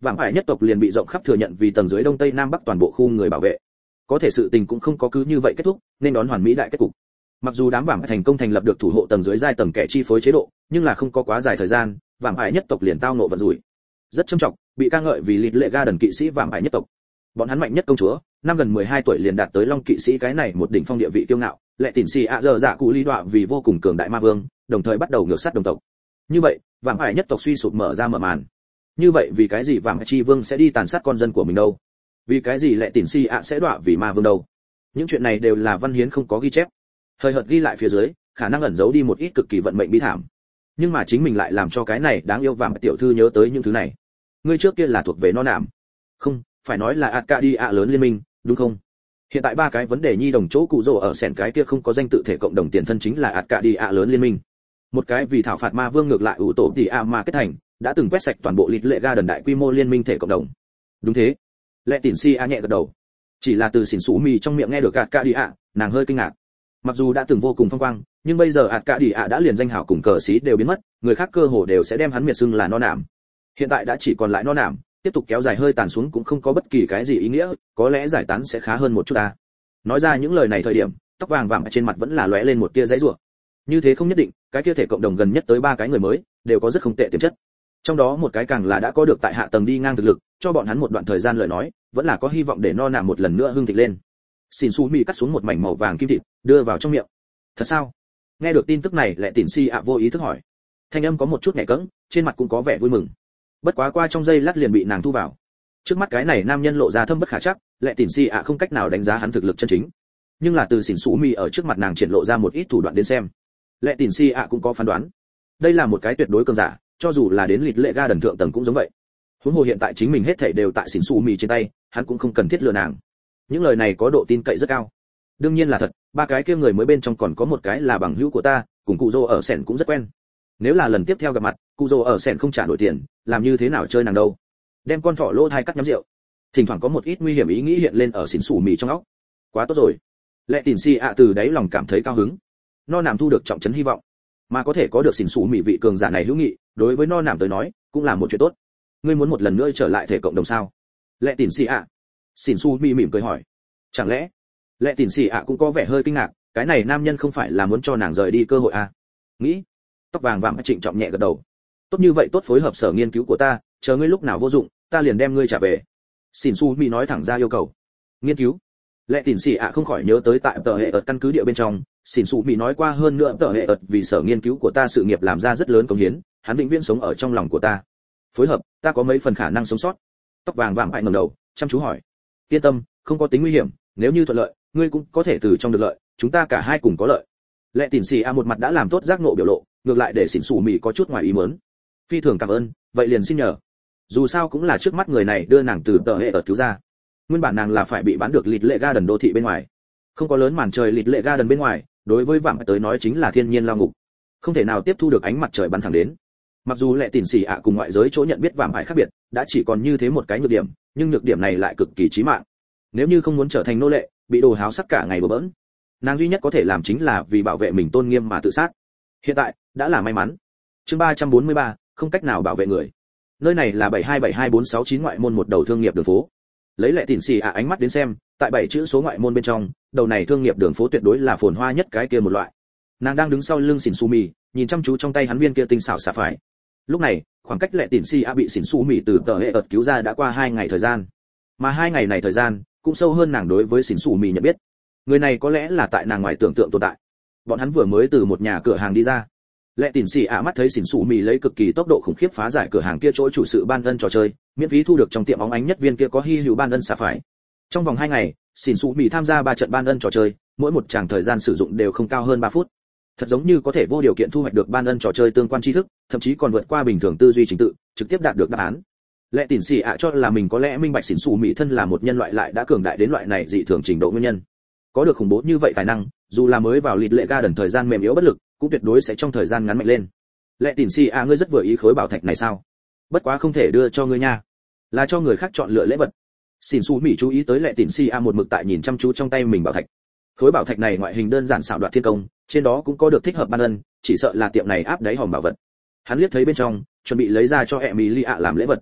Speaker 1: vạm ải nhất tộc liền bị rộng khắp thừa nhận vì tầng dưới đông tây nam bắc toàn bộ khu người bảo vệ. Có thể sự tình cũng không có cứ như vậy kết thúc, nên đón hoàn mỹ đại kết cục. Mặc dù đám vạm ải thành công thành lập được thủ hộ tầng dưới giai tầng kẻ chi phối chế độ, nhưng là không có quá dài thời gian, vạm ải nhất tộc liền tao ngộ vận rủi. Rất trầm trọng, bị ca ngợi vì lịt lệ ga đần kỵ sĩ vạm ải nhất tộc. Bọn hắn mạnh nhất công chúa, năm gần mười hai tuổi liền đạt tới long kỵ sĩ cái này một đỉnh phong địa vị kiêu ngạo, lệ tỉn xì ạ giờ dạ cụ lý đọa vì vô cùng cường đại ma vương, đồng thời bắt đầu ngược sát đồng tộc. Như vậy, vạm ải nhất tộc suy sụp mở ra mở màn. Như vậy vì cái gì vạm ải chi vương sẽ đi tàn sát con dân của mình đâu? Vì cái gì lệ tỉn xì ạ sẽ đọa vì ma vương đâu? Những chuyện này đều là văn hiến không có ghi chép. Hơi hợt ghi lại phía dưới, khả năng ẩn giấu đi một ít cực kỳ vận mệnh bi thảm. Nhưng mà chính mình lại làm cho cái này đáng yêu vạm ải tiểu thư nhớ tới những thứ này. Ngươi trước kia là thuộc về nó nạm. Không, phải nói là Arcadia lớn liên minh, đúng không? Hiện tại ba cái vấn đề nhi đồng chỗ cụ rồ ở sẻn cái kia không có danh tự thể cộng đồng tiền thân chính là Arcadia lớn liên minh. Một cái vì thảo phạt ma vương ngược lại ủ tổ tỷ a mà kết thành, đã từng quét sạch toàn bộ lịt lệ ga đần đại quy mô liên minh thể cộng đồng. Đúng thế. Lệ Tỉn Si a nhẹ gật đầu. Chỉ là từ xỉn xú mì trong miệng nghe được Arcadia, nàng hơi kinh ngạc. Mặc dù đã từng vô cùng phong quang, nhưng bây giờ Arcadia đã liền danh hảo cùng cờ sĩ đều biến mất, người khác cơ hồ đều sẽ đem hắn miệt xưng là no nảm. Hiện tại đã chỉ còn lại no nảm, tiếp tục kéo dài hơi tàn xuống cũng không có bất kỳ cái gì ý nghĩa, có lẽ giải tán sẽ khá hơn một chút ta. Nói ra những lời này thời điểm, tóc vàng vàng trên mặt vẫn là lóe lên một tia giãy giụa. Như thế không nhất định, cái kia thể cộng đồng gần nhất tới ba cái người mới, đều có rất không tệ tiềm chất. Trong đó một cái càng là đã có được tại hạ tầng đi ngang thực lực, cho bọn hắn một đoạn thời gian lời nói, vẫn là có hy vọng để no nạm một lần nữa hưng thịnh lên. Xin Su Mi cắt xuống một mảnh màu vàng kim thịt, đưa vào trong miệng. Thật sao? Nghe được tin tức này, Lệ Tỉn Si ạ vô ý thức hỏi. Thanh âm có một chút nhẹ cẫng, trên mặt cũng có vẻ vui mừng. Bất quá qua trong giây lát liền bị nàng thu vào. Trước mắt cái này nam nhân lộ ra thâm bất khả chắc, Lệ Tỉn Si ạ không cách nào đánh giá hắn thực lực chân chính. Nhưng là từ Xỉn Su Mi ở trước mặt nàng triển lộ ra một ít thủ đoạn đến xem, Lệ Tỉn Si ạ cũng có phán đoán. Đây là một cái tuyệt đối cường giả, cho dù là đến lịt lệ ga đần thượng tầng cũng giống vậy. Huống hồ hiện tại chính mình hết thảy đều tại Xỉn Su Mi trên tay, hắn cũng không cần thiết lừa nàng. Những lời này có độ tin cậy rất cao. Đương nhiên là thật, ba cái kia người mới bên trong còn có một cái là bằng hữu của ta, cùng cụ Dô ở Sẻn cũng rất quen. Nếu là lần tiếp theo gặp mặt, cụ Dô ở Sẻn không trả nổi tiền, làm như thế nào chơi nàng đâu? Đem con thỏ lỗ thai cắt nhắm rượu. Thỉnh thoảng có một ít nguy hiểm ý nghĩ hiện lên ở Xỉn Su Mi trong óc. Quá tốt rồi. Lệ Tỉn Si ạ từ đáy lòng cảm thấy cao hứng. No nạm thu được trọng trấn hy vọng, mà có thể có được Xỉn Su Mi vị cường giả này hữu nghị, đối với no nạm tới nói, cũng là một chuyện tốt. Ngươi muốn một lần nữa trở lại thể cộng đồng sao? Lệ Tỉn Si ạ. Xỉn Su Mi mỉm cười hỏi. Chẳng lẽ? Lệ Tỉn Si ạ cũng có vẻ hơi kinh ngạc, cái này nam nhân không phải là muốn cho nàng rời đi cơ hội à? Nghĩ. Tóc vàng vàng trịnh trọng nhẹ gật đầu. Tốt như vậy tốt phối hợp sở nghiên cứu của ta, chờ ngươi lúc nào vô dụng, ta liền đem ngươi trả về. Xỉn Su Mi nói thẳng ra yêu cầu. Nghiên cứu. Lệ Tỉn Si ạ không khỏi nhớ tới tại tờ hệ ợt căn cứ địa bên trong, Xỉn Su Mi nói qua hơn nữa tờ hệ ợt vì sở nghiên cứu của ta sự nghiệp làm ra rất lớn công hiến, hắn vĩnh viễn sống ở trong lòng của ta. Phối hợp, ta có mấy phần khả năng sống sót. Tóc vàng vàng bại ngẩng đầu, chăm chú hỏi. Yên tâm, không có tính nguy hiểm, nếu như thuận lợi, ngươi cũng có thể từ trong được lợi, chúng ta cả hai cùng có lợi. Lệ Tỉn Si a một mặt đã làm tốt giác ngộ biểu lộ, ngược lại để Xỉn Su Mi có chút ngoài ý muốn. Phi thường cảm ơn, vậy liền xin nhờ. Dù sao cũng là trước mắt người này đưa nàng từ tờ hệ ợt cứu ra. Nguyên bản nàng là phải bị bán được lịt lệ ga đần đô thị bên ngoài. Không có lớn màn trời lịt lệ ga đần bên ngoài, đối với vạm tới nói chính là thiên nhiên lao ngục. Không thể nào tiếp thu được ánh mặt trời bắn thẳng đến. Mặc dù Lệ Tỉn Si ạ cùng ngoại giới chỗ nhận biết vạm ải khác biệt, đã chỉ còn như thế một cái nhược điểm, nhưng nhược điểm này lại cực kỳ chí mạng. Nếu như không muốn trở thành nô lệ, bị đồ háo sắc cả ngày bừa bỡn, nàng duy nhất có thể làm chính là vì bảo vệ mình tôn nghiêm mà tự sát. Hiện tại đã là may mắn. Chương ba trăm bốn mươi ba, không cách nào bảo vệ người. Nơi này là bảy hai bảy hai bốn sáu chín ngoại môn một đầu thương nghiệp đường phố. Lấy Lệ Tỉn Si ạ ánh mắt đến xem, tại bảy chữ số ngoại môn bên trong, đầu này thương nghiệp đường phố tuyệt đối là phồn hoa nhất cái kia một loại. Nàng đang đứng sau lưng Xỉn Su Mi, nhìn chăm chú trong tay hắn viên kia tinh xảo xà phải. Lúc này, khoảng cách Lệ Tỉn Si ạ bị Xỉn Su Mi từ tờ hệ ợt cứu ra đã qua hai ngày thời gian. Mà hai ngày này thời gian, cũng sâu hơn nàng đối với Xỉn Su Mi nhận biết. Người này có lẽ là tại nàng ngoài tưởng tượng tồn tại. Bọn hắn vừa mới từ một nhà cửa hàng đi ra. Lệ Tỉn Si ạ mắt thấy Xỉn Su Mi lấy cực kỳ tốc độ khủng khiếp phá giải cửa hàng kia chỗ chủ sự ban ân trò chơi, miễn phí thu được trong tiệm óng ánh nhất viên kia có hy hữu ban ân xà phải. Trong vòng hai ngày, Xỉn Su Mi tham gia ba trận ban ân trò chơi, mỗi một tràng thời gian sử dụng đều không cao hơn ba phút. Thật giống như có thể vô điều kiện thu hoạch được ban ân trò chơi tương quan tri thức, thậm chí còn vượt qua bình thường tư duy trình tự, trực tiếp đạt được đáp án. Lệ Tỉn Si ạ cho là mình có lẽ minh bạch Xỉn Su Mi thân là một nhân loại lại đã cường đại đến loại này dị thường trình độ nguyên nhân. Có được khủng bố như vậy tài năng, dù là mới vào lịt lệ ga đần thời gian mềm yếu bất lực, cũng tuyệt đối sẽ trong thời gian ngắn mạnh lên. Lệ Tỉn Si ạ ngươi rất vừa ý khối bảo thạch này sao? Bất quá không thể đưa cho ngươi nha, là cho người khác chọn lựa lễ vật. Xỉn Su Mi chú ý tới Lệ Tỉn Si ạ một mực tại nhìn chăm chú trong tay mình bảo thạch. Khối bảo thạch này ngoại hình đơn giản xảo đoạt thiên công, trên đó cũng có được thích hợp ban ân, chỉ sợ là tiệm này áp đáy hòm bảo vật. Hắn liếc thấy bên trong, chuẩn bị lấy ra cho Emilia làm lễ vật.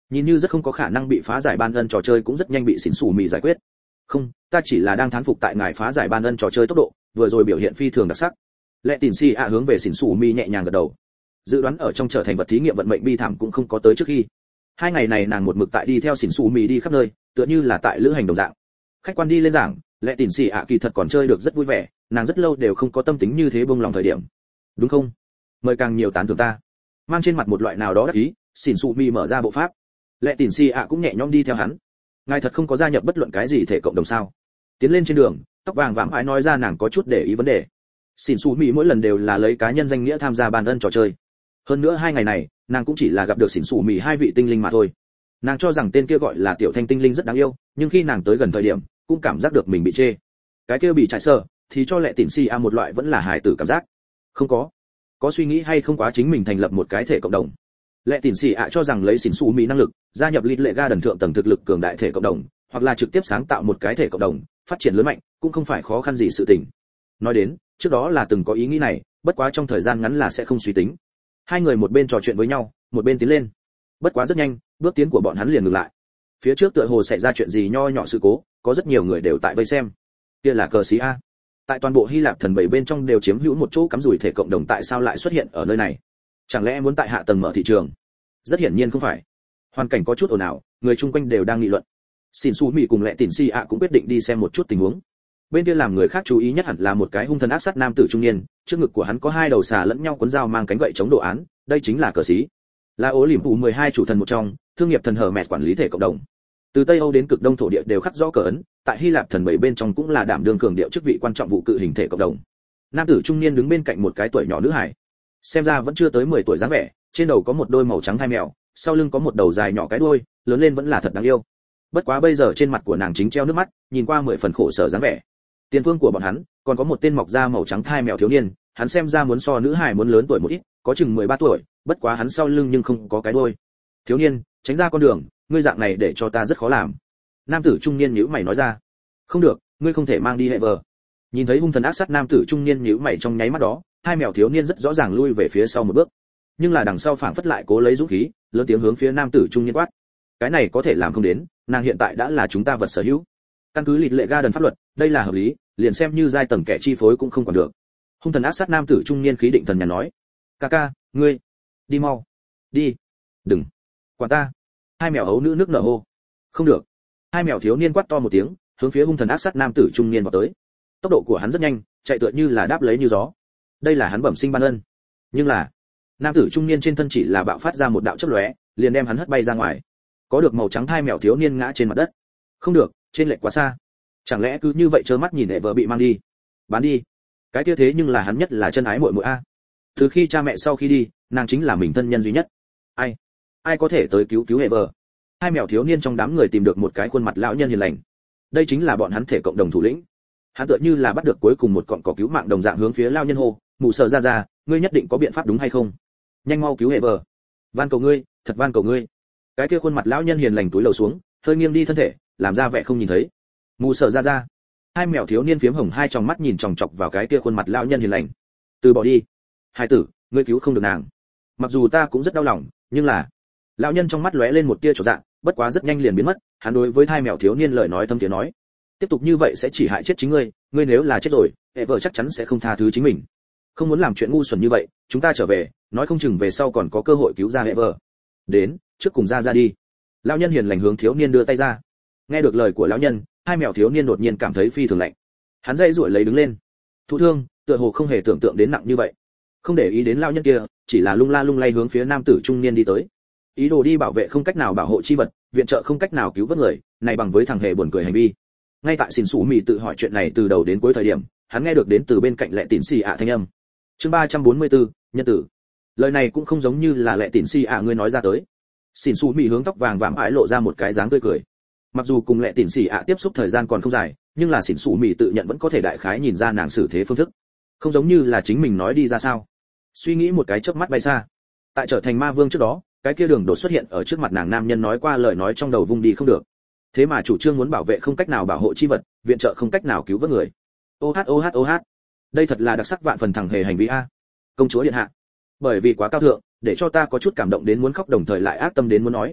Speaker 1: nhìn như rất không có khả năng bị phá giải ban ân trò chơi cũng rất nhanh bị xỉn xù mì giải quyết. Không, ta chỉ là đang thán phục tại ngài phá giải ban ân trò chơi tốc độ, vừa rồi biểu hiện phi thường đặc sắc. Lệ Tỉn Si ạ hướng về xỉn xù mì nhẹ nhàng gật đầu. Dự đoán ở trong trở thành vật thí nghiệm vận mệnh bi thảm cũng không có tới trước khi. Hai ngày này nàng một mực tại đi theo xỉn xù mì đi khắp nơi, tựa như là tại lữ hành đồng dạng. Khách quan đi lên giảng, Lệ Tỉn Si ạ kỳ thật còn chơi được rất vui vẻ, nàng rất lâu đều không có tâm tính như thế bông lòng thời điểm. Đúng không? Mời càng nhiều tán thưởng ta. Mang trên mặt một loại nào đó đắc ý, xỉn xù mì mở ra bộ pháp. Lệ Tỉn Si ạ cũng nhẹ nhõm đi theo hắn. Ngài thật không có gia nhập bất luận cái gì thể cộng đồng sao? Tiến lên trên đường, tóc vàng vạm ái nói ra nàng có chút để ý vấn đề. Xỉn xù mì mỗi lần đều là lấy cá nhân danh nghĩa tham gia ban ân trò chơi. Hơn nữa hai ngày này, nàng cũng chỉ là gặp được xỉn xù mì hai vị tinh linh mà thôi. Nàng cho rằng tên kia gọi là tiểu thanh tinh linh rất đáng yêu, nhưng khi nàng tới gần thời điểm, cũng cảm giác được mình bị chê. Cái kia bị trải sờ, thì cho Lệ Tỉn Si ạ một loại vẫn là hài tử cảm giác. Không có, có suy nghĩ hay không quá chính mình thành lập một cái thể cộng đồng. Lệ Tỉn Si ạ cho rằng lấy xỉn xù mì năng lực, gia nhập lít lệ ga đần thượng tầng thực lực cường đại thể cộng đồng, hoặc là trực tiếp sáng tạo một cái thể cộng đồng, phát triển lớn mạnh, cũng không phải khó khăn gì sự tình. Nói đến, trước đó là từng có ý nghĩ này, bất quá trong thời gian ngắn là sẽ không suy tính. Hai người một bên trò chuyện với nhau, một bên tiến lên. Bất quá rất nhanh, bước tiến của bọn hắn liền ngừng lại. Phía trước tựa hồ xảy ra chuyện gì nho nhỏ sự cố, có rất nhiều người đều tại vây xem. Kia là cờ sĩ a. Tại toàn bộ Hy Lạp thần bảy bên trong đều chiếm hữu một chỗ cắm rủi thể cộng đồng, tại sao lại xuất hiện ở nơi này? Chẳng lẽ muốn tại hạ tầng mở thị trường? Rất hiển nhiên không phải. Hoàn cảnh có chút ồn ào, người chung quanh đều đang nghị luận. Xỉn xù mì cùng Lệ Tỉn Si ạ cũng quyết định đi xem một chút tình huống. Bên kia làm người khác chú ý nhất hẳn là một cái hung thần ác sát nam tử trung niên, trước ngực của hắn có hai đầu xà lẫn nhau cuốn dao mang cánh gậy chống đồ án, đây chính là cờ sĩ. Là ố liềm phụ mười hai chủ thần một trong, thương nghiệp thần Hermes quản lý thể cộng đồng. Từ Tây Âu đến cực Đông thổ địa đều khắc rõ cờ ấn, tại Hy Lạp thần bảy bên trong cũng là đảm đương cường điệu chức vị quan trọng vụ cự hình thể cộng đồng. Nam tử trung niên đứng bên cạnh một cái tuổi nhỏ nữ hài, xem ra vẫn chưa tới mười tuổi dáng vẻ, trên đầu có một đôi màu trắng thai mèo, sau lưng có một đầu dài nhỏ cái đuôi, lớn lên vẫn là thật đáng yêu. Bất quá bây giờ trên mặt của nàng chính treo nước mắt, nhìn qua mười phần khổ sở dáng vẻ. Tiền phương của bọn hắn còn có một tên mọc da màu trắng thai mèo thiếu niên, hắn xem ra muốn so nữ hài muốn lớn tuổi một ít, có chừng mười ba tuổi, bất quá hắn sau lưng nhưng không có cái đuôi. Thiếu niên, tránh ra con đường, ngươi dạng này để cho ta rất khó làm. Nam tử trung niên nhíu mày nói ra. Không được, ngươi không thể mang đi hệ vờ. Nhìn thấy hung thần ác sát nam tử trung niên nhíu mày trong nháy mắt đó, hai mèo thiếu niên rất rõ ràng lui về phía sau một bước. Nhưng là đằng sau phảng phất lại cố lấy dũng khí, lớn tiếng hướng phía nam tử trung niên quát. Cái này có thể làm không đến, nàng hiện tại đã là chúng ta vật sở hữu. Căn cứ lịt lệ ga đần pháp luật, đây là hợp lý, liền xem như giai tầng kẻ chi phối cũng không còn được. Hung thần ác sát nam tử trung niên khí định thần nhàn nói. Ca ca, ngươi, đi mau, đi, đừng, quản ta. Hai mèo ấu nữ nước nở hô. Không được. Hai mèo thiếu niên quát to một tiếng, hướng phía hung thần ác sát nam tử trung niên vào tới. Tốc độ của hắn rất nhanh, chạy tựa như là đáp lấy như gió. Đây là hắn bẩm sinh ban ân. Nhưng là, nam tử trung niên trên thân chỉ là bạo phát ra một đạo chớp lóe, liền đem hắn hất bay ra ngoài. Có được màu trắng thai mèo thiếu niên ngã trên mặt đất. Không được, trên lệch quá xa. Chẳng lẽ cứ như vậy trơ mắt nhìn hệ vợ bị mang đi? Bán đi. Cái kia thế nhưng là hắn nhất là chân ái muội muội a. Từ khi cha mẹ sau khi đi, nàng chính là mình thân nhân duy nhất. Ai? Ai có thể tới cứu cứu hệ vợ? Hai mèo thiếu niên trong đám người tìm được một cái khuôn mặt lão nhân hiền lành. Đây chính là bọn hắn thể cộng đồng thủ lĩnh. Hắn tựa như là bắt được cuối cùng một cọng cỏ cứu mạng đồng dạng hướng phía lão nhân hô, "Mụ sợ ra ra, ngươi nhất định có biện pháp đúng hay không? Nhanh mau cứu hệ vợ. Van cầu ngươi, thật van cầu ngươi." Cái kia khuôn mặt lão nhân hiền lành túi lầu xuống, hơi nghiêng đi thân thể, làm ra vẻ không nhìn thấy. Mù sợ ra ra. Hai mèo thiếu niên phiếm hồng hai tròng mắt nhìn chòng chọc vào cái kia khuôn mặt lão nhân hiền lành. Từ bỏ đi. Hai tử, ngươi cứu không được nàng. Mặc dù ta cũng rất đau lòng, nhưng là. Lão nhân trong mắt lóe lên một tia chột dạ, bất quá rất nhanh liền biến mất. Hắn đối với hai mèo thiếu niên lời nói thâm tiếng nói. Tiếp tục như vậy sẽ chỉ hại chết chính ngươi, ngươi nếu là chết rồi, hệ vợ chắc chắn sẽ không tha thứ chính mình. Không muốn làm chuyện ngu xuẩn như vậy, chúng ta trở về, nói không chừng về sau còn có cơ hội cứu ra hệ vợ. Đến, trước cùng ra ra đi. Lão nhân hiền lành hướng thiếu niên đưa tay ra. Nghe được lời của lão nhân, hai mèo thiếu niên đột nhiên cảm thấy phi thường lạnh. Hắn dây duỗi lấy đứng lên. Thụ thương, tựa hồ không hề tưởng tượng đến nặng như vậy. Không để ý đến lão nhân kia, chỉ là lung la lung lay hướng phía nam tử trung niên đi tới. Ý đồ đi bảo vệ không cách nào bảo hộ chi vật, viện trợ không cách nào cứu vớt người, này bằng với thằng hề buồn cười hành vi. Ngay tại xỉn xù mì tự hỏi chuyện này từ đầu đến cuối thời điểm, hắn nghe được đến từ bên cạnh Lệ Tỉn Si ạ thanh âm. Chương ba trăm bốn mươi tư, nhân tử. Lời này cũng không giống như là Lệ Tỉn Si ạ ngươi nói ra tới. Xỉn xù mì hướng tóc vàng vạm ái lộ ra một cái dáng tươi cười. Mặc dù cùng Lệ Tỉn Si ạ tiếp xúc thời gian còn không dài, nhưng là xỉn xù mì tự nhận vẫn có thể đại khái nhìn ra nàng xử thế phương thức, không giống như là chính mình nói đi ra sao. Suy nghĩ một cái chớp mắt bay xa. Tại trở thành ma vương trước đó, cái kia đường đột xuất hiện ở trước mặt nàng nam nhân nói qua lời nói trong đầu vung đi không được. Thế mà chủ trương muốn bảo vệ không cách nào bảo hộ chi vật, viện trợ không cách nào cứu vớt người. Ô hát ô hát ô hát. Đây thật là đặc sắc vạn phần thằng hề hành vi a. Công chúa điện hạ. Bởi vì quá cao thượng, để cho ta có chút cảm động đến muốn khóc đồng thời lại ác tâm đến muốn nói.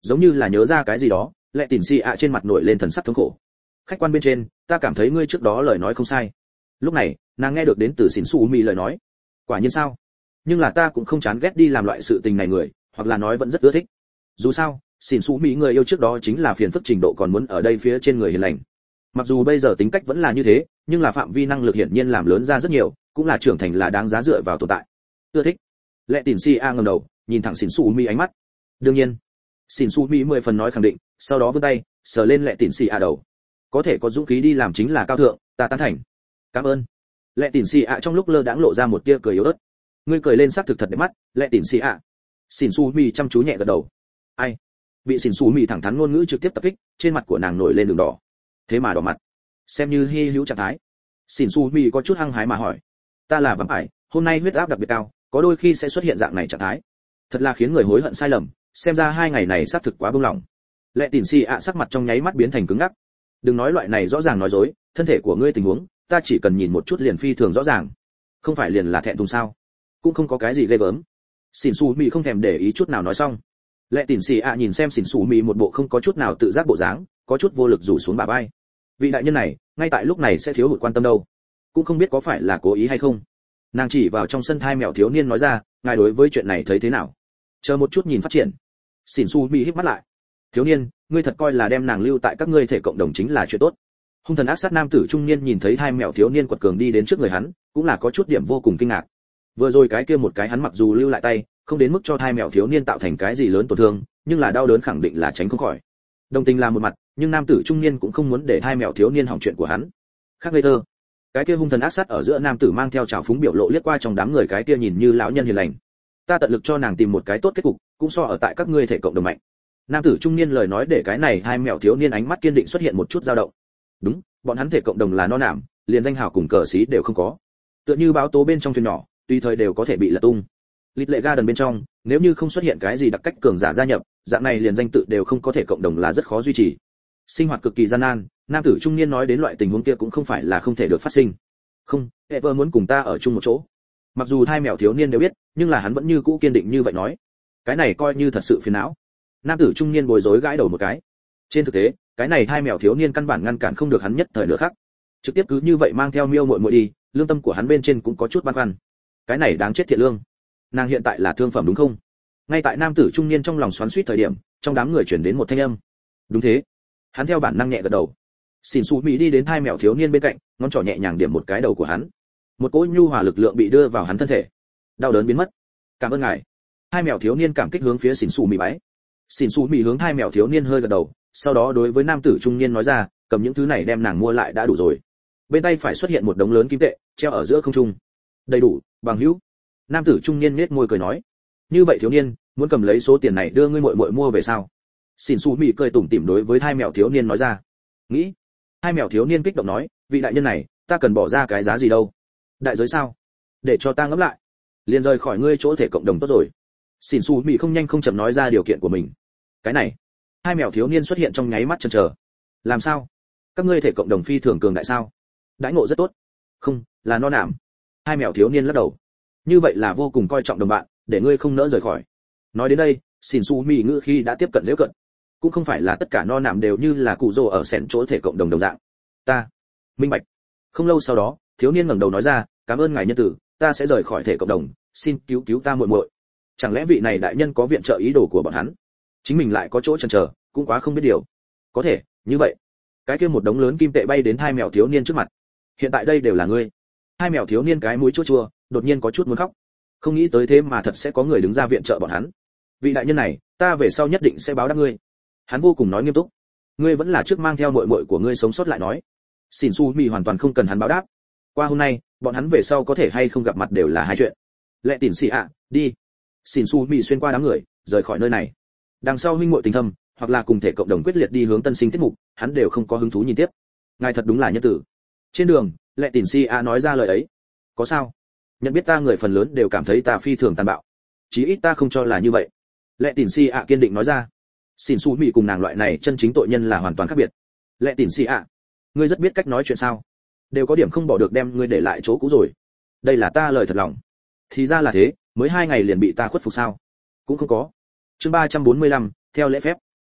Speaker 1: Giống như là nhớ ra cái gì đó, Lệ Tỉn Xì ạ trên mặt nổi lên thần sắc thống khổ. Khách quan bên trên, ta cảm thấy ngươi trước đó lời nói không sai. Lúc này, nàng nghe được đến từ Xỉn Su Mị lời nói. Quả nhiên sao? Nhưng là ta cũng không chán ghét đi làm loại sự tình này người, hoặc là nói vẫn rất ưa thích. Dù sao, Xỉn Su Mị người yêu trước đó chính là phiền phức trình độ còn muốn ở đây phía trên người hiền lành. Mặc dù bây giờ tính cách vẫn là như thế, nhưng là phạm vi năng lực hiển nhiên làm lớn ra rất nhiều, cũng là trưởng thành là đáng giá dựa vào tồn tại. Ưa thích. Lệ Tỉn Xì a ngẩng đầu, nhìn thẳng Xỉn Su Mị ánh mắt. Đương nhiên. Xỉn Su Mị mười phần nói khẳng định, sau đó vươn tay, sờ lên Lệ Tỉn Xì a đầu. Có thể có dũng khí đi làm chính là cao thượng, ta tán thành. Cảm ơn. Lệ Tỉn Xì a trong lúc lơ đãng lộ ra một tia cười yếu ớt. Ngươi cười lên sắc thực thật đẹp mắt, Lệ Tỉn Xì a. Xỉn Su Mị chăm chú nhẹ gật đầu. Ai? Bị Xỉn Su Mị thẳng thắn ngôn ngữ trực tiếp tập kích, trên mặt của nàng nổi lên đường đỏ. Thế mà đỏ mặt, xem như hi hữu trạng thái. Xỉn Su Mị có chút hăng hái mà hỏi, ta là vạm ải, hôm nay huyết áp đặc biệt cao, có đôi khi sẽ xuất hiện dạng này trạng thái. Thật là khiến người hối hận sai lầm, xem ra hai ngày này xác thực quá buông lỏng. Lệ Tỉn Xì ạ sắc mặt trong nháy mắt biến thành cứng ngắc. Đừng nói loại này rõ ràng nói dối, thân thể của ngươi tình huống, ta chỉ cần nhìn một chút liền phi thường rõ ràng. Không phải liền là thẹn thùng sao? Cũng không có cái gì ghê gớm. Xỉn Su Mị không thèm để ý chút nào nói xong. Lệ Tỉn Xì ạ nhìn xem Xỉn Su Mị một bộ không có chút nào tự giác bộ dáng, có chút vô lực rủ xuống bả vai. Vị đại nhân này, ngay tại lúc này sẽ thiếu hụt quan tâm đâu, cũng không biết có phải là cố ý hay không. Nàng chỉ vào trong sân thai mèo thiếu niên nói ra, ngài đối với chuyện này thấy thế nào? Chờ một chút nhìn phát triển. Xỉn Su Mị híp mắt lại. Thiếu niên, ngươi thật coi là đem nàng lưu tại các ngươi thể cộng đồng chính là chuyện tốt. Hung thần ác sát nam tử trung niên nhìn thấy hai mèo thiếu niên quật cường đi đến trước người hắn, cũng là có chút điểm vô cùng kinh ngạc. Vừa rồi cái kia một cái hắn mặc dù lưu lại tay, không đến mức cho hai mèo thiếu niên tạo thành cái gì lớn tổn thương, nhưng là đau đớn khẳng định là tránh không khỏi. Đồng tình là một mặt, nhưng nam tử trung niên cũng không muốn để hai mèo thiếu niên hỏng chuyện của hắn. Khác ngây thơ. Cái kia hung thần ác sát ở giữa nam tử mang theo trào phúng biểu lộ liếc qua trong đám người, cái kia nhìn như lão nhân hiền lành. Ta tận lực cho nàng tìm một cái tốt kết cục, cũng so ở tại các ngươi thể cộng đồng mạnh. Nam tử trung niên lời nói để cái này hai mèo thiếu niên ánh mắt kiên định xuất hiện một chút dao động. Đúng, bọn hắn thể cộng đồng là no nảm, liền danh hào cùng cờ xí đều không có. Tựa như báo tố bên trong thuyền nhỏ, tùy thời đều có thể bị lật tung. Lịch lệ garden bên trong, nếu như không xuất hiện cái gì đặc cách cường giả gia nhập, dạng này liền danh tự đều không có thể cộng đồng là rất khó duy trì. Sinh hoạt cực kỳ gian nan, nam tử trung niên nói đến loại tình huống kia cũng không phải là không thể được phát sinh. Không, Ever muốn cùng ta ở chung một chỗ. Mặc dù hai mèo thiếu niên đều biết, nhưng là hắn vẫn như cũ kiên định như vậy nói. Cái này coi như thật sự phiền não. Nam tử trung niên bối rối gãi đầu một cái. Trên thực tế, cái này hai mèo thiếu niên căn bản ngăn cản không được hắn nhất thời nữa khác. Trực tiếp cứ như vậy mang theo Miêu muội muội đi, lương tâm của hắn bên trên cũng có chút băn khoăn. Cái này đáng chết thiệt lương. Nàng hiện tại là thương phẩm đúng không? Ngay tại nam tử trung niên trong lòng xoắn xuýt thời điểm, trong đám người chuyển đến một thanh âm. Đúng thế. Hắn theo bản năng nhẹ gật đầu. Xỉn Su Mị đi đến hai mèo thiếu niên bên cạnh, ngón trỏ nhẹ nhàng điểm một cái đầu của hắn. Một cỗ nhu hòa lực lượng bị đưa vào hắn thân thể. Đau đớn biến mất. Cảm ơn ngài. Hai mèo thiếu niên cảm kích hướng phía Xỉn Su Mị bái. Xỉn Su Mị hướng hai mèo thiếu niên hơi gật đầu, sau đó đối với nam tử trung niên nói ra, cầm những thứ này đem nàng mua lại đã đủ rồi. Bên tay phải xuất hiện một đống lớn kim tệ, treo ở giữa không trung. Đầy đủ, bằng hữu. Nam tử trung niên nhếch môi cười nói, như vậy thiếu niên, muốn cầm lấy số tiền này đưa ngươi muội muội mua về sao? Xỉn Su Mị cười tủm tỉm đối với hai mèo thiếu niên nói ra. Nghĩ. Hai mèo thiếu niên kích động nói, vị đại nhân này, ta cần bỏ ra cái giá gì đâu? Đại giới sao? Để cho ta ngẫm lại. Liền rời khỏi ngươi chỗ thể cộng đồng tốt rồi. Xỉn Su Mị không nhanh không chậm nói ra điều kiện của mình. Cái này, hai mèo thiếu niên xuất hiện trong nháy mắt chần chờ. Làm sao? Các ngươi thể cộng đồng phi thường cường đại sao? Đãi ngộ rất tốt. Không, là no nảm. Hai mèo thiếu niên lắc đầu. Như vậy là vô cùng coi trọng đồng bạn, để ngươi không nỡ rời khỏi. Nói đến đây, Xỉn Su Mị ngữ khi đã tiếp cận giễu cận. Cũng không phải là tất cả no nảm đều như là cụ rồ ở sẹn chỗ thể cộng đồng đồng dạng. Ta, minh bạch. Không lâu sau đó, thiếu niên ngẩng đầu nói ra, cảm ơn ngài nhân tử, ta sẽ rời khỏi thể cộng đồng, xin cứu cứu ta muội muội. Chẳng lẽ vị này đại nhân có viện trợ ý đồ của bọn hắn? Chính mình lại có chỗ chần chờ, cũng quá không biết điều. Có thể, như vậy. Cái kia một đống lớn kim tệ bay đến hai mèo thiếu niên trước mặt. Hiện tại đây đều là ngươi. Hai mèo thiếu niên cái mũi chua chua, đột nhiên có chút muốn khóc. Không nghĩ tới thế mà thật sẽ có người đứng ra viện trợ bọn hắn. Vị đại nhân này, ta về sau nhất định sẽ báo đáp ngươi. Hắn vô cùng nói nghiêm túc. Ngươi vẫn là trước mang theo muội muội của ngươi sống sót lại nói. Xỉn Su Mị hoàn toàn không cần hắn báo đáp. Qua hôm nay, bọn hắn về sau có thể hay không gặp mặt đều là hai chuyện. Lệ Tỉn Xì ạ, đi. Xỉn Su Mị xuyên qua đám người, rời khỏi nơi này. Đằng sau huynh muội tình thâm, hoặc là cùng thể cộng đồng quyết liệt đi hướng tân sinh tiết mục, hắn đều không có hứng thú nhìn tiếp. Ngài thật đúng là nhân tử. Trên đường, Lệ Tỉn Xì ạ nói ra lời ấy. Có sao? Nhận biết ta người phần lớn đều cảm thấy ta phi thường tàn bạo. Chí ít ta không cho là như vậy. Lệ Tỉn Xì ạ kiên định nói ra. Xỉn Su Mị cùng nàng loại này chân chính tội nhân là hoàn toàn khác biệt. Lệ Tỉn Xì ạ, ngươi rất biết cách nói chuyện sao? Đều có điểm không bỏ được đem ngươi để lại chỗ cũ rồi. Đây là ta lời thật lòng. Thì ra là thế, mới hai ngày liền bị ta khuất phục sao? Cũng không có. Chương ba trăm bốn mươi lăm, theo lễ phép.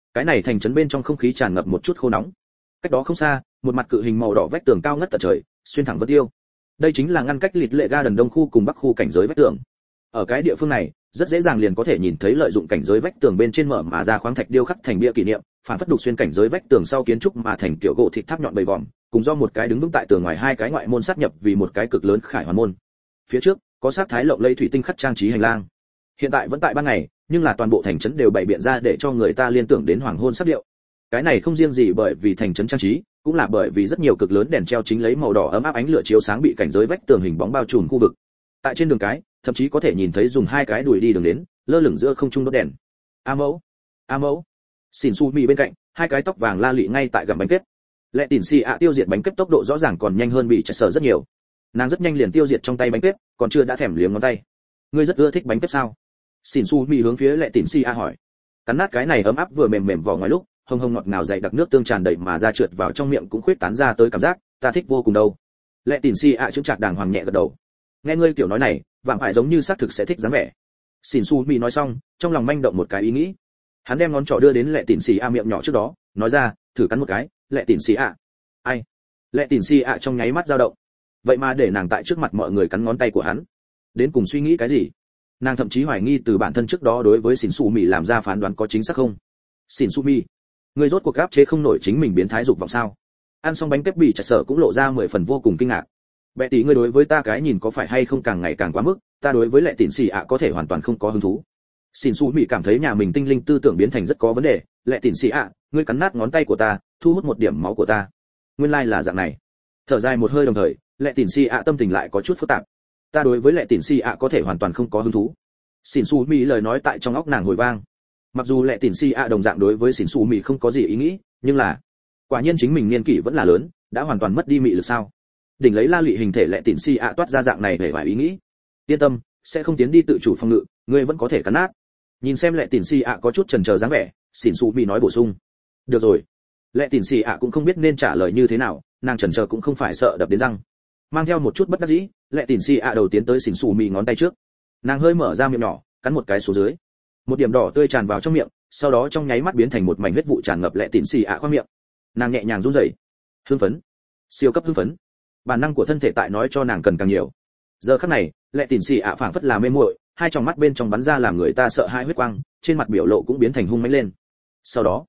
Speaker 1: cái này thành trấn bên trong không khí tràn ngập một chút khô nóng. Cách đó không xa, một mặt cự hình màu đỏ vách tường cao ngất tận trời, xuyên thẳng vân tiêu. Đây chính là ngăn cách Lịt Lệ Garden đông khu cùng bắc khu cảnh giới vách tường. Ở cái địa phương này, rất dễ dàng liền có thể nhìn thấy lợi dụng cảnh giới vách tường bên trên mở mà ra khoáng thạch điêu khắc thành bia kỷ niệm, phản phất đục xuyên cảnh giới vách tường sau kiến trúc mà thành kiểu gỗ thịt tháp nhọn bầy vòm, cùng do một cái đứng vững tại tường ngoài hai cái ngoại môn sát nhập vì một cái cực lớn khải hoàn môn. Phía trước có sắc thái lộng lẫy thủy tinh khắc trang trí hành lang. Hiện tại vẫn tại ban ngày, nhưng là toàn bộ thành trấn đều bày biện ra để cho người ta liên tưởng đến hoàng hôn sắc điệu. Cái này không riêng gì bởi vì thành trấn trang trí, cũng là bởi vì rất nhiều cực lớn đèn treo chính lấy màu đỏ ấm áp ánh lửa chiếu sáng bị cảnh giới vách tường hình bóng bao trùm khu vực. Tại trên đường cái, thậm chí có thể nhìn thấy dùng hai cái đùi đi đường đến, lơ lửng giữa không trung đốt đèn. A mẫu, a mẫu. Xỉn Su Mi bên cạnh, hai cái tóc vàng la lị ngay tại gặm bánh kếp. Lệ Tỉn Xì ạ tiêu diệt bánh kếp tốc độ rõ ràng còn nhanh hơn bị Chester rất nhiều. Nàng rất nhanh liền tiêu diệt trong tay bánh kếp, còn chưa đã thèm liếm ngón tay. Ngươi rất ưa thích bánh kếp sao? Xỉn Su Mi hướng phía Lệ Tỉn Xì ạ hỏi. Cắn nát cái này ấm áp vừa mềm mềm vỏ ngoài lúc, hồng hồng ngọt ngào dày đặc nước tương tràn đầy mà ra trượt vào trong miệng cũng khuyết tán ra tới cảm giác, ta thích vô cùng đâu. Lệ Tỉn Xì ạ chứng chạc đàng hoàng nhẹ gật đầu. Nghe ngươi kiểu nói này, vạm phải giống như xác thực sẽ thích dáng vẻ. Xỉn Su Mi nói xong, trong lòng manh động một cái ý nghĩ. Hắn đem ngón trỏ đưa đến Lệ Tỉn Xì ạ miệng nhỏ trước đó, nói ra, thử cắn một cái. Lệ Tỉn Xì ạ. Ai? Lệ Tỉn Xì ạ trong nháy mắt dao động. Vậy mà để nàng tại trước mặt mọi người cắn ngón tay của hắn, đến cùng suy nghĩ cái gì? Nàng thậm chí hoài nghi từ bản thân trước đó đối với Xỉn Su Mi làm ra phán đoán có chính xác không. Xỉn Su Mi, ngươi rốt cuộc áp chế không nổi chính mình biến thái dục vọng sao? Ăn xong bánh kếp bị Chặt Sở cũng lộ ra mười phần vô cùng kinh ngạc. Bệ tỷ ngươi đối với ta cái nhìn có phải hay không càng ngày càng quá mức, ta đối với Lệ Tỉn Xì ạ có thể hoàn toàn không có hứng thú. Xỉn Su Mi cảm thấy nhà mình tinh linh tư tưởng biến thành rất có vấn đề. Lệ Tỉn Xì ạ, ngươi cắn nát ngón tay của ta, thu hút một điểm máu của ta. Nguyên lai là dạng này. Thở dài một hơi đồng thời, Lệ Tỉn Xì ạ tâm tình lại có chút phức tạp. Ta đối với Lệ Tỉn Xì ạ có thể hoàn toàn không có hứng thú. Xỉn Su Mi lời nói tại trong óc nàng hồi vang. Mặc dù Lệ Tỉn Xì ạ đồng dạng đối với Xỉn Su Mi không có gì ý nghĩ, nhưng là quả nhiên chính mình niên kỷ vẫn là lớn, đã hoàn toàn mất đi mị lực sao? Đỉnh lấy la lị hình thể Lệ Tỉn Xì ạ toát ra dạng này về vài ý nghĩ. Yên tâm, sẽ không tiến đi tự chủ phòng ngự, ngươi vẫn có thể cắn nát. Nhìn xem Lệ Tỉn Xì ạ có chút chần chờ dáng vẻ, Xỉn Su Mi nói bổ sung. Được rồi. Lệ Tỉn Xì ạ cũng không biết nên trả lời như thế nào, nàng chần chờ cũng không phải sợ đập đến răng. Mang theo một chút bất đắc dĩ, Lệ Tỉn Xì ạ đầu tiến tới Xỉn Su Mi ngón tay trước. Nàng hơi mở ra miệng nhỏ, cắn một cái xuống dưới. Một điểm đỏ tươi tràn vào trong miệng, sau đó trong nháy mắt biến thành một mảnh huyết vụ tràn ngập Lệ Tỉn Xì ạ khoang miệng. Nàng nhẹ nhàng run rẩy. Hưng phấn, siêu cấp hưng phấn. Bản năng của thân thể tại nói cho nàng cần càng nhiều. Giờ khắc này, Lệ Tỉn Xì ạ phảng phất là mê muội, hai tròng mắt bên trong bắn ra làm người ta sợ hãi huyết quang, trên mặt biểu lộ cũng biến thành hung mãnh lên. Sau đó,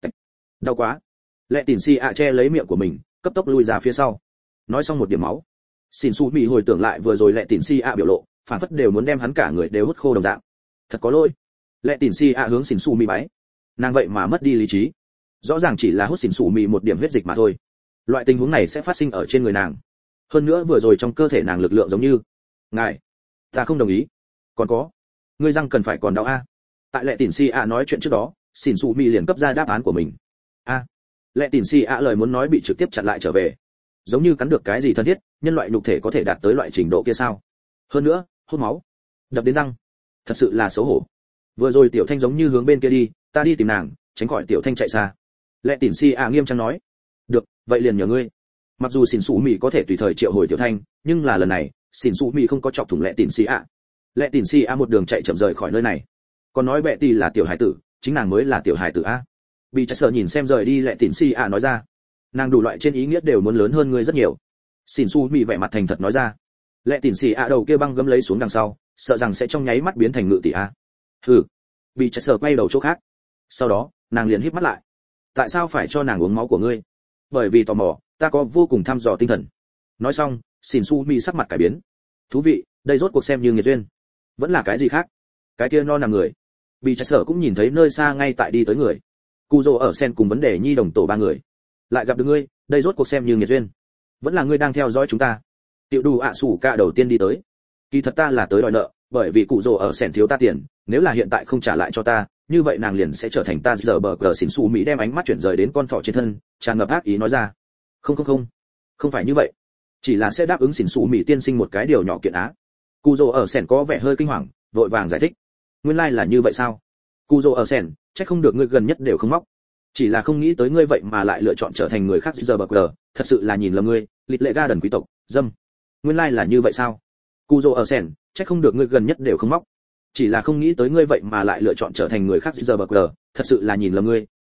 Speaker 1: đau quá. Lệ Tỉn Xì ạ che lấy miệng của mình, cấp tốc lui ra phía sau. Nói xong một điểm máu. Xỉn Su Mi hồi tưởng lại vừa rồi Lệ Tỉn Xì ạ biểu lộ, phảng phất đều muốn đem hắn cả người đều hút khô đồng dạng. Thật có lỗi. Lệ Tỉn Xì ạ hướng Xỉn Su Mi bái. Nàng vậy mà mất đi lý trí. Rõ ràng chỉ là hút Xỉn Su Mi một điểm huyết dịch mà thôi. Loại tình huống này sẽ phát sinh ở trên người nàng. Hơn nữa vừa rồi trong cơ thể nàng lực lượng giống như, ngài, ta không đồng ý. Còn có, ngươi răng cần phải còn đau a. Tại Lệ Tỉn Xì ạ nói chuyện trước đó, Xỉn Su Mi liền cấp ra đáp án của mình. A. Lệ Tỉn Xì ạ lời muốn nói bị trực tiếp chặn lại trở về. Giống như cắn được cái gì thân thiết, nhân loại nhục thể có thể đạt tới loại trình độ kia sao? Hơn nữa, hút máu, đập đến răng, thật sự là xấu hổ. Vừa rồi Tiểu Thanh giống như hướng bên kia đi, ta đi tìm nàng, tránh khỏi Tiểu Thanh chạy xa. Lệ Tỉn Xì ạ nghiêm trang nói. Được, vậy liền nhờ ngươi. Mặc dù Xỉn Su Mi có thể tùy thời triệu hồi Tiểu Thanh, nhưng là lần này, Xỉn Su Mi không có chọc thủng Lệ Tỉn Xì ạ. Lệ Tỉn Xì ạ một đường chạy chậm rời khỏi nơi này. Còn nói Bệ tỷ là tiểu hải tử, chính nàng mới là tiểu hải tử a. Bị Chặt Sở nhìn xem rời đi Lệ Tỉn Xì ạ nói ra. Nàng đủ loại trên ý nghĩa đều muốn lớn hơn ngươi rất nhiều. Xỉn Su Mi vẻ mặt thành thật nói ra. Lệ Tỉn Xì ạ đầu kia băng gấm lấy xuống đằng sau, sợ rằng sẽ trong nháy mắt biến thành ngự tỷ a. Hừ. Bị Chặt Sở quay đầu chỗ khác. Sau đó, nàng liền híp mắt lại. Tại sao phải cho nàng uống máu của ngươi? Bởi vì tò mò, ta có vô cùng thăm dò tinh thần. Nói xong, Xỉn Su Mi sắc mặt cải biến. Thú vị, đây rốt cuộc xem như nghiệt duyên, vẫn là cái gì khác? Cái kia no nằm người. Bị Chặt Sở cũng nhìn thấy nơi xa ngay tại đi tới người. Cù Dô ở sen cùng vấn đề nhi đồng tổ ba người. Lại gặp được ngươi, đây rốt cuộc xem như nghiệt duyên, vẫn là ngươi đang theo dõi chúng ta. Tiểu Đủ ạ sủ ca đầu tiên đi tới. Kỳ thật ta là tới đòi nợ, bởi vì cụ Dô ở sen thiếu ta tiền, nếu là hiện tại không trả lại cho ta, như vậy nàng liền sẽ trở thành ta giờ bờ cờ. Xỉn Su Mi đem ánh mắt chuyển rời đến con thỏ trên thân, tràn ngập ác ý nói ra. Không không không, không phải như vậy, chỉ là sẽ đáp ứng Xỉn Su Mi tiên sinh một cái điều nhỏ kiện á. Cù Dô ở sen có vẻ hơi kinh hoàng, vội vàng giải thích. Nguyên lai like là như vậy sao? Cù Dô ở sen, chắc không được ngươi gần nhất đều không móc. Chỉ là không nghĩ tới ngươi vậy mà lại lựa chọn trở thành người khác giờ bờ cờ, thật sự là nhìn lầm ngươi, Lịt Lệ Garden quý tộc, dâm. Nguyên lai like là như vậy sao? Cù Dô ở sen, chắc không được ngươi gần nhất đều không móc. Chỉ là không nghĩ tới ngươi vậy mà lại lựa chọn trở thành người khác giờ bờ cờ, thật sự là nhìn lầm ngươi,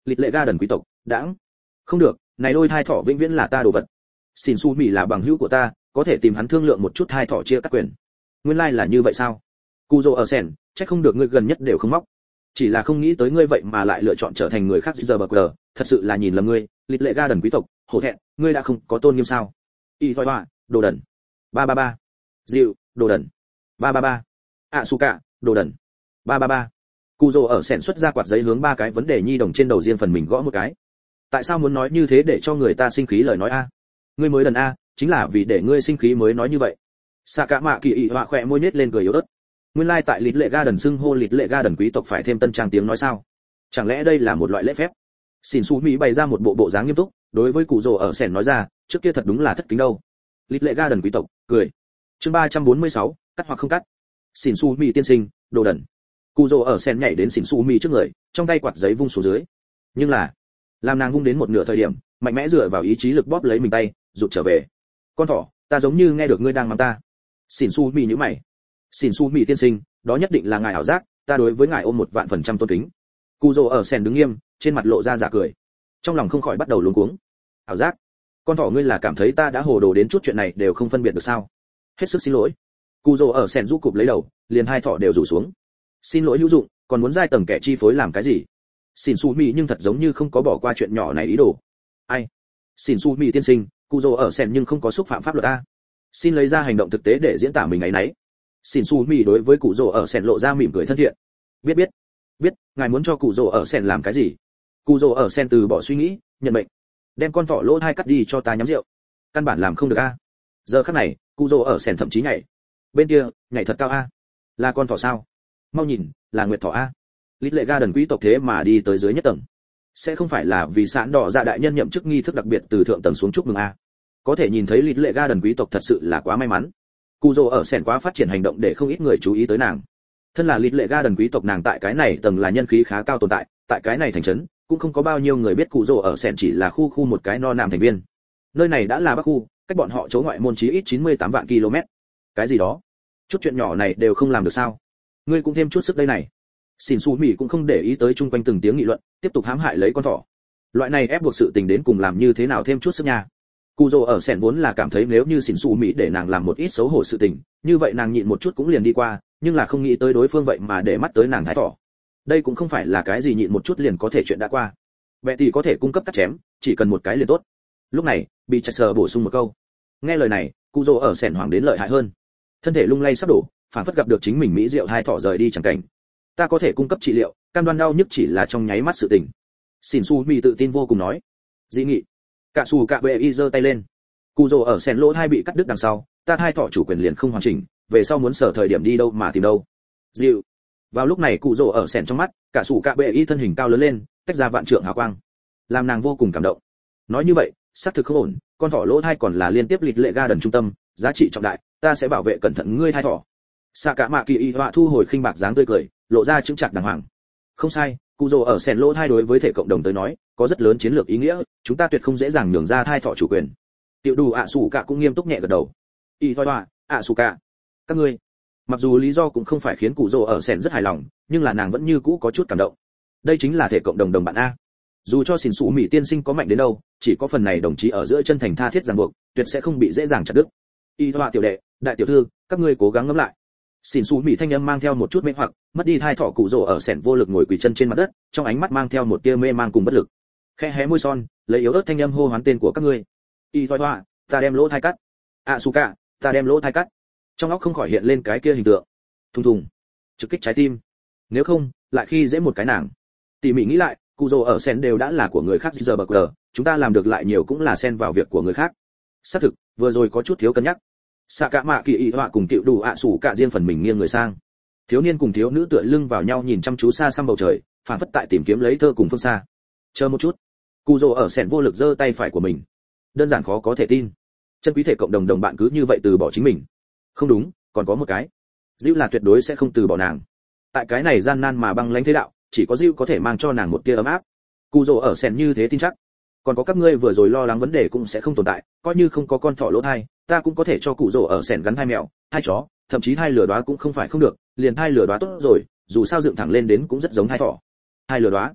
Speaker 1: lịch lệ ga đần quý tộc đãng. Không được, này đôi thai thỏ vĩnh viễn là ta đồ vật. Xin su mì là bằng hữu của ta, có thể tìm hắn thương lượng một chút thai thỏ chia cắt quyền. Nguyên lai like là như vậy sao? Cù Dô ở sen, chắc không được ngươi gần nhất đều không móc. Chỉ là không nghĩ tới ngươi vậy mà lại lựa chọn trở thành người khác giờ bờ cờ, thật sự là nhìn lầm ngươi, lịch lệ ga đần quý tộc, hổ thẹn, ngươi đã không có tôn nghiêm sao? Y voi hoa, đồ đần. Ba ba ba. Dịu, đồ đần. Ba ba ba. Asuka, đồ đần. Ba ba ba. Cù Dô ở sen xuất ra quạt giấy hướng ba cái vấn đề nhi đồng trên đầu riêng phần mình gõ một cái. Tại sao muốn nói như thế để cho người ta sinh khí lời nói a? Ngươi mới đần a, chính là vì để ngươi sinh khí mới nói như vậy. Xạ cả mạ kỳ ị họa khỏe môi nhếch lên cười yếu ớt. Nguyên lai like tại lịch lệ ga đần xưng hô lịch lệ ga đần quý tộc phải thêm tân trang tiếng nói sao? Chẳng lẽ đây là một loại lễ phép? Xin Su Mỹ bày ra một bộ bộ dáng nghiêm túc, đối với cụ rồ ở sèn nói ra, trước kia thật đúng là thất kính đâu. Lịch lệ ga đần quý tộc, cười. Chương ba trăm bốn mươi sáu, cắt hoặc không cắt. Xin Su Mỹ tiên sinh, đồ đần. Cụ rồ ở sèn nhảy đến Xin Su Mỹ trước người, trong tay quạt giấy vung xuống dưới. Nhưng là, làm nàng vung đến một nửa thời điểm, mạnh mẽ dựa vào ý chí lực bóp lấy mình tay, rụt trở về. Con thỏ, ta giống như nghe được ngươi đang mắng ta. Xin Su Mỹ nhíu mày. Xin Su Mỹ tiên sinh, đó nhất định là ngài ảo giác, ta đối với ngài ôm một vạn phần trăm tôn kính. Cù Dô ở sèn đứng nghiêm, trên mặt lộ ra giả cười, trong lòng không khỏi bắt đầu luống cuống. Ảo giác? Con thỏ ngươi là cảm thấy ta đã hồ đồ đến chút chuyện này đều không phân biệt được sao? Hết sức xin lỗi. Cù Dô ở sèn rũ cụp lấy đầu, liền hai thỏ đều rủ xuống. Xin lỗi hữu dụng, còn muốn giai tầng kẻ chi phối làm cái gì? Xin Su Mỹ nhưng thật giống như không có bỏ qua chuyện nhỏ này ý đồ. Ai? Xin Su Mỹ tiên sinh, Cù Dô ở sèn nhưng không có xúc phạm pháp luật ta. Xin lấy ra hành động thực tế để diễn tả mình ấy nấy. Xin Su Mỹ đối với cụ rồ ở sèn lộ ra mỉm cười thân thiện. Biết biết, biết, ngài muốn cho cụ rồ ở sèn làm cái gì? Cụ rồ ở sèn từ bỏ suy nghĩ, nhận mệnh. Đem con thỏ lỗ hai cắt đi cho ta nhắm rượu. Căn bản làm không được a. Giờ khắc này, cụ rồ ở sèn thậm chí nhảy. Bên kia, nhảy thật cao a. Là con thỏ sao? Mau nhìn, là nguyệt thỏ a. Lít lệ ga đần quý tộc thế mà đi tới dưới nhất tầng. Sẽ không phải là vì sạn đỏ dạ đại nhân nhậm chức nghi thức đặc biệt từ thượng tầng xuống chúc mừng a. Có thể nhìn thấy lít lệ ga đần quý tộc thật sự là quá may mắn. Cù Dô ở sèn quá phát triển hành động để không ít người chú ý tới nàng. Thân là lít lệ ga đần quý tộc nàng tại cái này tầng là nhân khí khá cao tồn tại, tại cái này thành trấn cũng không có bao nhiêu người biết Cù Dô ở sèn chỉ là khu khu một cái no nam thành viên. Nơi này đã là bắc khu, cách bọn họ chỗ ngoại môn chí ít chín mươi tám vạn km. Cái gì đó? Chút chuyện nhỏ này đều không làm được sao? Ngươi cũng thêm chút sức đây này. Xin Su Mỹ cũng không để ý tới chung quanh từng tiếng nghị luận, tiếp tục hãm hại lấy con thỏ. Loại này ép buộc sự tình đến cùng làm như thế nào thêm chút sức nha. Cù Dô ở sèn vốn là cảm thấy nếu như Xin Su Mỹ để nàng làm một ít xấu hổ sự tình, như vậy nàng nhịn một chút cũng liền đi qua, nhưng là không nghĩ tới đối phương vậy mà để mắt tới nàng thái thỏ. Đây cũng không phải là cái gì nhịn một chút liền có thể chuyện đã qua. Bệ thì có thể cung cấp cắt chém, chỉ cần một cái liền tốt. Lúc này, bị chặt sờ bổ sung một câu. Nghe lời này, Cù Dô ở sèn hoảng đến lợi hại hơn. Thân thể lung lay sắp đổ, phản phất gặp được chính mình mỹ diệu hai thỏ rời đi chẳng cảnh. Ta có thể cung cấp trị liệu, cam đoan đau nhức chỉ là trong nháy mắt sự tình. Xin Su Mỹ tự tin vô cùng nói. Dị nghị. Cả Su cả bệ y giơ tay lên. Cù Dô ở sèn lỗ hai bị cắt đứt đằng sau, ta hai thỏ chủ quyền liền không hoàn chỉnh, về sau muốn sở thời điểm đi đâu mà tìm đâu. Dịu. Vào lúc này Cù Dô ở sèn trong mắt, cả Su cả bệ y thân hình cao lớn lên, tách ra vạn trượng hào quang, làm nàng vô cùng cảm động. Nói như vậy, xác thực không ổn, con thỏ lỗ thai còn là liên tiếp lịch lệ ga đần trung tâm, giá trị trọng đại, ta sẽ bảo vệ cẩn thận ngươi thai thỏ. Xạ cả mạ kỳ y họa thu hồi khinh bạc dáng tươi cười, lộ ra chứng chặt đàng hoàng. Không sai, Cù Dô ở sèn lỗ thai đối với thể cộng đồng tới nói, có rất lớn chiến lược ý nghĩa, chúng ta tuyệt không dễ dàng nhường ra thai thỏ chủ quyền. Tiểu đủ ạ sủ cả cũng nghiêm túc nhẹ gật đầu. Y thôi hoa, ạ sủ cả, các ngươi. Mặc dù lý do cũng không phải khiến Cù Dô ở sèn rất hài lòng, nhưng là nàng vẫn như cũ có chút cảm động. Đây chính là thể cộng đồng đồng bạn a. Dù cho xỉn sủ mỹ tiên sinh có mạnh đến đâu, chỉ có phần này đồng chí ở giữa chân thành tha thiết ràng buộc, tuyệt sẽ không bị dễ dàng chặt đứt. Y hoa tiểu đệ, đại tiểu thư, các ngươi cố gắng ngẫm lại. Xỉn sủ mỹ thanh âm mang theo một chút mê hoặc, mất đi thai thỏ Cù Dô ở sèn vô lực ngồi quỳ chân trên mặt đất, trong ánh mắt mang theo một tia mê mang cùng bất lực. Khẽ hé môi son, lấy yếu ớt thanh âm hô hoán tên của các ngươi. Y thôi hoa, ta đem lỗ thai cắt. Asuka, ta đem lỗ thai cắt. Trong óc không khỏi hiện lên cái kia hình tượng. Thùng thùng, trực kích trái tim. Nếu không, lại khi dễ một cái nàng. Tỉ mỉ nghĩ lại, Cù Dô ở sen đều đã là của người khác giờ bờ cờ, chúng ta làm được lại nhiều cũng là xen vào việc của người khác. Xác thực, vừa rồi có chút thiếu cân nhắc. Xạ cả mạ kỳ ý họa cùng tiểu đủ ạ sủ cả riêng phần mình nghiêng người sang. Thiếu niên cùng thiếu nữ tựa lưng vào nhau nhìn chăm chú xa xăm bầu trời, phảng phất tại tìm kiếm lấy thơ cùng phương xa. Chờ một chút. Cù Dô ở sen vô lực giơ tay phải của mình. Đơn giản khó có thể tin. Chân quý thể cộng đồng đồng bạn cứ như vậy từ bỏ chính mình. Không đúng, còn có một cái. Dữu là tuyệt đối sẽ không từ bỏ nàng. Tại cái này gian nan mà băng lãnh thế đạo, chỉ có Dữu có thể mang cho nàng một tia ấm áp. Cù Dô ở sen như thế tin chắc. Còn có các ngươi vừa rồi lo lắng vấn đề cũng sẽ không tồn tại, coi như không có con thỏ lỗ thai, ta cũng có thể cho Cù Dô ở sen gắn hai mèo, hai chó, thậm chí hai lửa đóa cũng không phải không được, liền hai lửa đóa tốt rồi, dù sao dựng thẳng lên đến cũng rất giống hai thỏ. Hai lửa đóa.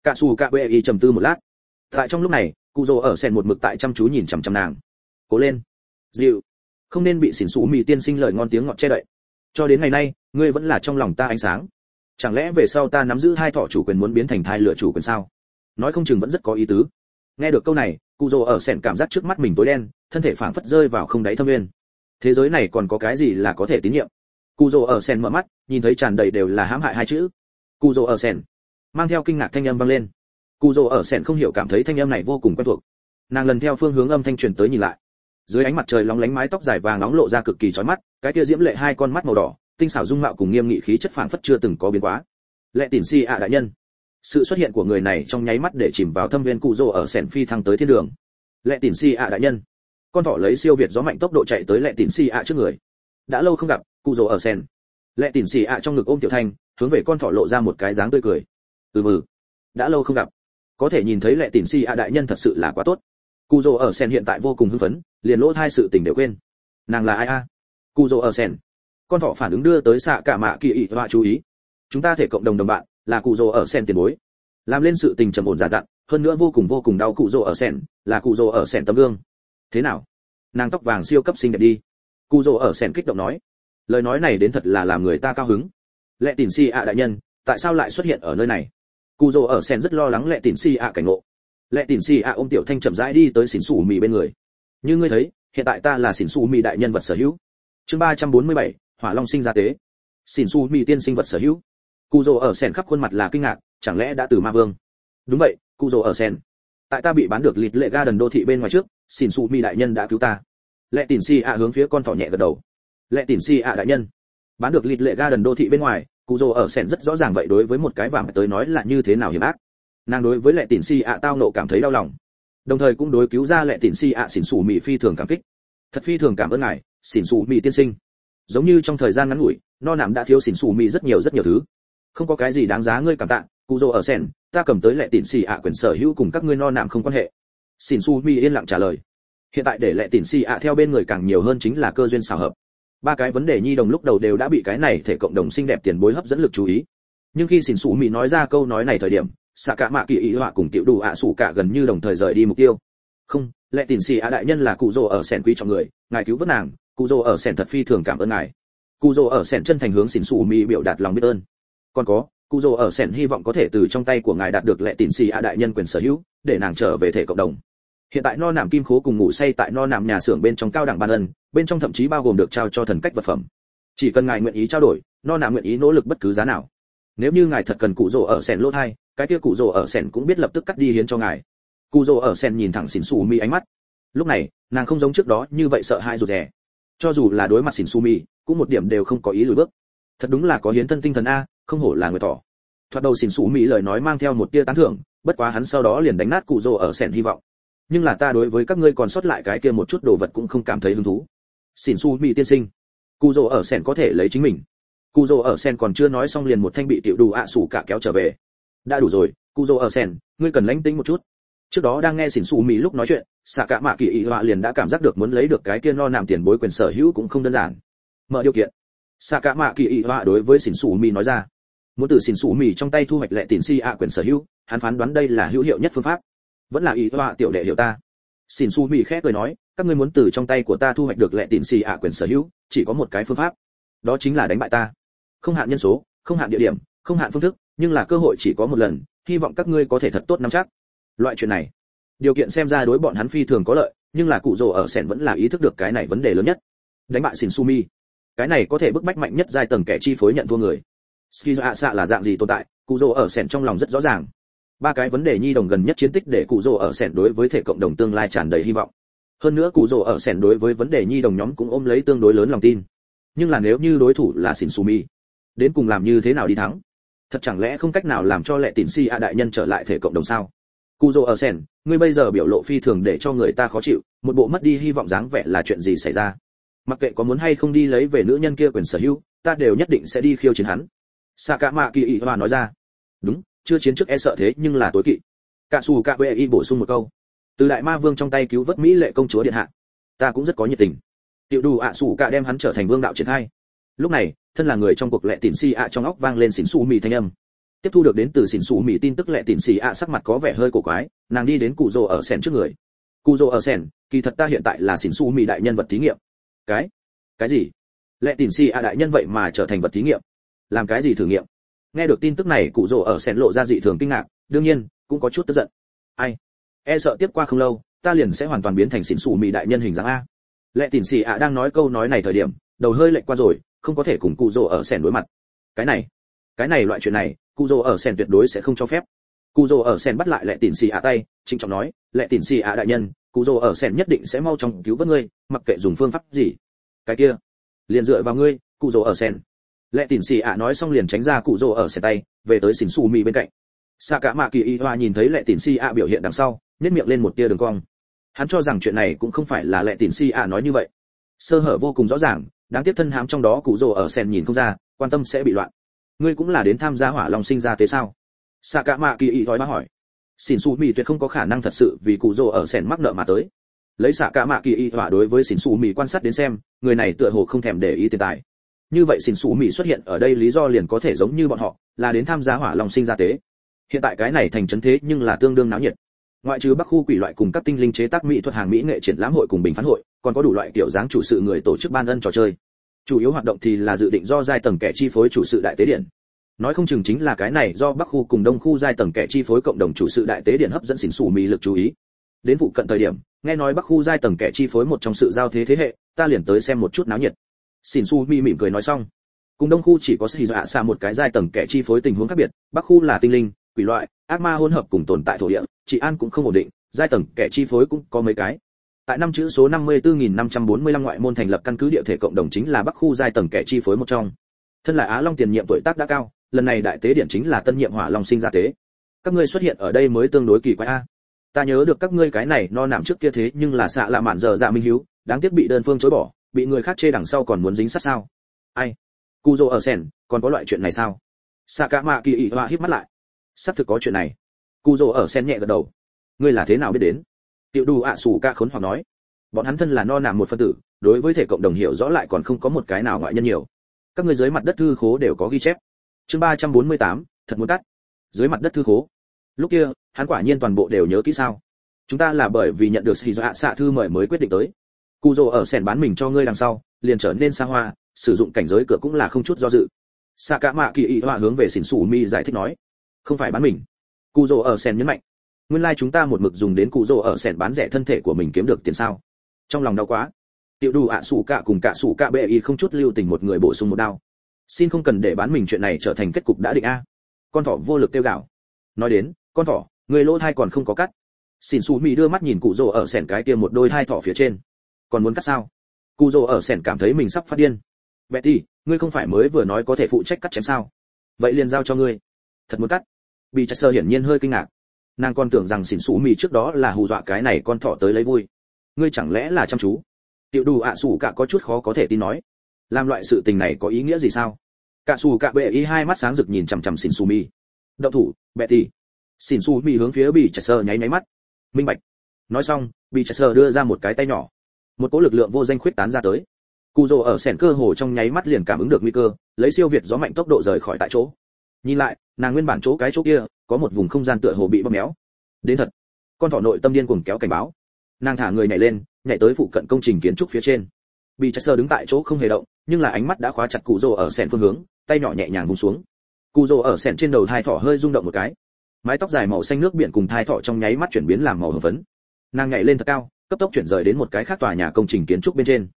Speaker 1: Cả Sủ Cạ Bệ Y trầm tư một lát. Tại trong lúc này, cụ rồ ở sen một mực tại chăm chú nhìn chằm chằm nàng. Cố lên, dịu, không nên bị xỉn xù mì tiên sinh lời ngon tiếng ngọt che đậy. Cho đến ngày nay, ngươi vẫn là trong lòng ta ánh sáng. Chẳng lẽ về sau ta nắm giữ hai thọ chủ quyền muốn biến thành thai lựa chủ quyền sao? Nói không chừng vẫn rất có ý tứ. Nghe được câu này, cụ rồ ở sen cảm giác trước mắt mình tối đen, thân thể phảng phất rơi vào không đáy thâm nguyên. Thế giới này còn có cái gì là có thể tín nhiệm? Cụ rồ ở sen mở mắt, nhìn thấy tràn đầy đều là hãm hại hai chữ. Cụ rồ ở sen, mang theo kinh ngạc thanh âm vang lên. Cụ rồ ở sen không hiểu cảm thấy thanh âm này vô cùng quen thuộc. Nàng lần theo phương hướng âm thanh truyền tới nhìn lại. Dưới ánh mặt trời lóng lánh mái tóc dài vàng nóng lộ ra cực kỳ chói mắt, cái kia diễm lệ hai con mắt màu đỏ, tinh xảo dung mạo cùng nghiêm nghị khí chất phảng phất chưa từng có biến hóa. Lệ Tỉn Si ạ đại nhân. Sự xuất hiện của người này trong nháy mắt để chìm vào thâm viên cụ rồ ở sen phi thăng tới thiên đường. Lệ Tỉn Si ạ đại nhân. Con thỏ lấy siêu việt gió mạnh tốc độ chạy tới Lệ Tỉn Si ạ trước người. Đã lâu không gặp, cụ rồ ở sen. Lệ Tỉn Si ạ trong ngực ôm Tiểu Thanh, hướng về con thỏ lộ ra một cái dáng tươi cười. Ừ mừ, đã lâu không gặp. Có thể nhìn thấy Lệ Tỉn Si ạ đại nhân thật sự là quá tốt. Cụ rồ ở sen hiện tại vô cùng hưng phấn, liền lỗ hai sự tình đều quên. Nàng là ai a? Cụ rồ ở sen. Con thỏ phản ứng đưa tới xạ cả mạ kỳ ị họa chú ý. Chúng ta thể cộng đồng đồng bạn, là cụ rồ ở sen tiền bối. Làm lên sự tình trầm ổn giả dặn, hơn nữa vô cùng vô cùng đau cụ rồ ở sen, là cụ rồ ở sen tấm gương. Thế nào? Nàng tóc vàng siêu cấp xinh đẹp đi. Cụ rồ ở sen kích động nói. Lời nói này đến thật là làm người ta cao hứng. Lệ Tỉn Si ạ đại nhân, tại sao lại xuất hiện ở nơi này? Cụ rồ ở sen rất lo lắng Lệ Tỉn Si ạ cảnh ngộ. Lệ Tỉn Si ạ ôm Tiểu Thanh chậm rãi đi tới xỉn xù mì bên người. Như ngươi thấy, hiện tại ta là xỉn xù mì đại nhân vật sở hữu. Chương ba trăm bốn mươi bảy, Hỏa Long sinh ra tế. Xỉn xù mì tiên sinh vật sở hữu. Cụ rồ ở sen khắp khuôn mặt là kinh ngạc, chẳng lẽ đã từ ma vương? Đúng vậy, cụ rồ ở sen. Tại ta bị bán được lịt lệ garden đô thị bên ngoài trước, xỉn xù mì đại nhân đã cứu ta. Lệ Tỉn Si ạ hướng phía con thỏ nhẹ gật đầu. Lệ Tỉn Si ạ đại nhân, bán được lịt lệ garden đô thị bên ngoài, cụ rồ ở sen rất rõ ràng vậy đối với một cái vàng tới nói là như thế nào hiểm ác. Nàng đối với Lệ Tỉn Si ạ tao nộ cảm thấy đau lòng, đồng thời cũng đối cứu ra Lệ Tỉn Si ạ xỉn xù mì phi thường cảm kích. Thật phi thường cảm ơn ngài, xỉn xù mì tiên sinh. Giống như trong thời gian ngắn ngủi, no nạm đã thiếu xỉn xù mì rất nhiều rất nhiều thứ. Không có cái gì đáng giá ngươi cảm tạ, cụ rồ ở sen, ta cầm tới Lệ Tỉn Si ạ quyền sở hữu cùng các ngươi no nạm không quan hệ. Xỉn xù mì yên lặng trả lời. Hiện tại để Lệ Tỉn Si ạ theo bên người càng nhiều hơn chính là cơ duyên xảo hợp. Ba cái vấn đề nhi đồng lúc đầu đều đã bị cái này thể cộng đồng xinh đẹp tiền bối hấp dẫn lực chú ý. Nhưng khi xỉn xù mì nói ra câu nói này thời điểm, xạ cả mạ kỳ ý họa cùng tiểu đủ ạ sủ cả gần như đồng thời rời đi mục tiêu. Không, Lệ Tỉn Si ạ đại nhân là cụ rồ ở sen quý trọng người, ngài cứu vớt nàng, cụ rồ ở sen thật phi thường cảm ơn ngài. Cụ rồ ở sen chân thành hướng xỉn xù mì biểu đạt lòng biết ơn. Còn có, cụ rồ ở sen hy vọng có thể từ trong tay của ngài đạt được Lệ Tỉn Si ạ đại nhân quyền sở hữu, để nàng trở về thể cộng đồng. Hiện tại no nạm kim khố cùng ngủ say tại no nạm nhà xưởng bên trong cao đẳng ban ân, bên trong thậm chí bao gồm được trao cho thần cách vật phẩm. Chỉ cần ngài nguyện ý trao đổi, no nạm nguyện ý nỗ lực bất cứ giá nào. Nếu như ngài thật cần cụ rồ ở sen lỗ thai, cái kia cụ rồ ở sen cũng biết lập tức cắt đi hiến cho ngài. Cụ rồ ở sen nhìn thẳng xỉn xù mi ánh mắt. Lúc này, nàng không giống trước đó như vậy sợ hãi rụt rè. Cho dù là đối mặt xỉn xù mi, cũng một điểm đều không có ý lùi bước. Thật đúng là có hiến thân tinh thần a, không hổ là người thỏ. Thoạt đầu xỉn xù mi lời nói mang theo một tia tán thưởng, bất quá hắn sau đó liền đánh nát cụ rồ ở sen hy vọng. Nhưng là ta đối với các ngươi còn sót lại cái kia một chút đồ vật cũng không cảm thấy hứng thú. Xỉn xù mi tiên sinh, cụ rồ ở sen có thể lấy chính mình. Cụ rồ ở sen còn chưa nói xong liền một thanh bị tiểu đủ ạ sủ cả kéo trở về. Đã đủ rồi, cụ rồ ở sen, ngươi cần lãnh tĩnh một chút. Trước đó đang nghe xỉn xù mì lúc nói chuyện, xạ cả mạ kỳ ý họa liền đã cảm giác được muốn lấy được cái kia no nạm tiền bối quyền sở hữu cũng không đơn giản. Mở điều kiện. Xạ cả mạ kỳ ý họa đối với xỉn xù mì nói ra, muốn từ xỉn xù mì trong tay thu hoạch Lệ Tỉn Si ạ quyền sở hữu, hắn phán đoán đây là hữu hiệu nhất phương pháp. Vẫn là ý họa tiểu đệ hiểu ta. Xỉn xù mì khẽ cười nói, các ngươi muốn từ trong tay của ta thu hoạch được Lệ Tỉn Si ạ quyền sở hữu, chỉ có một cái phương pháp, đó chính là đánh bại ta. Không hạn nhân số, không hạn địa điểm, không hạn phương thức, nhưng là cơ hội chỉ có một lần, hy vọng các ngươi có thể thật tốt nắm chắc. Loại chuyện này, điều kiện xem ra đối bọn hắn phi thường có lợi, nhưng là cụ rồ ở sen vẫn là ý thức được cái này vấn đề lớn nhất. Đánh bại xỉn xù mi, cái này có thể bức bách mạnh nhất giai tầng kẻ chi phối nhận thua người. Skiza ạ xạ là dạng gì tồn tại, cụ rồ ở sen trong lòng rất rõ ràng. Ba cái vấn đề nhi đồng gần nhất chiến tích để cụ rồ ở sen đối với thể cộng đồng tương lai tràn đầy hy vọng. Hơn nữa cụ rồ ở sen đối với vấn đề nhi đồng nhóm cũng ôm lấy tương đối lớn lòng tin. Nhưng là nếu như đối thủ là xỉn xù mi, đến cùng làm như thế nào đi thắng? Thật chẳng lẽ không cách nào làm cho Lệ Tỉn Si ạ đại nhân trở lại thể cộng đồng sao? Cụ rồ ở sen, ngươi bây giờ biểu lộ phi thường để cho người ta khó chịu, một bộ mất đi hy vọng dáng vẻ là chuyện gì xảy ra? Mặc kệ có muốn hay không đi lấy về nữ nhân kia quyền sở hữu, ta đều nhất định sẽ đi khiêu chiến hắn. Sakama Kỳ Hoa nói ra. Đúng, chưa chiến trước e sợ thế nhưng là tối kỵ. Cả Sủ Cạ Bệ Y bổ sung một câu. Từ đại ma vương trong tay cứu vớt mỹ lệ công chúa điện hạ, ta cũng rất có nhiệt tình. Tiểu đủ ạ Sủ Cạ đem hắn trở thành vương đạo triển khai. Lúc này, thân là người trong cuộc Lệ Tỉn Si ạ trong óc vang lên xỉn xù mì thanh âm. Tiếp thu được đến từ xỉn xù mỹ tin tức, lệ tịn xì ạ sắc mặt có vẻ hơi cổ quái, nàng đi đến cụ rồ ở sen trước người. Cụ rồ ở sen, kỳ thật ta hiện tại là xỉn xù mỹ đại nhân vật thí nghiệm. Cái cái gì? Lệ tịn xì ạ đại nhân vậy mà trở thành vật thí nghiệm? Làm cái gì thử nghiệm? Nghe được tin tức này, cụ rồ ở sen lộ ra dị thường kinh ngạc, đương nhiên cũng có chút tức giận. Ai? E sợ tiếp qua không lâu, ta liền sẽ hoàn toàn biến thành xỉn xù mỹ đại nhân hình dáng a. Lệ tịn xì ạ đang nói câu nói này thời điểm, đầu hơi lệch qua rồi, không có thể cùng cụ rồ ở sen đối mặt. Cái này, cái này loại chuyện này, cụ rồ ở sen tuyệt đối sẽ không cho phép. Cụ rồ ở sen bắt lại lệ tịn xì ạ tay, trịnh trọng nói, lệ tịn xì ạ đại nhân, cụ rồ ở sen nhất định sẽ mau chóng cứu vớt ngươi, mặc kệ dùng phương pháp gì. Cái kia, liền dựa vào ngươi, cụ rồ ở sen. Lệ tịn xì ạ nói xong liền tránh ra cụ rồ ở sen tay, về tới xỉn xù mỹ bên cạnh. Sa cả mạ kỳ y hoa nhìn thấy lệ tịn xì ạ biểu hiện đằng sau, nhếch miệng lên một tia đường cong. Hắn cho rằng chuyện này cũng không phải là lệ tịn xì ạ nói như vậy, sơ hở vô cùng rõ ràng, đáng tiếc thân hãm trong đó cụ rồ ở sen nhìn không ra, quan tâm sẽ bị loạn. Ngươi cũng là đến tham gia hỏa long sinh ra tế sao? Sa cả mạ kỳ y hoa hỏi. Xỉn xù mỹ tuyệt không có khả năng thật sự vì cụ rồ ở sen mắc nợ mà tới. Lấy Sa cả mạ kỳ y hoa đối với xỉn xù mỹ quan sát đến xem, người này tựa hồ không thèm để ý tiền tài. Như vậy xỉn xù mỹ xuất hiện ở đây lý do liền có thể giống như bọn họ, là đến tham gia hỏa long sinh ra tế. Hiện tại cái này thành trấn thế nhưng là tương đương náo nhiệt. Ngoại trừ Bắc khu quỷ loại cùng các tinh linh chế tác mỹ thuật hàng mỹ nghệ triển lãm hội cùng bình phán hội, còn có đủ loại kiểu dáng chủ sự người tổ chức ban ân trò chơi. Chủ yếu hoạt động thì là dự định do giai tầng kẻ chi phối chủ sự đại tế điện. Nói không chừng chính là cái này do Bắc khu cùng Đông khu giai tầng kẻ chi phối cộng đồng chủ sự đại tế điện hấp dẫn xỉn xù mỹ lực chú ý. Đến vụ cận thời điểm, nghe nói Bắc khu giai tầng kẻ chi phối một trong sự giao thế thế hệ, ta liền tới xem một chút náo nhiệt. Xỉn xù mỹ mỉm cười nói xong. Cùng Đông khu chỉ có Sĩ Dạ xa một cái giai tầng kẻ chi phối tình huống khác biệt, Bắc khu là tinh linh, quỷ loại, ác ma hỗn hợp cùng tồn tại thổ địa, trị an cũng không ổn định, giai tầng kẻ chi phối cũng có mấy cái. Tại năm chữ số năm mươi tư nghìn năm trăm bốn mươi lăm ngoại môn thành lập căn cứ địa thể cộng đồng chính là Bắc khu giai tầng kẻ chi phối một trong. Thân là Á Long tiền nhiệm tuổi tác đã cao, lần này đại tế điện chính là tân nhiệm hỏa long sinh ra tế. Các ngươi xuất hiện ở đây mới tương đối kỳ quái a. Ta nhớ được các ngươi cái này no nạm trước kia thế nhưng là xạ lạ mạn giờ dạ minh hiếu, đáng tiếc bị đơn phương chối bỏ, bị người khác chê đằng sau còn muốn dính sát sao? Ai? Cụ Dô ở sen, còn có loại chuyện này sao? Sa cả mạ kỳ ỉ hoa híp mắt lại. Sắp thực có chuyện này. Cụ Dô ở sen nhẹ gật đầu. Ngươi là thế nào biết đến? Tiểu Đủ ạ sủ ca khốn hoặc nói. Bọn hắn thân là no nạm một phân tử, đối với thể cộng đồng hiểu rõ lại còn không có một cái nào ngoại nhân nhiều. Các ngươi dưới mặt đất thư khố đều có ghi chép. Chương ba trăm bốn mươi tám, thật muốn cắt. Dưới mặt đất thư khố. Lúc kia, hắn quả nhiên toàn bộ đều nhớ kỹ sao? Chúng ta là bởi vì nhận được Sĩ Dạ xạ thư mời mới quyết định tới. Cụ Dô ở sen bán mình cho ngươi đằng sau, liền trở nên xa hoa, sử dụng cảnh giới cửa cũng là không chút do dự. Sa cả mạ kỳ ỉ hoa hướng về xỉn xù mi giải thích nói, không phải bán mình. Cụ Dô ở sen nhấn mạnh, nguyên lai like chúng ta một mực dùng đến cụ Dô ở sen bán rẻ thân thể của mình kiếm được tiền sao? Trong lòng đau quá. Tiểu Đủ ạ sủ cả cùng cả sủ cả bệ y không chút lưu tình một người bổ sung một đao. Xin không cần để bán mình chuyện này trở thành kết cục đã định a. Con thỏ vô lực tiêu gạo. Nói đến, con thỏ, người lỗ thai còn không có cắt. Xỉn xù mi đưa mắt nhìn cụ Dô ở sen cái kia một đôi thai thỏ phía trên. Còn muốn cắt sao? Cụ Dô ở sen cảm thấy mình sắp phát điên. Betty, ngươi không phải mới vừa nói có thể phụ trách cắt chém sao? Vậy liền giao cho ngươi. Thật muốn cắt? Bị Chester hiển nhiên hơi kinh ngạc. Nàng còn tưởng rằng xỉn xù mì trước đó là hù dọa cái này con thỏ tới lấy vui. Ngươi chẳng lẽ là chăm chú? Tiểu Đủ ạ sủ cả có chút khó có thể tin nói. Làm loại sự tình này có ý nghĩa gì sao? Cả sủ cả bệ y hai mắt sáng rực nhìn chằm chằm xỉn xù mì. Động thủ, Betty. Xỉn xù mì hướng phía Bị Chester nháy nháy mắt. Minh bạch. Nói xong, Bị Chester đưa ra một cái tay nhỏ. Một cỗ lực lượng vô danh khuyết tán ra tới. Cụ Dô ở sẻn cơ hồ trong nháy mắt liền cảm ứng được nguy cơ, lấy siêu việt gió mạnh tốc độ rời khỏi tại chỗ. Nhìn lại, nàng nguyên bản chỗ cái chỗ kia, có một vùng không gian tựa hồ bị bóp méo. Đến thật. Con thỏ nội tâm điên cuồng kéo cảnh báo. Nàng thả người nhảy lên, nhảy tới phụ cận công trình kiến trúc phía trên. Bị Chester đứng tại chỗ không hề động, nhưng là ánh mắt đã khóa chặt Cụ Dô ở sẻn phương hướng, tay nhỏ nhẹ nhàng vung xuống. Cụ Dô ở sẻn trên đầu thai thỏ hơi rung động một cái. Mái tóc dài màu xanh nước biển cùng thai thỏ trong nháy mắt chuyển biến làm màu hồng phấn. Nàng nhảy lên thật cao, cấp tốc chuyển rời đến một cái khác tòa nhà công trình kiến trúc bên trên.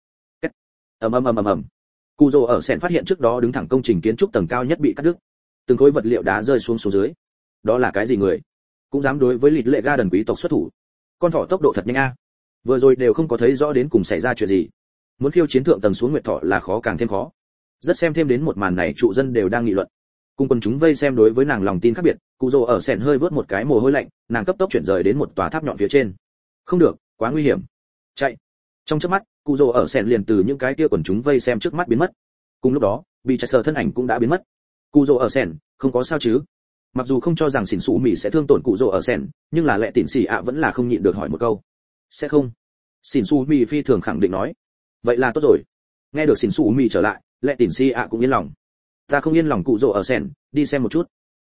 Speaker 1: ầm ầm ầm ầm ầm. Cụ Dô ở sẻn phát hiện trước đó đứng thẳng công trình kiến trúc tầng cao nhất bị cắt đứt, từng khối vật liệu đá rơi xuống xuống dưới. Đó là cái gì người? Cũng dám đối với lịt lệ ga đần quý tộc xuất thủ? Con thỏ tốc độ thật nhanh a. Vừa rồi đều không có thấy rõ đến cùng xảy ra chuyện gì. Muốn khiêu chiến thượng tầng xuống nguyệt thọ là khó càng thêm khó. Rất xem thêm đến một màn này trụ dân đều đang nghị luận. Cùng quần chúng vây xem đối với nàng lòng tin khác biệt, Cụ Dô ở sẻn hơi vớt một cái mồ hôi lạnh, nàng cấp tốc chuyển rời đến một tòa tháp nhọn phía trên. Không được, quá nguy hiểm. Chạy. Trong chớp mắt, Cụ Dô ở sẻn liền từ những cái kia quần chúng vây xem trước mắt biến mất. Cùng lúc đó, Bị Chester thân ảnh cũng đã biến mất. Cụ Dô ở sẻn, không có sao chứ? Mặc dù không cho rằng xỉn xù mỹ sẽ thương tổn Cụ Dô ở sẻn, nhưng là lệ tịn xì ạ vẫn là không nhịn được hỏi một câu. Sẽ không? Xỉn xù mỹ phi thường khẳng định nói. Vậy là tốt rồi. Nghe được xỉn xù mỹ trở lại, lệ tịn xì ạ cũng yên lòng. Ta không yên lòng Cụ Dô ở sẻn, đi xem một chút.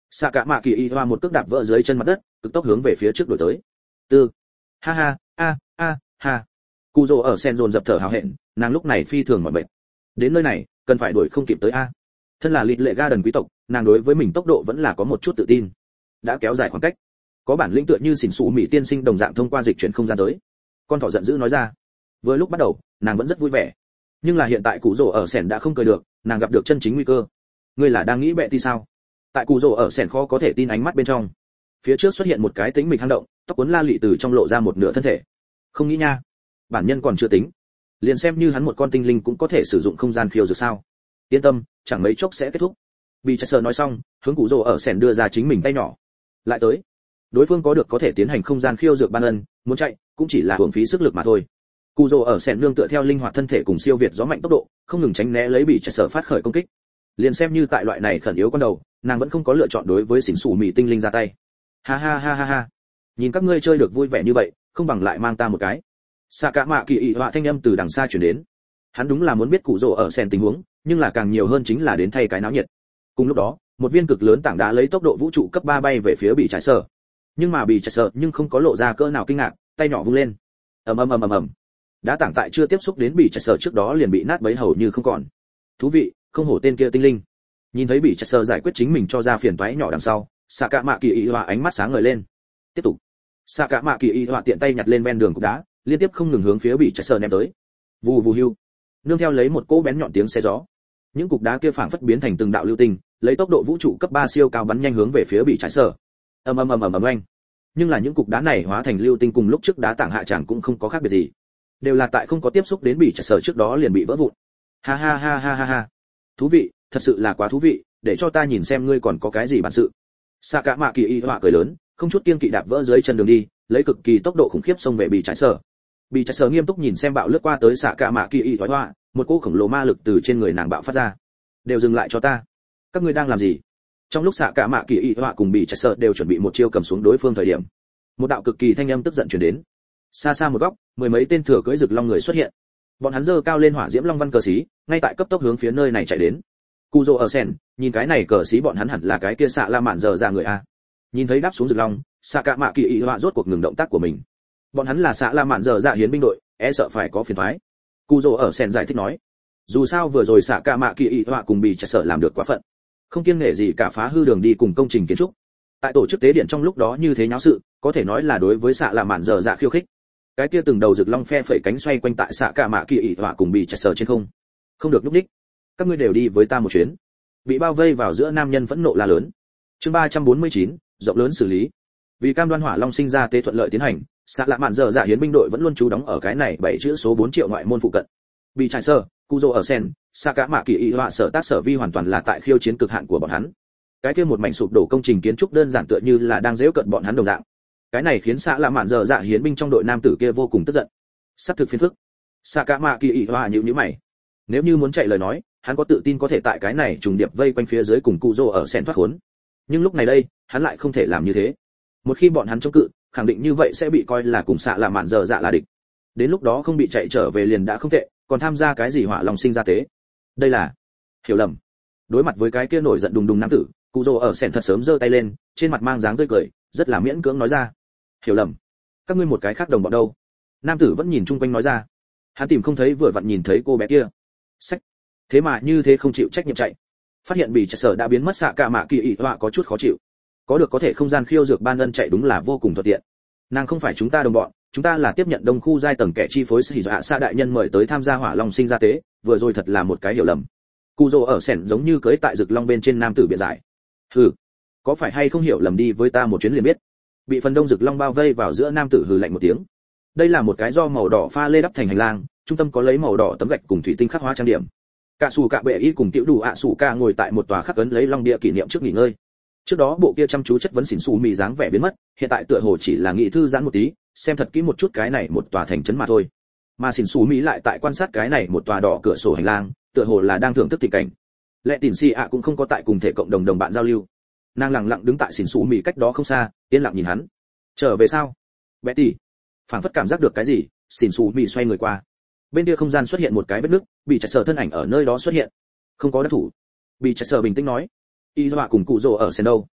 Speaker 1: Xạ cả mạ kỳ y hoa một cước đạp vỡ dưới chân mặt đất, cực tốc hướng về phía trước đuổi tới. Tư. Ha ha, a a ha. Cù Dô ở sen dồn dập thở hào hẹn, nàng lúc này phi thường mỏi mệt. Đến nơi này, cần phải đuổi không kịp tới a. Thân là lịt lệ ga đần quý tộc, nàng đối với mình tốc độ vẫn là có một chút tự tin. Đã kéo dài khoảng cách, có bản lĩnh tựa như xỉn xù mỹ tiên sinh đồng dạng thông qua dịch chuyển không gian tới. Con thỏ giận dữ nói ra. Vừa lúc bắt đầu, nàng vẫn rất vui vẻ, nhưng là hiện tại Cù Dô ở sen đã không cười được, nàng gặp được chân chính nguy cơ. Ngươi là đang nghĩ bệ ti sao? Tại Cù Dô ở sen khó có thể tin ánh mắt bên trong, phía trước xuất hiện một cái tĩnh mịch hang động, tóc cuốn la lị từ trong lộ ra một nửa thân thể. Không nghĩ nha, bản nhân còn chưa tính, liền xem như hắn một con tinh linh cũng có thể sử dụng không gian khiêu dược sao? Yên tâm, chẳng mấy chốc sẽ kết thúc. Bị Chester nói xong, hướng Cù Dô ở sen đưa ra chính mình tay nhỏ. Lại tới. Đối phương có được có thể tiến hành không gian khiêu dược ban ân, muốn chạy cũng chỉ là hưởng phí sức lực mà thôi. Cù Dô ở sen nương tựa theo linh hoạt thân thể cùng siêu việt gió mạnh tốc độ, không ngừng tránh né lấy bị Chester phát khởi công kích. Liền xem như tại loại này khẩn yếu con đầu, nàng vẫn không có lựa chọn đối với xỉn xù mỹ tinh linh ra tay. Ha ha ha ha ha. Nhìn các ngươi chơi được vui vẻ như vậy, không bằng lại mang ta một cái. Xạ cả mạ kỳ ị họa thanh âm từ đằng xa truyền đến. Hắn đúng là muốn biết Cù Dô ở sen tình huống, nhưng là càng nhiều hơn chính là đến thay cái náo nhiệt. Cùng lúc đó, một viên cực lớn tảng đá lấy tốc độ vũ trụ cấp ba bay về phía bị trái sở. Nhưng mà bị trái sở nhưng không có lộ ra cỡ nào kinh ngạc, tay nhỏ vung lên. Ầm ầm ầm ầm ầm. Đá tảng tại chưa tiếp xúc đến bị trái sở trước đó liền bị nát bấy hầu như không còn. Thú vị, không hổ tên kia tinh linh. Nhìn thấy bị trái sở giải quyết chính mình cho ra phiền toái nhỏ đằng sau, xạ cả mạ kỳ ị họa ánh mắt sáng ngời lên. Tiếp tục. Xạ cả mạ kỳ ị họa tiện tay nhặt lên ven đường cục đá, liên tiếp không ngừng hướng phía bị trái sở ném tới. Vù vù hưu. Nương theo lấy một cỗ bén nhọn tiếng xe gió, những cục đá kia phảng phất biến thành từng đạo lưu tinh, lấy tốc độ vũ trụ cấp ba siêu cao bắn nhanh hướng về phía bị trái sở. Ầm ầm ầm ầm ầm oanh. Nhưng là những cục đá này hóa thành lưu tinh cùng lúc trước đá tảng hạ chẳng cũng không có khác biệt gì, đều là tại không có tiếp xúc đến bị trái sở trước đó liền bị vỡ vụn. Ha ha ha ha ha ha. Thú vị, thật sự là quá thú vị, để cho ta nhìn xem ngươi còn có cái gì bản sự. Xạ cả mạ kỳ y họa cười lớn, không chút kiêng kỵ đạp vỡ dưới chân đường đi, lấy cực kỳ tốc độ khủng khiếp xông về bị trái sở. Bị trái sở nghiêm túc nhìn xem bạo lướt qua tới xạ cả mạ kỳ y họa, một cỗ khổng lồ ma lực từ trên người nàng bạo phát ra. Đều dừng lại cho ta. Các ngươi đang làm gì? Trong lúc xạ cả mạ kỳ y họa cùng bị trái sở đều chuẩn bị một chiêu cầm xuống đối phương thời điểm, một đạo cực kỳ thanh âm tức giận truyền đến. Xa xa một góc, mười mấy tên thừa cưỡi rực long người xuất hiện. Bọn hắn giơ cao lên hỏa diễm long văn cờ xí, ngay tại cấp tốc hướng phía nơi này chạy đến. Cù Dô ở sen, nhìn cái này cờ xí bọn hắn hẳn là cái kia xạ la mạn giờ ra người a. Nhìn thấy đáp xuống rực long, xạ cả mạ kỳ y họa rốt cuộc ngừng động tác của mình. Bọn hắn là xạ la mạn giờ dạ hiến binh đội, e sợ phải có phiền toái. Cù Dô ở sen giải thích nói. Dù sao vừa rồi xạ cả mạ kỳ y họa cùng bị chạy sở làm được quá phận, không kiêng nể gì cả phá hư đường đi cùng công trình kiến trúc. Tại tổ chức tế điện trong lúc đó như thế nháo sự, có thể nói là đối với xạ la mạn giờ dạ khiêu khích. Cái kia từng đầu rực long phe phẩy cánh xoay quanh tại xạ cả mạ kỳ y họa cùng bị chạy sở trên không. Không được lúc đích. Các ngươi đều đi với ta một chuyến. Bị bao vây vào giữa nam nhân phẫn nộ la lớn. Chương ba trăm bốn mươi chín, rộng lớn xử lý. Vì cam đoan hỏa long sinh ra tế thuận lợi tiến hành, xạ lạ mạn giờ dạ hiến binh đội vẫn luôn trú đóng ở cái này bảy chữ số bốn triệu ngoại môn phụ cận. Bị trại sơ, Cù Dô ở sen, xạ cả mạ kỳ y họa sở tác sở vi hoàn toàn là tại khiêu chiến cực hạn của bọn hắn. Cái kia một mảnh sụp đổ công trình kiến trúc đơn giản tựa như là đang giễu cận bọn hắn đồng dạng. Cái này khiến xạ lạ mạn giờ dạ hiến binh trong đội nam tử kia vô cùng tức giận. Sắp thực phiền phức. Xạ cả mạ kỳ y họa nhíu nhíu mày. Nếu như muốn chạy lời nói, hắn có tự tin có thể tại cái này trùng điệp vây quanh phía dưới cùng Cù Dô ở sen thoát khốn. Nhưng lúc này đây, hắn lại không thể làm như thế. Một khi bọn hắn chống cự, khẳng định như vậy sẽ bị coi là cùng xạ là mạn giờ dạ là địch. Đến lúc đó không bị chạy trở về liền đã không tệ, còn tham gia cái gì hỏa lòng sinh ra tế. Đây là hiểu lầm. Đối mặt với cái kia nổi giận đùng đùng nam tử, Cù Dô ở sen thật sớm giơ tay lên, trên mặt mang dáng tươi cười, rất là miễn cưỡng nói ra. Hiểu lầm. Các ngươi một cái khác đồng bọn đâu? Nam tử vẫn nhìn chung quanh nói ra. Hắn tìm không thấy vừa vặn nhìn thấy cô bé kia. Sách. Thế mà như thế không chịu trách nhiệm chạy. Phát hiện bị chạy sở đã biến mất xạ cả mạ kỳ ị họa có chút khó chịu. Có được có thể không gian khiêu dược ban ân chạy đúng là vô cùng thuận tiện. Nàng không phải chúng ta đồng bọn, chúng ta là tiếp nhận đông khu giai tầng kẻ chi phối sĩ dọa xa đại nhân mời tới tham gia hỏa long sinh ra tế, vừa rồi thật là một cái hiểu lầm. Cù Dô ở sẻn giống như cưỡi tại rực long bên trên nam tử biện giải. Hừ, có phải hay không hiểu lầm đi với ta một chuyến liền biết. Bị phần đông rực long bao vây vào giữa nam tử hừ lạnh một tiếng. Đây là một cái do màu đỏ pha lê đắp thành hành lang, trung tâm có lấy màu đỏ tấm gạch cùng thủy tinh khắc hóa trang điểm. Cả sủ cả bệ y cùng tiểu đủ ạ sủ ca ngồi tại một tòa khắc ấn lấy long địa kỷ niệm trước nghỉ ngơi. Trước đó bộ kia chăm chú chất vấn xỉn xù mì dáng vẻ biến mất, hiện tại tựa hồ chỉ là nghị thư giãn một tí, xem thật kỹ một chút cái này một tòa thành trấn mà thôi. Mà xỉn xù mì lại tại quan sát cái này một tòa đỏ cửa sổ hành lang, tựa hồ là đang thưởng thức tình cảnh. Lệ Tỉn Xi ạ cũng không có tại cùng thể cộng đồng đồng bạn giao lưu. Nàng lặng lặng đứng tại xỉn xù mì cách đó không xa, yên lặng nhìn hắn. Trở về sao? Betty. Phảng phất cảm giác được cái gì, xỉn xù mì xoay người qua. Bên kia không gian xuất hiện một cái vết nứt, bị chặt sờ thân ảnh ở nơi đó xuất hiện. Không có đắc thủ. Bị chặt sờ bình tĩnh nói. Y Dọa cùng Cụ Dô ở sen đâu?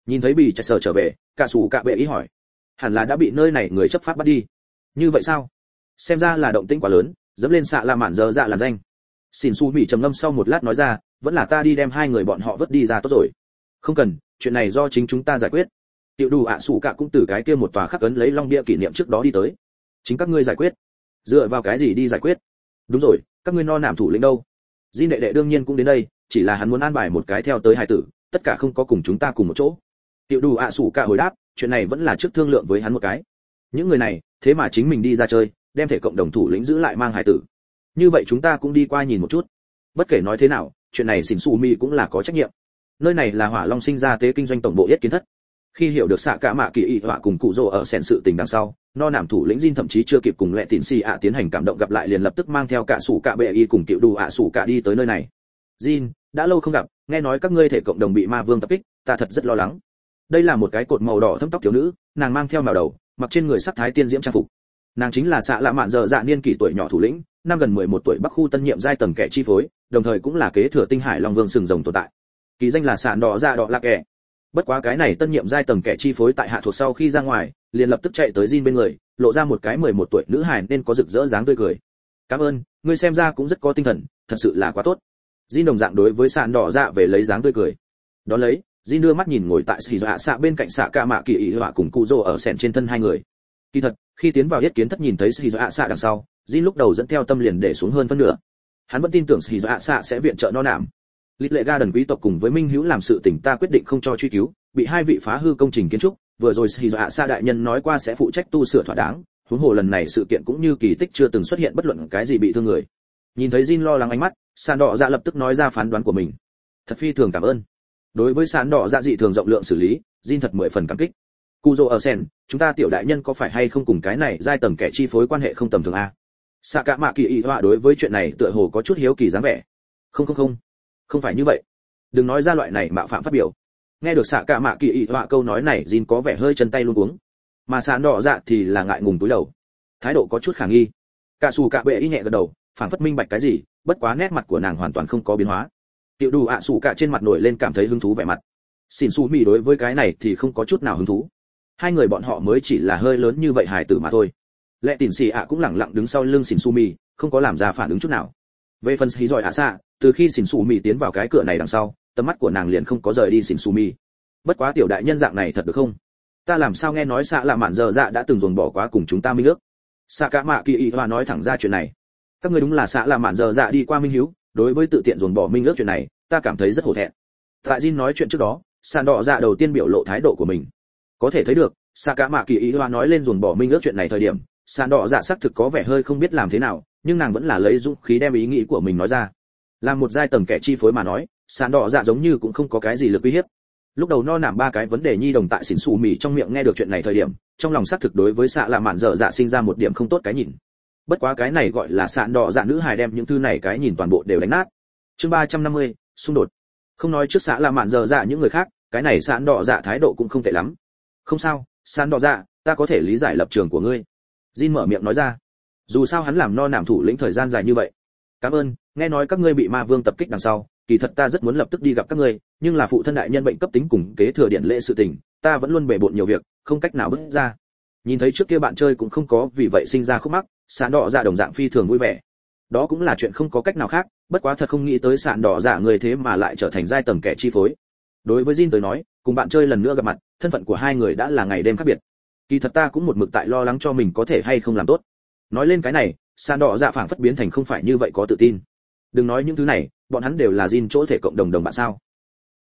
Speaker 1: Nhìn thấy bị chạy sở trở về, cả sủ cả bệ ý hỏi, hẳn là đã bị nơi này người chấp pháp bắt đi. Như vậy sao? Xem ra là động tĩnh quá lớn, dẫm lên xạ la mạn giờ dạ là danh. Xin su mỹ trầm ngâm sau một lát nói ra, vẫn là ta đi đem hai người bọn họ vứt đi ra tốt rồi. Không cần, chuyện này do chính chúng ta giải quyết. Tiểu đủ ạ sủ cả cũng từ cái kia một tòa khắc ấn lấy long bia kỷ niệm trước đó đi tới. Chính các ngươi giải quyết. Dựa vào cái gì đi giải quyết? Đúng rồi, các ngươi no nảm thủ lĩnh đâu? Jin đệ đệ đương nhiên cũng đến đây, chỉ là hắn muốn an bài một cái theo tới hải tử, tất cả không có cùng chúng ta cùng một chỗ. Tiểu đủ ạ sủ cả hồi đáp, chuyện này vẫn là trước thương lượng với hắn một cái. Những người này, thế mà chính mình đi ra chơi, đem thể cộng đồng thủ lĩnh giữ lại mang hải tử. Như vậy chúng ta cũng đi qua nhìn một chút. Bất kể nói thế nào, chuyện này Xỉn Su Mi cũng là có trách nhiệm. Nơi này là Hỏa Long sinh ra tế kinh doanh tổng bộ Yết Kiến Thất. Khi hiểu được xạ cả mạ kỳ y họa cùng cụ rồ ở sẹn sự tình đằng sau, no nảm thủ lĩnh Jin thậm chí chưa kịp cùng lệ tịn xì ạ tiến hành cảm động gặp lại liền lập tức mang theo cả sủ cả bệ y cùng tiểu đủ ạ sủ cả đi tới nơi này. Jin, đã lâu không gặp, nghe nói các ngươi thể cộng đồng bị ma vương tập kích, ta thật rất lo lắng. Đây là một cái cột màu đỏ thâm tóc thiếu nữ, nàng mang theo màu đầu, mặc trên người sắc thái tiên diễm trang phục. Nàng chính là xạ lạ mạn giờ dạ niên kỷ tuổi nhỏ thủ lĩnh, năm gần mười một tuổi Bắc khu tân nhiệm giai tầng kẻ chi phối, đồng thời cũng là kế thừa tinh hải long vương sừng rồng tồn tại. Kỳ danh là sạn đỏ dạ đỏ là kẻ. Bất quá cái này tân nhiệm giai tầng kẻ chi phối tại hạ thuộc sau khi ra ngoài, liền lập tức chạy tới Jin bên người, lộ ra một cái mười một tuổi nữ hài nên có rực rỡ dáng tươi cười. Cảm ơn, ngươi xem ra cũng rất có tinh thần, thật sự là quá tốt. Jin đồng dạng đối với sạn đỏ dạ về lấy dáng tươi cười. Đó lấy, Jin đưa mắt nhìn ngồi tại xì dạ xạ bên cạnh xạ ca mạ kỳ ý họa cùng cụ rồ ở sẹn trên thân hai người. Kỳ thật, khi tiến vào Yết Kiến Thất nhìn thấy xì dạ xạ đằng sau, Jin lúc đầu dẫn theo tâm liền để xuống hơn phân nửa. Hắn vẫn tin tưởng xì dạ xạ sẽ viện trợ no nảm. Lịch lệ Garden quý tộc cùng với Minh Hữu làm sự tình ta quyết định không cho truy cứu, bị hai vị phá hư công trình kiến trúc, vừa rồi xì dạ xạ đại nhân nói qua sẽ phụ trách tu sửa thỏa đáng, huống hồ lần này sự kiện cũng như kỳ tích chưa từng xuất hiện bất luận cái gì bị thương người. Nhìn thấy Jin lo lắng ánh mắt, Sàn Đỏ Dạ lập tức nói ra phán đoán của mình. Thật phi thường cảm ơn. Đối với Sàn Đỏ Dạ dị thường rộng lượng xử lý, Jin thật mười phần cảm kích. Cujo ở sen, chúng ta tiểu đại nhân có phải hay không cùng cái này giai tầng kẻ chi phối quan hệ không tầm thường a? Sạ cả mạ kỳ y họa đối với chuyện này tựa hồ có chút hiếu kỳ dáng vẻ. Không không không, không phải như vậy. Đừng nói ra loại này mạo phạm phát biểu. Nghe được Sạ cả mạ kỳ y họa câu nói này, Jin có vẻ hơi chân tay luống cuống. Mà Sàn Đỏ Dạ thì là ngại ngùng túi đầu, thái độ có chút khả nghi. Cả sủ cả bệ y nhẹ gật đầu, phảng phất minh bạch cái gì, bất quá nét mặt của nàng hoàn toàn không có biến hóa. Tiểu đủ ạ sủ cả trên mặt nổi lên cảm thấy hứng thú vẻ mặt. Xin su mì đối với cái này thì không có chút nào hứng thú. Hai người bọn họ mới chỉ là hơi lớn như vậy hài tử mà thôi. Lệ Tỉn Xì ạ cũng lẳng lặng đứng sau lưng Xin su mì, không có làm ra phản ứng chút nào. Về phần xí giỏi ạ xạ, từ khi Xin su mì tiến vào cái cửa này đằng sau, tầm mắt của nàng liền không có rời đi Xin su mì. Bất quá tiểu đại nhân dạng này thật được không? Ta làm sao nghe nói xạ là mạn giờ dạ đã từng dồn bỏ quá cùng chúng ta minh ước. Xạ cả mạ kỳ y hoa nói thẳng ra chuyện này. Các ngươi đúng là xạ là mạn giờ dạ đi qua minh hiếu, đối với tự tiện dồn bỏ minh ước chuyện này, ta cảm thấy rất hổ thẹn. Tại Jin nói chuyện trước đó, Sàn Đỏ Dạ đầu tiên biểu lộ thái độ của mình. Có thể thấy được, xạ cả mạ kỳ y hoa nói lên dồn bỏ minh ước chuyện này thời điểm, Sàn Đỏ Dạ xác thực có vẻ hơi không biết làm thế nào, nhưng nàng vẫn là lấy dũng khí đem ý nghĩ của mình nói ra. Làm một giai tầng kẻ chi phối mà nói, Sàn Đỏ Dạ giống như cũng không có cái gì lực uy hiếp. Lúc đầu no nảm ba cái vấn đề nhi đồng tại xỉn xù mì trong miệng nghe được chuyện này thời điểm, trong lòng xác thực đối với xạ là mạn dở dạ sinh ra một điểm không tốt cái nhìn. Bất quá cái này gọi là Sàn Đỏ Dạ nữ hài đem những thứ này cái nhìn toàn bộ đều đánh nát. Chương ba trăm năm mươi, xung đột. Không nói trước xạ là mạn dở dạ những người khác, cái này Sàn Đỏ Dạ thái độ cũng không tệ lắm. Không sao, Sàn Đỏ Dạ, ta có thể lý giải lập trường của ngươi. Jin mở miệng nói ra. Dù sao hắn làm no nảm thủ lĩnh thời gian dài như vậy. Cảm ơn, nghe nói các ngươi bị ma vương tập kích đằng sau, kỳ thật ta rất muốn lập tức đi gặp các ngươi, nhưng là phụ thân đại nhân bệnh cấp tính cùng kế thừa điện lễ sự tình, ta vẫn luôn bề bộn nhiều việc, không cách nào bước ra. Nhìn thấy trước kia bạn chơi cũng không có vì vậy sinh ra khúc mắc, Sàn Đỏ Dạ đồng dạng phi thường vui vẻ. Đó cũng là chuyện không có cách nào khác, bất quá thật không nghĩ tới Sàn Đỏ Dạ người thế mà lại trở thành giai tầng kẻ chi phối. Đối với Jin tới nói, cùng bạn chơi lần nữa gặp mặt, thân phận của hai người đã là ngày đêm khác biệt. Kỳ thật ta cũng một mực tại lo lắng cho mình có thể hay không làm tốt. Nói lên cái này, Sàn Đỏ Dạ phảng phất biến thành không phải như vậy có tự tin. Đừng nói những thứ này, bọn hắn đều là Jin chỗ thể cộng đồng đồng bạn sao?